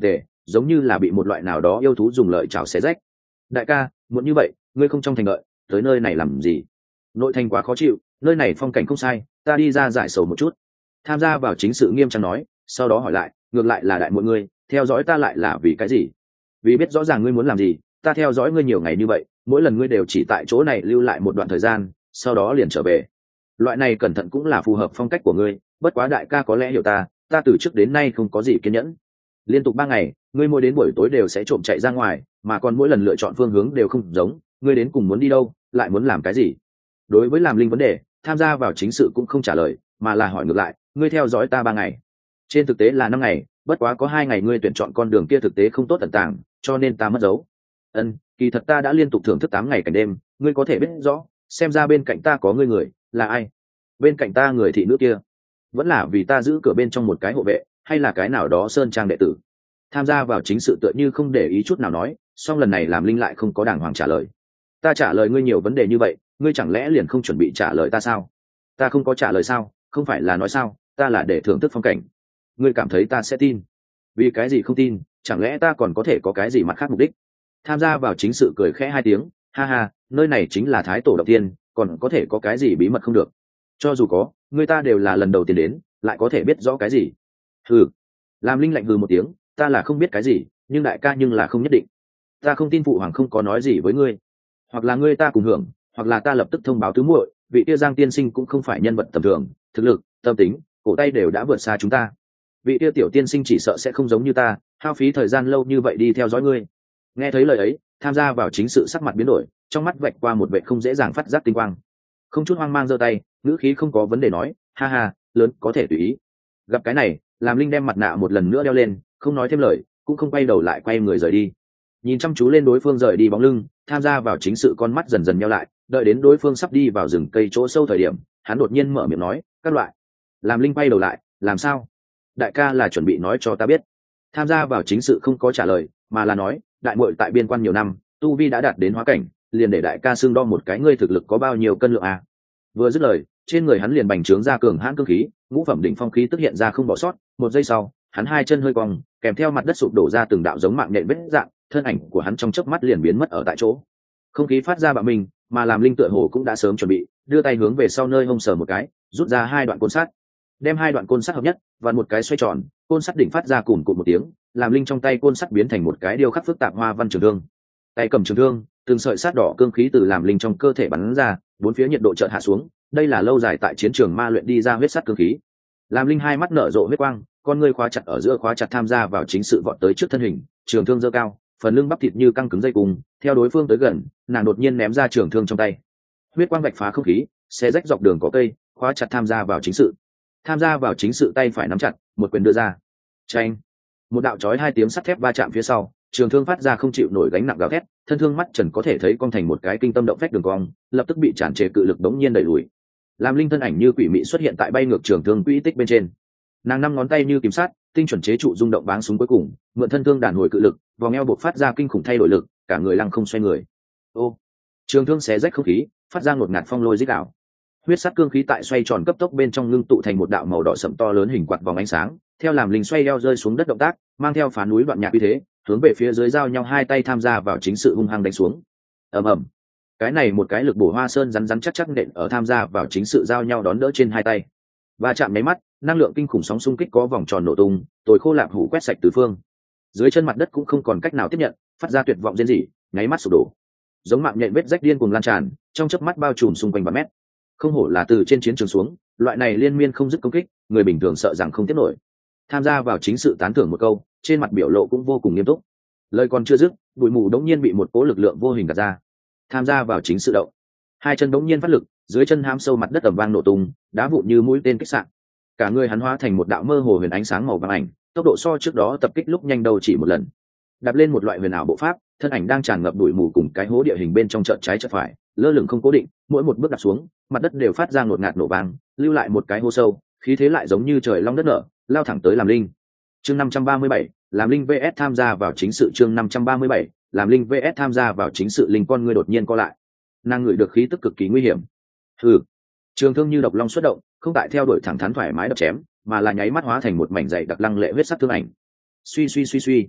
giống như là bị một loại nào đó yêu thú dùng lợi chảo xé rách. Đại ca, muốn như vậy ngươi không trong thành đợi, tới nơi này làm gì? Nội thành quá khó chịu, nơi này phong cảnh không sai, ta đi ra giải sầu một chút. Tham gia vào chính sự nghiêm trang nói, sau đó hỏi lại, ngược lại là đại muội ngươi theo dõi ta lại là vì cái gì? Vì biết rõ ràng ngươi muốn làm gì, ta theo dõi ngươi nhiều ngày như vậy, mỗi lần ngươi đều chỉ tại chỗ này lưu lại một đoạn thời gian, sau đó liền trở về. Loại này cẩn thận cũng là phù hợp phong cách của ngươi, bất quá đại ca có lẽ hiểu ta, ta từ trước đến nay không có gì kiên nhẫn. Liên tục ba ngày, ngươi mỗi đến buổi tối đều sẽ trộm chạy ra ngoài, mà còn mỗi lần lựa chọn phương hướng đều không giống, ngươi đến cùng muốn đi đâu, lại muốn làm cái gì? Đối với làm linh vấn đề, tham gia vào chính sự cũng không trả lời, mà là hỏi ngược lại, ngươi theo dõi ta ba ngày, trên thực tế là năm ngày, bất quá có hai ngày ngươi tuyển chọn con đường kia thực tế không tốt tận tàng, cho nên ta mất dấu. Ân, kỳ thật ta đã liên tục thưởng thức tám ngày cảnh đêm, ngươi có thể biết rõ, xem ra bên cạnh ta có ngươi người, là ai? Bên cạnh ta người thị nữ kia, vẫn là vì ta giữ cửa bên trong một cái hộ vệ, hay là cái nào đó sơn trang đệ tử? Tham gia vào chính sự tựa như không để ý chút nào nói, song lần này làm linh lại không có đàng hoàng trả lời. Ta trả lời ngươi nhiều vấn đề như vậy, ngươi chẳng lẽ liền không chuẩn bị trả lời ta sao? Ta không có trả lời sao? Không phải là nói sao? Ta là để thưởng thức phong cảnh. Ngươi cảm thấy ta sẽ tin? Vì cái gì không tin? Chẳng lẽ ta còn có thể có cái gì mặt khác mục đích? Tham gia vào chính sự cười khẽ hai tiếng, ha ha, nơi này chính là Thái Tổ động tiên, còn có thể có cái gì bí mật không được? Cho dù có, người ta đều là lần đầu tiên đến, lại có thể biết rõ cái gì? Hừ. Làm linh lạnh hừ một tiếng, ta là không biết cái gì, nhưng đại ca nhưng là không nhất định. Ta không tin phụ hoàng không có nói gì với ngươi, hoặc là ngươi ta cùng hưởng, hoặc là ta lập tức thông báo tứ muội, vị kia Giang tiên sinh cũng không phải nhân vật tầm thường, thực lực, tâm tính, cổ tay đều đã vượt xa chúng ta. Vị kia tiểu tiên sinh chỉ sợ sẽ không giống như ta, hao phí thời gian lâu như vậy đi theo dõi ngươi. Nghe thấy lời ấy, tham gia vào chính sự sắc mặt biến đổi, trong mắt vạch qua một vệ không dễ dàng phát giác tinh quang, không chút hoang mang giơ tay, ngữ khí không có vấn đề nói, ha ha, lớn có thể tùy ý. Gặp cái này, làm linh đem mặt nạ một lần nữa đeo lên, không nói thêm lời, cũng không quay đầu lại quay người rời đi. Nhìn chăm chú lên đối phương rời đi bóng lưng, tham gia vào chính sự con mắt dần dần nheo lại, đợi đến đối phương sắp đi vào rừng cây chỗ sâu thời điểm, hắn đột nhiên mở miệng nói, các loại. Làm linh quay đầu lại, làm sao? Đại ca là chuẩn bị nói cho ta biết. Tham gia vào chính sự không có trả lời, mà là nói, đại muội tại biên quan nhiều năm, tu vi đã đạt đến hóa cảnh, liền để đại ca xưng đo một cái ngươi thực lực có bao nhiêu cân lượng à. Vừa dứt lời, trên người hắn liền bành trướng ra cường hãn cương khí, ngũ phẩm đỉnh phong khí tức hiện ra không bỏ sót, một giây sau, hắn hai chân hơi cong, kèm theo mặt đất sụp đổ ra từng đạo giống mạng nhện vết dạng, thân ảnh của hắn trong chớp mắt liền biến mất ở tại chỗ. Không khí phát ra bạo mình, mà làm linh tựa hồ cũng đã sớm chuẩn bị, đưa tay hướng về sau nơi hông sờ một cái, rút ra hai đoạn côn sắt, đem hai đoạn côn sắt hợp nhất, và một cái xoay tròn, côn sắt đỉnh phát ra cùng cụm một tiếng, làm linh trong tay côn sắt biến thành một cái điêu khắc phức tạp hoa văn trường thương. Tay cầm trường thương, từng sợi sát đỏ cương khí từ làm linh trong cơ thể bắn ra, bốn phía nhiệt độ chợt hạ xuống, đây là lâu dài tại chiến trường ma luyện đi ra huyết sắt cương khí. Làm linh hai mắt nở rộ huyết quang, con ngươi khóa chặt ở giữa khóa chặt tham gia vào chính sự vọt tới trước thân hình, trường thương giơ cao, phần lưng bắp thịt như căng cứng dây cùng, theo đối phương tới gần, nàng đột nhiên ném ra trường thương trong tay. Huyết quang vạch phá không khí, xé rách dọc đường có cây, khóa chặt tham gia vào chính sự. Tham gia vào chính sự tay phải nắm chặt, một quyền đưa ra. Chanh! Một đạo chói hai tiếng sắt thép va chạm phía sau, trường thương phát ra không chịu nổi gánh nặng gào thét, thân thương mắt trần có thể thấy cong thành một cái kinh tâm động phách đường cong, lập tức bị tràn trề cự lực đống nhiên đẩy lùi. Làm linh thân ảnh như quỷ mị xuất hiện tại bay ngược trường thương quỹ tích bên trên. Nàng năm ngón tay như kiếm sát, tinh chuẩn chế trụ rung động báng súng cuối cùng, mượn thân thương đàn hồi cự lực, vòng eo buộc phát ra kinh khủng thay đổi lực, cả người lăng không xoay người. Ô! Trường thương xé rách không khí, phát ra ngột ngạt phong lôi rít đảo. Huyết sắc cương khí tại xoay tròn cấp tốc bên trong ngưng tụ thành một đạo màu đỏ sẫm to lớn hình quạt vòng ánh sáng, theo làm linh xoay eo rơi xuống đất động tác, mang theo phá núi đoạn nhạc uy thế, hướng về phía dưới giao nhau hai tay tham gia vào chính sự hung hăng đánh xuống. Ầm ầm. Cái này một cái lực bổ hoa sơn rắn rắn chắc chắc nện ở tham gia vào chính sự giao nhau đón đỡ trên hai tay. Và chạm máy mắt, năng lượng kinh khủng sóng xung kích có vòng tròn nổ tung, tồi khô lạp hủ quét sạch tứ phương. Dưới chân mặt đất cũng không còn cách nào tiếp nhận, phát ra tuyệt vọng rên rỉ, nháy mắt sụp đổ. Giống mạng nhện vết rách điên cuồng lan tràn, trong chớp mắt bao trùm xung quanh ba mét. Không hổ là từ trên chiến trường xuống, loại này liên miên không dứt công kích, người bình thường sợ rằng không tiếp nổi. Tham gia vào chính sự tán thưởng một câu, trên mặt biểu lộ cũng vô cùng nghiêm túc. Lời còn chưa dứt, bụi mù đống nhiên bị một cỗ lực lượng vô hình gạt ra. Tham gia vào chính sự động, hai chân đống nhiên phát lực, dưới chân hám sâu mặt đất ầm vang nổ tung, đá vụn như mũi tên kích sạn. Cả người hắn hóa thành một đạo mơ hồ huyền ánh sáng màu vàng ảnh, tốc độ so trước đó tập kích lúc nhanh đầu chỉ một lần. Đạp lên một loại huyền ảo bộ pháp, thân ảnh đang tràn ngập bụi mù cùng cái hố địa hình bên trong chợt trái chợt phải, lơ lửng không cố định, mỗi một bước đạp xuống, mặt đất đều phát ra ngột ngạt nổ vang, lưu lại một cái hố sâu, khí thế lại giống như trời long đất nở, lao thẳng tới làm linh. Chương năm trăm ba mươi bảy, làm linh vs tham gia vào chính sự. Chương năm trăm ba mươi bảy, làm linh vs tham gia vào chính sự. Linh con ngươi đột nhiên co lại, nàng ngửi được khí tức cực kỳ nguy hiểm. Hừ. Trường thương như độc long xuất động, không tại theo đuổi thẳng thắn thoải mái đập chém, mà là nháy mắt hóa thành một mảnh dày đặc lăng lệ huyết sắc thương ảnh. Suy suy suy suy,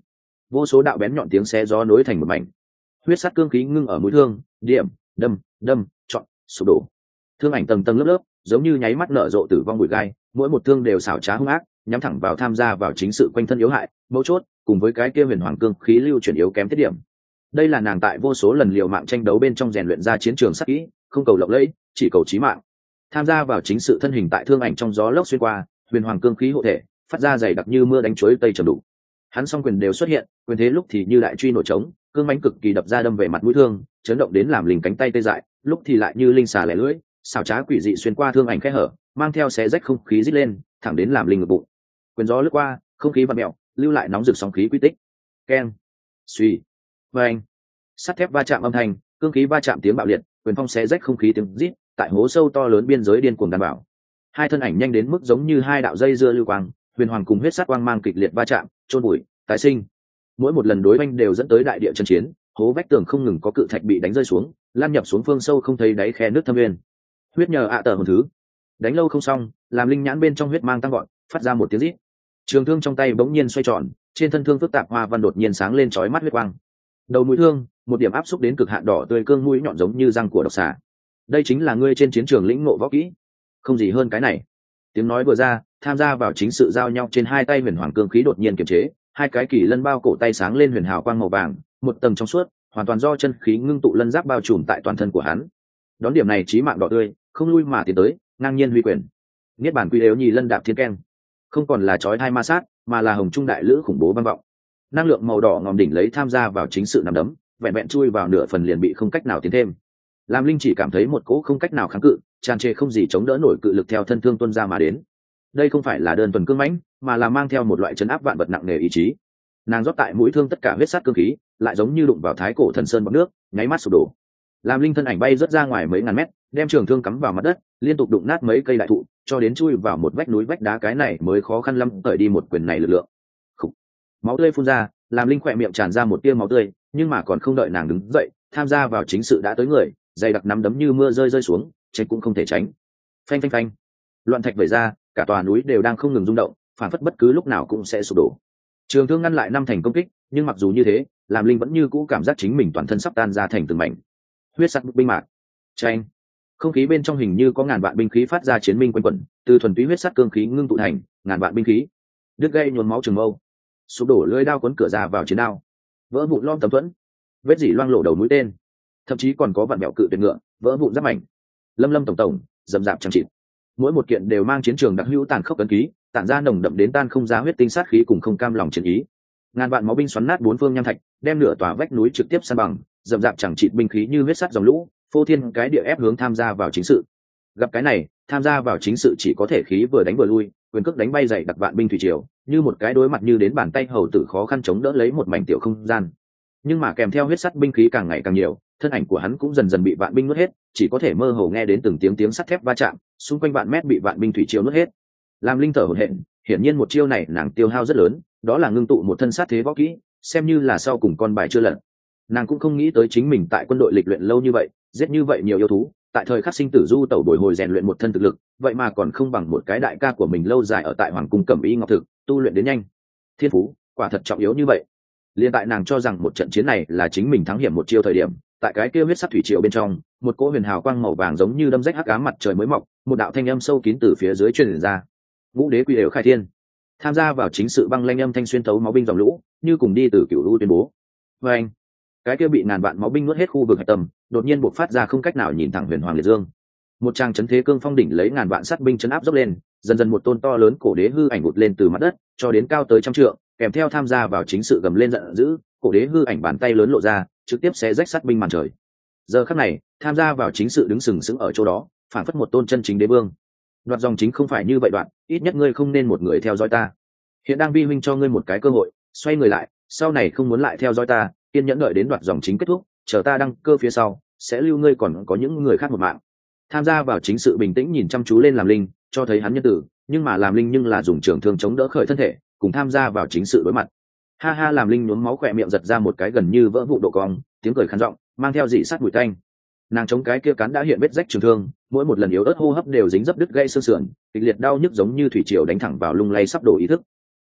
vô số đạo bén nhọn tiếng xé gió nối thành một mảnh. Huyết sắt cương khí ngưng ở mũi thương, điểm, đâm, đâm, chọn, sụp đổ. Thương ảnh tầng tầng lớp lớp, giống như nháy mắt nở rộ tử vong bụi gai, mỗi một thương đều xảo trá hung ác, nhắm thẳng vào tham gia vào chính sự quanh thân yếu hại, mấu chốt, cùng với cái kia huyền hoàng cương khí lưu chuyển yếu kém tiết điểm. Đây là nàng tại vô số lần liều mạng tranh đấu bên trong rèn luyện ra chiến trường sắc kỹ, không cầu lộng lẫy, chỉ cầu chí mạng. Tham gia vào chính sự thân hình tại thương ảnh trong gió lốc xuyên qua, huyền hoàng cương khí hộ thể, phát ra dày đặc như mưa đánh chuối tây trầm đủ. Hắn song quyền đều xuất hiện, quyền thế lúc thì như đại truy nổi trống, cương mãnh cực kỳ đập ra đâm về mặt mũi thương, chấn động đến làm linh cánh tay tê dại, lúc thì lại như linh xà lẻ lưỡi, xảo trá quỷ dị xuyên qua thương ảnh khe hở, mang theo xé rách không khí rít lên, thẳng đến làm linh ngực bụng. Quyền gió lướt qua, không khí vặn mèo, lưu lại nóng rực sóng khí quy tích. Keng, suy, vang, sắt thép va chạm âm thanh, cương khí va chạm tiếng bạo liệt, quyền phong xé rách không khí tiếng rít, tại hố sâu to lớn biên giới điên cuồng đảm bảo. Hai thân ảnh nhanh đến mức giống như hai đạo dây dưa lưu quang, huyền hoàng cùng huyết sát quang mang kịch liệt va chạm, chôn bụi, tái sinh. Mỗi một lần đối oanh đều dẫn tới đại địa chân chiến, hố vách tường không ngừng có cự thạch bị đánh rơi xuống, lan nhập xuống phương sâu không thấy đáy khe nước thâm nguyên. Huyết nhờ ạ à tờ một thứ, đánh lâu không xong, làm linh nhãn bên trong huyết mang tăng gọn, phát ra một tiếng rít. Trường thương trong tay bỗng nhiên xoay tròn, trên thân thương phức tạp hoa văn đột nhiên sáng lên chói mắt huyết quang. Đầu mũi thương, một điểm áp xúc đến cực hạn đỏ tươi cương mũi nhọn giống như răng của độc xà. Đây chính là ngươi trên chiến trường lĩnh ngộ võ kỹ, không gì hơn cái này. Tiếng nói vừa ra, tham gia vào chính sự giao nhau trên hai tay huyền hoàng cương khí đột nhiên kiềm chế, hai cái kỳ lân bao cổ tay sáng lên huyền hào quang màu vàng, một tầng trong suốt, hoàn toàn do chân khí ngưng tụ lân giáp bao trùm tại toàn thân của hắn. Đón điểm này chí mạng đỏ tươi, không lui mà tiến tới, ngang nhiên huy quyền. Niết bản quy đều nhì lân đạp thiên keng, không còn là chói hai ma sát, mà là hồng trung đại lữ khủng bố vang vọng. Năng lượng màu đỏ ngòm đỉnh lấy tham gia vào chính sự nằm đấm, vẹn vẹn chui vào nửa phần liền bị không cách nào tiến thêm. Lam Linh chỉ cảm thấy một cỗ không cách nào kháng cự, tràn trề không gì chống đỡ nổi cự lực theo thân thương tuôn ra mà đến. Đây không phải là đơn thuần cương mãnh, mà là mang theo một loại chấn áp vạn vật nặng nề ý chí. Nàng rót tại mũi thương tất cả huyết sát cương khí, lại giống như đụng vào thái cổ thần sơn bọt nước, nháy mắt sụp đổ. Lam Linh thân ảnh bay rất ra ngoài mấy ngàn mét, đem trường thương cắm vào mặt đất, liên tục đụng nát mấy cây đại thụ, cho đến chui vào một vách núi vách đá, cái này mới khó khăn lắm tởi đi một quyền này lực lượng. Khủ. Máu tươi phun ra, Lam Linh khỏe miệng tràn ra một tia máu tươi, nhưng mà còn không đợi nàng đứng dậy, tham gia vào chính sự đã tới người, dày đặc nắm đấm như mưa rơi rơi xuống, tránh cũng không thể tránh. Phanh phanh phanh, loạn thạch vẩy ra, cả tòa núi đều đang không ngừng rung động, phản phất bất cứ lúc nào cũng sẽ sụp đổ. Trường thương ngăn lại năm thành công kích, nhưng mặc dù như thế, Lam Linh vẫn như cũ cảm giác chính mình toàn thân sắp tan ra thành từng mảnh. Huyết sắc binh mạc, tranh, không khí bên trong hình như có ngàn vạn binh khí phát ra chiến minh quanh quẩn, từ thuần túy huyết sắc cương khí ngưng tụ thành ngàn vạn binh khí, đứt gây nhuốm máu trường mâu, sụp đổ lưỡi đao cuốn cửa ra vào chiến đao, vỡ vụn lom tấm thuẫn, vết dỉ loang lộ đầu mũi tên, thậm chí còn có vạn mẹo cự tuyệt ngựa, vỡ vụn giáp mảnh, lâm lâm tổng tổng, dầm dạp chẳng chịt. Mỗi một kiện đều mang chiến trường đặc hữu tàn khốc ấn ký, tản ra nồng đậm đến tan không giá huyết tinh sát khí cùng không cam lòng chiến ý. Ngàn vạn máu binh xoắn nát bốn phương nham thạch, đem nửa tòa vách núi trực tiếp san bằng, dầm dạp chẳng chịt binh khí như huyết sắt dòng lũ, phô thiên cái địa ép hướng tham gia vào chính sự. Gặp cái này, tham gia vào chính sự chỉ có thể khí vừa đánh vừa lui, quyền cước đánh bay dày đặc vạn binh thủy triều, như một cái đối mặt như đến bàn tay hầu tử khó khăn chống đỡ lấy một mảnh tiểu không gian. Nhưng mà kèm theo huyết sắt binh khí càng ngày càng nhiều, thân ảnh của hắn cũng dần dần bị vạn binh nuốt hết, chỉ có thể mơ hồ nghe đến từng tiếng tiếng sắt thép va chạm, xung quanh vạn mét bị vạn binh thủy triều nuốt hết. Lam Linh thở hổn hển, hiển nhiên một chiêu này nàng tiêu hao rất lớn, đó là ngưng tụ một thân sát thế võ kỹ, xem như là sau cùng con bài chưa lật. Nàng cũng không nghĩ tới chính mình tại quân đội lịch luyện lâu như vậy, giết như vậy nhiều yêu thú, tại thời khắc sinh tử du tẩu bồi hồi rèn luyện một thân thực lực, vậy mà còn không bằng một cái đại ca của mình lâu dài ở tại hoàng cung cẩm y ngọc thực, tu luyện đến nhanh. Thiên phú, quả thật trọng yếu như vậy. Liên tại nàng cho rằng một trận chiến này là chính mình thắng hiểm một chiêu thời điểm, tại cái kia huyết sắc thủy triều bên trong, một cỗ huyền hào quang màu vàng giống như đâm rách hắc ám mặt trời mới mọc, một đạo thanh âm sâu kín từ phía dưới truyền ra. Ngũ đế quy đều khai thiên. Tham gia vào chính sự băng lanh âm thanh xuyên thấu máu binh dòng lũ, như cùng đi từ cựu lũ tuyên bố. Và anh, cái kia bị ngàn vạn máu binh nuốt hết khu vực hạch tâm, đột nhiên bộc phát ra không cách nào nhìn thẳng huyền hoàng liệt dương. Một tràng chấn thế cương phong đỉnh lấy ngàn vạn sát binh chấn áp dốc lên, dần dần một tôn to lớn cổ đế hư ảnh vụt lên từ mặt đất, cho đến cao tới trăm trượng, kèm theo tham gia vào chính sự gầm lên giận dữ, cổ đế hư ảnh bàn tay lớn lộ ra, trực tiếp xé rách sát binh màn trời. Giờ khắc này, tham gia vào chính sự đứng sừng sững ở chỗ đó, phản phất một tôn chân chính đế vương. Đoạt dòng chính không phải như vậy đoạn, ít nhất ngươi không nên một người theo dõi ta. Hiện đang vi huynh cho ngươi một cái cơ hội, xoay người lại, sau này không muốn lại theo dõi ta, kiên nhẫn đợi đến đoạt dòng chính kết thúc, chờ ta đăng cơ phía sau, sẽ lưu ngươi còn có những người khác một mạng. Tham gia vào chính sự bình tĩnh nhìn chăm chú lên Làm Linh, cho thấy hắn nhân tử, nhưng mà Làm Linh nhưng là dùng trường thương chống đỡ khởi thân thể, cùng tham gia vào chính sự đối mặt. Ha ha, Làm Linh nhuốm máu khỏe miệng giật ra một cái gần như vỡ vụn độ cong, tiếng cười khàn giọng, mang theo dị sát mùi tanh. Nàng chống cái kia cán đã hiện vết rách trường thương, mỗi một lần yếu ớt hô hấp đều dính dấp đứt gãy xương sườn, kịch liệt đau nhức giống như thủy triều đánh thẳng vào lung lay sắp đổ ý thức.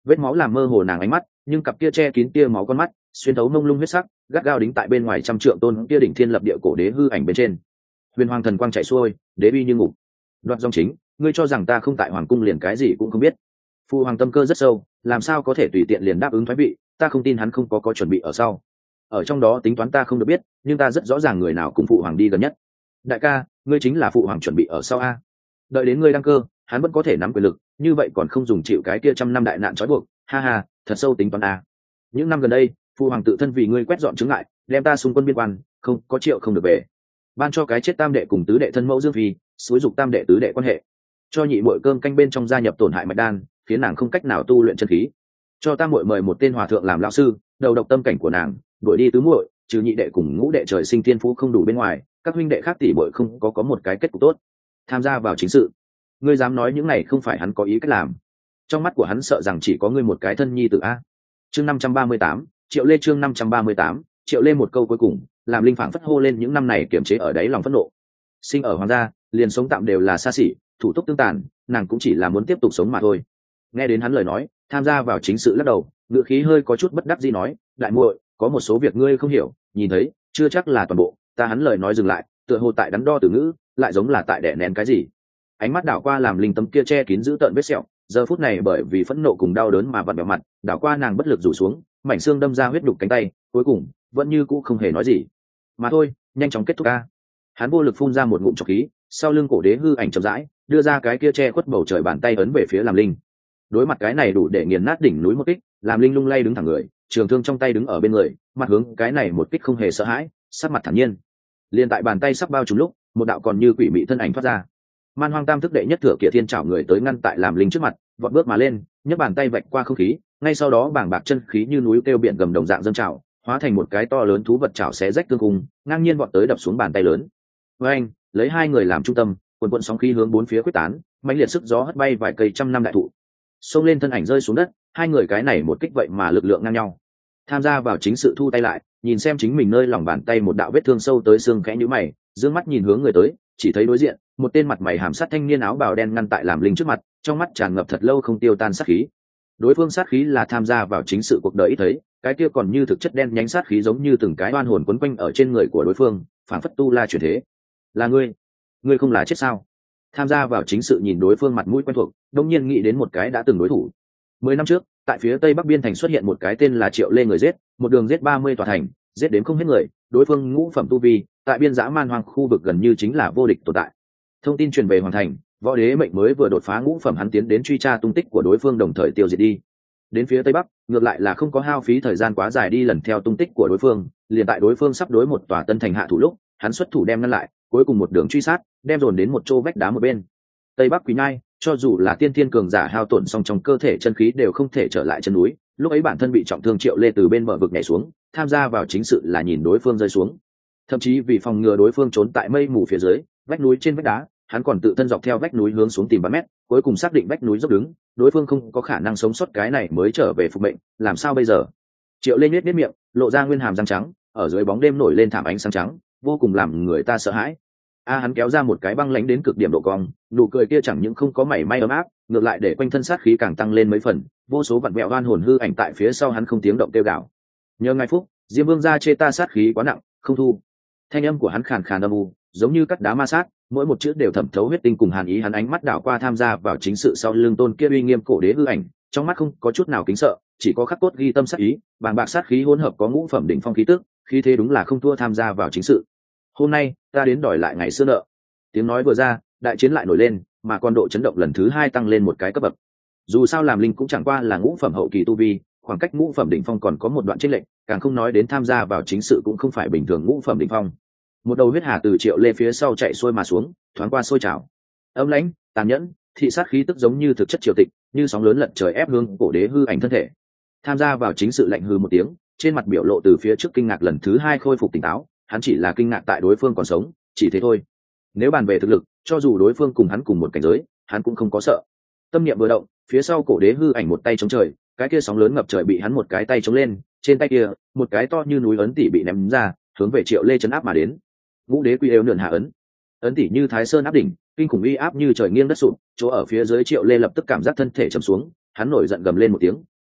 vết máu làm mơ hồ nàng ánh mắt, nhưng cặp kia che kín tia máu con mắt xuyên thấu mông lung huyết sắc, gắt gao đính tại bên ngoài trăm trượng tôn kia đỉnh thiên lập địa cổ đế hư ảnh bên trên. Huyền hoàng thần quang chạy xuôi, đế uy như ngục. Đoạt dòng chính, ngươi cho rằng ta không tại hoàng cung liền cái gì cũng không biết? Phụ hoàng tâm cơ rất sâu, làm sao có thể tùy tiện liền đáp ứng thoái vị? Ta không tin hắn không có có chuẩn bị ở sau. Ở trong đó tính toán ta không được biết, nhưng ta rất rõ ràng người nào cùng phụ hoàng đi gần nhất. Đại ca, ngươi chính là phụ hoàng chuẩn bị ở sau a. Đợi đến ngươi đăng cơ, hắn vẫn có thể nắm quyền lực, như vậy còn không dùng chịu cái kia trăm năm đại nạn trói buộc. Ha ha, thật sâu tính toán a. Những năm gần đây, phụ hoàng tự thân vì ngươi quét dọn chứng ngại, đem ta xung quân biên quan, không có triệu không được về. Ban cho cái chết tam đệ cùng tứ đệ thân mẫu Dương Phi, xúi dục tam đệ tứ đệ quan hệ, cho nhị muội cơm canh bên trong gia nhập tổn hại mạch đan, khiến nàng không cách nào tu luyện chân khí. Cho tam muội mời một tên hòa thượng làm lão sư, đầu độc tâm cảnh của nàng, đuổi đi tứ muội, trừ nhị đệ cùng ngũ đệ trời sinh thiên phú không đủ bên ngoài, các huynh đệ khác tỷ muội không có có một cái kết cục tốt. Tham gia vào chính sự, ngươi dám nói những này không phải hắn có ý cách làm? Trong mắt của hắn sợ rằng chỉ có ngươi một cái thân nhi tử a. Chương năm trăm ba mươi tám, Triệu Lê chương năm trăm ba mươi tám, Triệu Lê một câu cuối cùng, làm linh phảng phất hô lên những năm này kiềm chế ở đáy lòng phẫn nộ. Sinh ở hoàng gia, liền sống tạm đều là xa xỉ, thủ tục tương tàn, nàng cũng chỉ là muốn tiếp tục sống mà thôi. Nghe đến hắn lời nói, tham gia vào chính sự lắc đầu, ngựa khí hơi có chút bất đắc dĩ nói, đại muội, có một số việc ngươi không hiểu, nhìn thấy, chưa chắc là toàn bộ. Ta hắn lời nói dừng lại, tựa hồ tại đắn đo từ ngữ, lại giống là tại đè nén cái gì. Ánh mắt đảo qua làm linh tấm kia che kín giữ tợn vết sẹo, giờ phút này bởi vì phẫn nộ cùng đau đớn mà vặn vẹo mặt, đảo qua nàng bất lực rủ xuống, mảnh xương đâm ra huyết đục cánh tay, cuối cùng vẫn như cũ không hề nói gì. Mà thôi, nhanh chóng kết thúc a. Hắn vô lực phun ra một ngụm trọc khí, sau lưng cổ đế hư ảnh chậm rãi đưa ra cái kia che khuất bầu trời bàn tay ấn về phía làm linh. Đối mặt cái này đủ để nghiền nát đỉnh núi một kích, làm linh lung lay đứng thẳng người, trường thương trong tay đứng ở bên người, mặt hướng cái này một kích không hề sợ hãi, sắc mặt thản nhiên. Liên tại bàn tay sắp bao trùm lúc, một đạo còn như quỷ mị thân ảnh thoát ra. Man Hoang Tam thức đệ nhất thừa Kỵ Thiên chảo người tới ngăn tại làm linh trước mặt, vọt bước mà lên, nhấc bàn tay vạch qua không khí, ngay sau đó bảng bạc chân khí như núi kêu biển gầm đồng dạng dâng trào, hóa thành một cái to lớn thú vật chảo xé rách tương cung, ngang nhiên vọt tới đập xuống bàn tay lớn. Với anh, lấy hai người làm trung tâm, quần quần sóng khí hướng bốn phía quyết tán, mãnh liệt sức gió hất bay vài cây trăm năm đại thụ. Xông lên thân ảnh rơi xuống đất, hai người cái này một kích vậy mà lực lượng ngang nhau. Tham gia vào chính sự thu tay lại, nhìn xem chính mình nơi lòng bàn tay một đạo vết thương sâu tới xương khẽ nhíu mày, dương mắt nhìn hướng người tới, chỉ thấy đối diện, một tên mặt mày hàm sát thanh niên áo bào đen ngăn tại làm linh trước mặt, trong mắt tràn ngập thật lâu không tiêu tan sát khí. Đối phương sát khí là tham gia vào chính sự cuộc đời ít thấy, cái kia còn như thực chất đen nhánh sát khí giống như từng cái oan hồn quấn quanh ở trên người của đối phương, phản phất tu la chuyển thế. Là ngươi, ngươi không là chết sao? Tham gia vào chính sự nhìn đối phương mặt mũi quen thuộc, đông nhiên nghĩ đến một cái đã từng đối thủ. Mười năm trước, tại phía tây bắc biên thành xuất hiện một cái tên là Triệu Lê người giết, một đường giết ba mươi tòa thành, giết đến không hết người, đối phương ngũ phẩm tu vi, tại biên dã man hoang khu vực gần như chính là vô địch tồn tại. Thông tin truyền về hoàn thành, võ đế mệnh mới vừa đột phá ngũ phẩm, hắn tiến đến truy tra tung tích của đối phương đồng thời tiêu diệt đi. Đến phía tây bắc, ngược lại là không có hao phí thời gian quá dài đi lần theo tung tích của đối phương, liền tại đối phương sắp đối một tòa tân thành hạ thủ lúc, hắn xuất thủ đem ngăn lại, cuối cùng một đường truy sát, đem dồn đến một chỗ vách đá một bên. Tây bắc Quý Nhai, cho dù là tiên thiên cường giả hao tổn xong trong cơ thể chân khí đều không thể trở lại chân núi, lúc ấy bản thân bị trọng thương Triệu Lê từ bên bờ vực nhảy xuống, tham gia vào chính sự là nhìn đối phương rơi xuống. Thậm chí vì phòng ngừa đối phương trốn tại mây mù phía dưới, vách núi trên vách đá, hắn còn tự thân dọc theo vách núi hướng xuống tìm ba mét, cuối cùng xác định vách núi dốc đứng, đối phương không có khả năng sống sót, cái này mới trở về phục mệnh, làm sao bây giờ? Triệu Lê nhếch nhếch miệng, lộ ra nguyên hàm răng trắng, ở dưới bóng đêm nổi lên thảm ánh sáng trắng, vô cùng làm người ta sợ hãi. A hắn kéo ra một cái băng lãnh đến cực điểm độ cong, nụ cười kia chẳng những không có mảy may ấm áp, ngược lại để quanh thân sát khí càng tăng lên mấy phần, vô số vặn vẹo oan hồn hư ảnh tại phía sau hắn không tiếng động kêu gào. Nhờ ngài phúc, Diêm Vương gia chê ta sát khí quá nặng, không thu. Thanh âm của hắn khàn khàn âm u, giống như cắt đá ma sát, mỗi một chữ đều thẩm thấu huyết tinh cùng hàn ý. Hắn ánh mắt đảo qua tham gia vào chính sự sau lưng tôn kia uy nghiêm cổ đế hư ảnh, trong mắt không có chút nào kính sợ, chỉ có khắc cốt ghi tâm sát ý, bàng bạc sát khí hỗn hợp có ngũ phẩm đỉnh phong khí tức, khí thế đúng là không thua tham gia vào chính sự. Hôm nay ta đến đòi lại ngày xưa nợ. Tiếng nói vừa ra, đại chiến lại nổi lên, mà còn độ chấn động lần thứ hai tăng lên một cái cấp bậc. Dù sao làm linh cũng chẳng qua là ngũ phẩm hậu kỳ tu vi, khoảng cách ngũ phẩm đỉnh phong còn có một đoạn chênh lệch, càng không nói đến tham gia vào chính sự cũng không phải bình thường ngũ phẩm đỉnh phong. Một đầu huyết hà từ Triệu Lê phía sau chạy xuôi mà xuống, thoáng qua sôi trào. Âm lãnh, tàn nhẫn, thị sát khí tức giống như thực chất triều tịch, như sóng lớn lật trời ép hướng cổ đế hư ảnh thân thể. Tham gia vào chính sự lạnh hư một tiếng, trên mặt biểu lộ từ phía trước kinh ngạc lần thứ hai khôi phục tỉnh táo, hắn chỉ là kinh ngạc tại đối phương còn sống, chỉ thế thôi. Nếu bàn về thực lực, cho dù đối phương cùng hắn cùng một cảnh giới, hắn cũng không có sợ. Tâm niệm vừa động, phía sau cổ đế hư ảnh một tay chống trời, cái kia sóng lớn ngập trời bị hắn một cái tay chống lên, trên tay kia, một cái to như núi ấn tỷ bị ném ra, hướng về Triệu Lê chấn áp mà đến. Ngũ đế quy đều nườn hạ ấn, ấn tỷ như Thái Sơn áp đỉnh, kinh khủng uy áp như trời nghiêng đất sụp, chỗ ở phía dưới Triệu Lê lập tức cảm giác thân thể trầm xuống, hắn nổi giận gầm lên một tiếng,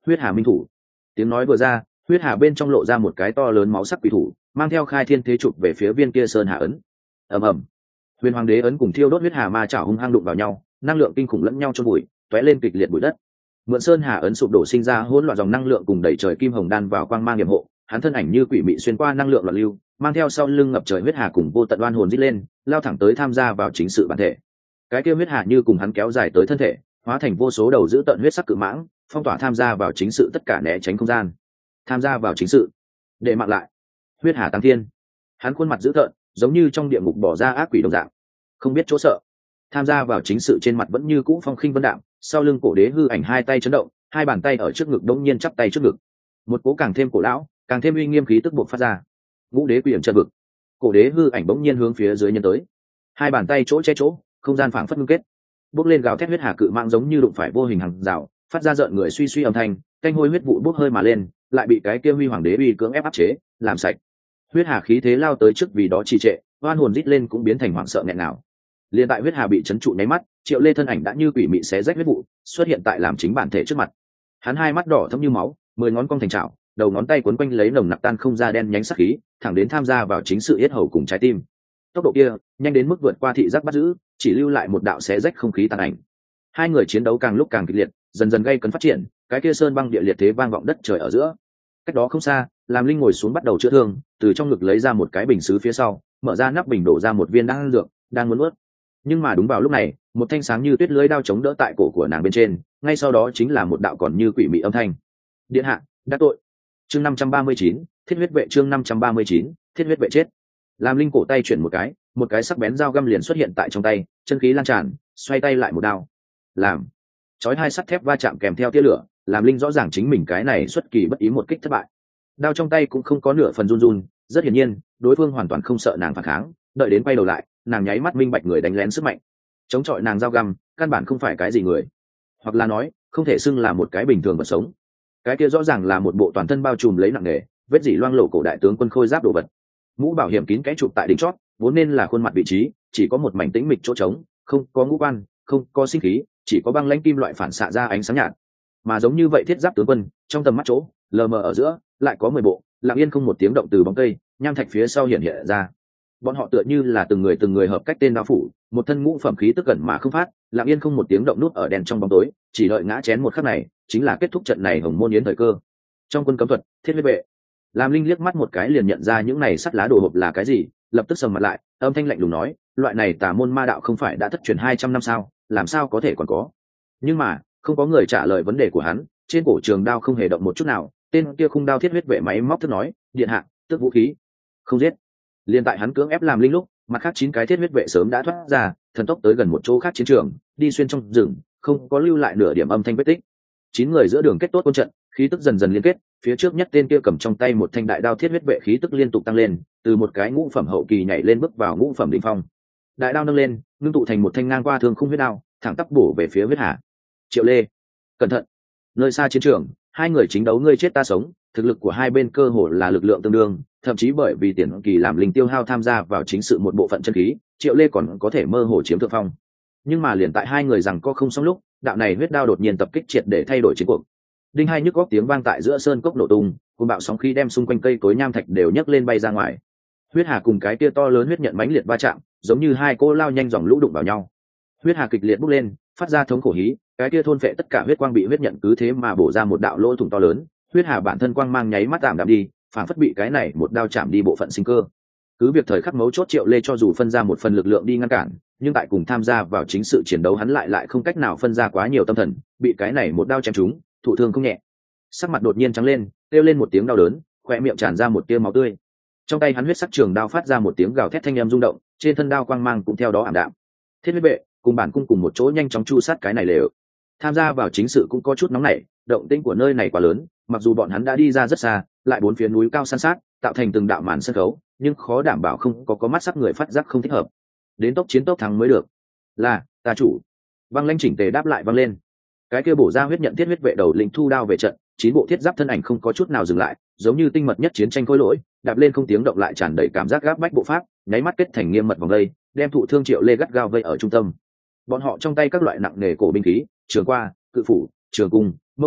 huyết hà minh thủ. Tiếng nói vừa ra, huyết hà bên trong lộ ra một cái to lớn máu sắc quỷ thủ, mang theo khai thiên thế chụp về phía viên kia sơn hà ấn. Ầm ầm, huyền hoàng đế ấn cùng thiêu đốt huyết hà ma chảo hung hăng đụng vào nhau, năng lượng kinh khủng lẫn nhau trong bụi tóe lên kịch liệt bụi đất. Mượn sơn hà ấn sụp đổ sinh ra hỗn loạn dòng năng lượng cùng đẩy trời kim hồng đan vào quang mang yểm hộ, hắn thân ảnh như quỷ mị xuyên qua năng lượng loạn lưu, mang theo sau lưng ngập trời huyết hà cùng vô tận oan hồn rít lên, lao thẳng tới tham gia vào chính sự bản thể. Cái kia huyết hà như cùng hắn kéo dài tới thân thể, hóa thành vô số đầu giữ tận huyết sắc cự mãng, phong tỏa tham gia vào chính sự tất cả né tránh không gian. Tham gia vào chính sự, để mạng lại. Huyết hà tăng thiên, hắn khuôn mặt dữ tợn, giống như trong địa ngục bỏ ra ác quỷ đồng dạng, không biết chỗ sợ. Tham gia vào chính sự trên mặt vẫn như cũ phong khinh vân đạm, sau lưng cổ đế hư ảnh hai tay chấn động, hai bàn tay ở trước ngực đống nhiên chắp tay trước ngực, một cố càng thêm cổ lão, càng thêm uy nghiêm khí tức buộc phát ra. Ngũ đế quỷ ẩn trận vực, cổ đế hư ảnh bỗng nhiên hướng phía dưới nhân tới, hai bàn tay chỗ che chỗ, không gian phảng phất ngưng kết, bốc lên gào thét huyết hà cự mạng giống như đụng phải vô hình hàng rào, phát ra rợn người suy suy âm thanh, canh hôi huyết vụ bốc hơi mà lên, lại bị cái kia huy hoàng đế uy cưỡng ép áp chế, làm sạch. Huyết hà khí thế lao tới trước vì đó trì trệ, oan hồn rít lên cũng biến thành hoảng sợ nghẹn nào. Liên tại huyết hà bị chấn trụ nháy mắt, Triệu Lê thân ảnh đã như quỷ mị xé rách huyết vụ, xuất hiện tại làm chính bản thể trước mặt. Hắn hai mắt đỏ thẫm như máu, mười ngón cong thành trảo, đầu ngón tay quấn quanh lấy nồng nặc tan không ra đen nhánh sắc khí, thẳng đến tham gia vào chính sự yết hầu cùng trái tim. Tốc độ kia nhanh đến mức vượt qua thị giác bắt giữ, chỉ lưu lại một đạo xé rách không khí tàn ảnh. Hai người chiến đấu càng lúc càng kịch liệt, dần dần gây cấn phát triển, cái kia sơn băng địa liệt thế vang vọng đất trời ở giữa. Cách đó không xa, Lam Linh ngồi xuống bắt đầu chữa thương, từ trong ngực lấy ra một cái bình sứ phía sau, mở ra nắp bình đổ ra một viên đan dược, đang muốn nuốt. Nhưng mà đúng vào lúc này, một thanh sáng như tuyết lưới đao chống đỡ tại cổ của nàng bên trên, ngay sau đó chính là một đạo còn như quỷ mị âm thanh. Điện hạ, đã tội. Chương năm trăm ba mươi chín, Thiết huyết vệ chương năm trăm ba mươi chín, Thiết huyết vệ chết. Lam Linh cổ tay chuyển một cái, một cái sắc bén dao găm liền xuất hiện tại trong tay, chân khí lan tràn, xoay tay lại một đao. Làm, chói hai sắt thép va chạm kèm theo tia lửa, Lam Linh rõ ràng chính mình cái này xuất kỳ bất ý một kích thất bại. Đao trong tay cũng không có nửa phần run run, rất hiển nhiên, đối phương hoàn toàn không sợ nàng phản kháng, đợi đến quay đầu lại, nàng nháy mắt minh bạch người đánh lén sức mạnh. Chống chọi nàng dao găm, căn bản không phải cái gì người, hoặc là nói, không thể xưng là một cái bình thường vật sống. Cái kia rõ ràng là một bộ toàn thân bao trùm lấy nặng nề, vết dỉ loang lổ cổ đại tướng quân khôi giáp đồ vật. Mũ bảo hiểm kín cái chụp tại đỉnh chót, vốn nên là khuôn mặt vị trí, chỉ có một mảnh tĩnh mịch chỗ trống, không có ngũ quan, không có sinh khí, chỉ có băng lãnh kim loại phản xạ ra ánh sáng nhạt. Mà giống như vậy thiết giáp tướng quân, trong tầm mắt chỗ, lờ mờ ở giữa, lại có mười bộ, lặng yên không một tiếng động từ bóng cây, nham thạch phía sau hiện hiện ra. Bọn họ tựa như là từng người từng người hợp cách tên đao phủ, một thân ngũ phẩm khí tức cẩn mà không phát, lặng yên không một tiếng động nút ở đèn trong bóng tối, chỉ đợi ngã chén một khắc này, chính là kết thúc trận này hồng môn yến thời cơ. Trong quân cấm thuật, thiết huyết vệ. Lam Linh liếc mắt một cái liền nhận ra những này sắt lá đồ hộp là cái gì, lập tức sầm mặt lại, âm thanh lạnh lùng nói, loại này tà môn ma đạo không phải đã thất truyền hai trăm năm sao, làm sao có thể còn có. Nhưng mà, không có người trả lời vấn đề của hắn, trên cổ trường đao không hề động một chút nào, tên kia khung đao thiết huyết vệ máy móc thức nói, điện hạ, tức vũ khí, không giết. Liên tại hắn cưỡng ép Lam Linh lúc, mặt khác chín cái thiết huyết vệ sớm đã thoát ra, thần tốc tới gần một chỗ khác chiến trường, đi xuyên trong rừng, không có lưu lại nửa điểm âm thanh vết tích. Chín người giữa đường kết tốt quân trận, khí tức dần dần liên kết, phía trước nhất tên kia cầm trong tay một thanh đại đao thiết huyết vệ khí tức liên tục tăng lên, từ một cái ngũ phẩm hậu kỳ nhảy lên bước vào ngũ phẩm đỉnh phong. Đại đao nâng lên, ngưng tụ thành một thanh ngang qua thương khung huyết đao, thẳng tắp bổ về phía huyết hà. Triệu Lê, cẩn thận! Nơi xa chiến trường, hai người chính đấu ngươi chết ta sống, thực lực của hai bên cơ hồ là lực lượng tương đương, thậm chí bởi vì tiền kỳ làm linh tiêu hao tham gia vào chính sự một bộ phận chân khí, Triệu Lê còn có thể mơ hồ chiếm thượng phong. Nhưng mà liền tại hai người rằng có không xong lúc, đạo này huyết đao đột nhiên tập kích triệt để thay đổi chiến cuộc. Đinh hai nhức góc tiếng vang tại giữa sơn cốc nổ tung, cuồng bạo sóng khí đem xung quanh cây cối nham thạch đều nhấc lên bay ra ngoài. Huyết hà cùng cái kia to lớn huyết nhận mãnh liệt va chạm, giống như hai cô lao nhanh dòng lũ đụng vào nhau. Huyết hà kịch liệt bốc lên, phát ra thống khổ hí, cái kia thôn phệ tất cả huyết quang bị huyết nhận cứ thế mà bổ ra một đạo lỗ thủng to lớn. Huyết hà bản thân quang mang nháy mắt tạm đạm đi, phản phất bị cái này một đao chạm đi bộ phận sinh cơ. Cứ việc thời khắc mấu chốt Triệu Lê cho dù phân ra một phần lực lượng đi ngăn cản, nhưng tại cùng tham gia vào chính sự chiến đấu hắn lại lại không cách nào phân ra quá nhiều tâm thần, bị cái này một đao chém trúng, thụ thương không nhẹ. Sắc mặt đột nhiên trắng lên, kêu lên một tiếng đau đớn, khóe miệng tràn ra một tia máu tươi. Trong tay hắn huyết sắc trường đao phát ra một tiếng gào thét thanh âm rung động, trên thân đao quang mang cũng theo đó ảm đạm. Thiết huyết vệ cùng bản cung cùng một chỗ nhanh chóng chu sát cái này lều. Tham gia vào chính sự cũng có chút nóng nảy, động tĩnh của nơi này quá lớn, mặc dù bọn hắn đã đi ra rất xa, lại bốn phía núi cao san sát, tạo thành từng đạo màn sân khấu, nhưng khó đảm bảo không có có mắt sắc người phát giác không thích hợp. Đến tốc chiến tốc thắng mới được. Là, ta chủ. Văng lanh chỉnh tề đáp lại văng lên. Cái kia bổ ra huyết nhận thiết huyết vệ đầu lĩnh thu đao về trận, chín bộ thiết giáp thân ảnh không có chút nào dừng lại, giống như tinh mật nhất chiến tranh khối lỗi, đạp lên không tiếng động lại tràn đầy cảm giác gáp bách bộ pháp, nháy mắt kết thành nghiêm mật vòng dây, đem thụ thương Triệu Lê gắt gao vây ở trung tâm. Bọn họ trong tay các loại nặng nề cổ binh khí, trường qua, cự phủ, trường cung, mâu sát,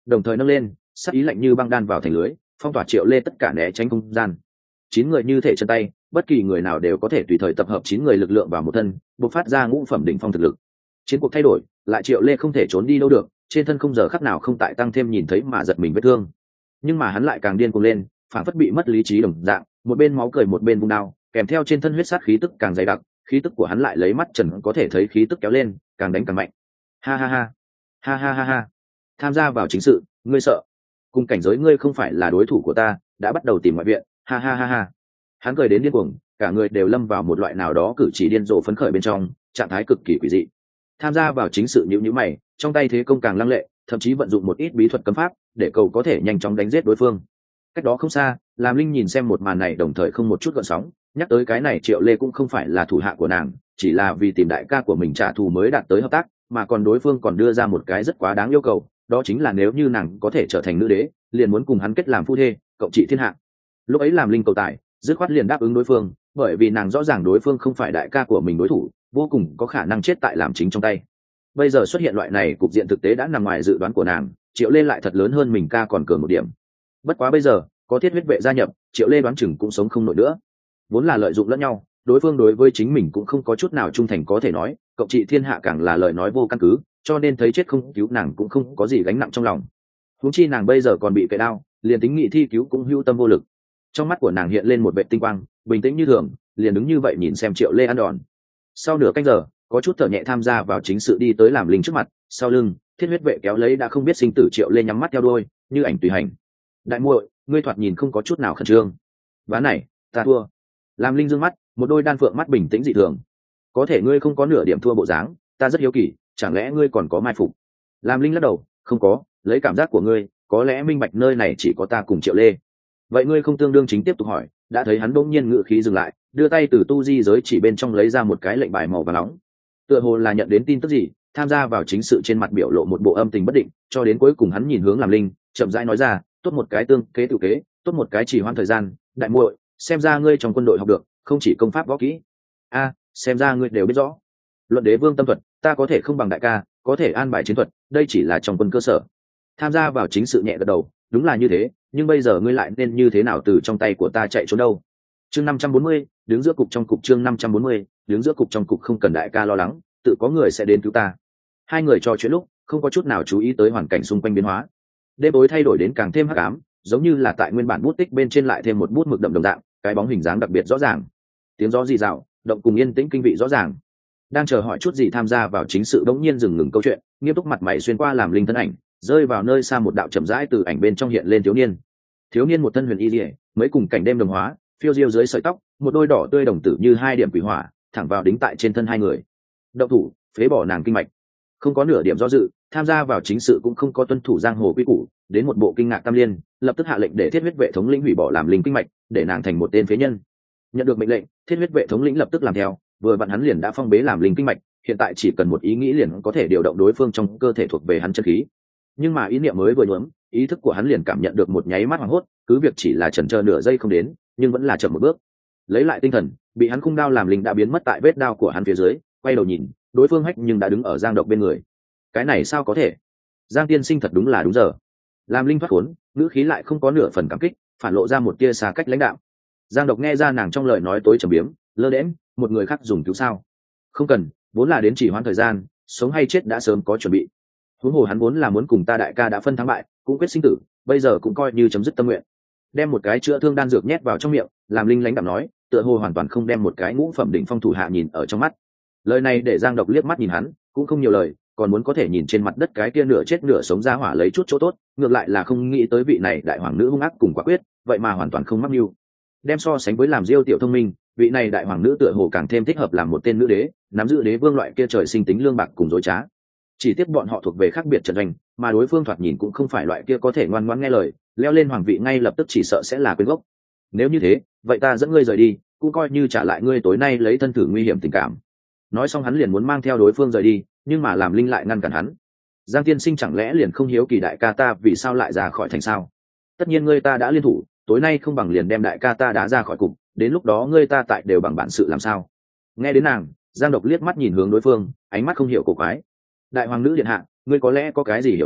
đồng thời nâng lên, sắc ý lạnh như băng đan vào thành lưới, phong tỏa Triệu Lê tất cả né tránh không gian. Chín người như thể chân tay, bất kỳ người nào đều có thể tùy thời tập hợp chín người lực lượng vào một thân, bộc phát ra ngũ phẩm đỉnh phong thực lực. Chiến cuộc thay đổi, lại Triệu Lê không thể trốn đi đâu được, trên thân không giờ khắc nào không tại tăng thêm nhìn thấy mà giật mình vết thương. Nhưng mà hắn lại càng điên cuồng lên, phản phất bị mất lý trí đồng dạng, một bên máu cười một bên vung đao, kèm theo trên thân huyết sát khí tức càng dày đặc, khí tức của hắn lại lấy mắt trần có thể thấy khí tức kéo lên, càng đánh càng mạnh. Ha ha ha, ha ha ha ha. Tham gia vào chính sự, ngươi sợ? Cùng cảnh giới ngươi không phải là đối thủ của ta, đã bắt đầu tìm ngoại viện. Ha ha ha ha. Hắn cười đến điên cuồng, cả người đều lâm vào một loại nào đó cử chỉ điên rồ phấn khởi bên trong, trạng thái cực kỳ quỷ dị. Tham gia vào chính sự nhíu nhíu mày, trong tay thế công càng lăng lệ, thậm chí vận dụng một ít bí thuật cấm pháp để cầu có thể nhanh chóng đánh giết đối phương. Cách đó không xa, Lam Linh nhìn xem một màn này đồng thời không một chút gợn sóng, nhắc tới cái này Triệu Lê cũng không phải là thủ hạ của nàng, chỉ là vì tìm đại ca của mình trả thù mới đạt tới hợp tác, mà còn đối phương còn đưa ra một cái rất quá đáng yêu cầu, đó chính là nếu như nàng có thể trở thành nữ đế, liền muốn cùng hắn kết làm phu thê, cộng trị thiên hạ. Lúc ấy Lam Linh cầu tài, dứt khoát liền đáp ứng đối phương, bởi vì nàng rõ ràng đối phương không phải đại ca của mình đối thủ, vô cùng có khả năng chết tại làm chính trong tay. Bây giờ xuất hiện loại này cục diện thực tế đã nằm ngoài dự đoán của nàng, Triệu Lê lại thật lớn hơn mình ca còn cường một điểm. Bất quá bây giờ có thiết huyết vệ gia nhập, Triệu Lê đoán chừng cũng sống không nổi nữa. Vốn là lợi dụng lẫn nhau, đối phương đối với chính mình cũng không có chút nào trung thành có thể nói, cộng trị thiên hạ càng là lời nói vô căn cứ, cho nên thấy chết không cứu nàng cũng không có gì gánh nặng trong lòng. Huống chi nàng bây giờ còn bị cậy đau, liền tính nghị thi cứu cũng hưu tâm vô lực. Trong mắt của nàng hiện lên một vệ tinh quang, bình tĩnh như thường, liền đứng như vậy nhìn xem Triệu Lê ăn đòn. Sau nửa canh giờ, có chút thở nhẹ tham gia vào chính sự đi tới Làm Linh trước mặt, sau lưng thiết huyết vệ kéo lấy đã không biết sinh tử Triệu Lê nhắm mắt theo đuôi, như ảnh tùy hành. Đại muội, ngươi thoạt nhìn không có chút nào khẩn trương. Ván này ta thua. Làm Linh dương mắt, một đôi đan phượng mắt bình tĩnh dị thường. Có thể ngươi không có nửa điểm thua bộ dáng, ta rất hiếu kỳ, chẳng lẽ ngươi còn có mai phục? Làm Linh lắc đầu, không có, lấy cảm giác của ngươi, có lẽ minh bạch nơi này chỉ có ta cùng Triệu Lê. Vậy ngươi không tương đương chính tiếp tục hỏi, đã thấy hắn bỗng nhiên ngự khí dừng lại, đưa tay từ tu di giới chỉ bên trong lấy ra một cái lệnh bài màu vàng nóng. Tựa hồ là nhận đến tin tức gì, tham gia vào chính sự trên mặt biểu lộ một bộ âm tình bất định, cho đến cuối cùng hắn nhìn hướng Làm Linh, chậm rãi nói ra, tốt một cái tương kế tự kế, tốt một cái chỉ hoãn thời gian, đại muội, xem ra ngươi trong quân đội học được, không chỉ công pháp võ kỹ. A, xem ra ngươi đều biết rõ. Luận đế vương tâm thuật, ta có thể không bằng đại ca, có thể an bài chiến thuật, đây chỉ là trong quân cơ sở. Tham gia vào chính sự nhẹ gật đầu, đúng là như thế, nhưng bây giờ ngươi lại nên như thế nào từ trong tay của ta chạy trốn đâu? Chương năm trăm bốn mươi, đứng giữa cục trong cục chương năm trăm bốn mươi, đứng giữa cục trong cục không cần đại ca lo lắng, tự có người sẽ đến cứu ta. Hai người trò chuyện lúc, không có chút nào chú ý tới hoàn cảnh xung quanh biến hóa. Đêm tối thay đổi đến càng thêm hắc ám, giống như là tại nguyên bản bút tích bên trên lại thêm một bút mực đậm đồng dạng, cái bóng hình dáng đặc biệt rõ ràng. Tiếng gió rì rào, động cùng yên tĩnh kinh vị rõ ràng. Đang chờ hỏi chút gì tham gia vào chính sự bỗng nhiên dừng ngừng câu chuyện, nghiêm túc mặt mày xuyên qua làm Linh thân ảnh, rơi vào nơi xa một đạo chậm rãi từ ảnh bên trong hiện lên thiếu niên. Thiếu niên một thân huyền y liễu, mấy cùng cảnh đêm đồng hóa, phiêu diêu dưới sợi tóc, một đôi đỏ tươi đồng tử như hai điểm quỷ hỏa, thẳng vào đính tại trên thân hai người. Động thủ, phế bỏ nàng kinh mạch. Không có nửa điểm do dự, tham gia vào chính sự cũng không có tuân thủ giang hồ quy củ, đến một bộ kinh ngạc tam liên, lập tức hạ lệnh để thiết huyết vệ thống lĩnh hủy bỏ làm linh kinh mạch, để nàng thành một tên phế nhân. Nhận được mệnh lệnh, thiết huyết vệ thống lĩnh lập tức làm theo, vừa vặn hắn liền đã phong bế làm linh kinh mạch, hiện tại chỉ cần một ý nghĩ liền có thể điều động đối phương trong cơ thể thuộc về hắn chân khí. Nhưng mà ý niệm mới vừa nhuốm, ý thức của hắn liền cảm nhận được một nháy mắt hoảng hốt, cứ việc chỉ là chần chờ nửa giây không đến, nhưng vẫn là chậm một bước. Lấy lại tinh thần, bị hắn khung đao làm linh đã biến mất tại vết đao của hắn phía dưới, quay đầu nhìn, đối phương hách nhưng đã đứng ở Giang Độc bên người. Cái này sao có thể? Giang tiên sinh thật đúng là đúng giờ. Làm linh thoát khốn, ngữ khí lại không có nửa phần cảm kích, phản lộ ra một tia xa cách lãnh đạo. Giang Độc nghe ra nàng trong lời nói tối trầm biếm, lơ đễm, một người khác dùng cứu sao? Không cần, vốn là đến chỉ hoãn thời gian, sống hay chết đã sớm có chuẩn bị. Huống hồ hắn vốn là muốn cùng ta đại ca đã phân thắng bại, cũng quyết sinh tử, bây giờ cũng coi như chấm dứt tâm nguyện. Đem một cái chữa thương đan dược nhét vào trong miệng, làm linh lãnh đạm nói, tựa hồ hoàn toàn không đem một cái ngũ phẩm đỉnh phong thủ hạ nhìn ở trong mắt. Lời này để Giang Độc liếc mắt nhìn hắn, cũng không nhiều lời, còn muốn có thể nhìn trên mặt đất cái kia nửa chết nửa sống ra hỏa lấy chút chỗ tốt, ngược lại là không nghĩ tới vị này đại hoàng nữ hung ác cùng quả quyết, vậy mà hoàn toàn không mắc mưu. Đem so sánh với làm Diêu tiểu thông minh, vị này đại hoàng nữ tựa hồ càng thêm thích hợp làm một tên nữ đế, nắm giữ đế vương loại kia trời sinh tính lương bạc cùng dối trá. Chỉ tiếc bọn họ thuộc về khác biệt trận doanh, mà đối phương thoạt nhìn cũng không phải loại kia có thể ngoan ngoãn nghe lời, leo lên hoàng vị ngay lập tức chỉ sợ sẽ là quên gốc. Nếu như thế, vậy ta dẫn ngươi rời đi, cũng coi như trả lại ngươi tối nay lấy thân thử nguy hiểm tình cảm. Nói xong hắn liền muốn mang theo đối phương rời đi, nhưng mà làm linh lại ngăn cản hắn. Giang tiên sinh chẳng lẽ liền không hiếu kỳ đại ca ta vì sao lại ra khỏi thành sao? Tất nhiên ngươi ta đã liên thủ, tối nay không bằng liền đem đại ca ta đá ra khỏi cục, đến lúc đó ngươi ta tại đều bằng bản sự làm sao? Nghe đến nàng, Giang Độc liếc mắt nhìn hướng đối phương, ánh mắt không hiểu cổ quái. Đại hoàng nữ điện hạ, ngươi có lẽ có cái gì hiểu lầm,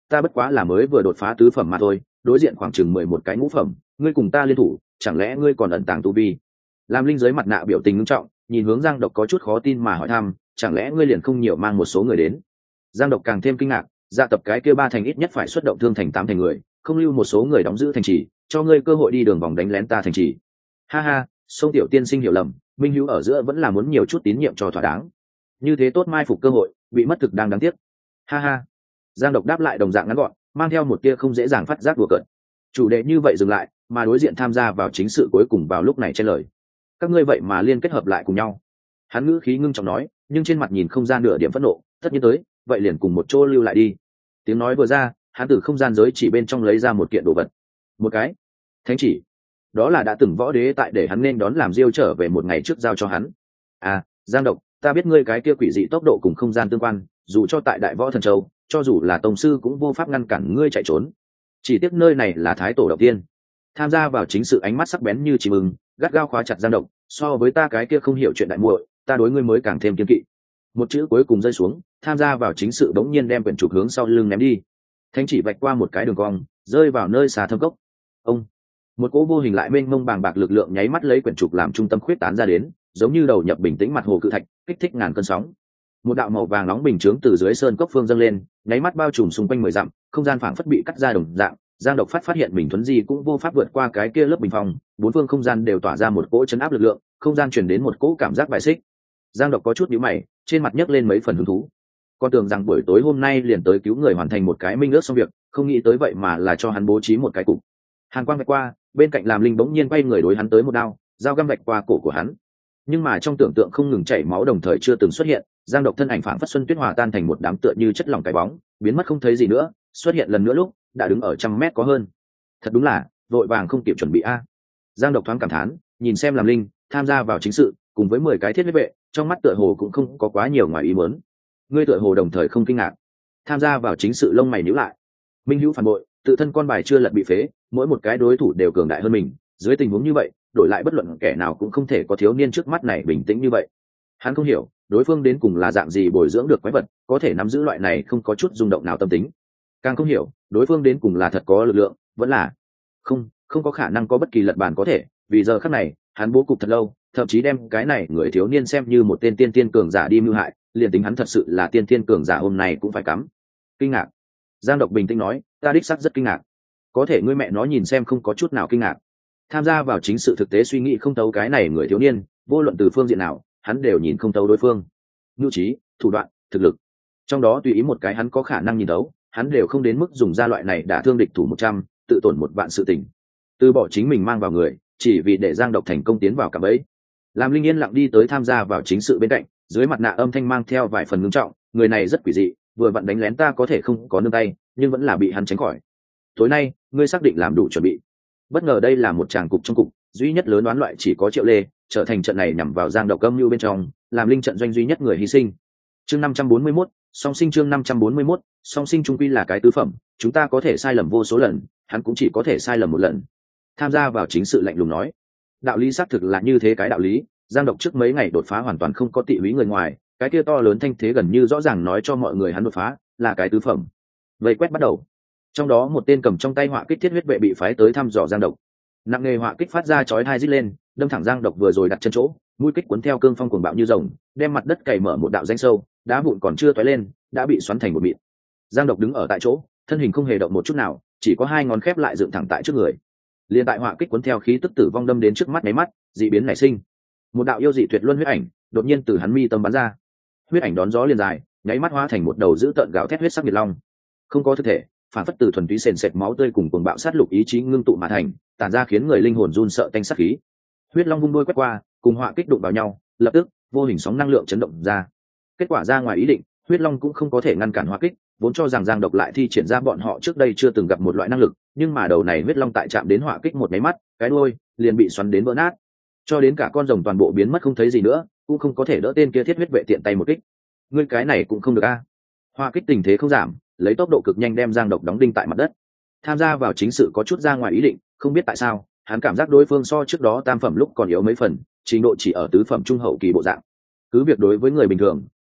ta bất quá là mới vừa đột phá tứ phẩm mà thôi, đối diện khoảng chừng mười một cái ngũ phẩm, ngươi cùng ta liên thủ, chẳng lẽ ngươi còn ẩn tàng tu vi? Lam Linh dưới mặt nạ biểu tình nghiêm trọng, nhìn hướng Giang Độc có chút khó tin mà hỏi thăm, chẳng lẽ ngươi liền không nhiều mang một số người đến? Giang Độc càng thêm kinh ngạc, dạ tập cái kia ba thành ít nhất phải xuất động thương thành tám thành người, không lưu một số người đóng giữ thành trì, cho ngươi cơ hội đi đường vòng đánh lén ta thành trì. Ha ha, Sông tiểu tiên sinh hiểu lầm, minh hữu ở giữa vẫn là muốn nhiều chút tín nhiệm cho thỏa đáng. Như thế tốt mai phục cơ hội, bị mất thực đang đáng tiếc. Ha ha. Giang Độc đáp lại đồng dạng ngắn gọn, mang theo một tia không dễ dàng phát giác đùa cợt. Chủ đề như vậy dừng lại, mà đối diện tham gia vào chính sự cuối cùng vào lúc này chen lời. Các ngươi vậy mà liên kết hợp lại cùng nhau. Hắn ngữ khí ngưng trọng nói, nhưng trên mặt nhìn không ra nửa điểm phẫn nộ, tất nhiên tới, vậy liền cùng một chỗ lưu lại đi. Tiếng nói vừa ra, hắn từ không gian giới chỉ bên trong lấy ra một kiện đồ vật. Một cái thánh chỉ. Đó là đã từng võ đế tại để hắn nên đón làm diêu trở về một ngày trước giao cho hắn. À, Giang Độc, ta biết ngươi cái kia quỷ dị tốc độ cùng không gian tương quan, dù cho tại Đại Võ Thần Châu, cho dù là tông sư cũng vô pháp ngăn cản ngươi chạy trốn. Chỉ tiếc nơi này là Thái Tổ đầu tiên. Tham gia vào chính sự ánh mắt sắc bén như chim ưng, gắt gao khóa chặt Giang Độc, so với ta cái kia không hiểu chuyện đại muội, ta đối ngươi mới càng thêm kiên kỵ. Một chữ cuối cùng rơi xuống, tham gia vào chính sự bỗng nhiên đem quyển trục hướng sau lưng ném đi. Thánh chỉ vạch qua một cái đường cong, rơi vào nơi xà thâm cốc. Ông, một cỗ vô hình lại mênh mông bàng bạc lực lượng nháy mắt lấy quyển trục làm trung tâm khuyết tán ra đến, giống như đầu nhập bình tĩnh mặt hồ cự thạch, kích thích ngàn cơn sóng. Một đạo màu vàng nóng bình chướng từ dưới sơn cốc phương dâng lên, nháy mắt bao trùm xung quanh mười dặm, không gian phảng phất bị cắt ra đồng dạng. Giang Độc phát phát hiện mình thuấn di cũng vô pháp vượt qua cái kia lớp bình phong, bốn phương không gian đều tỏa ra một cỗ chấn áp lực lượng, không gian truyền đến một cỗ cảm giác bài xích. Giang Độc có chút nhíu mày, trên mặt nhấc lên mấy phần hứng thú. Con tưởng rằng buổi tối hôm nay liền tới cứu người hoàn thành một cái minh ước xong việc, không nghĩ tới vậy mà là cho hắn bố trí một cái cục. Hàn quang vạch qua, bên cạnh Làm Linh bỗng nhiên quay người đối hắn tới một đao, dao găm vạch qua cổ của hắn. Nhưng mà trong tưởng tượng không ngừng chảy máu đồng thời chưa từng xuất hiện, Giang Độc thân ảnh phảng phất xuân tuyết hòa tan thành một đám tựa như chất lỏng cái bóng, biến mất không thấy gì nữa, xuất hiện lần nữa lúc đã đứng ở trăm mét có hơn. Thật đúng là vội vàng không kịp chuẩn bị a. Giang Độc thoáng cảm thán, nhìn xem Làm Linh tham gia vào chính sự, cùng với mười cái thiết huyết vệ, trong mắt tựa hồ cũng không có quá nhiều ngoài ý muốn. Ngươi tựa hồ đồng thời không kinh ngạc. Tham gia vào chính sự lông mày nhíu lại. Minh hữu phản bội, tự thân con bài chưa lật bị phế, mỗi một cái đối thủ đều cường đại hơn mình, dưới tình huống như vậy, đổi lại bất luận kẻ nào cũng không thể có thiếu niên trước mắt này bình tĩnh như vậy. Hắn không hiểu, đối phương đến cùng là dạng gì bồi dưỡng được quái vật, có thể nắm giữ loại này không có chút rung động nào tâm tính. Càng không hiểu, đối phương đến cùng là thật có lực lượng, vẫn là không, không có khả năng có bất kỳ lật bàn có thể, vì giờ khắc này, hắn bố cục thật lâu, thậm chí đem cái này người thiếu niên xem như một tên tiên tiên cường giả đi mưu hại, liền tính hắn thật sự là tiên tiên cường giả hôm nay cũng phải cắm. Kinh ngạc. Giang Độc bình tĩnh nói, ta đích xác rất kinh ngạc. Có thể ngươi mẹ nó nhìn xem không có chút nào kinh ngạc. Tham gia vào chính sự thực tế suy nghĩ không thấu cái này người thiếu niên, vô luận từ phương diện nào, hắn đều nhìn không thấu đối phương. Nhu trí, thủ đoạn, thực lực. Trong đó tùy ý một cái hắn có khả năng nhìn thấu, hắn đều không đến mức dùng ra loại này đã thương địch thủ một trăm, tự tổn một vạn sự tình. Từ bỏ chính mình mang vào người, chỉ vì để Giang Độc thành công tiến vào cả bẫy. Làm Linh yên lặng đi tới tham gia vào chính sự bên cạnh, dưới mặt nạ âm thanh mang theo vài phần ngưng trọng, người này rất quỷ dị, vừa vặn đánh lén ta có thể không có nương tay, nhưng vẫn là bị hắn tránh khỏi. Tối nay, ngươi xác định làm đủ chuẩn bị. Bất ngờ đây là một tràng cục trong cục, duy nhất lớn đoán loại chỉ có Triệu Lê, trở thành trận này nhằm vào Giang Độc âm mưu bên trong, làm Linh trận doanh duy nhất người hy sinh. Chương năm trăm bốn mươi mốt, song sinh chương năm trăm bốn mươi mốt, song sinh trung quy là cái tứ phẩm, chúng ta có thể sai lầm vô số lần, hắn cũng chỉ có thể sai lầm một lần. Tham gia vào chính sự lạnh lùng nói, đạo lý xác thực là như thế cái đạo lý. Giang Độc trước mấy ngày đột phá hoàn toàn không có tị húy người ngoài, cái kia to lớn thanh thế gần như rõ ràng nói cho mọi người hắn đột phá là cái tứ phẩm. Vây quét bắt đầu, trong đó một tên cầm trong tay họa kích thiết huyết vệ bị phái tới thăm dò Giang Độc. Nặng nghề họa kích phát ra chói tai rít lên, đâm thẳng Giang Độc vừa rồi đặt chân chỗ, mũi kích cuốn theo cương phong cuồng bạo như rồng, đem mặt đất cày mở một đạo rãnh sâu, đá vụn còn chưa toái lên, đã bị xoắn thành một mịn. Giang Độc đứng ở tại chỗ, thân hình không hề động một chút nào, chỉ có hai ngón khép lại dựng thẳng tại trước người. Liên tại họa kích cuốn theo khí tức tử vong đâm đến trước mắt mấy mắt, dị biến nảy sinh. Một đạo yêu dị tuyệt luân huyết ảnh đột nhiên từ hắn mi tâm bắn ra. Huyết ảnh đón gió liền dài, nháy mắt hóa thành một đầu dữ tợn gào thét huyết sắc nhiệt long. Không có thực thể, phản phất từ thuần túy sền sệt máu tươi cùng cuồng bạo sát lục ý chí ngưng tụ mà thành, tản ra khiến người linh hồn run sợ tanh sát khí. Huyết long vung đuôi quét qua, cùng họa kích đụng vào nhau, lập tức vô hình sóng năng lượng chấn động ra. Kết quả ra ngoài ý định, huyết long cũng không có thể ngăn cản họa kích, vốn cho rằng Giang Độc lại thi triển ra bọn họ trước đây chưa từng gặp một loại năng lực, nhưng mà đầu này huyết long tại chạm đến họa kích một máy mắt, cái đuôi liền bị xoắn đến vỡ nát, cho đến cả con rồng toàn bộ biến mất không thấy gì nữa, cũng không có thể đỡ tên kia thiết huyết vệ tiện tay một kích. Ngươi cái này cũng không được a. À. Họa kích tình thế không giảm, lấy tốc độ cực nhanh đem Giang Độc đóng đinh tại mặt đất. Tham gia vào chính sự có chút ra ngoài ý định, không biết tại sao, hắn cảm giác đối phương so trước đó tam phẩm lúc còn yếu mấy phần, trình độ chỉ ở tứ phẩm trung hậu kỳ bộ dạng. Cứ việc đối với người bình thường,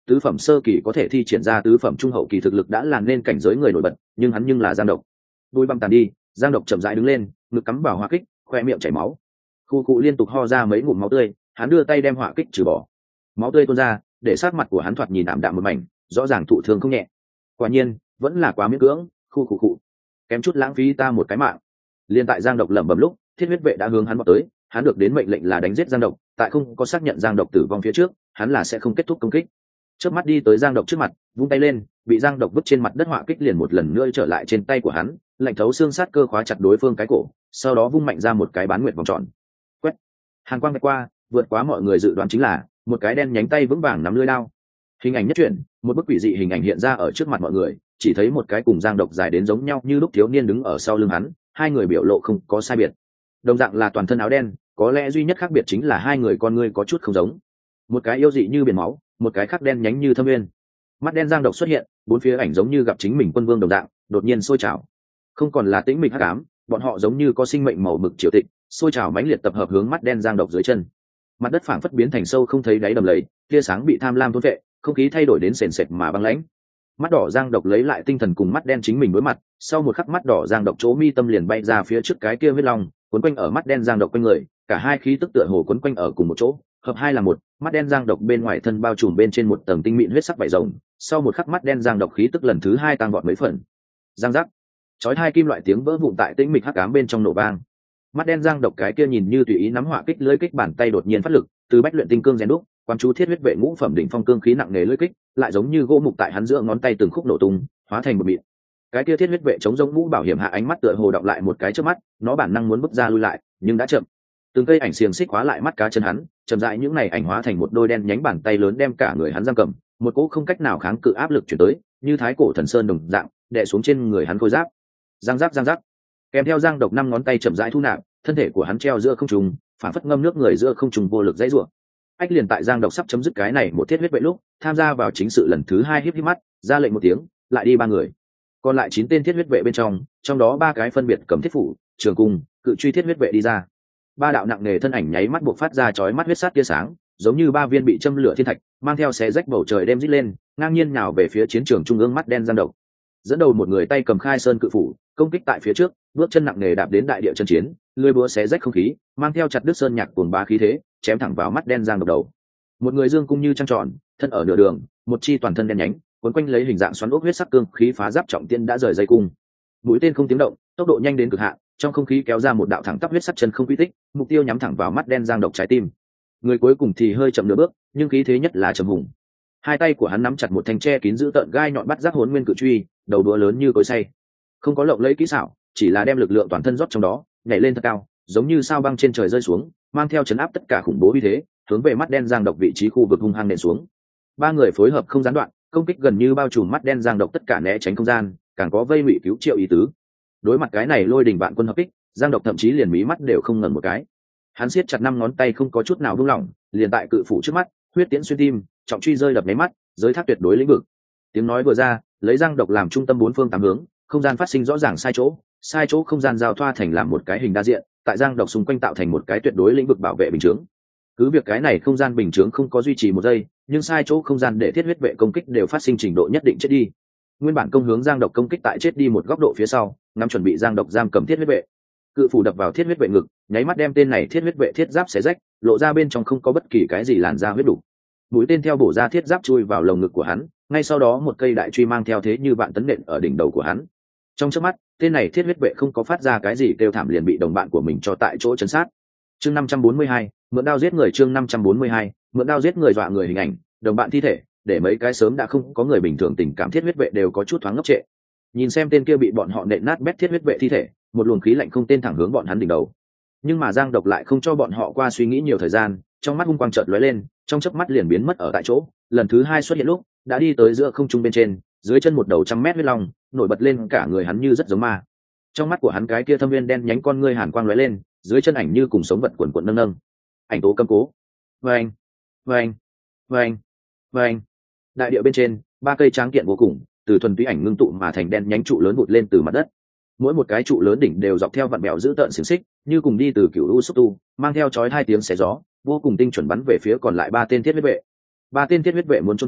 tứ phẩm sơ kỳ có thể thi triển ra tứ phẩm trung hậu kỳ thực lực đã làm nên cảnh giới người nổi bật, nhưng hắn nhưng là Giang Độc. Đuôi băng tàn đi, Giang Độc chậm rãi đứng lên, ngực cắm vào hỏa kích, khoe miệng chảy máu. Khu cụ liên tục ho ra mấy ngụm máu tươi, hắn đưa tay đem hỏa kích trừ bỏ. Máu tươi tuôn ra, để sát mặt của hắn thoạt nhìn ảm đạm một mảnh, rõ ràng thụ thương không nhẹ. Quả nhiên, vẫn là quá miễn cưỡng, khu cụ cụ. Kém chút lãng phí ta một cái mạng. Liên tại Giang Độc lẩm bẩm lúc, thiết huyết vệ đã hướng hắn vọt tới, hắn được đến mệnh lệnh là đánh giết Giang Độc, tại không có xác nhận Giang Độc tử vong phía trước, hắn là sẽ không kết thúc công kích. Chớp mắt đi tới Giang Độc trước mặt, vung tay lên, bị Giang Độc vứt trên mặt đất hỏa kích liền một lần nữa trở lại trên tay của hắn, lạnh thấu xương sát cơ khóa chặt đối phương cái cổ, sau đó vung mạnh ra một cái bán nguyệt vòng tròn. Quét. Hàn quang vạch qua, vượt quá mọi người dự đoán chính là một cái đen nhánh tay vững vàng nắm lưỡi đao. Hình ảnh nhất chuyển, một bức quỷ dị hình ảnh hiện ra ở trước mặt mọi người, chỉ thấy một cái cùng Giang Độc dài đến giống nhau như lúc thiếu niên đứng ở sau lưng hắn, hai người biểu lộ không có sai biệt. Đồng dạng là toàn thân áo đen, có lẽ duy nhất khác biệt chính là hai người con ngươi có chút không giống. Một cái yêu dị như biển máu, một cái khác đen nhánh như thâm nguyên. Mắt đen Giang Độc xuất hiện, bốn phía ảnh giống như gặp chính mình quân vương đồng dạng, đột nhiên sôi trào. Không còn là tĩnh mịch hắc ám, bọn họ giống như có sinh mệnh màu mực triều tịch, sôi trào mãnh liệt tập hợp hướng mắt đen Giang Độc dưới chân. Mặt đất phảng phất biến thành sâu không thấy đáy đầm lầy, tia sáng bị tham lam thôn vệ, không khí thay đổi đến sền sệt mà băng lãnh. Mắt đỏ Giang Độc lấy lại tinh thần cùng mắt đen chính mình đối mặt, sau một khắc mắt đỏ Giang Độc chỗ mi tâm liền bay ra phía trước cái kia huyết long, quấn quanh ở mắt đen Giang Độc quanh người, cả hai khí tức tựa hồ quấn quanh ở cùng một chỗ, hợp hai là một. Mắt đen Giang Độc bên ngoài thân bao trùm bên trên một tầng tinh mịn huyết sắc vảy rồng, sau một khắc mắt đen Giang Độc khí tức lần thứ hai tăng vọt mấy phần. Giang giác, chói hai kim loại tiếng vỡ vụn tại tĩnh mịch hắc ám bên trong nổ vang. Mắt đen Giang Độc cái kia nhìn như tùy ý nắm hỏa kích lưỡi kích bàn tay đột nhiên phát lực, từ bách luyện tinh cương rèn đúc, quan chú thiết huyết vệ ngũ phẩm đỉnh phong cương khí nặng nề lưỡi kích, lại giống như gỗ mục tại hắn giữa ngón tay từng khúc nổ tung, hóa thành một mịn. Cái kia thiết huyết vệ chống giống mũ bảo hiểm hạ ánh mắt tựa hồ đọng lại một cái trước mắt, nó bản năng muốn bước ra lui lại, nhưng đã chậm. Từng cây ảnh xiềng xích hóa lại mắt cá chân hắn, chậm rãi những này ảnh hóa thành một đôi đen nhánh bàn tay lớn đem cả người hắn giam cầm, một cỗ không cách nào kháng cự áp lực chuyển tới, như thái cổ thần sơn đồng dạng, đè xuống trên người hắn khôi giáp. Giang giáp giang giáp. Kèm theo Giang Độc năm ngón tay chậm rãi thu nạp, thân thể của hắn treo giữa không trung, phản phất ngâm nước người giữa không trung vô lực dãy rủa. Ách liền tại Giang Độc sắp chấm dứt cái này một thiết huyết vệ lúc, tham gia vào chính sự lần thứ hai híp híp mắt, ra lệnh một tiếng, lại đi ba người. Còn lại chín tên thiết huyết vệ bên trong, trong đó ba cái phân biệt cầm thiết phủ, trường cung, cự truy thiết huyết vệ đi ra. Ba đạo nặng nề thân ảnh nháy mắt buộc phát ra chói mắt huyết sát tia sáng, giống như ba viên bị châm lửa thiên thạch, mang theo xé rách bầu trời đem rít lên, ngang nhiên nhào về phía chiến trường trung ương mắt đen Giang Độc. Dẫn đầu một người tay cầm khai sơn cự phủ, công kích tại phía trước, bước chân nặng nề đạp đến đại địa chân chiến, lưỡi búa xé rách không khí, mang theo chặt đứt sơn nhạc cuồng bá khí thế, chém thẳng vào mắt đen Giang Độc đầu. Một người dương cung như trăng tròn, thân ở nửa đường, một chi toàn thân đen nhánh, cuốn quanh lấy hình dạng xoắn ốc huyết sắc cương khí phá giáp trọng tiên đã rời dây cung. Mũi tên không tiếng động, tốc độ nhanh đến cực hạn, trong không khí kéo ra một đạo thẳng tắp huyết sắc chân không quy tích, mục tiêu nhắm thẳng vào mắt đen Giang Độc trái tim. Người cuối cùng thì hơi chậm nửa bước, nhưng khí thế nhất là trầm hùng. Hai tay của hắn nắm chặt một thanh tre kín giữ tợn gai nhọn bắt giác hồn nguyên cự truy, đầu đũa lớn như cối xay. Không có lộng lẫy kỹ xảo, chỉ là đem lực lượng toàn thân rót trong đó, nhảy lên thật cao, giống như sao băng trên trời rơi xuống, mang theo chấn áp tất cả khủng bố uy thế, hướng về mắt đen Giang Độc vị trí khu vực hung hăng nện xuống. Ba người phối hợp không gián đoạn, công kích gần như bao trùm mắt đen Giang Độc tất cả né tránh không gian, càng có vây ngụy cứu triệu ý tứ. Đối mặt cái này lôi đình vạn quân hợp kích, Giang Độc thậm chí liền mí mắt đều không ngẩng một cái. Hắn siết chặt năm ngón tay không có chút nào buông lỏng, liền tại cự phủ trước mắt, huyết tiễn xuyên tim, trọng truy rơi đập mấy mắt, giới thác tuyệt đối lĩnh vực. Tiếng nói vừa ra, lấy Giang Độc làm trung tâm bốn phương tám hướng, không gian phát sinh rõ ràng sai chỗ, sai chỗ không gian giao thoa thành làm một cái hình đa diện, tại Giang Độc xung quanh tạo thành một cái tuyệt đối lĩnh vực bảo vệ bình chướng. Cứ việc cái này không gian bình chướng không có duy trì một giây, nhưng sai chỗ không gian để thiết huyết vệ công kích đều phát sinh trình độ nhất định chết đi. Nguyên bản công hướng Giang Độc công kích tại chết đi một góc độ phía sau, ngắm chuẩn bị Giang Độc giam cầm thiết huyết vệ. Cự phủ đập vào thiết huyết vệ ngực, nháy mắt đem tên này thiết huyết vệ thiết giáp xé rách, lộ ra bên trong không có bất kỳ cái gì làn da huyết đủ. Mũi tên theo bổ ra thiết giáp chui vào lồng ngực của hắn, ngay sau đó một cây đại truy mang theo thế như vạn tấn nện ở đỉnh đầu của hắn. Trong chớp mắt, tên này thiết huyết vệ không có phát ra cái gì kêu thảm liền bị đồng bạn của mình cho tại chỗ chấn sát. Chương năm trăm bốn mươi hai, mượn đao giết người. Chương năm trăm bốn mươi hai, mượn đao giết người. Dọa người hình ảnh, đồng bạn thi thể, để mấy cái sớm đã không có người bình thường tình cảm thiết huyết vệ đều có chút thoáng ngốc trệ. Nhìn xem tên kia bị bọn họ nện nát bét thiết huyết vệ thi thể, một luồng khí lạnh không tên thẳng hướng bọn hắn đỉnh đầu. Nhưng mà Giang Độc lại không cho bọn họ qua suy nghĩ nhiều thời gian, trong mắt hung quang chợt lóe lên, trong chớp mắt liền biến mất ở tại chỗ, lần thứ hai xuất hiện lúc, đã đi tới giữa không trung bên trên, dưới chân một đầu trăm mét huyết long, nổi bật lên cả người hắn như rất giống ma. Trong mắt của hắn cái kia thâm viên đen nhánh con ngươi hàn quang lóe lên, dưới chân ảnh như cùng sống vật quần quần nâng nâng. Ảnh tố cầm cố. Vâng, vâng, vâng, vâng. Đại địa bên trên, ba cây tráng kiện vô cùng, từ thuần túy ảnh ngưng tụ mà thành đen nhánh trụ lớn vụt lên từ mặt đất. Mỗi một cái trụ lớn đỉnh đều dọc theo vặn bèo giữ tợn xiềng xích, như cùng đi từ cựu u xúc tu, mang theo chói hai tiếng xé gió, vô cùng tinh chuẩn bắn về phía còn lại ba tên thiết huyết vệ. Ba tên thiết huyết vệ muốn trốn tránh,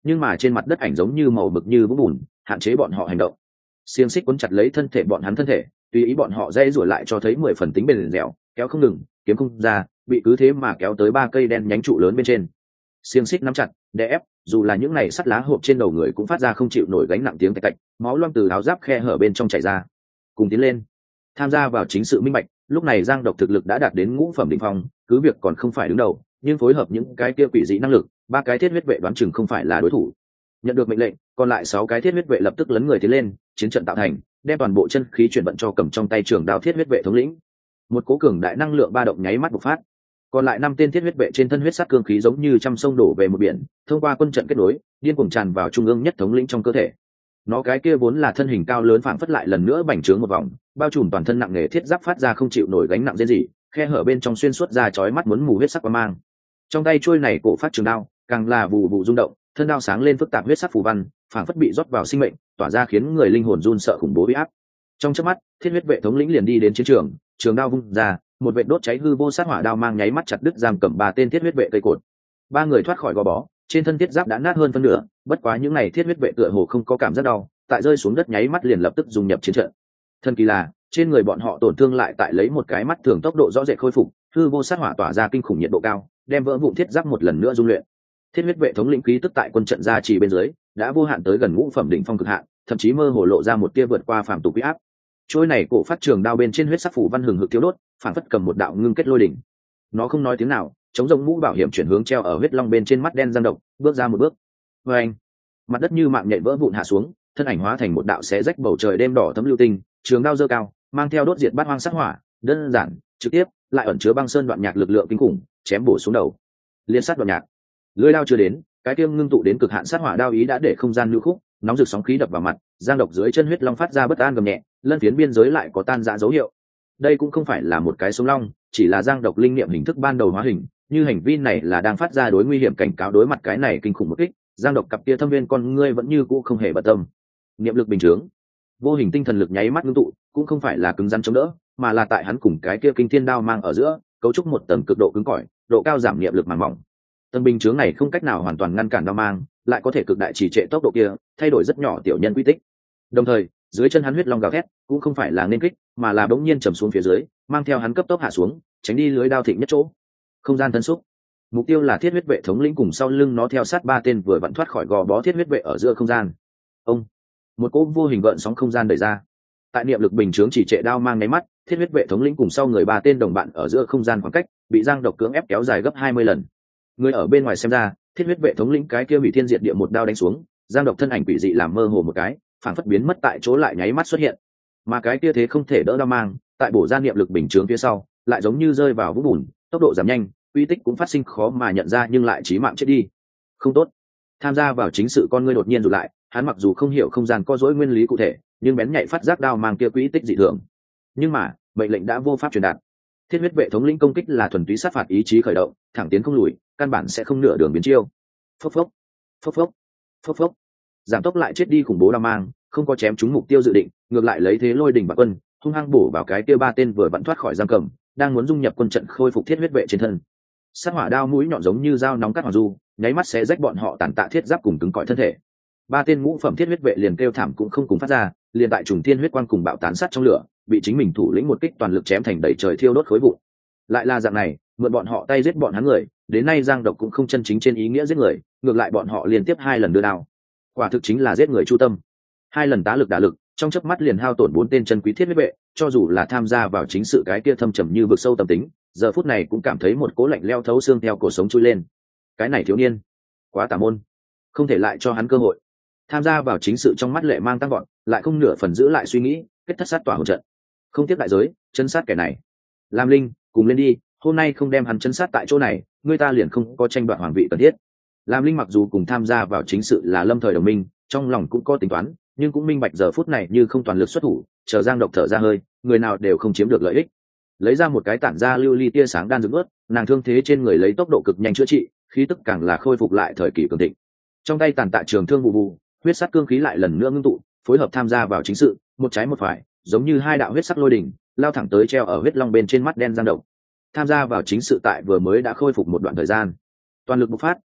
nhưng mà trên mặt đất ảnh giống như màu mực như vũng bùn, hạn chế bọn họ hành động. Xiềng xích cuốn chặt lấy thân thể bọn hắn thân thể, tùy ý bọn họ dây rủa lại cho thấy mười phần tính bền dẻo, kéo không ngừng, kiếm không ra, bị cứ thế mà kéo tới ba cây đen nhánh trụ lớn bên trên. Xiềng xích nắm chặt, đè ép, dù là những này sắt lá hộp trên đầu người cũng phát ra không chịu nổi gánh nặng tiếng tạch tạch, máu loang từ áo giáp khe hở bên trong chảy ra. Cùng tiến lên, tham gia vào chính sự minh bạch, lúc này Giang Độc thực lực đã đạt đến ngũ phẩm đỉnh phong, cứ việc còn không phải đứng đầu, nhưng phối hợp những cái kia quỷ dị năng lực, ba cái thiết huyết vệ đoán chừng không phải là đối thủ. Nhận được mệnh lệnh, còn lại sáu cái thiết huyết vệ lập tức lấn người tiến lên, chiến trận tạo thành, đem toàn bộ chân khí chuyển vận cho cầm trong tay trường đao thiết huyết vệ thống lĩnh. Một cố cường đại năng lượng ba động nháy mắt bộc phát. Còn lại năm tên thiết huyết vệ trên thân huyết sắc cương khí giống như trăm sông đổ về một biển, thông qua quân trận kết nối, điên cuồng tràn vào trung ương nhất thống lĩnh trong cơ thể. Nó cái kia vốn là thân hình cao lớn phảng phất lại lần nữa bành trướng một vòng, bao trùm toàn thân nặng nề thiết giáp phát ra không chịu nổi gánh nặng riêng gì, khe hở bên trong xuyên suốt ra chói mắt muốn mù huyết sắc quang mang. Trong tay chuôi này cổ phát trường đao, càng là vụ vụ rung động, thân đao sáng lên phức tạp huyết sắc phù văn, phảng phất bị rót vào sinh mệnh, tỏa ra khiến người linh hồn run sợ khủng bố uy áp. Trong chớp mắt, thiết huyết vệ thống lĩnh liền đi đến chiến trường, trường đao vung ra, một vệt đốt cháy hư vô sát hỏa đao mang nháy mắt chặt đứt giam cầm ba tên thiết huyết vệ cây cột. Ba người thoát khỏi gò bó, trên thân thiết giáp đã nát hơn phân nửa, bất quá những này thiết huyết vệ tựa hồ không có cảm giác đau, tại rơi xuống đất nháy mắt liền lập tức dung nhập chiến trận. Thần kỳ là, trên người bọn họ tổn thương lại tại lấy một cái mắt thường tốc độ rõ rệt khôi phục, hư vô sát hỏa tỏa ra kinh khủng nhiệt độ cao, đem vỡ vụn thiết giáp một lần nữa dung luyện. Thiết huyết vệ thống lĩnh khí tức tại quân trận gia trì bên dưới, đã vô hạn tới gần ngũ phẩm đỉnh phong cực hạn, thậm chí mơ hồ lộ ra một tia vượt qua phàm tục uy áp. Trôi này cổ phát trường đao bên trên huyết sắc phủ văn hừng hực thiêu đốt, phản phất cầm một đạo ngưng kết lôi đỉnh. Nó không nói tiếng nào, chống rồng mũ bảo hiểm chuyển hướng treo ở huyết long bên trên mắt đen Giang Độc, bước ra một bước. Và anh, mặt đất như mạng nhện vỡ vụn hạ xuống, thân ảnh hóa thành một đạo xé rách bầu trời đêm đỏ thấm lưu tinh, trường đao giơ cao, mang theo đốt diệt bát hoang sát hỏa, đơn giản, trực tiếp, lại ẩn chứa băng sơn đoạn nhạc lực lượng kinh khủng, chém bổ xuống đầu. Liên sát đoạn nhạc. Lưỡi đao chưa đến, cái tiêm ngưng tụ đến cực hạn sát hỏa đao ý đã để không gian lưu khúc, nóng rực sóng khí đập vào mặt, Giang Độc dưới chân huyết long phát ra bất an gầm nhẹ, lân phiến biên giới lại có tan rã dấu hiệu. Đây cũng không phải là một cái sống long, chỉ là Giang Độc linh niệm hình thức ban đầu hóa hình, như hành vi này là đang phát ra đối nguy hiểm cảnh cáo đối mặt cái này kinh khủng một kích, Giang Độc cặp kia thâm viên con ngươi vẫn như cũ không hề bận tâm. Niệm lực bình thường, vô hình tinh thần lực nháy mắt ngưng tụ, cũng không phải là cứng rắn chống đỡ, mà là tại hắn cùng cái kia kinh thiên đao mang ở giữa, cấu trúc một tầng cực độ cứng cỏi, độ cao giảm niệm lực màng mỏng. Tầng bình chướng này không cách nào hoàn toàn ngăn cản đao mang, lại có thể cực đại trì trệ tốc độ kia, thay đổi rất nhỏ tiểu nhân quy tích. Đồng thời, dưới chân hắn huyết long gào thét, cũng không phải là nên kích, mà là bỗng nhiên trầm xuống phía dưới, mang theo hắn cấp tốc hạ xuống, tránh đi lưới đao thịnh nhất chỗ. Không gian thân xúc. Mục tiêu là thiết huyết vệ thống lĩnh cùng sau lưng nó theo sát ba tên vừa vặn thoát khỏi gò bó thiết huyết vệ ở giữa không gian. Ông, một cỗ vô hình gợn sóng không gian đẩy ra. Tại niệm lực bình chướng chỉ trệ đao mang nháy mắt, thiết huyết vệ thống lĩnh cùng sau người ba tên đồng bạn ở giữa không gian khoảng cách bị Giang Độc cưỡng ép kéo dài gấp hai mươi lần. Người ở bên ngoài xem ra, thiết huyết vệ thống lĩnh cái kia bị thiên diệt địa một đao đánh xuống, Giang Độc thân ảnh quỷ dị làm mơ hồ một cái, phản phất biến mất tại chỗ lại nháy mắt xuất hiện. Mà cái kia thế không thể đỡ đao mang, tại bổ ra niệm lực bình chướng phía sau, lại giống như rơi vào vũng bùn, tốc độ giảm nhanh, uy tích cũng phát sinh khó mà nhận ra nhưng lại chí mạng chết đi. Không tốt. Tham gia vào chính sự con ngươi đột nhiên rụt lại, hắn mặc dù không hiểu không gian có dối nguyên lý cụ thể, nhưng bén nhạy phát giác đao mang kia quỹ tích dị thường. Nhưng mà, mệnh lệnh đã vô pháp truyền đạt. Thiết huyết vệ thống lĩnh công kích là thuần túy sát phạt ý chí khởi động, thẳng tiến không lùi, căn bản sẽ không nửa đường biến chiêu. Phốc phốc, phốc phốc, phốc phốc. Giảm tốc lại chết đi khủng bố đao mang, không có chém trúng mục tiêu dự định, ngược lại lấy thế lôi đỉnh bạc quân, hung hăng bổ vào cái kia ba tên vừa vặn thoát khỏi giam cầm, đang muốn dung nhập quân trận khôi phục thiết huyết vệ trên thân. Sát hỏa đao mũi nhọn giống như dao nóng cắt hoàng du, nháy mắt xé rách bọn họ tàn tạ thiết giáp cùng cứng cỏi thân thể. Ba tên ngũ phẩm thiết huyết vệ liền kêu thảm cũng không cùng phát ra, liền tại trùng thiên huyết quang cùng bạo tán sát trong lửa, bị chính mình thủ lĩnh một kích toàn lực chém thành đầy trời thiêu đốt khối vụn. Lại là dạng này, mượn bọn họ tay giết bọn hắn người, đến nay Giang Độc cũng không chân chính trên ý nghĩa giết người, ngược lại bọn họ liên tiếp hai lần đưa đao. Quả thực chính là giết người chu tâm. Hai lần tá lực đả lực, trong chớp mắt liền hao tổn bốn tên chân quý thiết huyết vệ, cho dù là tham gia vào chính sự cái kia thâm trầm như vực sâu tâm tính, giờ phút này cũng cảm thấy một cỗ lạnh leo thấu xương theo cổ sống chui lên. Cái này thiếu niên, quá tà môn, không thể lại cho hắn cơ hội. Tham gia vào chính sự trong mắt Lệ Mang tăng vọt, lại không nửa phần giữ lại suy nghĩ, kết thất sát tỏa hồn trận, không tiếp đại giới, chân sát kẻ này. Lam Linh, cùng lên đi, hôm nay không đem hắn chân sát tại chỗ này, người ta liền không có tranh đoạt hoàng vị cần thiết. Lam Linh mặc dù cùng tham gia vào chính sự là lâm thời đồng minh, trong lòng cũng có tính toán, nhưng cũng minh bạch giờ phút này như không toàn lực xuất thủ, chờ Giang Độc thở ra hơi, người nào đều không chiếm được lợi ích. Lấy ra một cái tản ra lưu ly tia sáng đan dược ướt, nàng thương thế trên người lấy tốc độ cực nhanh chữa trị, khí tức càng là khôi phục lại thời kỳ cường thịnh. Trong tay tàn tạ trường thương vụ vụ, huyết sắc cương khí lại lần nữa ngưng tụ, phối hợp tham gia vào chính sự, một trái một phải, giống như hai đạo huyết sắc lôi đỉnh, lao thẳng tới treo ở huyết long bên trên mắt đen Giang Độc. Tham gia vào chính sự tại vừa mới đã khôi phục một đoạn thời gian, toàn lực bộc phát,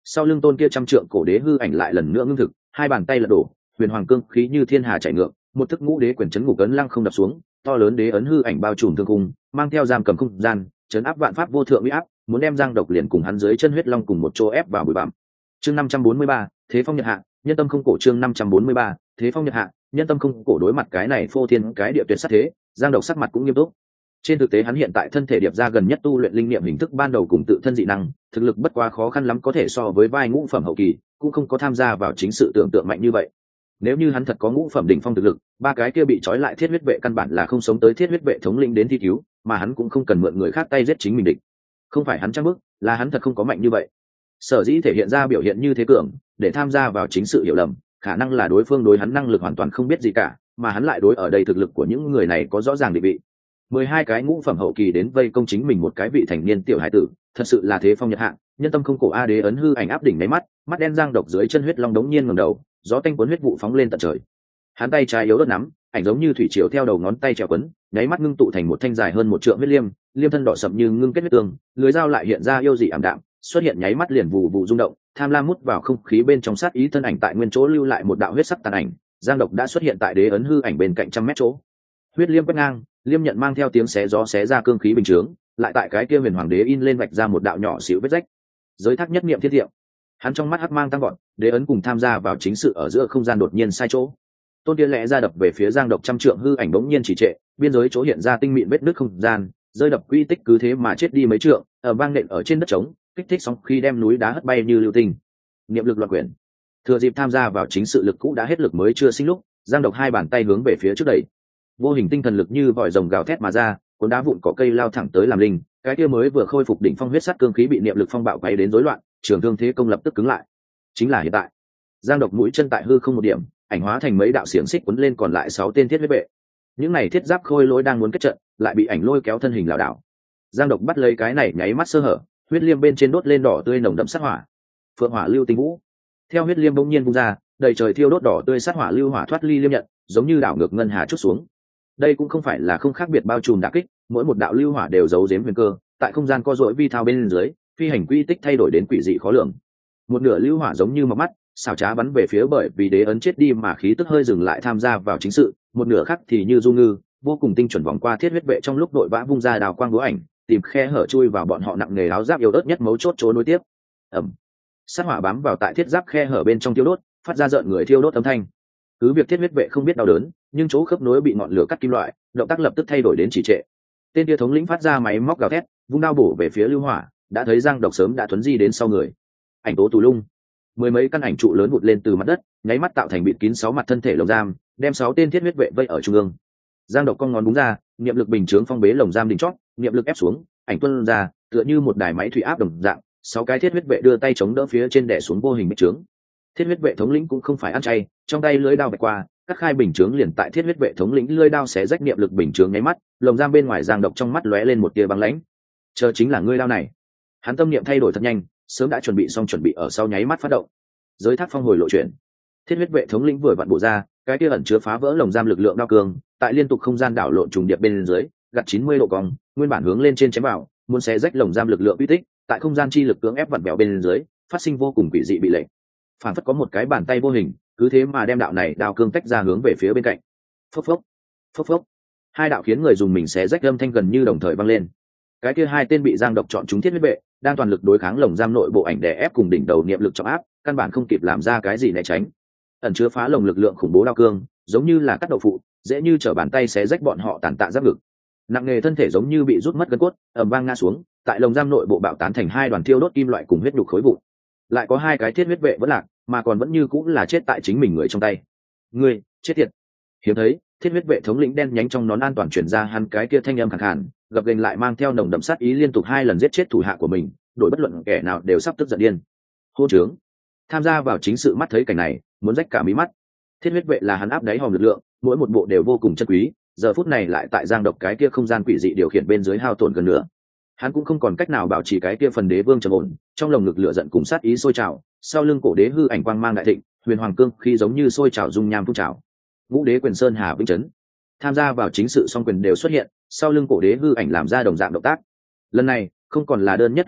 sau lưng tôn kia trăm trượng cổ đế hư ảnh lại lần nữa ngưng thực, hai bàn tay lật đổ, huyền hoàng cương khí như thiên hà chảy ngược, một thức ngũ đế quyền chấn ngục ấn lăng không đập xuống, to lớn đế ấn hư ảnh bao trùm thương cung, mang theo giam cầm không gian, chấn áp vạn pháp vô thượng uy áp, muốn đem Giang Độc liền cùng hắn dưới chân huyết long cùng một chỗ ép vào bụi bặm. Chương năm trăm bốn mươi ba, thế phong nhật hạ, nhân tâm không cổ. Chương năm trăm bốn mươi ba, thế phong nhật hạ, nhân tâm không cổ. Đối mặt cái này phô thiên cái địa tuyệt sát thế, Giang Độc sắc mặt cũng nghiêm túc. Trên thực tế hắn hiện tại thân thể điệp ra gần nhất tu luyện linh niệm hình thức ban đầu cùng tự thân dị năng, thực lực bất quá khó khăn lắm có thể so với vai ngũ phẩm hậu kỳ, cũng không có tham gia vào chính sự tưởng tượng mạnh như vậy. Nếu như hắn thật có ngũ phẩm đỉnh phong thực lực, ba cái kia bị trói lại thiết huyết vệ căn bản là không sống tới thiết huyết vệ thống lĩnh đến thi cứu, mà hắn cũng không cần mượn người khác tay giết chính mình địch. Không phải hắn trang bức, là hắn thật không có mạnh như vậy. Sở dĩ thể hiện ra biểu hiện như thế cường, để tham gia vào chính sự hiểu lầm, khả năng là đối phương đối hắn năng lực hoàn toàn không biết gì cả, mà hắn lại đối ở đây thực lực của những người này có rõ ràng định vị. Mười hai cái ngũ phẩm hậu kỳ đến vây công chính mình một cái vị thành niên tiểu hải tử, thật sự là thế phong nhật hạng, nhân tâm không cổ. A đế ấn hư ảnh áp đỉnh mấy mắt, mắt đen Giang Độc dưới chân huyết long đống nhiên ngẩng đầu, gió tanh cuốn huyết vụ phóng lên tận trời. Hắn tay trái yếu ớt nắm, ảnh giống như thủy triều theo đầu ngón tay trèo quấn, nháy mắt ngưng tụ thành một thanh dài hơn một trượng huyết liêm, liêm thân đỏ sậm như ngưng kết huyết tương, lưới dao lại hiện ra yêu dị ảm đạm, xuất hiện nháy mắt liền vụ vụ rung động, tham lam mút vào không khí bên trong sát ý thân ảnh tại nguyên chỗ lưu lại một đạo huyết sắc tàn ảnh. Giang Độc đã xuất hiện tại đế ấn hư ảnh bên cạnh trăm mét chỗ. Huyết liêm quét ngang, liêm nhận mang theo tiếng xé gió xé ra cương khí bình chướng, lại tại cái kia huyền hoàng đế in lên vạch ra một đạo nhỏ xíu vết rách. Giới thác nhất niệm thiên diệu, hắn trong mắt hắc mang tăng gọn, đế ấn cùng tham gia vào chính sự ở giữa không gian đột nhiên sai chỗ. Tôn kia lẽ ra đập về phía Giang Độc trăm trượng hư ảnh bỗng nhiên chỉ trệ, biên giới chỗ hiện ra tinh mịn vết nứt không gian, rơi đập quy tích cứ thế mà chết đi mấy trượng, ở vang nện ở trên đất trống, kích thích sóng khi đem núi đá hất bay như lưu tinh. Niệm lực loạn quyển, thừa dịp tham gia vào chính sự lực cũ đã hết lực mới chưa sinh lúc, Giang Độc hai bàn tay hướng về phía trước đẩy, vô hình tinh thần lực như vòi rồng gào thét mà ra, cuốn đá vụn cỏ cây lao thẳng tới làm linh. Cái kia mới vừa khôi phục đỉnh phong huyết sắt cương khí bị niệm lực phong bạo quấy đến rối loạn, trường thương thế công lập tức cứng lại. Chính là hiện tại, Giang Độc mũi chân tại hư không một điểm, ảnh hóa thành mấy đạo xiềng xích cuốn lên còn lại sáu tên thiết huyết vệ. Những này thiết giáp khôi lỗi đang muốn kết trận, lại bị ảnh lôi kéo thân hình lảo đảo. Giang Độc bắt lấy cái này nháy mắt sơ hở, huyết liêm bên trên đốt lên đỏ tươi nồng đậm sát hỏa. Phượng hỏa lưu tinh vũ, theo huyết liêm bỗng nhiên vung ra, đầy trời thiêu đốt đỏ tươi sát hỏa lưu hỏa thoát ly liêm nhận, giống như đảo ngược ngân hà chút xuống. Đây cũng không phải là không khác biệt bao trùm đả kích, mỗi một đạo lưu hỏa đều giấu giếm huyền cơ, tại không gian co duỗi vi thao bên dưới, phi hành quy tích thay đổi đến quỷ dị khó lường. Một nửa lưu hỏa giống như mặc mắt, xảo trá bắn về phía bởi vì đế ấn chết đi mà khí tức hơi dừng lại tham gia vào chính sự, một nửa khác thì như du ngư, vô cùng tinh chuẩn vòng qua thiết huyết vệ trong lúc đội vã vung ra đào quang búa ảnh, tìm khe hở chui vào bọn họ nặng nghề áo giáp yếu ớt nhất mấu chốt chỗ nối tiếp. Ầm. Sát hỏa bám vào tại thiết giáp khe hở bên trong tiêu đốt, phát ra rợn người thiêu đốt âm thanh. Cứ việc thiết huyết vệ không biết đau đớn, nhưng chỗ khớp nối bị ngọn lửa cắt kim loại, động tác lập tức thay đổi đến chỉ trệ. Tên kia thống lĩnh phát ra máy móc gào thét, vung đao bổ về phía lưu hỏa, đã thấy Giang Độc sớm đã thuấn di đến sau người. Ảnh tố tù lung, mười mấy căn ảnh trụ lớn vụt lên từ mặt đất, nháy mắt tạo thành bịt kín sáu mặt thân thể lồng giam, đem sáu tên thiết huyết vệ vây ở trung ương. Giang Độc cong ngón búng ra, niệm lực bình chướng phong bế lồng giam đỉnh chót, niệm lực ép xuống, ảnh tuôn ra, tựa như một đài máy thủy áp đồng dạng, sáu cái thiết huyết vệ đưa tay chống đỡ phía trên đè xuống vô hình bích chướng. Thiết huyết vệ thống lĩnh cũng không phải ăn chay, trong tay lưỡi đao vạch qua, cắt khai bình chướng liền tại thiết huyết vệ thống lĩnh lưỡi đao xé rách niệm lực bình chướng nháy mắt, lồng giam bên ngoài Giang Độc trong mắt lóe lên một tia băng lãnh. Chờ chính là ngươi đao này. Hắn tâm niệm thay đổi thật nhanh, sớm đã chuẩn bị xong chuẩn bị ở sau nháy mắt phát động. Giới thác phong hồi lộ chuyển. Thiết huyết vệ thống lĩnh vừa vặn bổ ra, cái kia ẩn chứa phá vỡ lồng giam lực lượng đao cường, tại liên tục không gian đảo lộn trùng điệp bên dưới, gặt chín mươi độ cong, nguyên bản hướng lên trên chém vào, muốn xé rách lồng giam lực lượng uy tích, tại không gian chi lực cưỡng ép vặn bẹo bên dưới, phát sinh vô cùng quỷ dị bị lệnh. Phản phất có một cái bàn tay vô hình, cứ thế mà đem đạo này đao cương tách ra hướng về phía bên cạnh. Phốc phốc, phốc phốc. Hai đạo khiến người dùng mình xé rách âm thanh gần như đồng thời vang lên. Cái kia hai tên bị Giang Độc chọn chúng thiết huyết vệ, đang toàn lực đối kháng lồng giam nội bộ ảnh đè ép cùng đỉnh đầu niệm lực trọng áp, căn bản không kịp làm ra cái gì né tránh. Ẩn chứa phá lồng lực lượng khủng bố đao cương, giống như là cắt đậu phụ, dễ như trở bàn tay xé rách bọn họ tàn tạ giáp ngực. Nặng nghề thân thể giống như bị rút mất gân cốt, ầm vang ngã xuống, tại lồng giam nội bộ bạo tán thành hai đoàn thiêu đốt kim loại cùng huyết nhục khối vụn. Lại có hai cái thiết huyết vệ vẫn lạc, mà còn vẫn như cũng là chết tại chính mình người trong tay. Ngươi, chết tiệt. Hiếm thấy, thiết huyết vệ thống lĩnh đen nhánh trong nón an toàn chuyển ra hắn cái kia thanh âm khàn khàn, gập ghềnh lại mang theo nồng đậm sát ý liên tục hai lần giết chết thủ hạ của mình, đổi bất luận kẻ nào đều sắp tức giận điên. Hô trướng. Tham gia vào chính sự mắt thấy cảnh này, muốn rách cả mí mắt. Thiết huyết vệ là hắn áp đáy hòm lực lượng, mỗi một bộ đều vô cùng chân quý, giờ phút này lại tại Giang Độc cái kia không gian quỷ dị điều khiển bên dưới hao tổn gần nữa. Hắn cũng không còn cách nào bảo trì cái kia phần đế vương trầm ổn, trong lồng ngực lửa giận cùng sát ý sôi trào, sau lưng cổ đế hư ảnh quang mang đại thịnh, huyền hoàng cương khi giống như sôi trào dung nham phun trào. Ngũ đế quyền sơn hà vĩnh chấn, tham gia vào chính sự song quyền đều xuất hiện, sau lưng cổ đế hư ảnh làm ra đồng dạng động tác. Lần này không còn là đơn nhất tấn tỷ,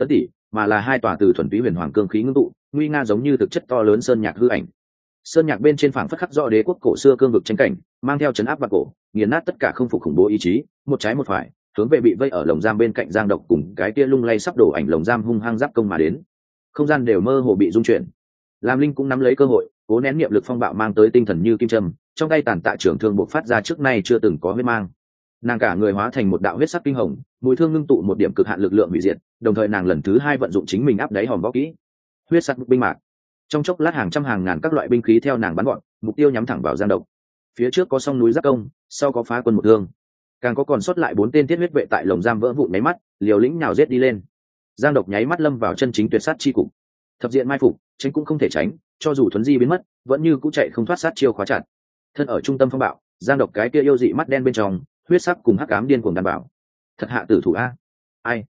mà là hai tòa từ thuần túy huyền hoàng cương khí ngưng tụ nguy nga giống như thực chất to lớn sơn nhạc hư ảnh. Sơn nhạc bên trên phảng phất khắc rõ đế quốc cổ xưa cương vực tranh cảnh, mang theo chấn áp và cổ nghiền nát tất cả không phục khủng bố ý chí, một trái một phải hướng về bị vây ở lồng giam bên cạnh Giang Độc cùng cái kia lung lay sắp đổ ảnh lồng giam hung hăng giáp công mà đến. Không gian đều mơ hồ bị rung chuyển. Lam Linh cũng nắm lấy cơ hội, cố nén niệm lực phong bạo mang tới tinh thần như kim châm, trong tay tàn tạ trưởng thương bộc phát ra trước nay chưa từng có huyết mang. Nàng cả người hóa thành một đạo huyết sắc kinh hồng, mùi thương ngưng tụ một điểm cực hạn lực lượng hủy diệt, đồng thời nàng lần thứ hai vận dụng chính mình áp đáy hòm võ kỹ huyết sắc binh mạc. Trong chốc lát hàng trăm hàng ngàn các loại binh khí theo nàng bắn gọn, mục tiêu nhắm thẳng vào Giang Độc. Phía trước có song núi giáp công, sau có phá quân một thương, càng có còn sót lại bốn tên thiết huyết vệ tại lồng giam vỡ vụn nháy mắt liều lĩnh nhào giết đi lên. Giang Độc nháy mắt lâm vào chân chính tuyệt sát chi cục, thập diện mai phục tránh cũng không thể tránh, cho dù thuấn di biến mất vẫn như cũ chạy không thoát sát chiêu khóa chặt. Thân ở trung tâm phong bạo, Giang Độc cái kia yêu dị mắt đen bên trong huyết sắc cùng hắc ám điên cuồng đàn bảo, thật hạ tử thủ a. Ai